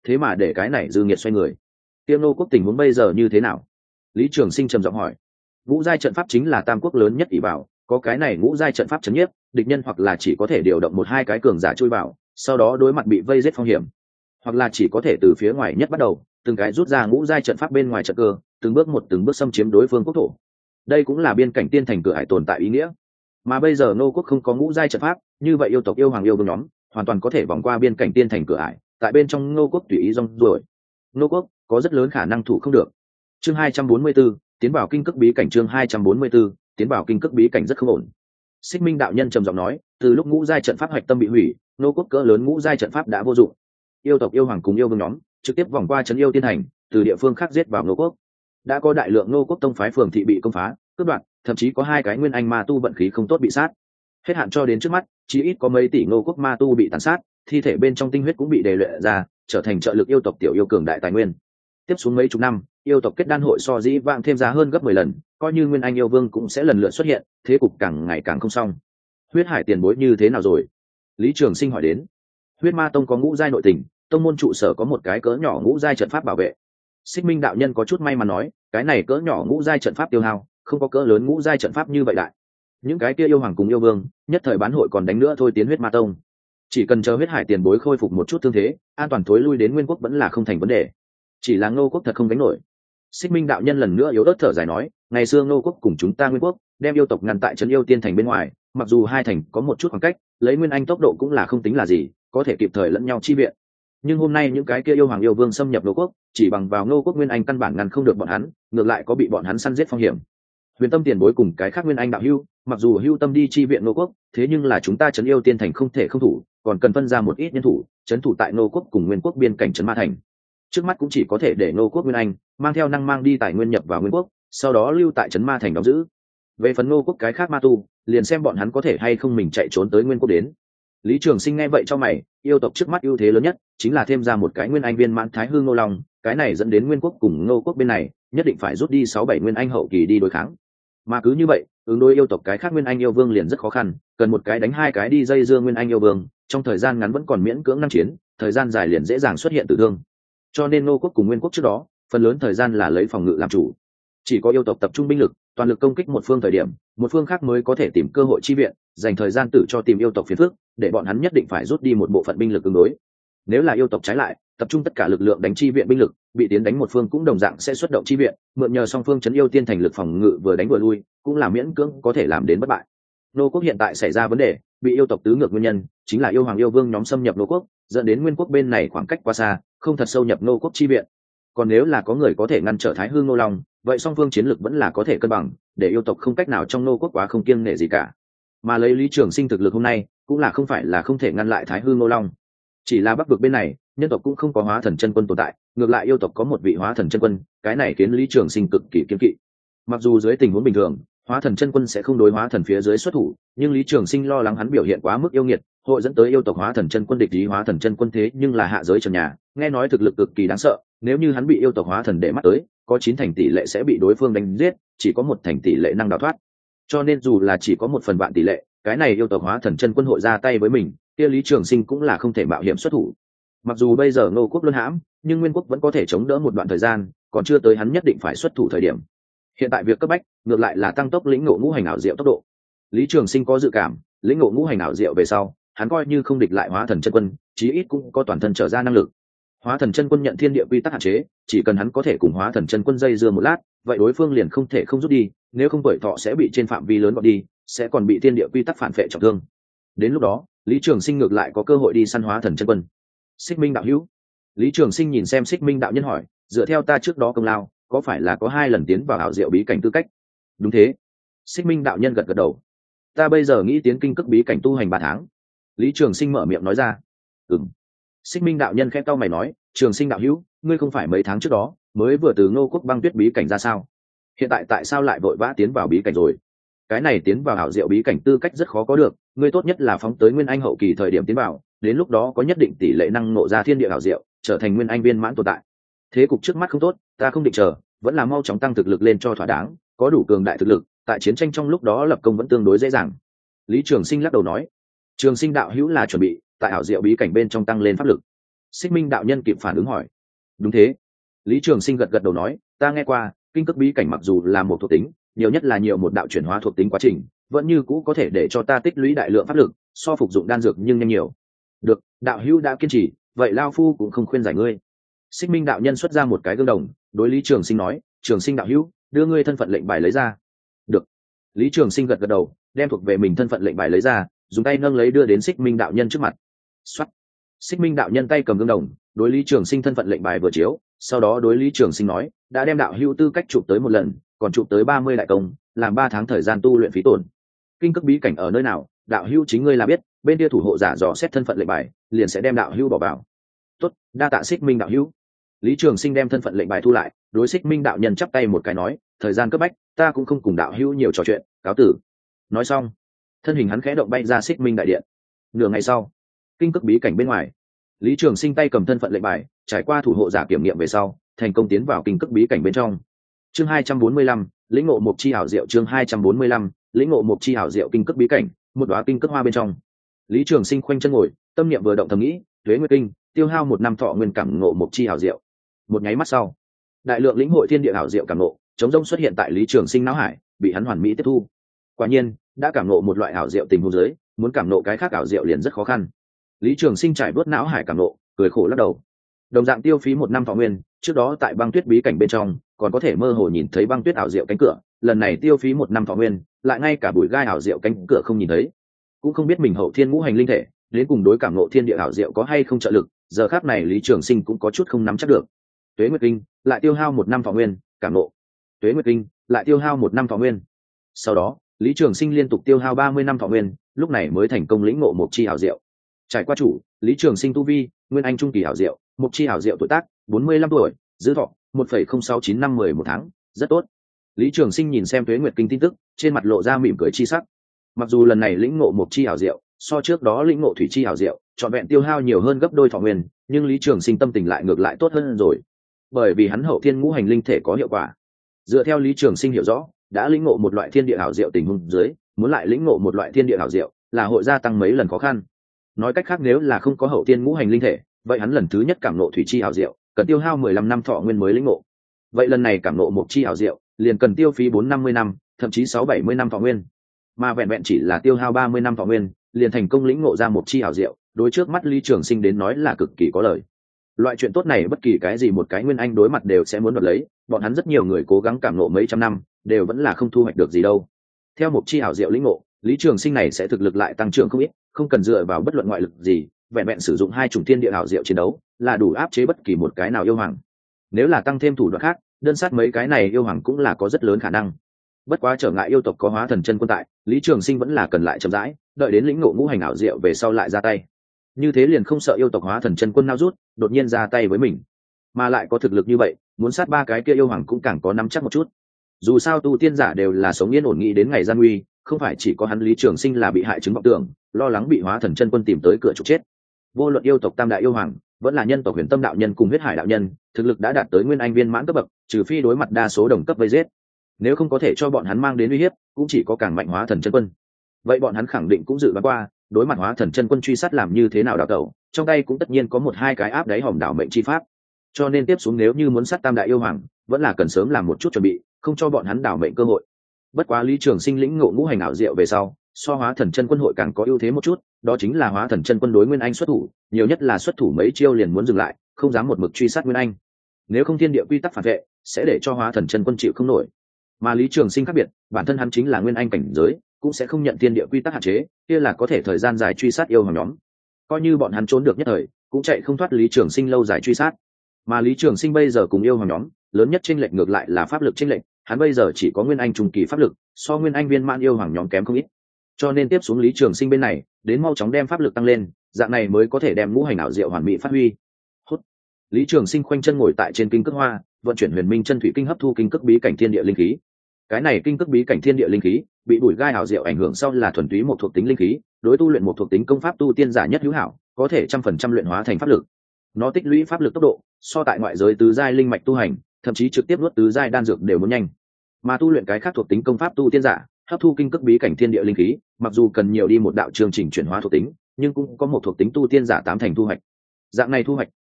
thế mà để cái này dư nghiệt xoay người. Tiêm Ngô quốc tình huống bây giờ như thế nào? Lý Trường Sinh trầm giọng hỏi. Ngũ giai trận pháp chính là tam quốc lớn nhất ỷ vào, có cái này ngũ giai trận pháp chấn nhiếp, địch nhân hoặc là chỉ có thể điều động một hai cái cường giả chui vào, sau đó đối mặt bị vây giết phong hiểm, hoặc là chỉ có thể từ phía ngoài nhất bắt đầu, từng cái rút ra ngũ giai trận pháp bên ngoài trận cơ, từng bước xâm chiếm đối phương quốc thổ. Đây cũng là biên cảnh tiên thành cửa hải tồn tại ý nghĩa. Mà bây giờ Ngô quốc không có ngũ giai trận pháp, như vậy yêu tộc yêu hoàng yêu vương nhóm hoàn toàn có thể vòng qua biên cảnh tiên thành cửa hải, tại bên trong Ngô quốc tùy ý rong ruổi. Ngô quốc có rất lớn khả năng thủ không được. Chương 244, tiến vào kinh cực bí cảnh. Chương 244, tiến vào kinh cực bí cảnh rất không ổn. Xích Minh đạo nhân trầm giọng nói, từ lúc ngũ giai trận pháp hoạch tâm bị hủy, Ngô quốc cỡ lớn ngũ giai trận pháp đã vô dụng. Yêu tộc yêu hoàng cùng yêu vương nhóm trực tiếp vòng qua trấn yêu tiên thành, từ địa phương khác giết vào Ngô quốc. Đã có đại lượng Ngô quốc tông phái phường thị bị công phá, cướp đoạt, thậm chí có hai cái nguyên anh ma tu vận khí không tốt bị sát. Hết hạn cho đến trước mắt, chỉ ít có mấy tỷ Ngô quốc ma tu bị tàn sát, thi thể bên trong tinh huyết cũng bị đề luyện ra, trở thành trợ lực yêu tộc tiểu yêu cường đại tài nguyên. Tiếp xuống mấy chục năm, yêu tộc kết đan hội so dĩ vãng thêm giá hơn gấp 10 lần, coi như nguyên anh yêu vương cũng sẽ lần lượt xuất hiện, thế cục càng ngày càng không xong. Huyết hải tiền bối như thế nào rồi? Lý Trường Sinh hỏi đến. Huyết Ma tông có ngũ giai nội tình, tông môn trụ sở có một cái cỡ nhỏ ngũ giai trận pháp bảo vệ. Xích Minh đạo nhân có chút may mắn nói, cái này cỡ nhỏ ngũ giai trận pháp tiêu hao, không có cỡ lớn ngũ giai trận pháp như vậy đại. Những cái kia yêu hoàng cùng yêu vương, nhất thời bán hội còn đánh nữa thôi tiến Huyết Ma tông. Chỉ cần chờ huyết hải tiền bối khôi phục một chút thương thế, an toàn thối lui đến Nguyên quốc vẫn là không thành vấn đề. Chỉ là Ngô quốc thật không đánh nổi. Xích Minh đạo nhân lần nữa yếu ớt thở dài nói, ngày xưa Ngô quốc cùng chúng ta Nguyên quốc đem yêu tộc ngăn tại trấn yêu tiên thành bên ngoài, mặc dù hai thành có một chút khoảng cách, lấy nguyên anh tốc độ cũng là không tính là gì, có thể kịp thời lẫn nhau chi viện. Nhưng hôm nay những cái kia yêu hoàng yêu vương xâm nhập Ngô quốc, chỉ bằng vào Ngô quốc nguyên anh căn bản ngăn không được bọn hắn, ngược lại có bị bọn hắn săn giết phong hiểm. Huyền Tâm tiền bối cùng cái khác nguyên anh đạo hưu, mặc dù hưu tâm đi chi viện Ngô quốc, thế nhưng là chúng ta trấn yêu tiên thành không thể không thủ, còn cần phân ra một ít nhân thủ, trấn thủ tại Ngô quốc cùng Nguyên quốc biên cảnh trấn Ma thành. Trước mắt cũng chỉ có thể để Ngô quốc nguyên anh mang theo năng mang đi tài nguyên nhập vào Nguyên quốc, sau đó lưu tại trấn Ma thành đóng giữ. Về phần Ngô quốc cái khác ma tu, liền xem bọn hắn có thể hay không mình chạy trốn tới Nguyên quốc đến. Lý Trường Sinh nghe vậy cho mày, yêu tộc trước mắt ưu thế lớn nhất chính là thêm ra một cái nguyên anh viên mãn thái hư Ngô Long, cái này dẫn đến Nguyên quốc cùng Ngô quốc bên này nhất định phải rút đi 6-7 nguyên anh hậu kỳ đi đối kháng. Mà cứ như vậy, ứng đối yêu tộc cái khác nguyên anh yêu vương liền rất khó khăn, cần một cái đánh hai cái đi dây dưa nguyên anh yêu vương, trong thời gian ngắn vẫn còn miễn cưỡng năng chiến, thời gian dài liền dễ dàng xuất hiện tử thương. Cho nên Ngô quốc cùng Nguyên quốc trước đó, phần lớn thời gian là lấy phòng ngự làm chủ. Chỉ có yêu tộc tập trung binh lực, toàn lực công kích một phương thời điểm, một phương khác mới có thể tìm cơ hội chi viện, dành thời gian tử cho tìm yêu tộc phiền phức, để bọn hắn nhất định phải rút đi một bộ phận binh lực ứng đối. Nếu là yêu tộc trái lại, tập trung tất cả lực lượng đánh chi viện binh lực, bị tiến đánh một phương cũng đồng dạng sẽ xuất động chi viện, mượn nhờ song phương trấn yêu tiên thành lực phòng ngự vừa đánh vừa lui, cũng là miễn cưỡng có thể làm đến bất bại. Nô quốc hiện tại xảy ra vấn đề, bị yêu tộc tứ ngược nguyên nhân chính là yêu hoàng yêu vương nhóm xâm nhập Nô quốc, dẫn đến Nguyên quốc bên này khoảng cách quá xa, không thật sâu nhập Nô quốc chi viện. Còn nếu là có người có thể ngăn trở Thái Hư Ngô Long, vậy song phương chiến lực vẫn là có thể cân bằng, để yêu tộc không cách nào trong Nô quốc quá không kiêng nể gì cả. Mà lấy Lý Trường Sinh thực lực hôm nay, cũng là không phải là không thể ngăn lại Thái Hư Ngô Long. Chỉ là Bắc vực bên này, nhân tộc cũng không có hóa thần chân quân tồn tại, ngược lại yêu tộc có một vị hóa thần chân quân, cái này khiến Lý Trường Sinh cực kỳ kiêng kỵ. Mặc dù dưới tình huống bình thường, hóa thần chân quân sẽ không đối hóa thần phía dưới xuất thủ, nhưng Lý Trường Sinh lo lắng hắn biểu hiện quá mức yêu nghiệt, hội dẫn tới yêu tộc hóa thần chân quân địch ý hóa thần chân quân thế nhưng là hạ giới trần nhà, nghe nói thực lực cực kỳ đáng sợ, nếu như hắn bị yêu tộc hóa thần để mắt tới, có 9 thành tỷ lệ sẽ bị đối phương đánh giết, chỉ có 1 thành tỷ lệ năng đào thoát. Cho nên dù là chỉ có 1/1000 tỷ lệ, cái này yêu tộc hóa thần chân quân hội ra tay với mình, kia Lý Trường Sinh cũng là không thể mạo hiểm xuất thủ. Mặc dù bây giờ Ngô quốc luân hãm, nhưng Nguyên quốc vẫn có thể chống đỡ một đoạn thời gian, còn chưa tới hắn nhất định phải xuất thủ thời điểm. Hiện tại việc cấp bách ngược lại là tăng tốc lĩnh ngộ ngũ hành ảo diệu tốc độ. Lý Trường Sinh có dự cảm, lĩnh ngộ ngũ hành ảo diệu về sau, hắn coi như không địch lại hóa thần chân quân, chí ít cũng có toàn thân trở ra năng lực. Hóa thần chân quân nhận thiên địa quy tắc hạn chế, chỉ cần hắn có thể cùng hóa thần chân quân dây dưa một lát, vậy đối phương liền không thể không rút đi, nếu không tuổi thọ sẽ bị trên phạm vi lớn gọt đi, sẽ còn bị thiên địa quy tắc phản phệ trọng thương. Đến lúc đó, Lý Trường Sinh ngược lại có cơ hội đi săn hóa thần chân quân. Xích Minh đạo hữu. Lý Trường Sinh nhìn xem Xích Minh đạo nhân hỏi, dựa theo ta trước đó công lao, có phải là có 2 lần tiến vào ảo diệu bí cảnh tư cách? Đúng thế. Xích Minh đạo nhân gật gật đầu. Ta bây giờ nghĩ tiến kinh cực bí cảnh tu hành 3 tháng. Lý Trường Sinh mở miệng nói ra. Xích Minh đạo nhân khẽ cau mày nói, Trường Sinh đạo hữu, ngươi không phải mấy tháng trước đó mới vừa từ Ngô quốc băng tuyết bí cảnh ra sao? Hiện tại sao lại vội vã tiến vào bí cảnh rồi? Cái này tiến vào ảo diệu bí cảnh tư cách rất khó có được, ngươi tốt nhất là phóng tới nguyên anh hậu kỳ thời điểm tiến vào, đến lúc đó có nhất định tỷ lệ năng ngộ ra thiên địa ảo diệu, trở thành nguyên anh viên mãn tồn tại. Thế cục trước mắt không tốt, ta không định chờ, vẫn là mau chóng tăng thực lực lên cho thỏa đáng, có đủ cường đại thực lực, tại chiến tranh trong lúc đó lập công vẫn tương đối dễ dàng. Lý Trường Sinh lắc đầu nói, Trường Sinh đạo hữu là chuẩn bị tại ảo diệu bí cảnh bên trong tăng lên pháp lực. Xích Minh đạo nhân kịp phản ứng hỏi. Đúng thế. Lý Trường Sinh gật gật đầu nói, ta nghe qua kinh cước bí cảnh mặc dù là một thuộc tính, nhiều nhất là nhiều một đạo chuyển hóa thuộc tính quá trình, vẫn như cũ có thể để cho ta tích lũy đại lượng pháp lực, so phục dụng đan dược nhưng nhanh nhiều. Được, đạo hữu đã kiên trì, vậy lao phu cũng không khuyên giải ngươi. Xích Minh đạo nhân xuất ra một cái gương đồng, đối Lý Trường Sinh nói, Trường Sinh đạo hữu, đưa ngươi thân phận lệnh bài lấy ra. Được. Lý Trường Sinh gật gật đầu, đem thuộc về mình thân phận lệnh bài lấy ra, dùng tay nâng lấy đưa đến Xích Minh đạo nhân trước mặt. Soát. Xích Minh đạo nhân tay cầm gương đồng, đối Lý Trường Sinh thân phận lệnh bài vừa chiếu, sau đó đối Lý Trường Sinh nói, đã đem đạo hữu tư cách chụp tới một lần, còn chụp tới 30 đại công, làm 3 tháng thời gian tu luyện phí tổn. Kinh cước bí cảnh ở nơi nào, đạo hữu chính ngươi là biết, bên kia thủ hộ giả dò xét thân phận lệnh bài, liền sẽ đem đạo hữu bỏ vào. Tốt, đa tạ Xích Minh đạo hữu. Lý Trường Sinh đem thân phận lệnh bài thu lại, đối Xích Minh đạo nhân chắp tay một cái nói, thời gian cấp bách, ta cũng không cùng đạo hữu nhiều trò chuyện, cáo tử. Nói xong, thân hình hắn khẽ động bay ra Xích Minh đại điện. Nửa ngày sau, kinh cước bí cảnh bên ngoài, Lý Trường Sinh tay cầm thân phận lệnh bài, trải qua thủ hộ giả kiểm nghiệm về sau, thành công tiến vào kinh cước bí cảnh bên trong. Chương 245, lĩnh ngộ mục chi ảo diệu. Chương 245, lĩnh ngộ mục chi ảo diệu. Kinh cước bí cảnh, một đóa kinh cước hoa bên trong. Lý Trường Sinh khoanh chân ngồi, tâm niệm vừa động thầm nghĩ, Tuế Nguyệt Kinh, tiêu hao 1 năm thọ nguyên cảm ngộ mục chi ảo diệu. Một nháy mắt sau, đại lượng lĩnh hội thiên địa ảo diệu cảm ngộ, chống rông xuất hiện tại Lý Trường Sinh não hải, bị hắn hoàn mỹ tiếp thu. Quả nhiên, đã cảm ngộ một loại ảo diệu tình huống dưới, muốn cảm ngộ cái khác ảo diệu liền rất khó khăn. Lý Trường Sinh trải bước não hải cảm ngộ, cười khổ lắc đầu. Đồng dạng tiêu phí 1 năm thọ nguyên, trước đó tại băng tuyết bí cảnh bên trong, còn có thể mơ hồ nhìn thấy băng tuyết ảo diệu cánh cửa, lần này tiêu phí 1 năm thọ nguyên, lại ngay cả bụi gai ảo diệu cánh cửa không nhìn thấy. Cũng không biết mình hậu thiên ngũ hành linh thể, đến cùng đối cảm ngộ thiên địa ảo diệu có hay không trợ lực, giờ khắc này Lý Trường Sinh cũng có chút không nắm chắc được. Tuế Nguyệt Kinh, lại tiêu hao 1 năm thọ nguyên, cảm ngộ. Tuế Nguyệt Kinh, lại tiêu hao 1 năm thọ nguyên. Sau đó, Lý Trường Sinh liên tục tiêu hao 30 năm thọ nguyên, lúc này mới thành công lĩnh ngộ mục chi ảo diệu. Trải qua chủ, Lý Trường Sinh tu vi, nguyên anh trung kỳ ảo diệu, mục chi ảo diệu tuổi tác, 45 tuổi, dư thọ 1,069 năm 11 tháng, rất tốt. Lý Trường Sinh nhìn xem Tuế Nguyệt Kinh tin tức, trên mặt lộ ra mỉm cười chi sắc. Mặc dù lần này lĩnh ngộ mục chi ảo diệu, so trước đó lĩnh ngộ thủy chi ảo diệu, trọn vẹn tiêu hao nhiều hơn gấp đôi thọ nguyên, nhưng Lý Trường Sinh tâm tình lại ngược lại tốt hơn rồi, bởi vì hắn hậu thiên ngũ hành linh thể có hiệu quả. Dựa theo Lý Trường Sinh hiểu rõ, đã lĩnh ngộ một loại thiên địa ảo diệu tình huống dưới, muốn lại lĩnh ngộ một loại thiên địa ảo diệu, là hội gia tăng mấy lần khó khăn. Nói cách khác, nếu là không có hậu thiên ngũ hành linh thể, vậy hắn lần thứ nhất cảm ngộ thủy chi ảo diệu, cần tiêu hao 15 năm thọ nguyên mới lĩnh ngộ. Vậy lần này cảm ngộ mục chi ảo diệu, liền cần tiêu phí 450 năm, thậm chí 670 năm thọ nguyên. Mà vẹn vẹn chỉ là tiêu hao 30 năm thọ nguyên, liền thành công lĩnh ngộ ra mục chi ảo diệu, đối trước mắt Lý Trường Sinh đến nói là cực kỳ có lợi. Loại chuyện tốt này bất kỳ cái gì một cái nguyên anh đối mặt đều sẽ muốn đoạt lấy, bọn hắn rất nhiều người cố gắng cảm ngộ mấy trăm năm, đều vẫn là không thu hoạch được gì đâu. Theo mục chi ảo diệu lĩnh ngộ, Lý Trường Sinh này sẽ thực lực lại tăng trưởng không ít, không cần dựa vào bất luận ngoại lực gì, vẹn vẹn sử dụng 2 chủng thiên địa ảo diệu chiến đấu, là đủ áp chế bất kỳ một cái nào yêu hoàng. Nếu là tăng thêm thủ đoạn khác, đơn sát mấy cái này yêu hoàng cũng là có rất lớn khả năng. Bất quá trở ngại yêu tộc có hóa thần chân quân tại, Lý Trường Sinh vẫn là cần lại chậm rãi, đợi đến lĩnh ngộ ngũ hành ảo diệu về sau lại ra tay. Như thế liền không sợ yêu tộc hóa thần chân quân nao rút, đột nhiên ra tay với mình. Mà lại có thực lực như vậy, muốn sát 3 cái kia yêu hoàng cũng càng có nắm chắc một chút. Dù sao tu tiên giả đều là sống yên ổn nghĩ đến ngày gian nguy, không phải chỉ có hắn Lý Trường Sinh là bị hại chứng vọng tưởng, lo lắng bị hóa thần chân quân tìm tới cửa trục chết. Vô luận yêu tộc tam đại yêu hoàng, vẫn là nhân tộc Huyền Tâm đạo nhân cùng huyết hải đạo nhân, thực lực đã đạt tới nguyên anh viên mãn cấp bậc, trừ phi đối mặt đa số đồng cấp vây giết. Nếu không có thể cho bọn hắn mang đến uy hiếp, cũng chỉ có càng mạnh hóa thần chân quân. Vậy bọn hắn khẳng định cũng dự đoán qua, đối mặt hóa thần chân quân truy sát làm như thế nào đào tẩu, trong tay cũng tất nhiên có 1-2 cái áp đáy hòm đảo mệnh chi pháp. Cho nên tiếp xuống nếu như muốn sát tam đại yêu hoàng, vẫn là cần sớm làm một chút chuẩn bị, không cho bọn hắn đảo mệnh cơ hội. Bất quá Lý Trường Sinh lĩnh ngộ ngũ hành ảo diệu về sau, so hóa thần chân quân hội càng có ưu thế một chút, đó chính là hóa thần chân quân đối nguyên anh xuất thủ, nhiều nhất là xuất thủ mấy chiêu liền muốn dừng lại, không dám một mực truy sát nguyên anh. Nếu không thiên địa quy tắc phản vệ, sẽ để cho hóa thần chân quân chịu không nổi. Mà Lý Trường Sinh khác biệt, bản thân hắn chính là nguyên anh cảnh giới, cũng sẽ không nhận thiên địa quy tắc hạn chế, kia là có thể thời gian dài truy sát yêu hoàng nhóm. Coi như bọn hắn trốn được nhất thời, cũng chạy không thoát Lý Trường Sinh lâu dài truy sát. Mà Lý Trường Sinh bây giờ cùng yêu hoàng nhóm, lớn nhất chênh lệch ngược lại là pháp lực chênh lệch, hắn bây giờ chỉ có nguyên anh trung kỳ pháp lực, so nguyên anh viên mãn yêu hoàng nhóm kém không ít. Cho nên tiếp xuống Lý Trường Sinh bên này, đến mau chóng đem pháp lực tăng lên, dạng này mới có thể đem ngũ hành ảo diệu hoàn mỹ phát huy. Hút. Lý Trường Sinh khoanh chân ngồi tại trên kinh cước hoa, vận chuyển Huyền Minh Chân Thủy Kinh hấp thu kinh cước bí cảnh thiên địa linh khí. Cái này kinh cước bí cảnh thiên địa linh khí, bị bụi gai ảo diệu ảnh hưởng sau là thuần túy một thuộc tính linh khí, đối tu luyện một thuộc tính công pháp tu tiên giả nhất hữu hảo, có thể 100% luyện hóa thành pháp lực. Nó tích lũy pháp lực tốc độ, so tại ngoại giới tứ giai linh mạch tu hành, thậm chí trực tiếp nuốt tứ giai đan dược đều muốn nhanh. Mà tu luyện cái khác thuộc tính công pháp tu tiên giả, hấp thu kinh cước bí cảnh thiên địa linh khí, mặc dù cần nhiều đi một đạo chương trình chuyển hóa thuộc tính, nhưng cũng có một thuộc tính tu tiên giả 8 thành thu hoạch. Dạng này thu hoạch,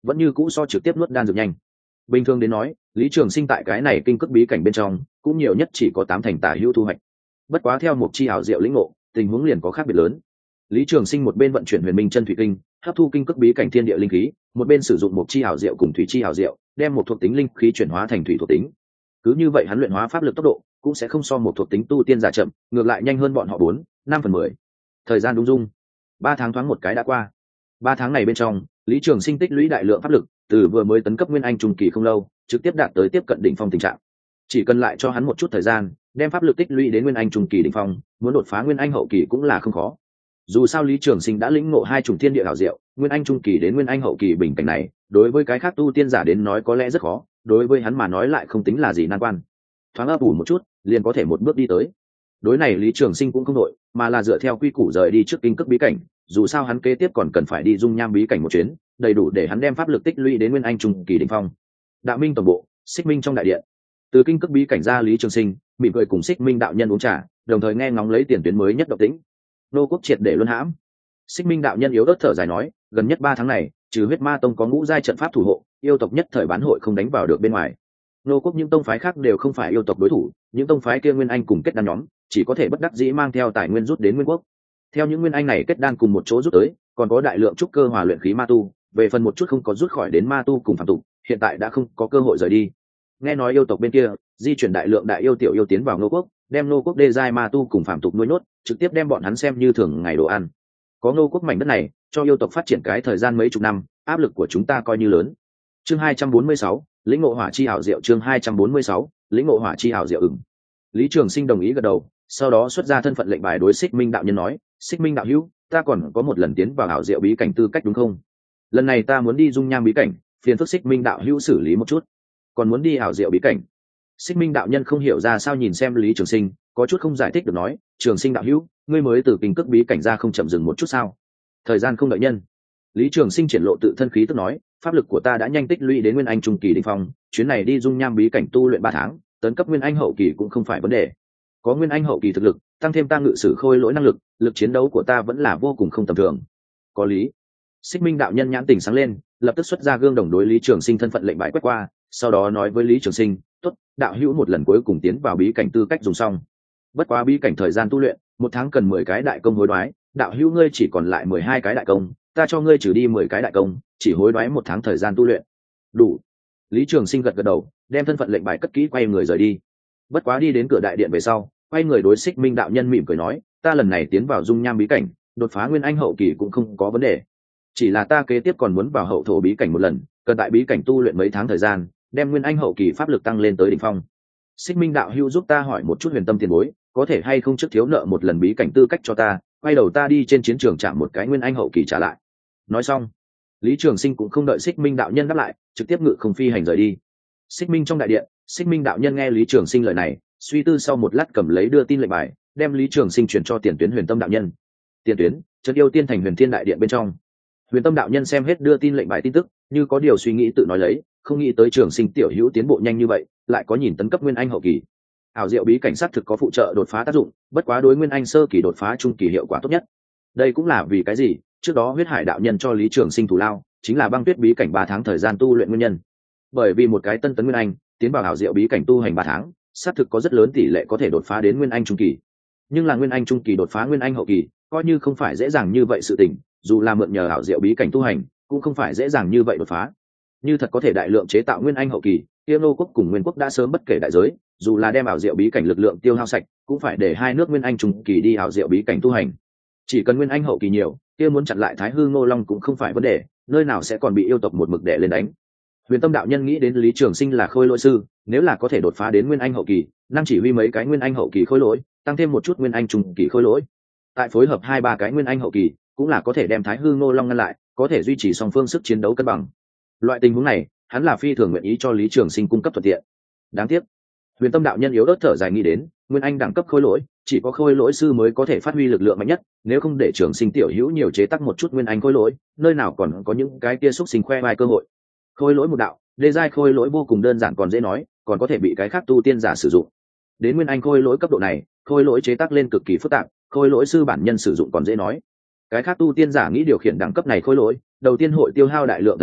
vẫn như cũ so trực tiếp nuốt đan dược nhanh. Bình thường đến nói, Lý Trường Sinh tại cái này kinh cức bí cảnh bên trong cũng nhiều nhất chỉ có 8 thành tả hữu thu hoạch. Bất quá theo một chi hảo diệu lĩnh ngộ, tình huống liền có khác biệt lớn. Lý Trường Sinh một bên vận chuyển Huyền Minh Chân Thủy Kinh, hấp thu kinh cức bí cảnh thiên địa linh khí, một bên sử dụng một chi hảo diệu cùng thủy chi hảo diệu, đem một thuộc tính linh khí chuyển hóa thành thủy thuộc tính. Cứ như vậy hắn luyện hóa pháp lực tốc độ cũng sẽ không so một thuộc tính tu tiên giả chậm, ngược lại nhanh hơn bọn họ 4-5/10. Thời gian đúng dung, 3 tháng thoáng một cái đã qua. 3 tháng này bên trong, Lý Trường Sinh tích lũy đại lượng pháp lực, từ vừa mới tấn cấp nguyên anh trung kỳ không lâu, trực tiếp đạt tới tiếp cận đỉnh phong tình trạng. Chỉ cần lại cho hắn một chút thời gian, đem pháp lực tích lũy đến nguyên anh trung kỳ đỉnh phong, muốn đột phá nguyên anh hậu kỳ cũng là không khó. Dù sao Lý Trường Sinh đã lĩnh ngộ hai chủng thiên địa hảo diệu, nguyên anh trung kỳ đến nguyên anh hậu kỳ bình cảnh này, đối với cái khác tu tiên giả đến nói có lẽ rất khó, đối với hắn mà nói lại không tính là gì nan quan. Thoáng ấp ủ một chút, liền có thể một bước đi tới. Đối này Lý Trường Sinh cũng không đội, mà là dựa theo quy củ rời đi trước kinh cức bí cảnh, dù sao hắn kế tiếp còn cần phải đi dung nham bí cảnh một chuyến, đầy đủ để hắn đem pháp lực tích lũy đến nguyên anh trung kỳ đỉnh phong. Đạo Minh tổng bộ, Xích Minh trong đại điện. Từ kinh cức bí cảnh ra Lý Trường Sinh, mỉm cười cùng Xích Minh đạo nhân uống trà, đồng thời nghe ngóng lấy tiền tuyến mới nhất động tĩnh. Nô quốc triệt để luân hãm. Xích Minh đạo nhân yếu ớt thở dài nói, gần nhất 3 tháng này, trừ Huyết Ma tông có ngũ giai trận pháp thủ hộ, yêu tộc nhất thời bán hội không đánh vào được bên ngoài. Nô quốc những tông phái khác đều không phải yêu tộc đối thủ, những tông phái kia nguyên anh cùng kết đan nhóm, chỉ có thể bất đắc dĩ mang theo tài nguyên rút đến Nguyên quốc. Theo những nguyên anh này kết đan cùng một chỗ rút tới, còn có đại lượng trúc cơ hòa luyện khí ma tu, về phần một chút không có rút khỏi đến ma tu cùng phàm tục, hiện tại đã không có cơ hội rời đi. Nghe nói yêu tộc bên kia di chuyển đại lượng đại yêu tiểu yêu tiến vào Nô quốc, đem Nô quốc đê giai ma tu cùng phàm tục nuôi nhốt, trực tiếp đem bọn hắn xem như thường ngày đồ ăn. Có Nô quốc mảnh đất này, cho yêu tộc phát triển cái thời gian mấy chục năm, áp lực của chúng ta coi như lớn. Chương 246, lĩnh ngộ hỏa chi hảo diệu. Chương 246, lĩnh ngộ hỏa chi hảo diệu. Lý Trường Sinh đồng ý gật đầu, sau đó xuất ra thân phận lệnh bài đối Xích Minh đạo nhân nói, Xích Minh đạo hữu, ta còn có một lần tiến vào hảo diệu bí cảnh tư cách đúng không? Lần này ta muốn đi dung nham bí cảnh, phiền phức Xích Minh đạo hữu xử lý một chút. Còn muốn đi hảo diệu bí cảnh? Xích Minh đạo nhân không hiểu ra sao nhìn xem Lý Trường Sinh, có chút không giải thích được nói, Trường Sinh đạo hữu, ngươi mới từ kinh cức bí cảnh ra không chậm dừng một chút sao? Thời gian không đợi nhân. Lý Trường Sinh triển lộ tự thân khí tức nói, pháp lực của ta đã nhanh tích lũy đến nguyên anh trung kỳ đỉnh phong, chuyến này đi dung nham bí cảnh tu luyện 3 tháng, tấn cấp nguyên anh hậu kỳ cũng không phải vấn đề. Có nguyên anh hậu kỳ thực lực, tăng thêm ta ngự sử khôi lỗi năng lực, lực chiến đấu của ta vẫn là vô cùng không tầm thường. Có lý. Xích Minh đạo nhân nhãn tình sáng lên, lập tức xuất ra gương đồng đối Lý Trường Sinh thân phận lệnh bài quét qua, sau đó nói với Lý Trường Sinh, "Tốt, đạo hữu một lần cuối cùng tiến vào bí cảnh tư cách dùng xong. Bất quá bí cảnh thời gian tu luyện, 1 tháng cần 10 cái đại công hối đoái, đạo hữu ngươi chỉ còn lại 12 cái đại công, ta cho ngươi trừ đi 10 cái đại công, chỉ hối đoái 1 tháng thời gian tu luyện." Đủ. Lý Trường Sinh gật gật đầu, đem thân phận lệnh bài cất kỹ quay người rời đi. Bất quá đi đến cửa đại điện về sau, quay người đối Xích Minh đạo nhân mỉm cười nói, ta lần này tiến vào dung nham bí cảnh, đột phá nguyên anh hậu kỳ cũng không có vấn đề. Chỉ là ta kế tiếp còn muốn vào hậu thổ bí cảnh một lần, cần tại bí cảnh tu luyện mấy tháng thời gian, đem nguyên anh hậu kỳ pháp lực tăng lên tới đỉnh phong. Xích Minh đạo hữu giúp ta hỏi một chút Huyền Tâm tiền bối, có thể hay không trước thiếu nợ một lần bí cảnh tư cách cho ta, quay đầu ta đi trên chiến trường chạm một cái nguyên anh hậu kỳ trả lại. Nói xong, Lý Trường Sinh cũng không đợi Xích Minh đạo nhân đáp lại, trực tiếp ngự không phi hành rời đi. Xích Minh trong đại điện, Xích Minh đạo nhân nghe Lý Trường Sinh lời này, suy tư sau một lát cầm lấy đưa tin lệnh bài, đem Lý Trường Sinh chuyển cho Tiền Tuyến Huyền Tâm đạo nhân. Tiền Tuyến, Trấn Yêu Tiên thành Huyền Thiên đại điện bên trong. Huyền Tâm đạo nhân xem hết đưa tin lệnh bài tin tức, như có điều suy nghĩ tự nói lấy, không nghĩ tới Trường Sinh tiểu hữu tiến bộ nhanh như vậy, lại có nhìn tấn cấp nguyên anh hậu kỳ. Ảo diệu bí cảnh sát thực có phụ trợ đột phá tác dụng, bất quá đối nguyên anh sơ kỳ đột phá trung kỳ hiệu quả tốt nhất. Đây cũng là vì cái gì, trước đó Huyết Hải đạo nhân cho Lý Trường Sinh thủ lao, chính là băng tuyết bí cảnh 3 tháng thời gian tu luyện nguyên nhân. Bởi vì một cái tân tấn nguyên anh, tiến vào ảo diệu bí cảnh tu hành 3 tháng, xác thực có rất lớn tỷ lệ có thể đột phá đến nguyên anh trung kỳ. Nhưng là nguyên anh trung kỳ đột phá nguyên anh hậu kỳ, coi như không phải dễ dàng như vậy sự tình, dù là mượn nhờ ảo diệu bí cảnh tu hành, cũng không phải dễ dàng như vậy đột phá. Như thật có thể đại lượng chế tạo nguyên anh hậu kỳ, Tiêu Nô quốc cùng Nguyên quốc đã sớm bất kể đại giới, dù là đem ảo diệu bí cảnh lực lượng tiêu hao sạch, cũng phải để hai nước nguyên anh trung kỳ đi ảo diệu bí cảnh tu hành. Chỉ cần nguyên anh hậu kỳ nhiều, kia muốn chặn lại Thái Hư Ngô Long cũng không phải vấn đề, nơi nào sẽ còn bị yêu tộc một mực đè lên đánh. Huyền Tâm đạo nhân nghĩ đến Lý Trường Sinh là khôi lỗi sư, nếu là có thể đột phá đến nguyên anh hậu kỳ, năng chỉ huy mấy cái nguyên anh hậu kỳ khôi lỗi, tăng thêm một chút nguyên anh trung kỳ khôi lỗi, tại phối hợp 2-3 cái nguyên anh hậu kỳ, cũng là có thể đem Thái Hư Ngô Long ngăn lại, có thể duy trì song phương sức chiến đấu cân bằng. Loại tình huống này, hắn là phi thường nguyện ý cho Lý Trường Sinh cung cấp thuận tiện. Đáng tiếc, Huyền Tâm đạo nhân yếu ớt thở dài nghĩ đến, nguyên anh đẳng cấp khôi lỗi, chỉ có khôi lỗi sư mới có thể phát huy lực lượng mạnh nhất, nếu không để Trường Sinh tiểu hữu nhiều chế tác một chút nguyên anh khôi lỗi, nơi nào còn có những cái kia xúc sinh khoe vai cơ hội. Khôi lỗi một đạo, đê giai khôi lỗi vô cùng đơn giản còn dễ nói, còn có thể bị cái khác tu tiên giả sử dụng. Đến nguyên anh khôi lỗi cấp độ này, khôi lỗi chế tác lên cực kỳ phức tạp, khôi lỗi sư bản nhân sử dụng còn dễ nói. Cái khác tu tiên giả nghĩ điều khiển đẳng cấp này khôi lỗi, đầu tiên hội tiêu hao đại lượng thần thức,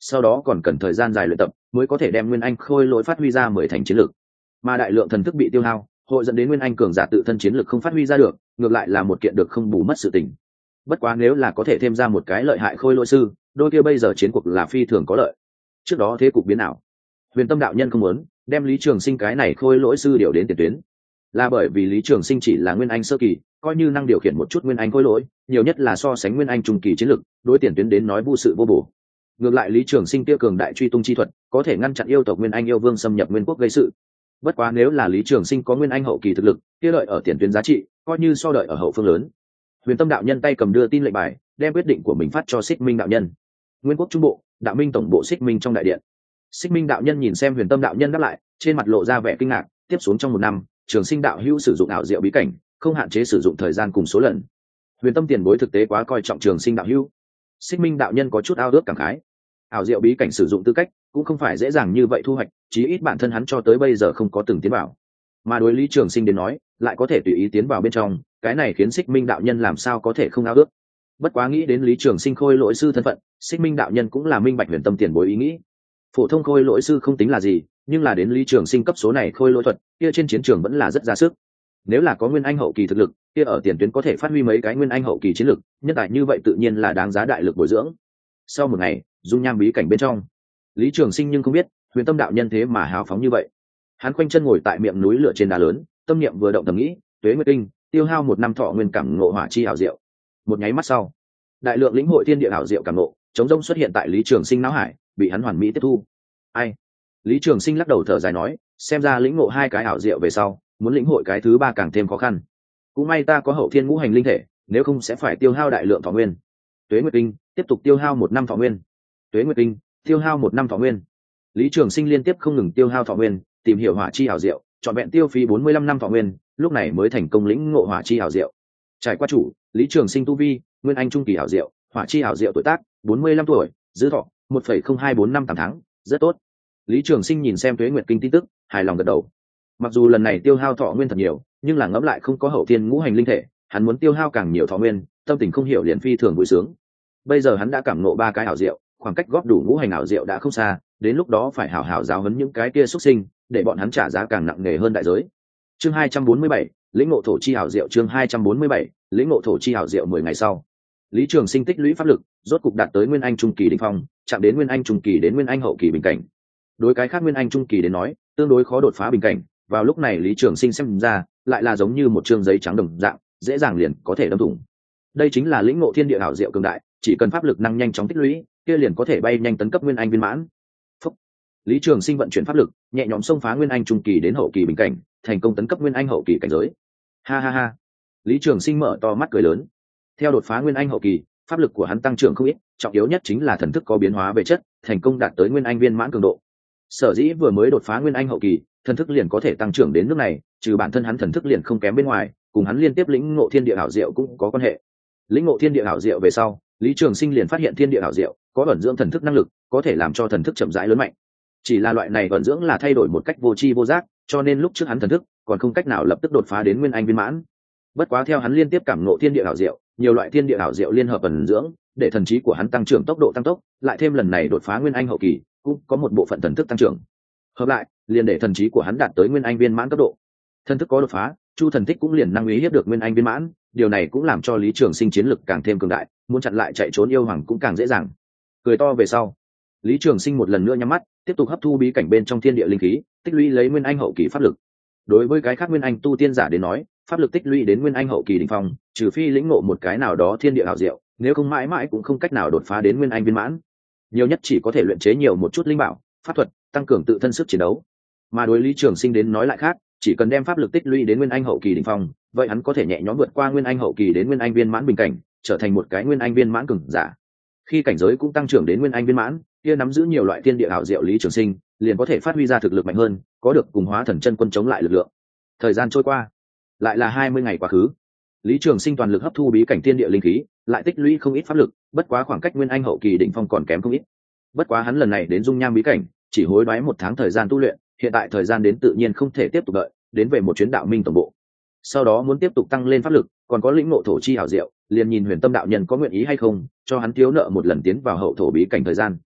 sau đó còn cần thời gian dài luyện tập mới có thể đem nguyên anh khôi lỗi phát huy ra 10 thành chiến lực. Mà đại lượng thần thức bị tiêu hao hội dẫn đến nguyên anh cường giả tự thân chiến lực không phát huy ra được, ngược lại là một kiện được không bù mất sự tình. Bất quá nếu là có thể thêm ra một cái lợi hại khôi lỗi sư, đôi kia bây giờ chiến cuộc là phi thường có lợi. Trước đó thế cục biến ảo, Huyền Tâm đạo nhân không muốn đem Lý Trường Sinh cái này khôi lỗi sư điều đến tiền tuyến, là bởi vì Lý Trường Sinh chỉ là nguyên anh sơ kỳ, coi như năng điều khiển một chút nguyên anh khôi lỗi, nhiều nhất là so sánh nguyên anh trung kỳ chiến lực, đối tiền tuyến đến nói vô sự vô bổ. Ngược lại Lý Trường Sinh kia cường đại truy tung chi thuật, có thể ngăn chặn yêu tộc Nguyên Anh yêu vương xâm nhập Nguyên quốc gây sự. Bất quá nếu là Lý Trường Sinh có nguyên anh hậu kỳ thực lực, kia đợi ở tiền tuyến giá trị, coi như so đợi ở hậu phương lớn. Huyền Tâm đạo nhân tay cầm đưa tin lệnh bài, đem quyết định của mình phát cho Xích Minh đạo nhân. Nguyên quốc trung bộ, Đạo Minh tổng bộ Xích Minh trong đại điện. Xích Minh đạo nhân nhìn xem Huyền Tâm đạo nhân đáp lại, trên mặt lộ ra vẻ kinh ngạc. Tiếp xuống trong 1 năm, Trường Sinh đạo hữu sử dụng ảo diệu bí cảnh, không hạn chế sử dụng thời gian cùng số lần. Huyền Tâm tiền bối thực tế quá coi trọng Trường Sinh đạo hữu. Xích Minh đạo nhân có chút ao ước cảm khái. Ảo diệu bí cảnh sử dụng tư cách cũng không phải dễ dàng như vậy thu hoạch, chí ít bản thân hắn cho tới bây giờ không có từng tiến vào. Mà đối Lý Trường Sinh đến nói, lại có thể tùy ý tiến vào bên trong, cái này khiến Xích Minh đạo nhân làm sao có thể không ao ước. Bất quá nghĩ đến Lý Trường Sinh khôi lỗi sư thân phận, Xích Minh đạo nhân cũng là minh bạch Huyền Tâm tiền bối ý nghĩ. Phổ thông khôi lỗi sư không tính là gì, nhưng là đến Lý Trường Sinh cấp số này khôi lỗi thuật, kia trên chiến trường vẫn là rất ra sức. Nếu là có nguyên anh hậu kỳ thực lực, kia ở tiền tuyến có thể phát huy mấy cái nguyên anh hậu kỳ chiến lực, nhân tài như vậy tự nhiên là đáng giá đại lực bồi dưỡng. Sau một ngày, dung nham bí cảnh bên trong, Lý Trường Sinh nhưng không biết Huyền Tâm đạo nhân thế mà hào phóng như vậy. Hắn khoanh chân ngồi tại miệng núi lửa trên đá lớn, tâm niệm vừa động thầm nghĩ, tuế nguyệt kinh, tiêu hao 1 năm thọ nguyên cảm ngộ hỏa chi ảo diệu. Một nháy mắt sau, đại lượng lĩnh hội thiên địa ảo diệu cảm ngộ, chống rông xuất hiện tại Lý Trường Sinh não hải, bị hắn hoàn mỹ tiếp thu. Ai? Lý Trường Sinh lắc đầu thở dài nói, xem ra lĩnh ngộ 2 cái ảo diệu về sau, muốn lĩnh hội cái thứ 3 càng thêm khó khăn. Cũng may ta có hậu thiên ngũ hành linh thể, nếu không sẽ phải tiêu hao đại lượng thọ nguyên. Tuế nguyệt kinh, tiếp tục tiêu hao 1 năm thọ nguyên. Tuế nguyệt kinh, tiêu hao 1 năm thọ nguyên. Lý Trường Sinh liên tiếp không ngừng tiêu hao thọ nguyên, tìm hiểu hỏa chi ảo diệu, chọn vẹn tiêu phí 45 năm thọ nguyên, lúc này mới thành công lĩnh ngộ hỏa chi ảo diệu. Trải qua chủ, Lý Trường Sinh tu vi, nguyên anh trung kỳ ảo diệu, hỏa chi ảo diệu tuổi tác, 45 tuổi, dư thọ 1,0245 tháng, rất tốt. Lý Trường Sinh nhìn xem Tuế Nguyệt Kinh tin tức, hài lòng gật đầu. Mặc dù lần này tiêu hao thọ nguyên thật nhiều, nhưng là ngẫm lại không có hậu thiên ngũ hành linh thể, hắn muốn tiêu hao càng nhiều thọ nguyên, tâm tình không hiểu liền phi thường vui sướng. Bây giờ hắn đã cảm ngộ 3 cái ảo diệu, khoảng cách góp đủ ngũ hành ảo diệu đã không xa, đến lúc đó phải hảo hảo giáo huấn những cái kia xuất sinh, để bọn hắn trả giá càng nặng nề hơn đại giới. Chương 247, lĩnh ngộ thổ chi ảo diệu. Chương 247, lĩnh ngộ thổ chi ảo diệu. 10 ngày sau, Lý Trường Sinh tích lũy pháp lực, rốt cục đạt tới nguyên anh trung kỳ đỉnh phong, chạm đến nguyên anh trung kỳ đến nguyên anh hậu kỳ bình cảnh. Đối cái khác nguyên anh trung kỳ đến nói, tương đối khó đột phá bình cảnh, vào lúc này Lý Trường Sinh xem ra, lại là giống như một trương giấy trắng đồng dạng, dễ dàng liền có thể đâm thủng. Đây chính là lĩnh ngộ thiên địa ảo diệu cường đại, chỉ cần pháp lực năng nhanh chóng tích lũy, kia liền có thể bay nhanh tấn cấp nguyên anh viên mãn. Phúc. Lý Trường Sinh vận chuyển pháp lực, nhẹ nhõm xông phá nguyên anh trung kỳ đến hậu kỳ bình cảnh, thành công tấn cấp nguyên anh hậu kỳ cảnh giới. Ha ha ha. Lý Trường Sinh mở to mắt cười lớn. Theo đột phá nguyên anh hậu kỳ, pháp lực của hắn tăng trưởng không ít, trọng yếu nhất chính là thần thức có biến hóa về chất, thành công đạt tới nguyên anh viên mãn cường độ. Sở dĩ vừa mới đột phá nguyên anh hậu kỳ, thần thức liền có thể tăng trưởng đến nước này, trừ bản thân hắn thần thức liền không kém bên ngoài, cùng hắn liên tiếp lĩnh ngộ thiên địa ảo diệu cũng có quan hệ. Lĩnh ngộ thiên địa ảo diệu về sau, Lý Trường Sinh liền phát hiện thiên địa ảo diệu có ẩn dưỡng thần thức năng lực, có thể làm cho thần thức chậm rãi lớn mạnh. Chỉ là loại này ẩn dưỡng là thay đổi một cách vô tri vô giác, cho nên lúc trước hắn thần thức còn không cách nào lập tức đột phá đến nguyên anh viên mãn. Bất quá theo hắn liên tiếp cảm ngộ thiên địa ảo diệu, nhiều loại thiên địa ảo diệu liên hợp ẩn dưỡng, để thần trí của hắn tăng trưởng tốc độ tăng tốc, lại thêm lần này đột phá nguyên anh hậu kỳ, cũng có một bộ phận thần thức tăng trưởng. Hợp lại, liền để thần trí của hắn đạt tới nguyên anh viên mãn cấp độ. Thần thức có đột phá, Chu thần tích cũng liền năng uy hiếp được nguyên anh viên mãn, điều này cũng làm cho Lý Trường Sinh chiến lực càng thêm cường đại, muốn chặn lại chạy trốn yêu hoàng cũng càng dễ dàng. Cười to về sau, Lý Trường Sinh một lần nữa nhắm mắt, tiếp tục hấp thu bí cảnh bên trong thiên địa linh khí, tích lũy lấy nguyên anh hậu kỳ pháp lực. Đối với cái khác nguyên anh tu tiên giả đến nói, pháp lực tích lũy đến nguyên anh hậu kỳ đỉnh phong, trừ phi lĩnh ngộ một cái nào đó thiên địa ảo diệu, nếu không mãi mãi cũng không cách nào đột phá đến nguyên anh viên mãn. Nhiều nhất chỉ có thể luyện chế nhiều một chút linh bảo, pháp thuật, tăng cường tự thân sức chiến đấu. Mà đối Lý Trường Sinh đến nói lại khác, chỉ cần đem pháp lực tích lũy đến nguyên anh hậu kỳ đỉnh phong, vậy hắn có thể nhẹ nhõm vượt qua nguyên anh hậu kỳ đến nguyên anh viên mãn bình cảnh, trở thành một cái nguyên anh viên mãn cường giả. Khi cảnh giới cũng tăng trưởng đến nguyên anh viên mãn, kia nắm giữ nhiều loại thiên địa ảo diệu Lý Trường Sinh liền có thể phát huy ra thực lực mạnh hơn, có được cùng Hóa Thần chân quân chống lại lực lượng. Thời gian trôi qua, lại là 20 ngày quá khứ. Lý Trường Sinh toàn lực hấp thu bí cảnh thiên địa linh khí, lại tích lũy không ít pháp lực, bất quá khoảng cách nguyên anh hậu kỳ đỉnh phong còn kém không ít. Bất quá hắn lần này đến dung nham bí cảnh, chỉ hối đoái 1 tháng thời gian tu luyện, hiện tại thời gian đến tự nhiên không thể tiếp tục đợi, đến về một chuyến đạo minh tổng bộ. Sau đó muốn tiếp tục tăng lên pháp lực, còn có lĩnh ngộ thổ chi ảo diệu, liền nhìn Huyền Tâm đạo nhân có nguyện ý hay không, cho hắn thiếu nợ một lần tiến vào hậu thổ bí cảnh thời gian.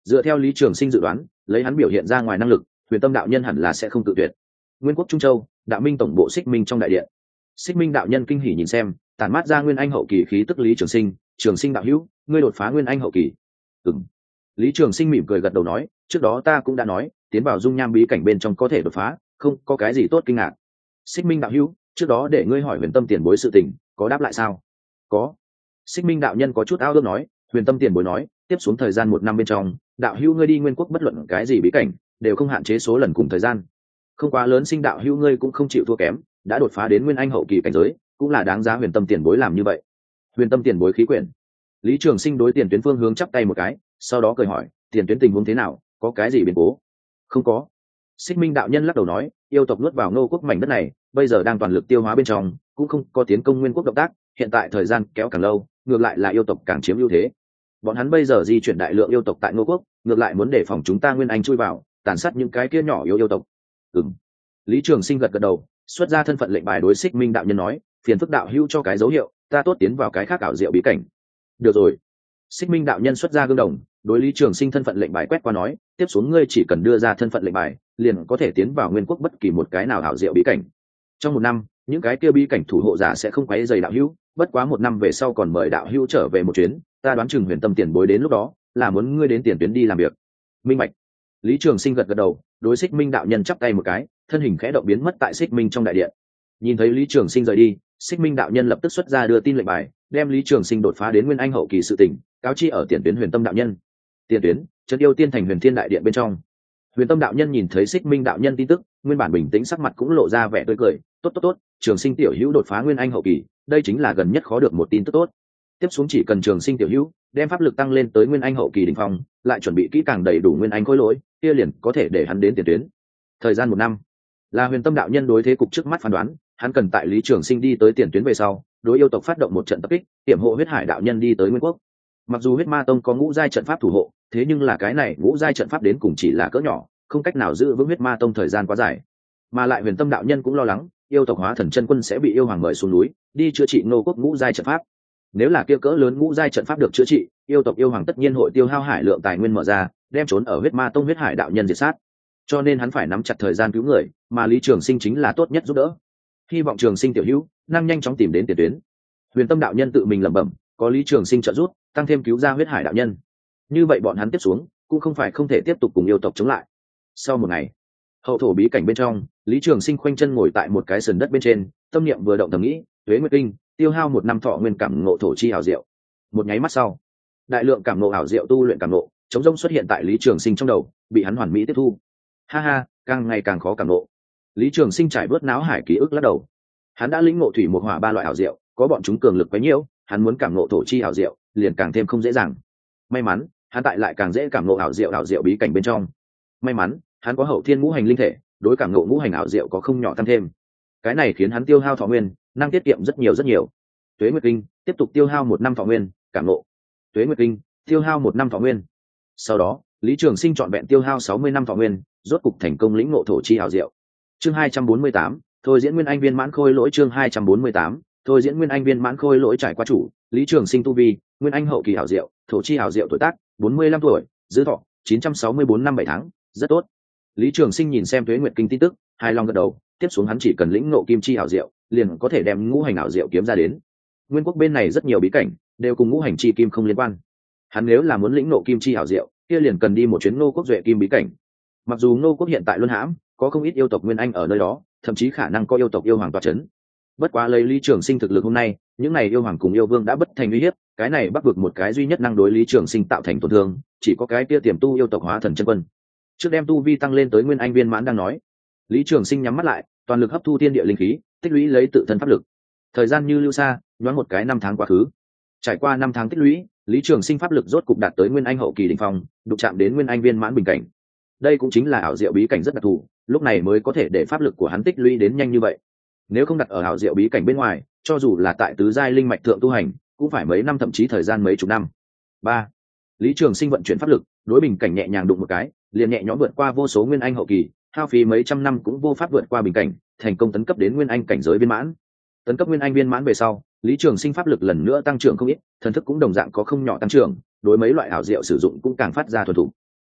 Dựa theo Lý Trường Sinh dự đoán, lấy hắn biểu hiện ra ngoài năng lực, Huyền Tâm đạo nhân hẳn là sẽ không tự tuyệt. Nguyên quốc Trung Châu, Đạo Minh tổng bộ Xích Minh trong đại điện. Xích Minh đạo nhân kinh hỉ nhìn xem, tản mát ra nguyên anh hậu kỳ khí tức Lý Trường Sinh đạo hữu, ngươi đột phá nguyên anh hậu kỳ. Ừm. Lý Trường Sinh mỉm cười gật đầu nói, trước đó ta cũng đã nói, tiến vào dung nham bí cảnh bên trong có thể đột phá, không có cái gì tốt kinh ngạc. Xích Minh đạo hữu, trước đó để ngươi hỏi Huyền Tâm tiền bối sự tình, có đáp lại sao? Có. Xích Minh đạo nhân có chút ao ước nói, Huyền Tâm tiền bối nói, tiếp xuống thời gian 1 năm bên trong, đạo hữu ngươi đi nguyên quốc bất luận cái gì bí cảnh, đều không hạn chế số lần cùng thời gian. Không quá lớn, sinh đạo hữu ngươi cũng không chịu thua kém, đã đột phá đến nguyên anh hậu kỳ cảnh giới, cũng là đáng giá Huyền Tâm tiền bối làm như vậy. Huyền Tâm tiền bối khí quyển. Lý Trường Sinh đối Tiền Tuyến phương hướng chắp tay một cái, sau đó cười hỏi, Tiền Tuyến tình huống thế nào, có cái gì biến cố? Không có. Xích Minh đạo nhân lắc đầu nói, yêu tộc nuốt vào Ngô quốc mảnh đất này, bây giờ đang toàn lực tiêu hóa bên trong, cũng không có tiến công nguyên quốc động tác, hiện tại thời gian kéo càng lâu, ngược lại là yêu tộc càng chiếm ưu thế. Bọn hắn bây giờ di chuyển đại lượng yêu tộc tại Ngô quốc, ngược lại muốn đề phòng chúng ta nguyên anh chui vào, tàn sát những cái kia nhỏ yếu yêu tộc. Ừm. Lý Trường Sinh gật gật đầu, xuất ra thân phận lệnh bài đối Xích Minh đạo nhân nói, phiền phức đạo hữu cho cái dấu hiệu, ta tốt tiến vào cái khác ảo diệu bí cảnh. Được rồi. Xích Minh đạo nhân xuất ra gương đồng, đối Lý Trường Sinh thân phận lệnh bài quét qua nói, tiếp xuống ngươi chỉ cần đưa ra thân phận lệnh bài, liền có thể tiến vào nguyên quốc bất kỳ một cái nào ảo diệu bí cảnh. Trong 1 năm, những cái kia bí cảnh thủ hộ giả sẽ không quấy rầy đạo hữu, bất quá 1 năm về sau còn mời đạo hữu trở về một chuyến, ta đoán chừng Huyền Tâm tiền bối đến lúc đó là muốn ngươi đến Tiền Tuyến đi làm việc. Minh bạch. Lý Trường Sinh gật gật đầu, đối Xích Minh đạo nhân chắp tay một cái, thân hình khẽ động biến mất tại Xích Minh trong đại điện. Nhìn thấy Lý Trường Sinh rời đi, Xích Minh đạo nhân lập tức xuất ra đưa tin lệnh bài, đem Lý Trường Sinh đột phá đến nguyên anh hậu kỳ sự tình cáo chi ở Tiền Tuyến Huyền Tâm đạo nhân. Tiền Tuyến, trấn yêu tiên thành Huyền Thiên đại điện bên trong. Huyền Tâm đạo nhân nhìn thấy Xích Minh đạo nhân tin tức, nguyên bản bình tĩnh sắc mặt cũng lộ ra vẻ tươi cười, tốt, Trường Sinh tiểu hữu đột phá nguyên anh hậu kỳ, đây chính là gần nhất khó được một tin tức tốt. Tiếp xuống chỉ cần Trường Sinh tiểu hữu đem pháp lực tăng lên tới nguyên anh hậu kỳ đỉnh phong, lại chuẩn bị kỹ càng đầy đủ nguyên anh khối lỗi, kia liền có thể để hắn đến Tiền Tuyến. Thời gian 1 năm, là Huyền Tâm đạo nhân đối thế cục trước mắt phán đoán, hắn cần tại Lý Trường Sinh đi tới Tiền Tuyến về sau, đối yêu tộc phát động một trận tập kích, hiểm hộ huyết hải đạo nhân đi tới nguyên quốc. Mặc dù huyết ma tông có ngũ giai trận pháp thủ hộ, thế nhưng là cái này ngũ giai trận pháp đến cùng chỉ là cỡ nhỏ, không cách nào giữ vững huyết ma tông thời gian quá dài. Mà lại Huyền Tâm đạo nhân cũng lo lắng, yêu tộc hóa thần chân quân sẽ bị yêu hoàng mời xuống núi, đi chữa trị Ngô quốc ngũ giai trận pháp. Nếu là kia cỡ lớn ngũ giai trận pháp được chữa trị, yêu tộc yêu hoàng tất nhiên hội tiêu hao hải lượng tài nguyên mở ra, đem trốn ở huyết ma tông huyết hải đạo nhân diệt sát. Cho nên hắn phải nắm chặt thời gian cứu người, mà Lý Trường Sinh chính là tốt nhất giúp đỡ. Hy vọng Trường Sinh tiểu hữu năng nhanh chóng tìm đến Tiền Tuyến. Huyền Tâm đạo nhân tự mình lẩm bẩm, có Lý Trường Sinh trợ giúp, tăng thêm cứu ra huyết hải đạo nhân, như vậy bọn hắn tiếp xuống cũng không phải không thể tiếp tục cùng yêu tộc chống lại. Sau một ngày, hậu thổ bí cảnh bên trong, Lý Trường Sinh khoanh chân ngồi tại một cái sườn đất bên trên, tâm niệm vừa động thầm nghĩ, Tuế Nguyệt Kinh, tiêu hao 1 năm thọ nguyên cảm ngộ thổ chi ảo diệu. Một nháy mắt sau, đại lượng cảm ngộ ảo diệu tu luyện cảm ngộ, chống rông xuất hiện tại Lý Trường Sinh trong đầu, bị hắn hoàn mỹ tiếp thu. Ha ha, càng ngày càng khó cảm ngộ. Lý Trường Sinh trải bớt náo hải ký ức lắc đầu. Hắn đã lĩnh ngộ thủy một hỏa 3 loại ảo diệu, có bọn chúng cường lực quá nhiều, hắn muốn cảm ngộ thổ chi ảo diệu, liền càng thêm không dễ dàng. May mắn, hắn tại lại càng dễ cảm ngộ ảo diệu bí cảnh bên trong. May mắn, hắn có hậu thiên ngũ hành linh thể, đối cảm ngộ ngũ hành ảo diệu có không nhỏ tăng thêm. Cái này khiến hắn tiêu hao thọ nguyên, năng tiết kiệm rất nhiều. Tuế Nguyệt Kinh tiếp tục tiêu hao 1 năm thọ nguyên, cảm ngộ. Tuế Nguyệt Kinh tiêu hao 1 năm thọ nguyên. Sau đó, Lý Trường Sinh trọn vẹn tiêu hao 60 năm thọ nguyên, rốt cục thành công lĩnh ngộ thổ chi ảo diệu. Chương 248, thôi diễn nguyên anh viên mãn khôi lỗi. Chương 248, thôi diễn nguyên anh viên mãn khôi lỗi. Trải qua chủ, Lý Trường Sinh tu vi, nguyên anh hậu kỳ ảo diệu, thổ chi ảo diệu, tuổi tác 45 tuổi, dư thọ 964 năm 7 tháng, rất tốt. Lý Trường Sinh nhìn xem Tuế Nguyệt Kinh tin tức, hài lòng gật đầu, tiếp xuống hắn chỉ cần lĩnh ngộ kim chi ảo diệu, liền có thể đem ngũ hành ảo diệu kiếm ra đến. Nguyên quốc bên này rất nhiều bí cảnh đều cùng ngũ hành chi kim không liên quan. Hắn nếu là muốn lĩnh ngộ kim chi ảo diệu, kia liền cần đi một chuyến Ngô quốc duệ kim bí cảnh. Mặc dù Ngô quốc hiện tại luân hãm, có không ít yêu tộc nguyên anh ở nơi đó, thậm chí khả năng có yêu tộc yêu hoàng tọa chấn. Bất quá lấy Lý Trường Sinh thực lực hôm nay, những này yêu hoàng cùng yêu vương đã bất thành uy hiếp, cái này bắc vực một cái duy nhất năng đối Lý Trường Sinh tạo thành tổn thương, chỉ có cái kia tiềm tu yêu tộc hóa thần chân quân. Trước đem tu vi tăng lên tới nguyên anh viên mãn đang nói, Lý Trường Sinh nhắm mắt lại, toàn lực hấp thu thiên địa linh khí, tích lũy lấy tự thân pháp lực. Thời gian như lưu xa, nhoáng một cái 5 tháng quá khứ. Trải qua 5 tháng tích lũy, Lý Trường Sinh pháp lực rốt cục đạt tới nguyên anh hậu kỳ đỉnh phong, đụng chạm đến nguyên anh viên mãn bình cảnh. Đây cũng chính là ảo diệu bí cảnh rất đặc thù, lúc này mới có thể để pháp lực của hắn tích lũy đến nhanh như vậy. Nếu không đặt ở ảo diệu bí cảnh bên ngoài, cho dù là tại tứ giai linh mạch thượng tu hành, cũng phải mấy năm thậm chí thời gian mấy chục năm. 3. Lý Trường Sinh vận chuyển pháp lực, đối bình cảnh nhẹ nhàng đụng một cái, liền nhẹ nhõm vượt qua vô số nguyên anh hậu kỳ, hao phí mấy trăm năm cũng vô pháp vượt qua bình cảnh, thành công tấn cấp đến nguyên anh cảnh giới viên mãn. Tấn cấp nguyên anh viên mãn về sau, Lý Trường Sinh pháp lực lần nữa tăng trưởng không ít, thần thức cũng đồng dạng có không nhỏ tăng trưởng, đối mấy loại ảo diệu sử dụng cũng càng phát ra thuần thục.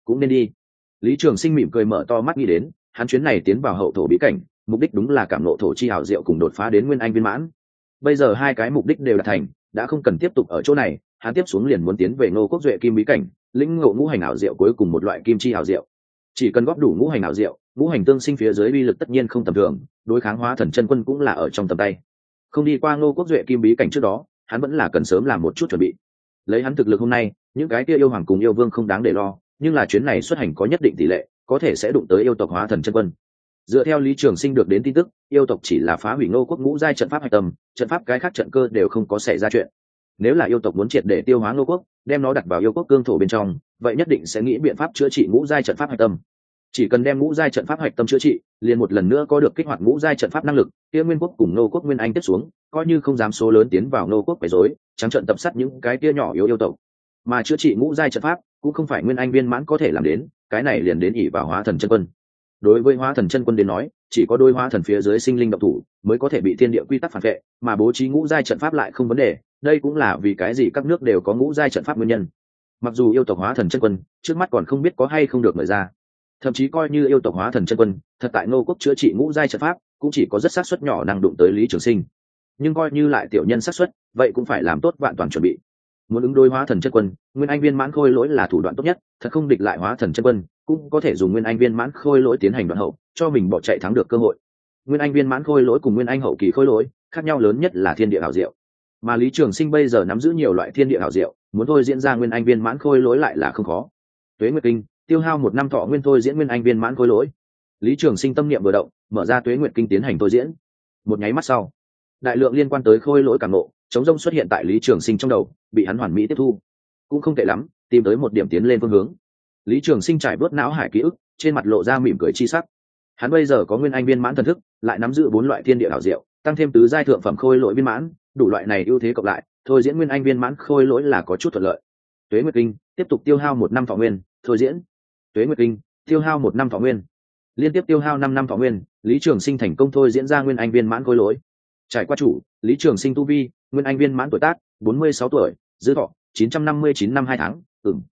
cũng nên đi. Lý Trường Sinh mỉm cười mở to mắt nghĩ đến, hắn chuyến này tiến vào hậu thổ bí cảnh, mục đích đúng là cảm ngộ thổ chi hảo diệu cùng đột phá đến nguyên anh viên mãn. Bây giờ hai cái mục đích đều đạt thành, đã không cần tiếp tục ở chỗ này, hắn tiếp xuống liền muốn tiến về Ngô Quốc Duệ Kim bí cảnh, lĩnh ngộ ngũ hành ảo diệu cuối cùng một loại kim chi ảo diệu. Chỉ cần góp đủ ngũ hành ảo diệu, ngũ hành tương sinh phía dưới uy lực tất nhiên không tầm thường, đối kháng hóa thần chân quân cũng là ở trong tầm tay. Không đi qua Ngô Quốc Duệ Kim bí cảnh trước đó, hắn vẫn là cần sớm làm một chút chuẩn bị. Lấy hắn thực lực hôm nay, những cái kia yêu hoàng cùng yêu vương không đáng để lo, nhưng là chuyến này xuất hành có nhất định tỷ lệ, có thể sẽ đụng tới yêu tộc hóa thần chân quân. Dựa theo Lý Trường Sinh được đến tin tức, yêu tộc chỉ là phá hủy Ngô Quốc ngũ giai trận pháp hạch tâm, trận pháp cái khác trận cơ đều không có xảy ra chuyện. Nếu là yêu tộc muốn triệt để tiêu hóa Ngô Quốc, đem nó đặt vào yêu quốc cương thổ bên trong, vậy nhất định sẽ nghĩ biện pháp chữa trị ngũ giai trận pháp hạch tâm. Chỉ cần đem ngũ giai trận pháp hạch tâm chữa trị, liền một lần nữa có được kích hoạt ngũ giai trận pháp năng lực, kia Nguyên Quốc cùng Ngô Quốc Nguyên Anh tiếp xuống, coi như không dám số lớn tiến vào Ngô Quốc quấy rối, trắng trợn tập sát những cái kia nhỏ yếu yêu tộc. Mà chữa trị ngũ giai trận pháp cũng không phải Nguyên Anh viên mãn có thể làm đến, cái này liền đến ỷ vào hóa thần chân quân. Đối với hóa thần chân quân đến nói, chỉ có đôi hóa thần phía dưới sinh linh độc thủ mới có thể bị thiên địa quy tắc phản vệ, mà bố trí ngũ giai trận pháp lại không vấn đề. Đây cũng là vì cái gì các nước đều có ngũ giai trận pháp nguyên nhân. Mặc dù yêu tộc hóa thần chân quân trước mắt còn không biết có hay không được mở ra, thậm chí coi như yêu tộc hóa thần chân quân thật tại Ngô Quốc chữa trị ngũ giai trận pháp, cũng chỉ có rất xác suất nhỏ năng đụng tới Lý Trường Sinh. Nhưng coi như lại tiểu nhân xác suất, vậy cũng phải làm tốt vạn toàn chuẩn bị. Muốn ứng đối hóa thần chân quân, Nguyên Anh viên mãn khôi lỗi là thủ đoạn tốt nhất, thật không địch lại hóa thần chân quân, cũng có thể dùng Nguyên Anh viên mãn khôi lỗi tiến hành đoạn hậu, cho mình bỏ chạy thắng được cơ hội. Nguyên Anh viên mãn khôi lỗi cùng Nguyên Anh hậu kỳ khôi lỗi, khác nhau lớn nhất là thiên địa ảo diệu. Mà Lý Trường Sinh bây giờ nắm giữ nhiều loại thiên địa ảo diệu, muốn thôi diễn ra Nguyên Anh viên mãn khôi lỗi lại là không khó. Tuế Nguyệt Kinh, tiêu hao 1 năm thọ nguyên thôi diễn Nguyên Anh viên mãn khôi lỗi. Lý Trường Sinh tâm niệm vừa động, mở ra Tuế Nguyệt Kinh tiến hành thôi diễn. Một nháy mắt sau, đại lượng liên quan tới khôi lỗi cảm ngộ, chống rông xuất hiện tại Lý Trường Sinh trong đầu, bị hắn hoàn mỹ tiếp thu. Cũng không tệ lắm, tìm tới một điểm tiến lên phương hướng. Lý Trường Sinh trải bớt não hải ký ức, trên mặt lộ ra mỉm cười chi sắc. Hắn bây giờ có Nguyên Anh viên mãn thần thức, lại nắm giữ 4 loại thiên địa ảo diệu, tăng thêm tứ giai thượng phẩm khôi lỗi viên mãn, đủ loại này ưu thế cộng lại, thôi diễn Nguyên Anh viên mãn khôi lỗi là có chút thuận lợi. Tuế Nguyệt Kinh tiếp tục tiêu hao 1 năm thọ nguyên, thôi diễn. Tuế Nguyệt Kinh tiêu hao 1 năm thọ nguyên, liên tiếp tiêu hao 5 năm thọ nguyên, Lý Trường Sinh thành công thôi diễn ra Nguyên Anh viên mãn khôi lỗi. Trải qua chủ, Lý Trường Sinh tu vi, Nguyên Anh viên mãn tuổi tác, 46 tuổi, dư thọ 959 năm 2 tháng.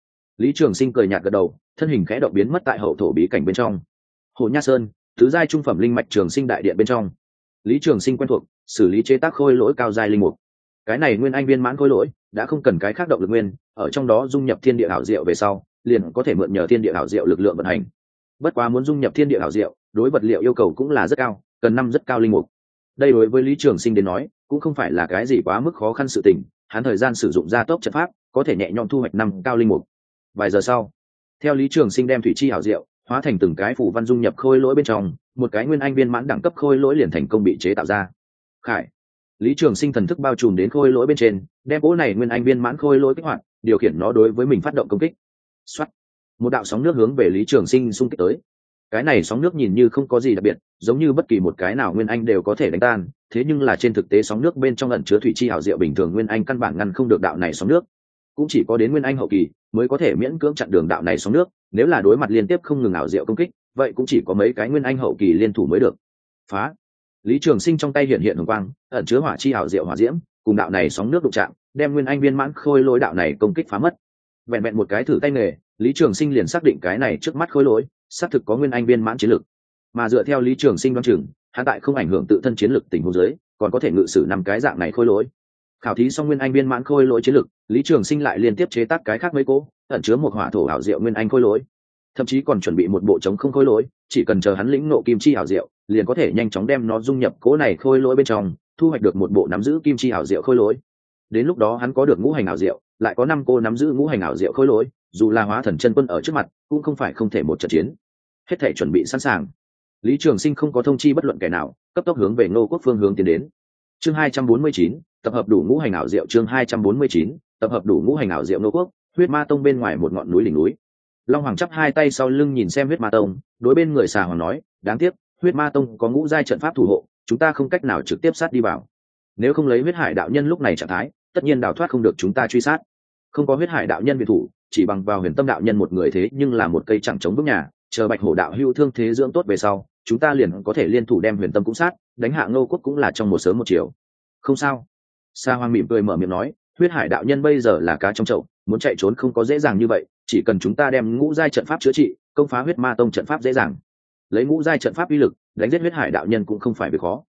Lý Trường Sinh cười nhạt gật đầu, thân hình khẽ động biến mất tại hậu thổ bí cảnh bên trong. Hồ Nha Sơn, tứ giai trung phẩm linh mạch Trường Sinh đại điện bên trong. Lý Trường Sinh quen thuộc xử lý chế tác khôi lỗi cao giai linh mục. Cái này Nguyên Anh viên mãn khôi lỗi đã không cần cái khác động lực nguyên, ở trong đó dung nhập thiên địa ảo diệu về sau, liền có thể mượn nhờ thiên địa ảo diệu lực lượng vận hành. Bất quá muốn dung nhập thiên địa ảo diệu, đối vật liệu yêu cầu cũng là rất cao, cần năm rất cao linh mục. Đây đối với Lý Trường Sinh đến nói, cũng không phải là cái gì quá mức khó khăn sự tình, hắn thời gian sử dụng gia tốc trận pháp, có thể nhẹ nhõm thu hoạch năm cao linh mục. Vài giờ sau, theo Lý Trường Sinh đem thủy chi ảo diệu hóa thành từng cái phù văn dung nhập khôi lỗi bên trong, một cái Nguyên Anh viên mãn đẳng cấp khôi lỗi liền thành công bị chế tạo ra. Khải, Lý Trường Sinh thần thức bao trùm đến khôi lỗi bên trên, đem cỗ này Nguyên Anh viên mãn khôi lỗi kích hoạt, điều khiển nó đối với mình phát động công kích. Soát, một đạo sóng nước hướng về Lý Trường Sinh xung kích tới. Cái này sóng nước nhìn như không có gì đặc biệt, giống như bất kỳ một cái nào Nguyên Anh đều có thể đánh tan, thế nhưng là trên thực tế sóng nước bên trong ẩn chứa thủy chi ảo diệu bình thường Nguyên Anh căn bản ngăn không được đạo này sóng nước. Cũng chỉ có đến Nguyên Anh hậu kỳ mới có thể miễn cưỡng chặn đường đạo này sóng nước, nếu là đối mặt liên tiếp không ngừng ảo diệu công kích, vậy cũng chỉ có mấy cái Nguyên Anh hậu kỳ liên thủ mới được. Phá! Lý Trường Sinh trong tay hiện hiện hồng quang, ẩn chứa hỏa chi ảo diệu hỏa diễm, cùng đạo này sóng nước đụng chạm, đem Nguyên Anh viên mãn khôi lỗi đạo này công kích phá mất. Vẹn vẹn một cái thử tay nghề, Lý Trường Sinh liền xác định cái này trước mắt khôi lỗi xác thực có Nguyên Anh viên mãn chiến lực. Mà dựa theo Lý Trường Sinh đoán chừng, hắn tại không ảnh hưởng tự thân chiến lực tình huống dưới, còn có thể ngự sử 5 cái dạng này khôi lỗi. Khảo thí xong Nguyên Anh viên mãn khôi lỗi chiến lực, Lý Trường Sinh lại liên tiếp chế tác cái khác mấy cỗ ẩn chứa một hỏa thổ ảo diệu Nguyên Anh khôi lỗi, thậm chí còn chuẩn bị một bộ chống không khôi lỗi, chỉ cần chờ hắn lĩnh ngộ kim chi ảo diệu, liền có thể nhanh chóng đem nó dung nhập cỗ này khôi lỗi bên trong, thu hoạch được một bộ nắm giữ kim chi ảo diệu khôi lỗi. Đến lúc đó hắn có được ngũ hành ảo diệu, lại có 5 cô nắm giữ ngũ hành ảo diệu khôi lỗi, dù là hóa thần chân quân ở trước mặt, cũng không phải không thể một trận chiến. Hết thể chuẩn bị sẵn sàng, Lý Trường Sinh không có thông chi bất luận kẻ nào, cấp tốc hướng về Ngô Quốc phương hướng tiến đến. Chương 249, tập hợp đủ ngũ hành ảo diệu. Chương 249, tập hợp đủ ngũ hành ảo diệu. Ngô Quốc, Huyết Ma Tông bên ngoài một ngọn núi đỉnh núi. Long Hoàng chắp hai tay sau lưng nhìn xem Huyết Ma Tông, đối bên người Xà Hoàng nói, đáng tiếc, Huyết Ma Tông có ngũ giai trận pháp thủ hộ, chúng ta không cách nào trực tiếp sát đi vào. Nếu không lấy Huyết Hải đạo nhân lúc này trạng thái, tất nhiên đào thoát không được chúng ta truy sát. Không có Huyết Hải đạo nhân biệt thủ, chỉ bằng vào Huyền Tâm đạo nhân một người thế nhưng là một cây chẳng chống vững nhà, chờ Bạch Hổ đạo hưu thương thế dưỡng tốt về sau, chúng ta liền có thể liên thủ đem Huyền Tâm cũng sát, đánh hạ Ngô Quốc cũng là trong một sớm một chiều. Không sao. Sa Hoàng mỉm cười mở miệng nói, Huyết Hải đạo nhân bây giờ là cá trong chậu, muốn chạy trốn không có dễ dàng như vậy, chỉ cần chúng ta đem ngũ giai trận pháp chữa trị, công phá huyết ma tông trận pháp dễ dàng. Lấy ngũ giai trận pháp uy lực đánh giết huyết hải đạo nhân cũng không phải việc khó.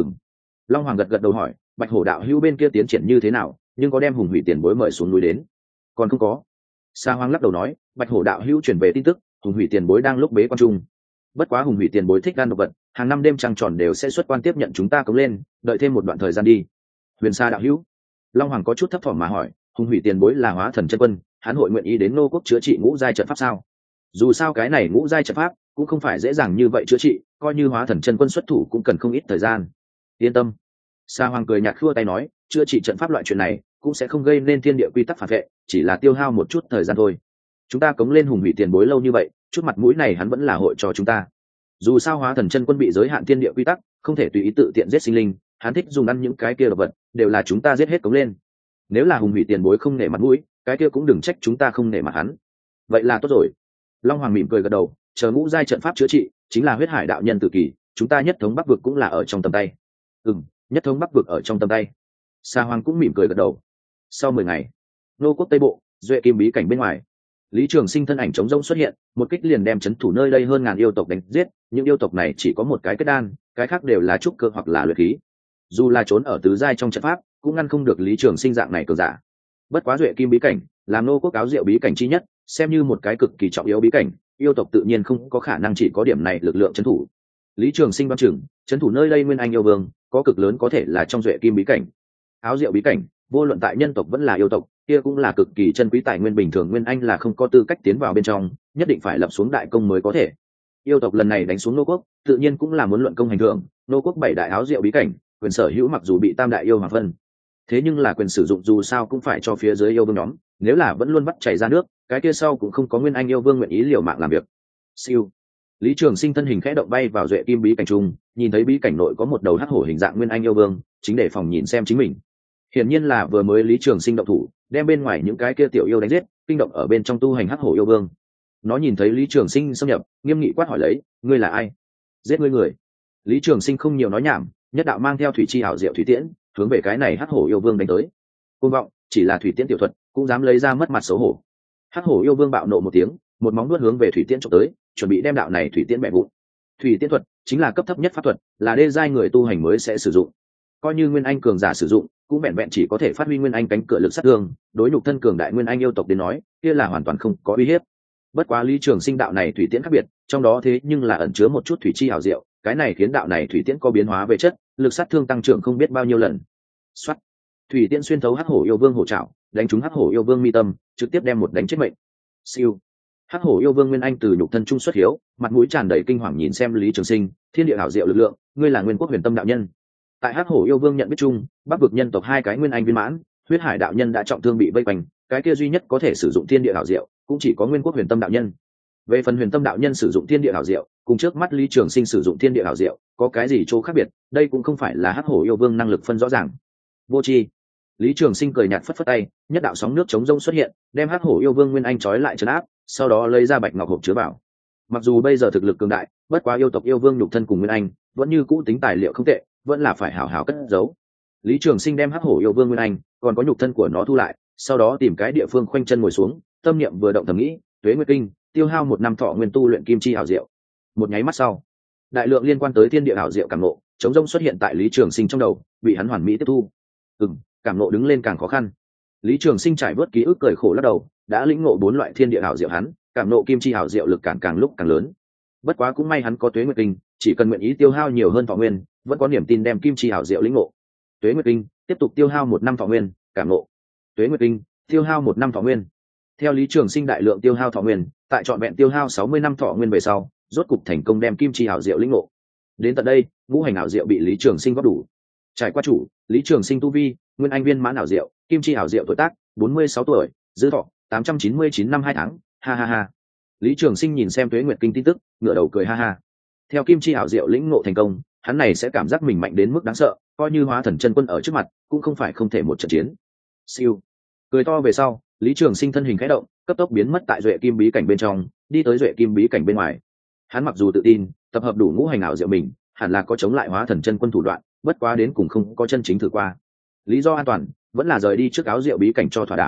Long Hoàng gật gật đầu hỏi, Bạch Hổ đạo hữu bên kia tiến triển như thế nào, nhưng có đem Hùng Hủy tiền bối mời xuống núi đến? Còn không có. Sa Hoang lắc đầu nói, Bạch Hổ đạo hữu chuyển về tin tức, Hùng Hủy tiền bối đang lúc bế quan trung. Bất quá Hùng Hủy tiền bối thích gan độc vật, hàng năm đêm trăng tròn đều sẽ xuất quan tiếp nhận chúng ta cống lên, đợi thêm một đoạn thời gian đi. Huyền Sa đạo hữu. Long Hoàng có chút thấp thỏm mà hỏi, Hùng Hủy tiền bối là hóa thần chân quân, hắn hội nguyện ý đến Nô quốc chữa trị ngũ giai trận pháp sao? Dù sao cái này ngũ giai trận pháp cũng không phải dễ dàng như vậy chữa trị, coi như hóa thần chân quân xuất thủ cũng cần không ít thời gian. Yên tâm. Sa Hoàng cười nhạt khua tay nói, chữa trị trận pháp loại chuyện này cũng sẽ không gây nên thiên địa quy tắc phản vệ, chỉ là tiêu hao một chút thời gian thôi. Chúng ta cống lên Hùng Hủy tiền bối lâu như vậy, chút mặt mũi này hắn vẫn là hội cho chúng ta. Dù sao hóa thần chân quân bị giới hạn thiên địa quy tắc, không thể tùy ý tự tiện giết sinh linh, hắn thích dùng ăn những cái kia độc vật, đều là chúng ta giết hết cống lên. Nếu là Hùng Hủy tiền bối không nể mặt mũi, cái kia cũng đừng trách chúng ta không nể mặt hắn. Vậy là tốt rồi. Long Hoàng mỉm cười gật đầu, chờ ngũ giai trận pháp chữa trị, chính là huyết hải đạo nhân tự kỷ, chúng ta nhất thống Bắc vực cũng là ở trong tầm tay. Nhất thống Bắc vực ở trong tầm tay. Sa Hoàng cũng mỉm cười gật đầu. Sau 10 ngày, Nô quốc Tây Bộ, Duệ Kim bí cảnh bên ngoài, Lý Trường Sinh thân ảnh trống rỗng xuất hiện, một kích liền đem chấn thủ nơi đây hơn ngàn yêu tộc đánh giết. Những yêu tộc này chỉ có một cái kết đan, cái khác đều là trúc cơ hoặc là luyện khí. Dù là trốn ở tứ giai trong trận pháp, cũng ngăn không được Lý Trường Sinh dạng này cường giả. Bất quá Duệ Kim bí cảnh là Nô quốc áo diệu bí cảnh chi nhất, xem như một cái cực kỳ trọng yếu bí cảnh, yêu tộc tự nhiên không có khả năng chỉ có điểm này lực lượng trấn thủ. Lý Trường Sinh đoán chừng, trấn thủ nơi đây Nguyên Anh yêu vương có cực lớn có thể là trong Duệ Kim bí cảnh. Áo diệu bí cảnh, vô luận tại nhân tộc vẫn là yêu tộc, kia cũng là cực kỳ chân quý tài nguyên, bình thường Nguyên Anh là không có tư cách tiến vào bên trong, nhất định phải lập xuống đại công mới có thể. Yêu tộc lần này đánh xuống Nô quốc, tự nhiên cũng là muốn luận công hành thưởng. Nô quốc 7 đại áo diệu bí cảnh, quyền sở hữu mặc dù bị tam đại yêu hoàng phân, thế nhưng là quyền sử dụng dù sao cũng phải cho phía dưới yêu vương nhóm, nếu là vẫn luôn bắt chảy ra nước, cái kia sau cũng không có Nguyên Anh yêu vương nguyện ý liều mạng làm việc. Siêu. Lý Trường Sinh thân hình khẽ động bay vào Duệ Kim bí cảnh trung, nhìn thấy bí cảnh nội có một đầu hắc hổ hình dạng Nguyên Anh yêu vương, chính để phòng nhìn xem chính mình. Hiển nhiên là vừa mới Lý Trường Sinh động thủ, đem bên ngoài những cái kia tiểu yêu đánh giết, kinh động ở bên trong tu hành hắc hổ yêu vương. Nó nhìn thấy Lý Trường Sinh xâm nhập, nghiêm nghị quát hỏi lấy, ngươi là ai? Giết ngươi người. Lý Trường Sinh không nhiều nói nhảm, nhất đạo mang theo thủy chi ảo diệu thủy tiễn, hướng về cái này hắc hổ yêu vương đánh tới. Cuồng vọng, chỉ là thủy tiễn tiểu thuật, cũng dám lấy ra mất mặt xấu hổ. Hắc hổ yêu vương bạo nộ một tiếng, một móng nuốt hướng về thủy tiễn chụp tới, chuẩn bị đem đạo này thủy tiễn bẻ vụn. Thủy tiễn thuật chính là cấp thấp nhất pháp thuật, là đê giai người tu hành mới sẽ sử dụng. Coi như Nguyên Anh cường giả sử dụng, cũng vẹn vẹn chỉ có thể phát huy Nguyên Anh cánh cửa lực sát thương, đối nhục thân cường đại Nguyên Anh yêu tộc đến nói, kia là hoàn toàn không có uy hiếp. Bất quá Lý Trường Sinh đạo này thủy tiễn khác biệt, trong đó thế nhưng là ẩn chứa một chút thủy chi ảo diệu, cái này khiến đạo này thủy tiễn có biến hóa về chất, lực sát thương tăng trưởng không biết bao nhiêu lần. Soát. Thủy tiễn xuyên thấu hắc hổ yêu vương hổ trảo, đánh trúng hắc hổ yêu vương mi tâm, trực tiếp đem một đánh chết mệnh. Siêu. Hắc hổ yêu vương Nguyên Anh từ nhục thân trung xuất hiếu, mặt mũi tràn đầy kinh hoàng nhìn xem Lý Trường Sinh, thiên địa ảo diệu lực lượng, ngươi là Nguyên Quốc Huyền Tâm đạo nhân. Tại Hắc hổ yêu vương nhận biết chung, Bắc vực nhân tộc 2 cái Nguyên Anh viên mãn, huyết hải đạo nhân đã trọng thương bị vây quanh, cái kia duy nhất có thể sử dụng thiên địa ảo diệu, cũng chỉ có Nguyên Quốc Huyền Tâm đạo nhân. Về phần Huyền Tâm đạo nhân sử dụng thiên địa ảo diệu, cùng trước mắt Lý Trường Sinh sử dụng thiên địa ảo diệu, có cái gì chỗ khác biệt, đây cũng không phải là Hắc hổ yêu vương năng lực phân rõ ràng. Vô tri. Lý Trường Sinh cười nhạt phất phất tay, nhất đạo sóng nước chống rông xuất hiện, đem Hắc hổ yêu vương Nguyên Anh trói lại trấn áp, sau đó lấy ra bạch ngọc hộp chứa vào. Mặc dù bây giờ thực lực cường đại, bất quá yêu tộc yêu vương nhục thân cùng Nguyên Anh vẫn như cũ tính tài liệu không tệ, vẫn là phải hảo hảo cất giấu. Lý Trường Sinh đem Hắc hổ yêu vương Nguyên Anh còn có nhục thân của nó thu lại, sau đó tìm cái địa phương khoanh chân ngồi xuống, tâm niệm vừa động thầm nghĩ, tuế nguyệt kinh, tiêu hao 1 năm thọ nguyên tu luyện kim chi ảo diệu. Một nháy mắt sau, đại lượng liên quan tới thiên địa ảo diệu cảm ngộ, chống rông xuất hiện tại Lý Trường Sinh trong đầu, bị hắn hoàn mỹ tiếp thu. Cảm ngộ đứng lên càng khó khăn. Lý Trường Sinh trải vớt ký ức cười khổ lắc đầu, đã lĩnh ngộ 4 loại thiên địa ảo diệu, hắn cảm ngộ kim chi ảo diệu lực càng lúc càng lớn. Bất quá cũng may hắn có tuế nguyệt kinh, chỉ cần nguyện ý tiêu hao nhiều hơn thọ nguyên, vẫn có niềm tin đem kim chi ảo diệu lĩnh ngộ. Tuế nguyệt kinh tiếp tục tiêu hao 1 năm thọ nguyên, cảm ngộ. Tuế nguyệt kinh tiêu hao 1 năm thọ nguyên. Theo Lý Trường Sinh đại lượng tiêu hao thọ nguyên, tại trọn vẹn tiêu hao 60 năm thọ nguyên về sau, rốt cục thành công đem kim chi ảo diệu lĩnh ngộ. Đến tận đây, ngũ hành ảo diệu bị Lý Trường Sinh góp đủ. Trải qua chủ, Lý Trường Sinh tu vi, Nguyên Anh viên mãn ảo diệu, kim chi ảo diệu tuổi tác, 46 tuổi, dư thọ 899 năm 2 tháng, ha ha ha. Lý Trường Sinh nhìn xem tuế nguyệt kinh tin tức, ngửa đầu cười ha ha. Theo kim chi ảo diệu lĩnh ngộ thành công, hắn này sẽ cảm giác mình mạnh đến mức đáng sợ, coi như hóa thần chân quân ở trước mặt, cũng không phải không thể một trận chiến. Siêu. Cười to về sau, Lý Trường Sinh thân hình khẽ động, cấp tốc biến mất tại Duệ Kim bí cảnh bên trong, đi tới Duệ Kim bí cảnh bên ngoài. Hắn mặc dù tự tin, tập hợp đủ ngũ hành ảo diệu mình, hẳn là có chống lại hóa thần chân quân thủ đoạn, bất quá đến cùng không có chân chính thử qua. Lý do an toàn, vẫn là rời đi trước áo diệu bí cảnh cho thỏa đáng,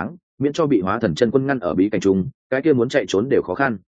miễn cho bị hóa thần chân quân ngăn ở bí cảnh trung, cái kia muốn chạy trốn đều khó khăn.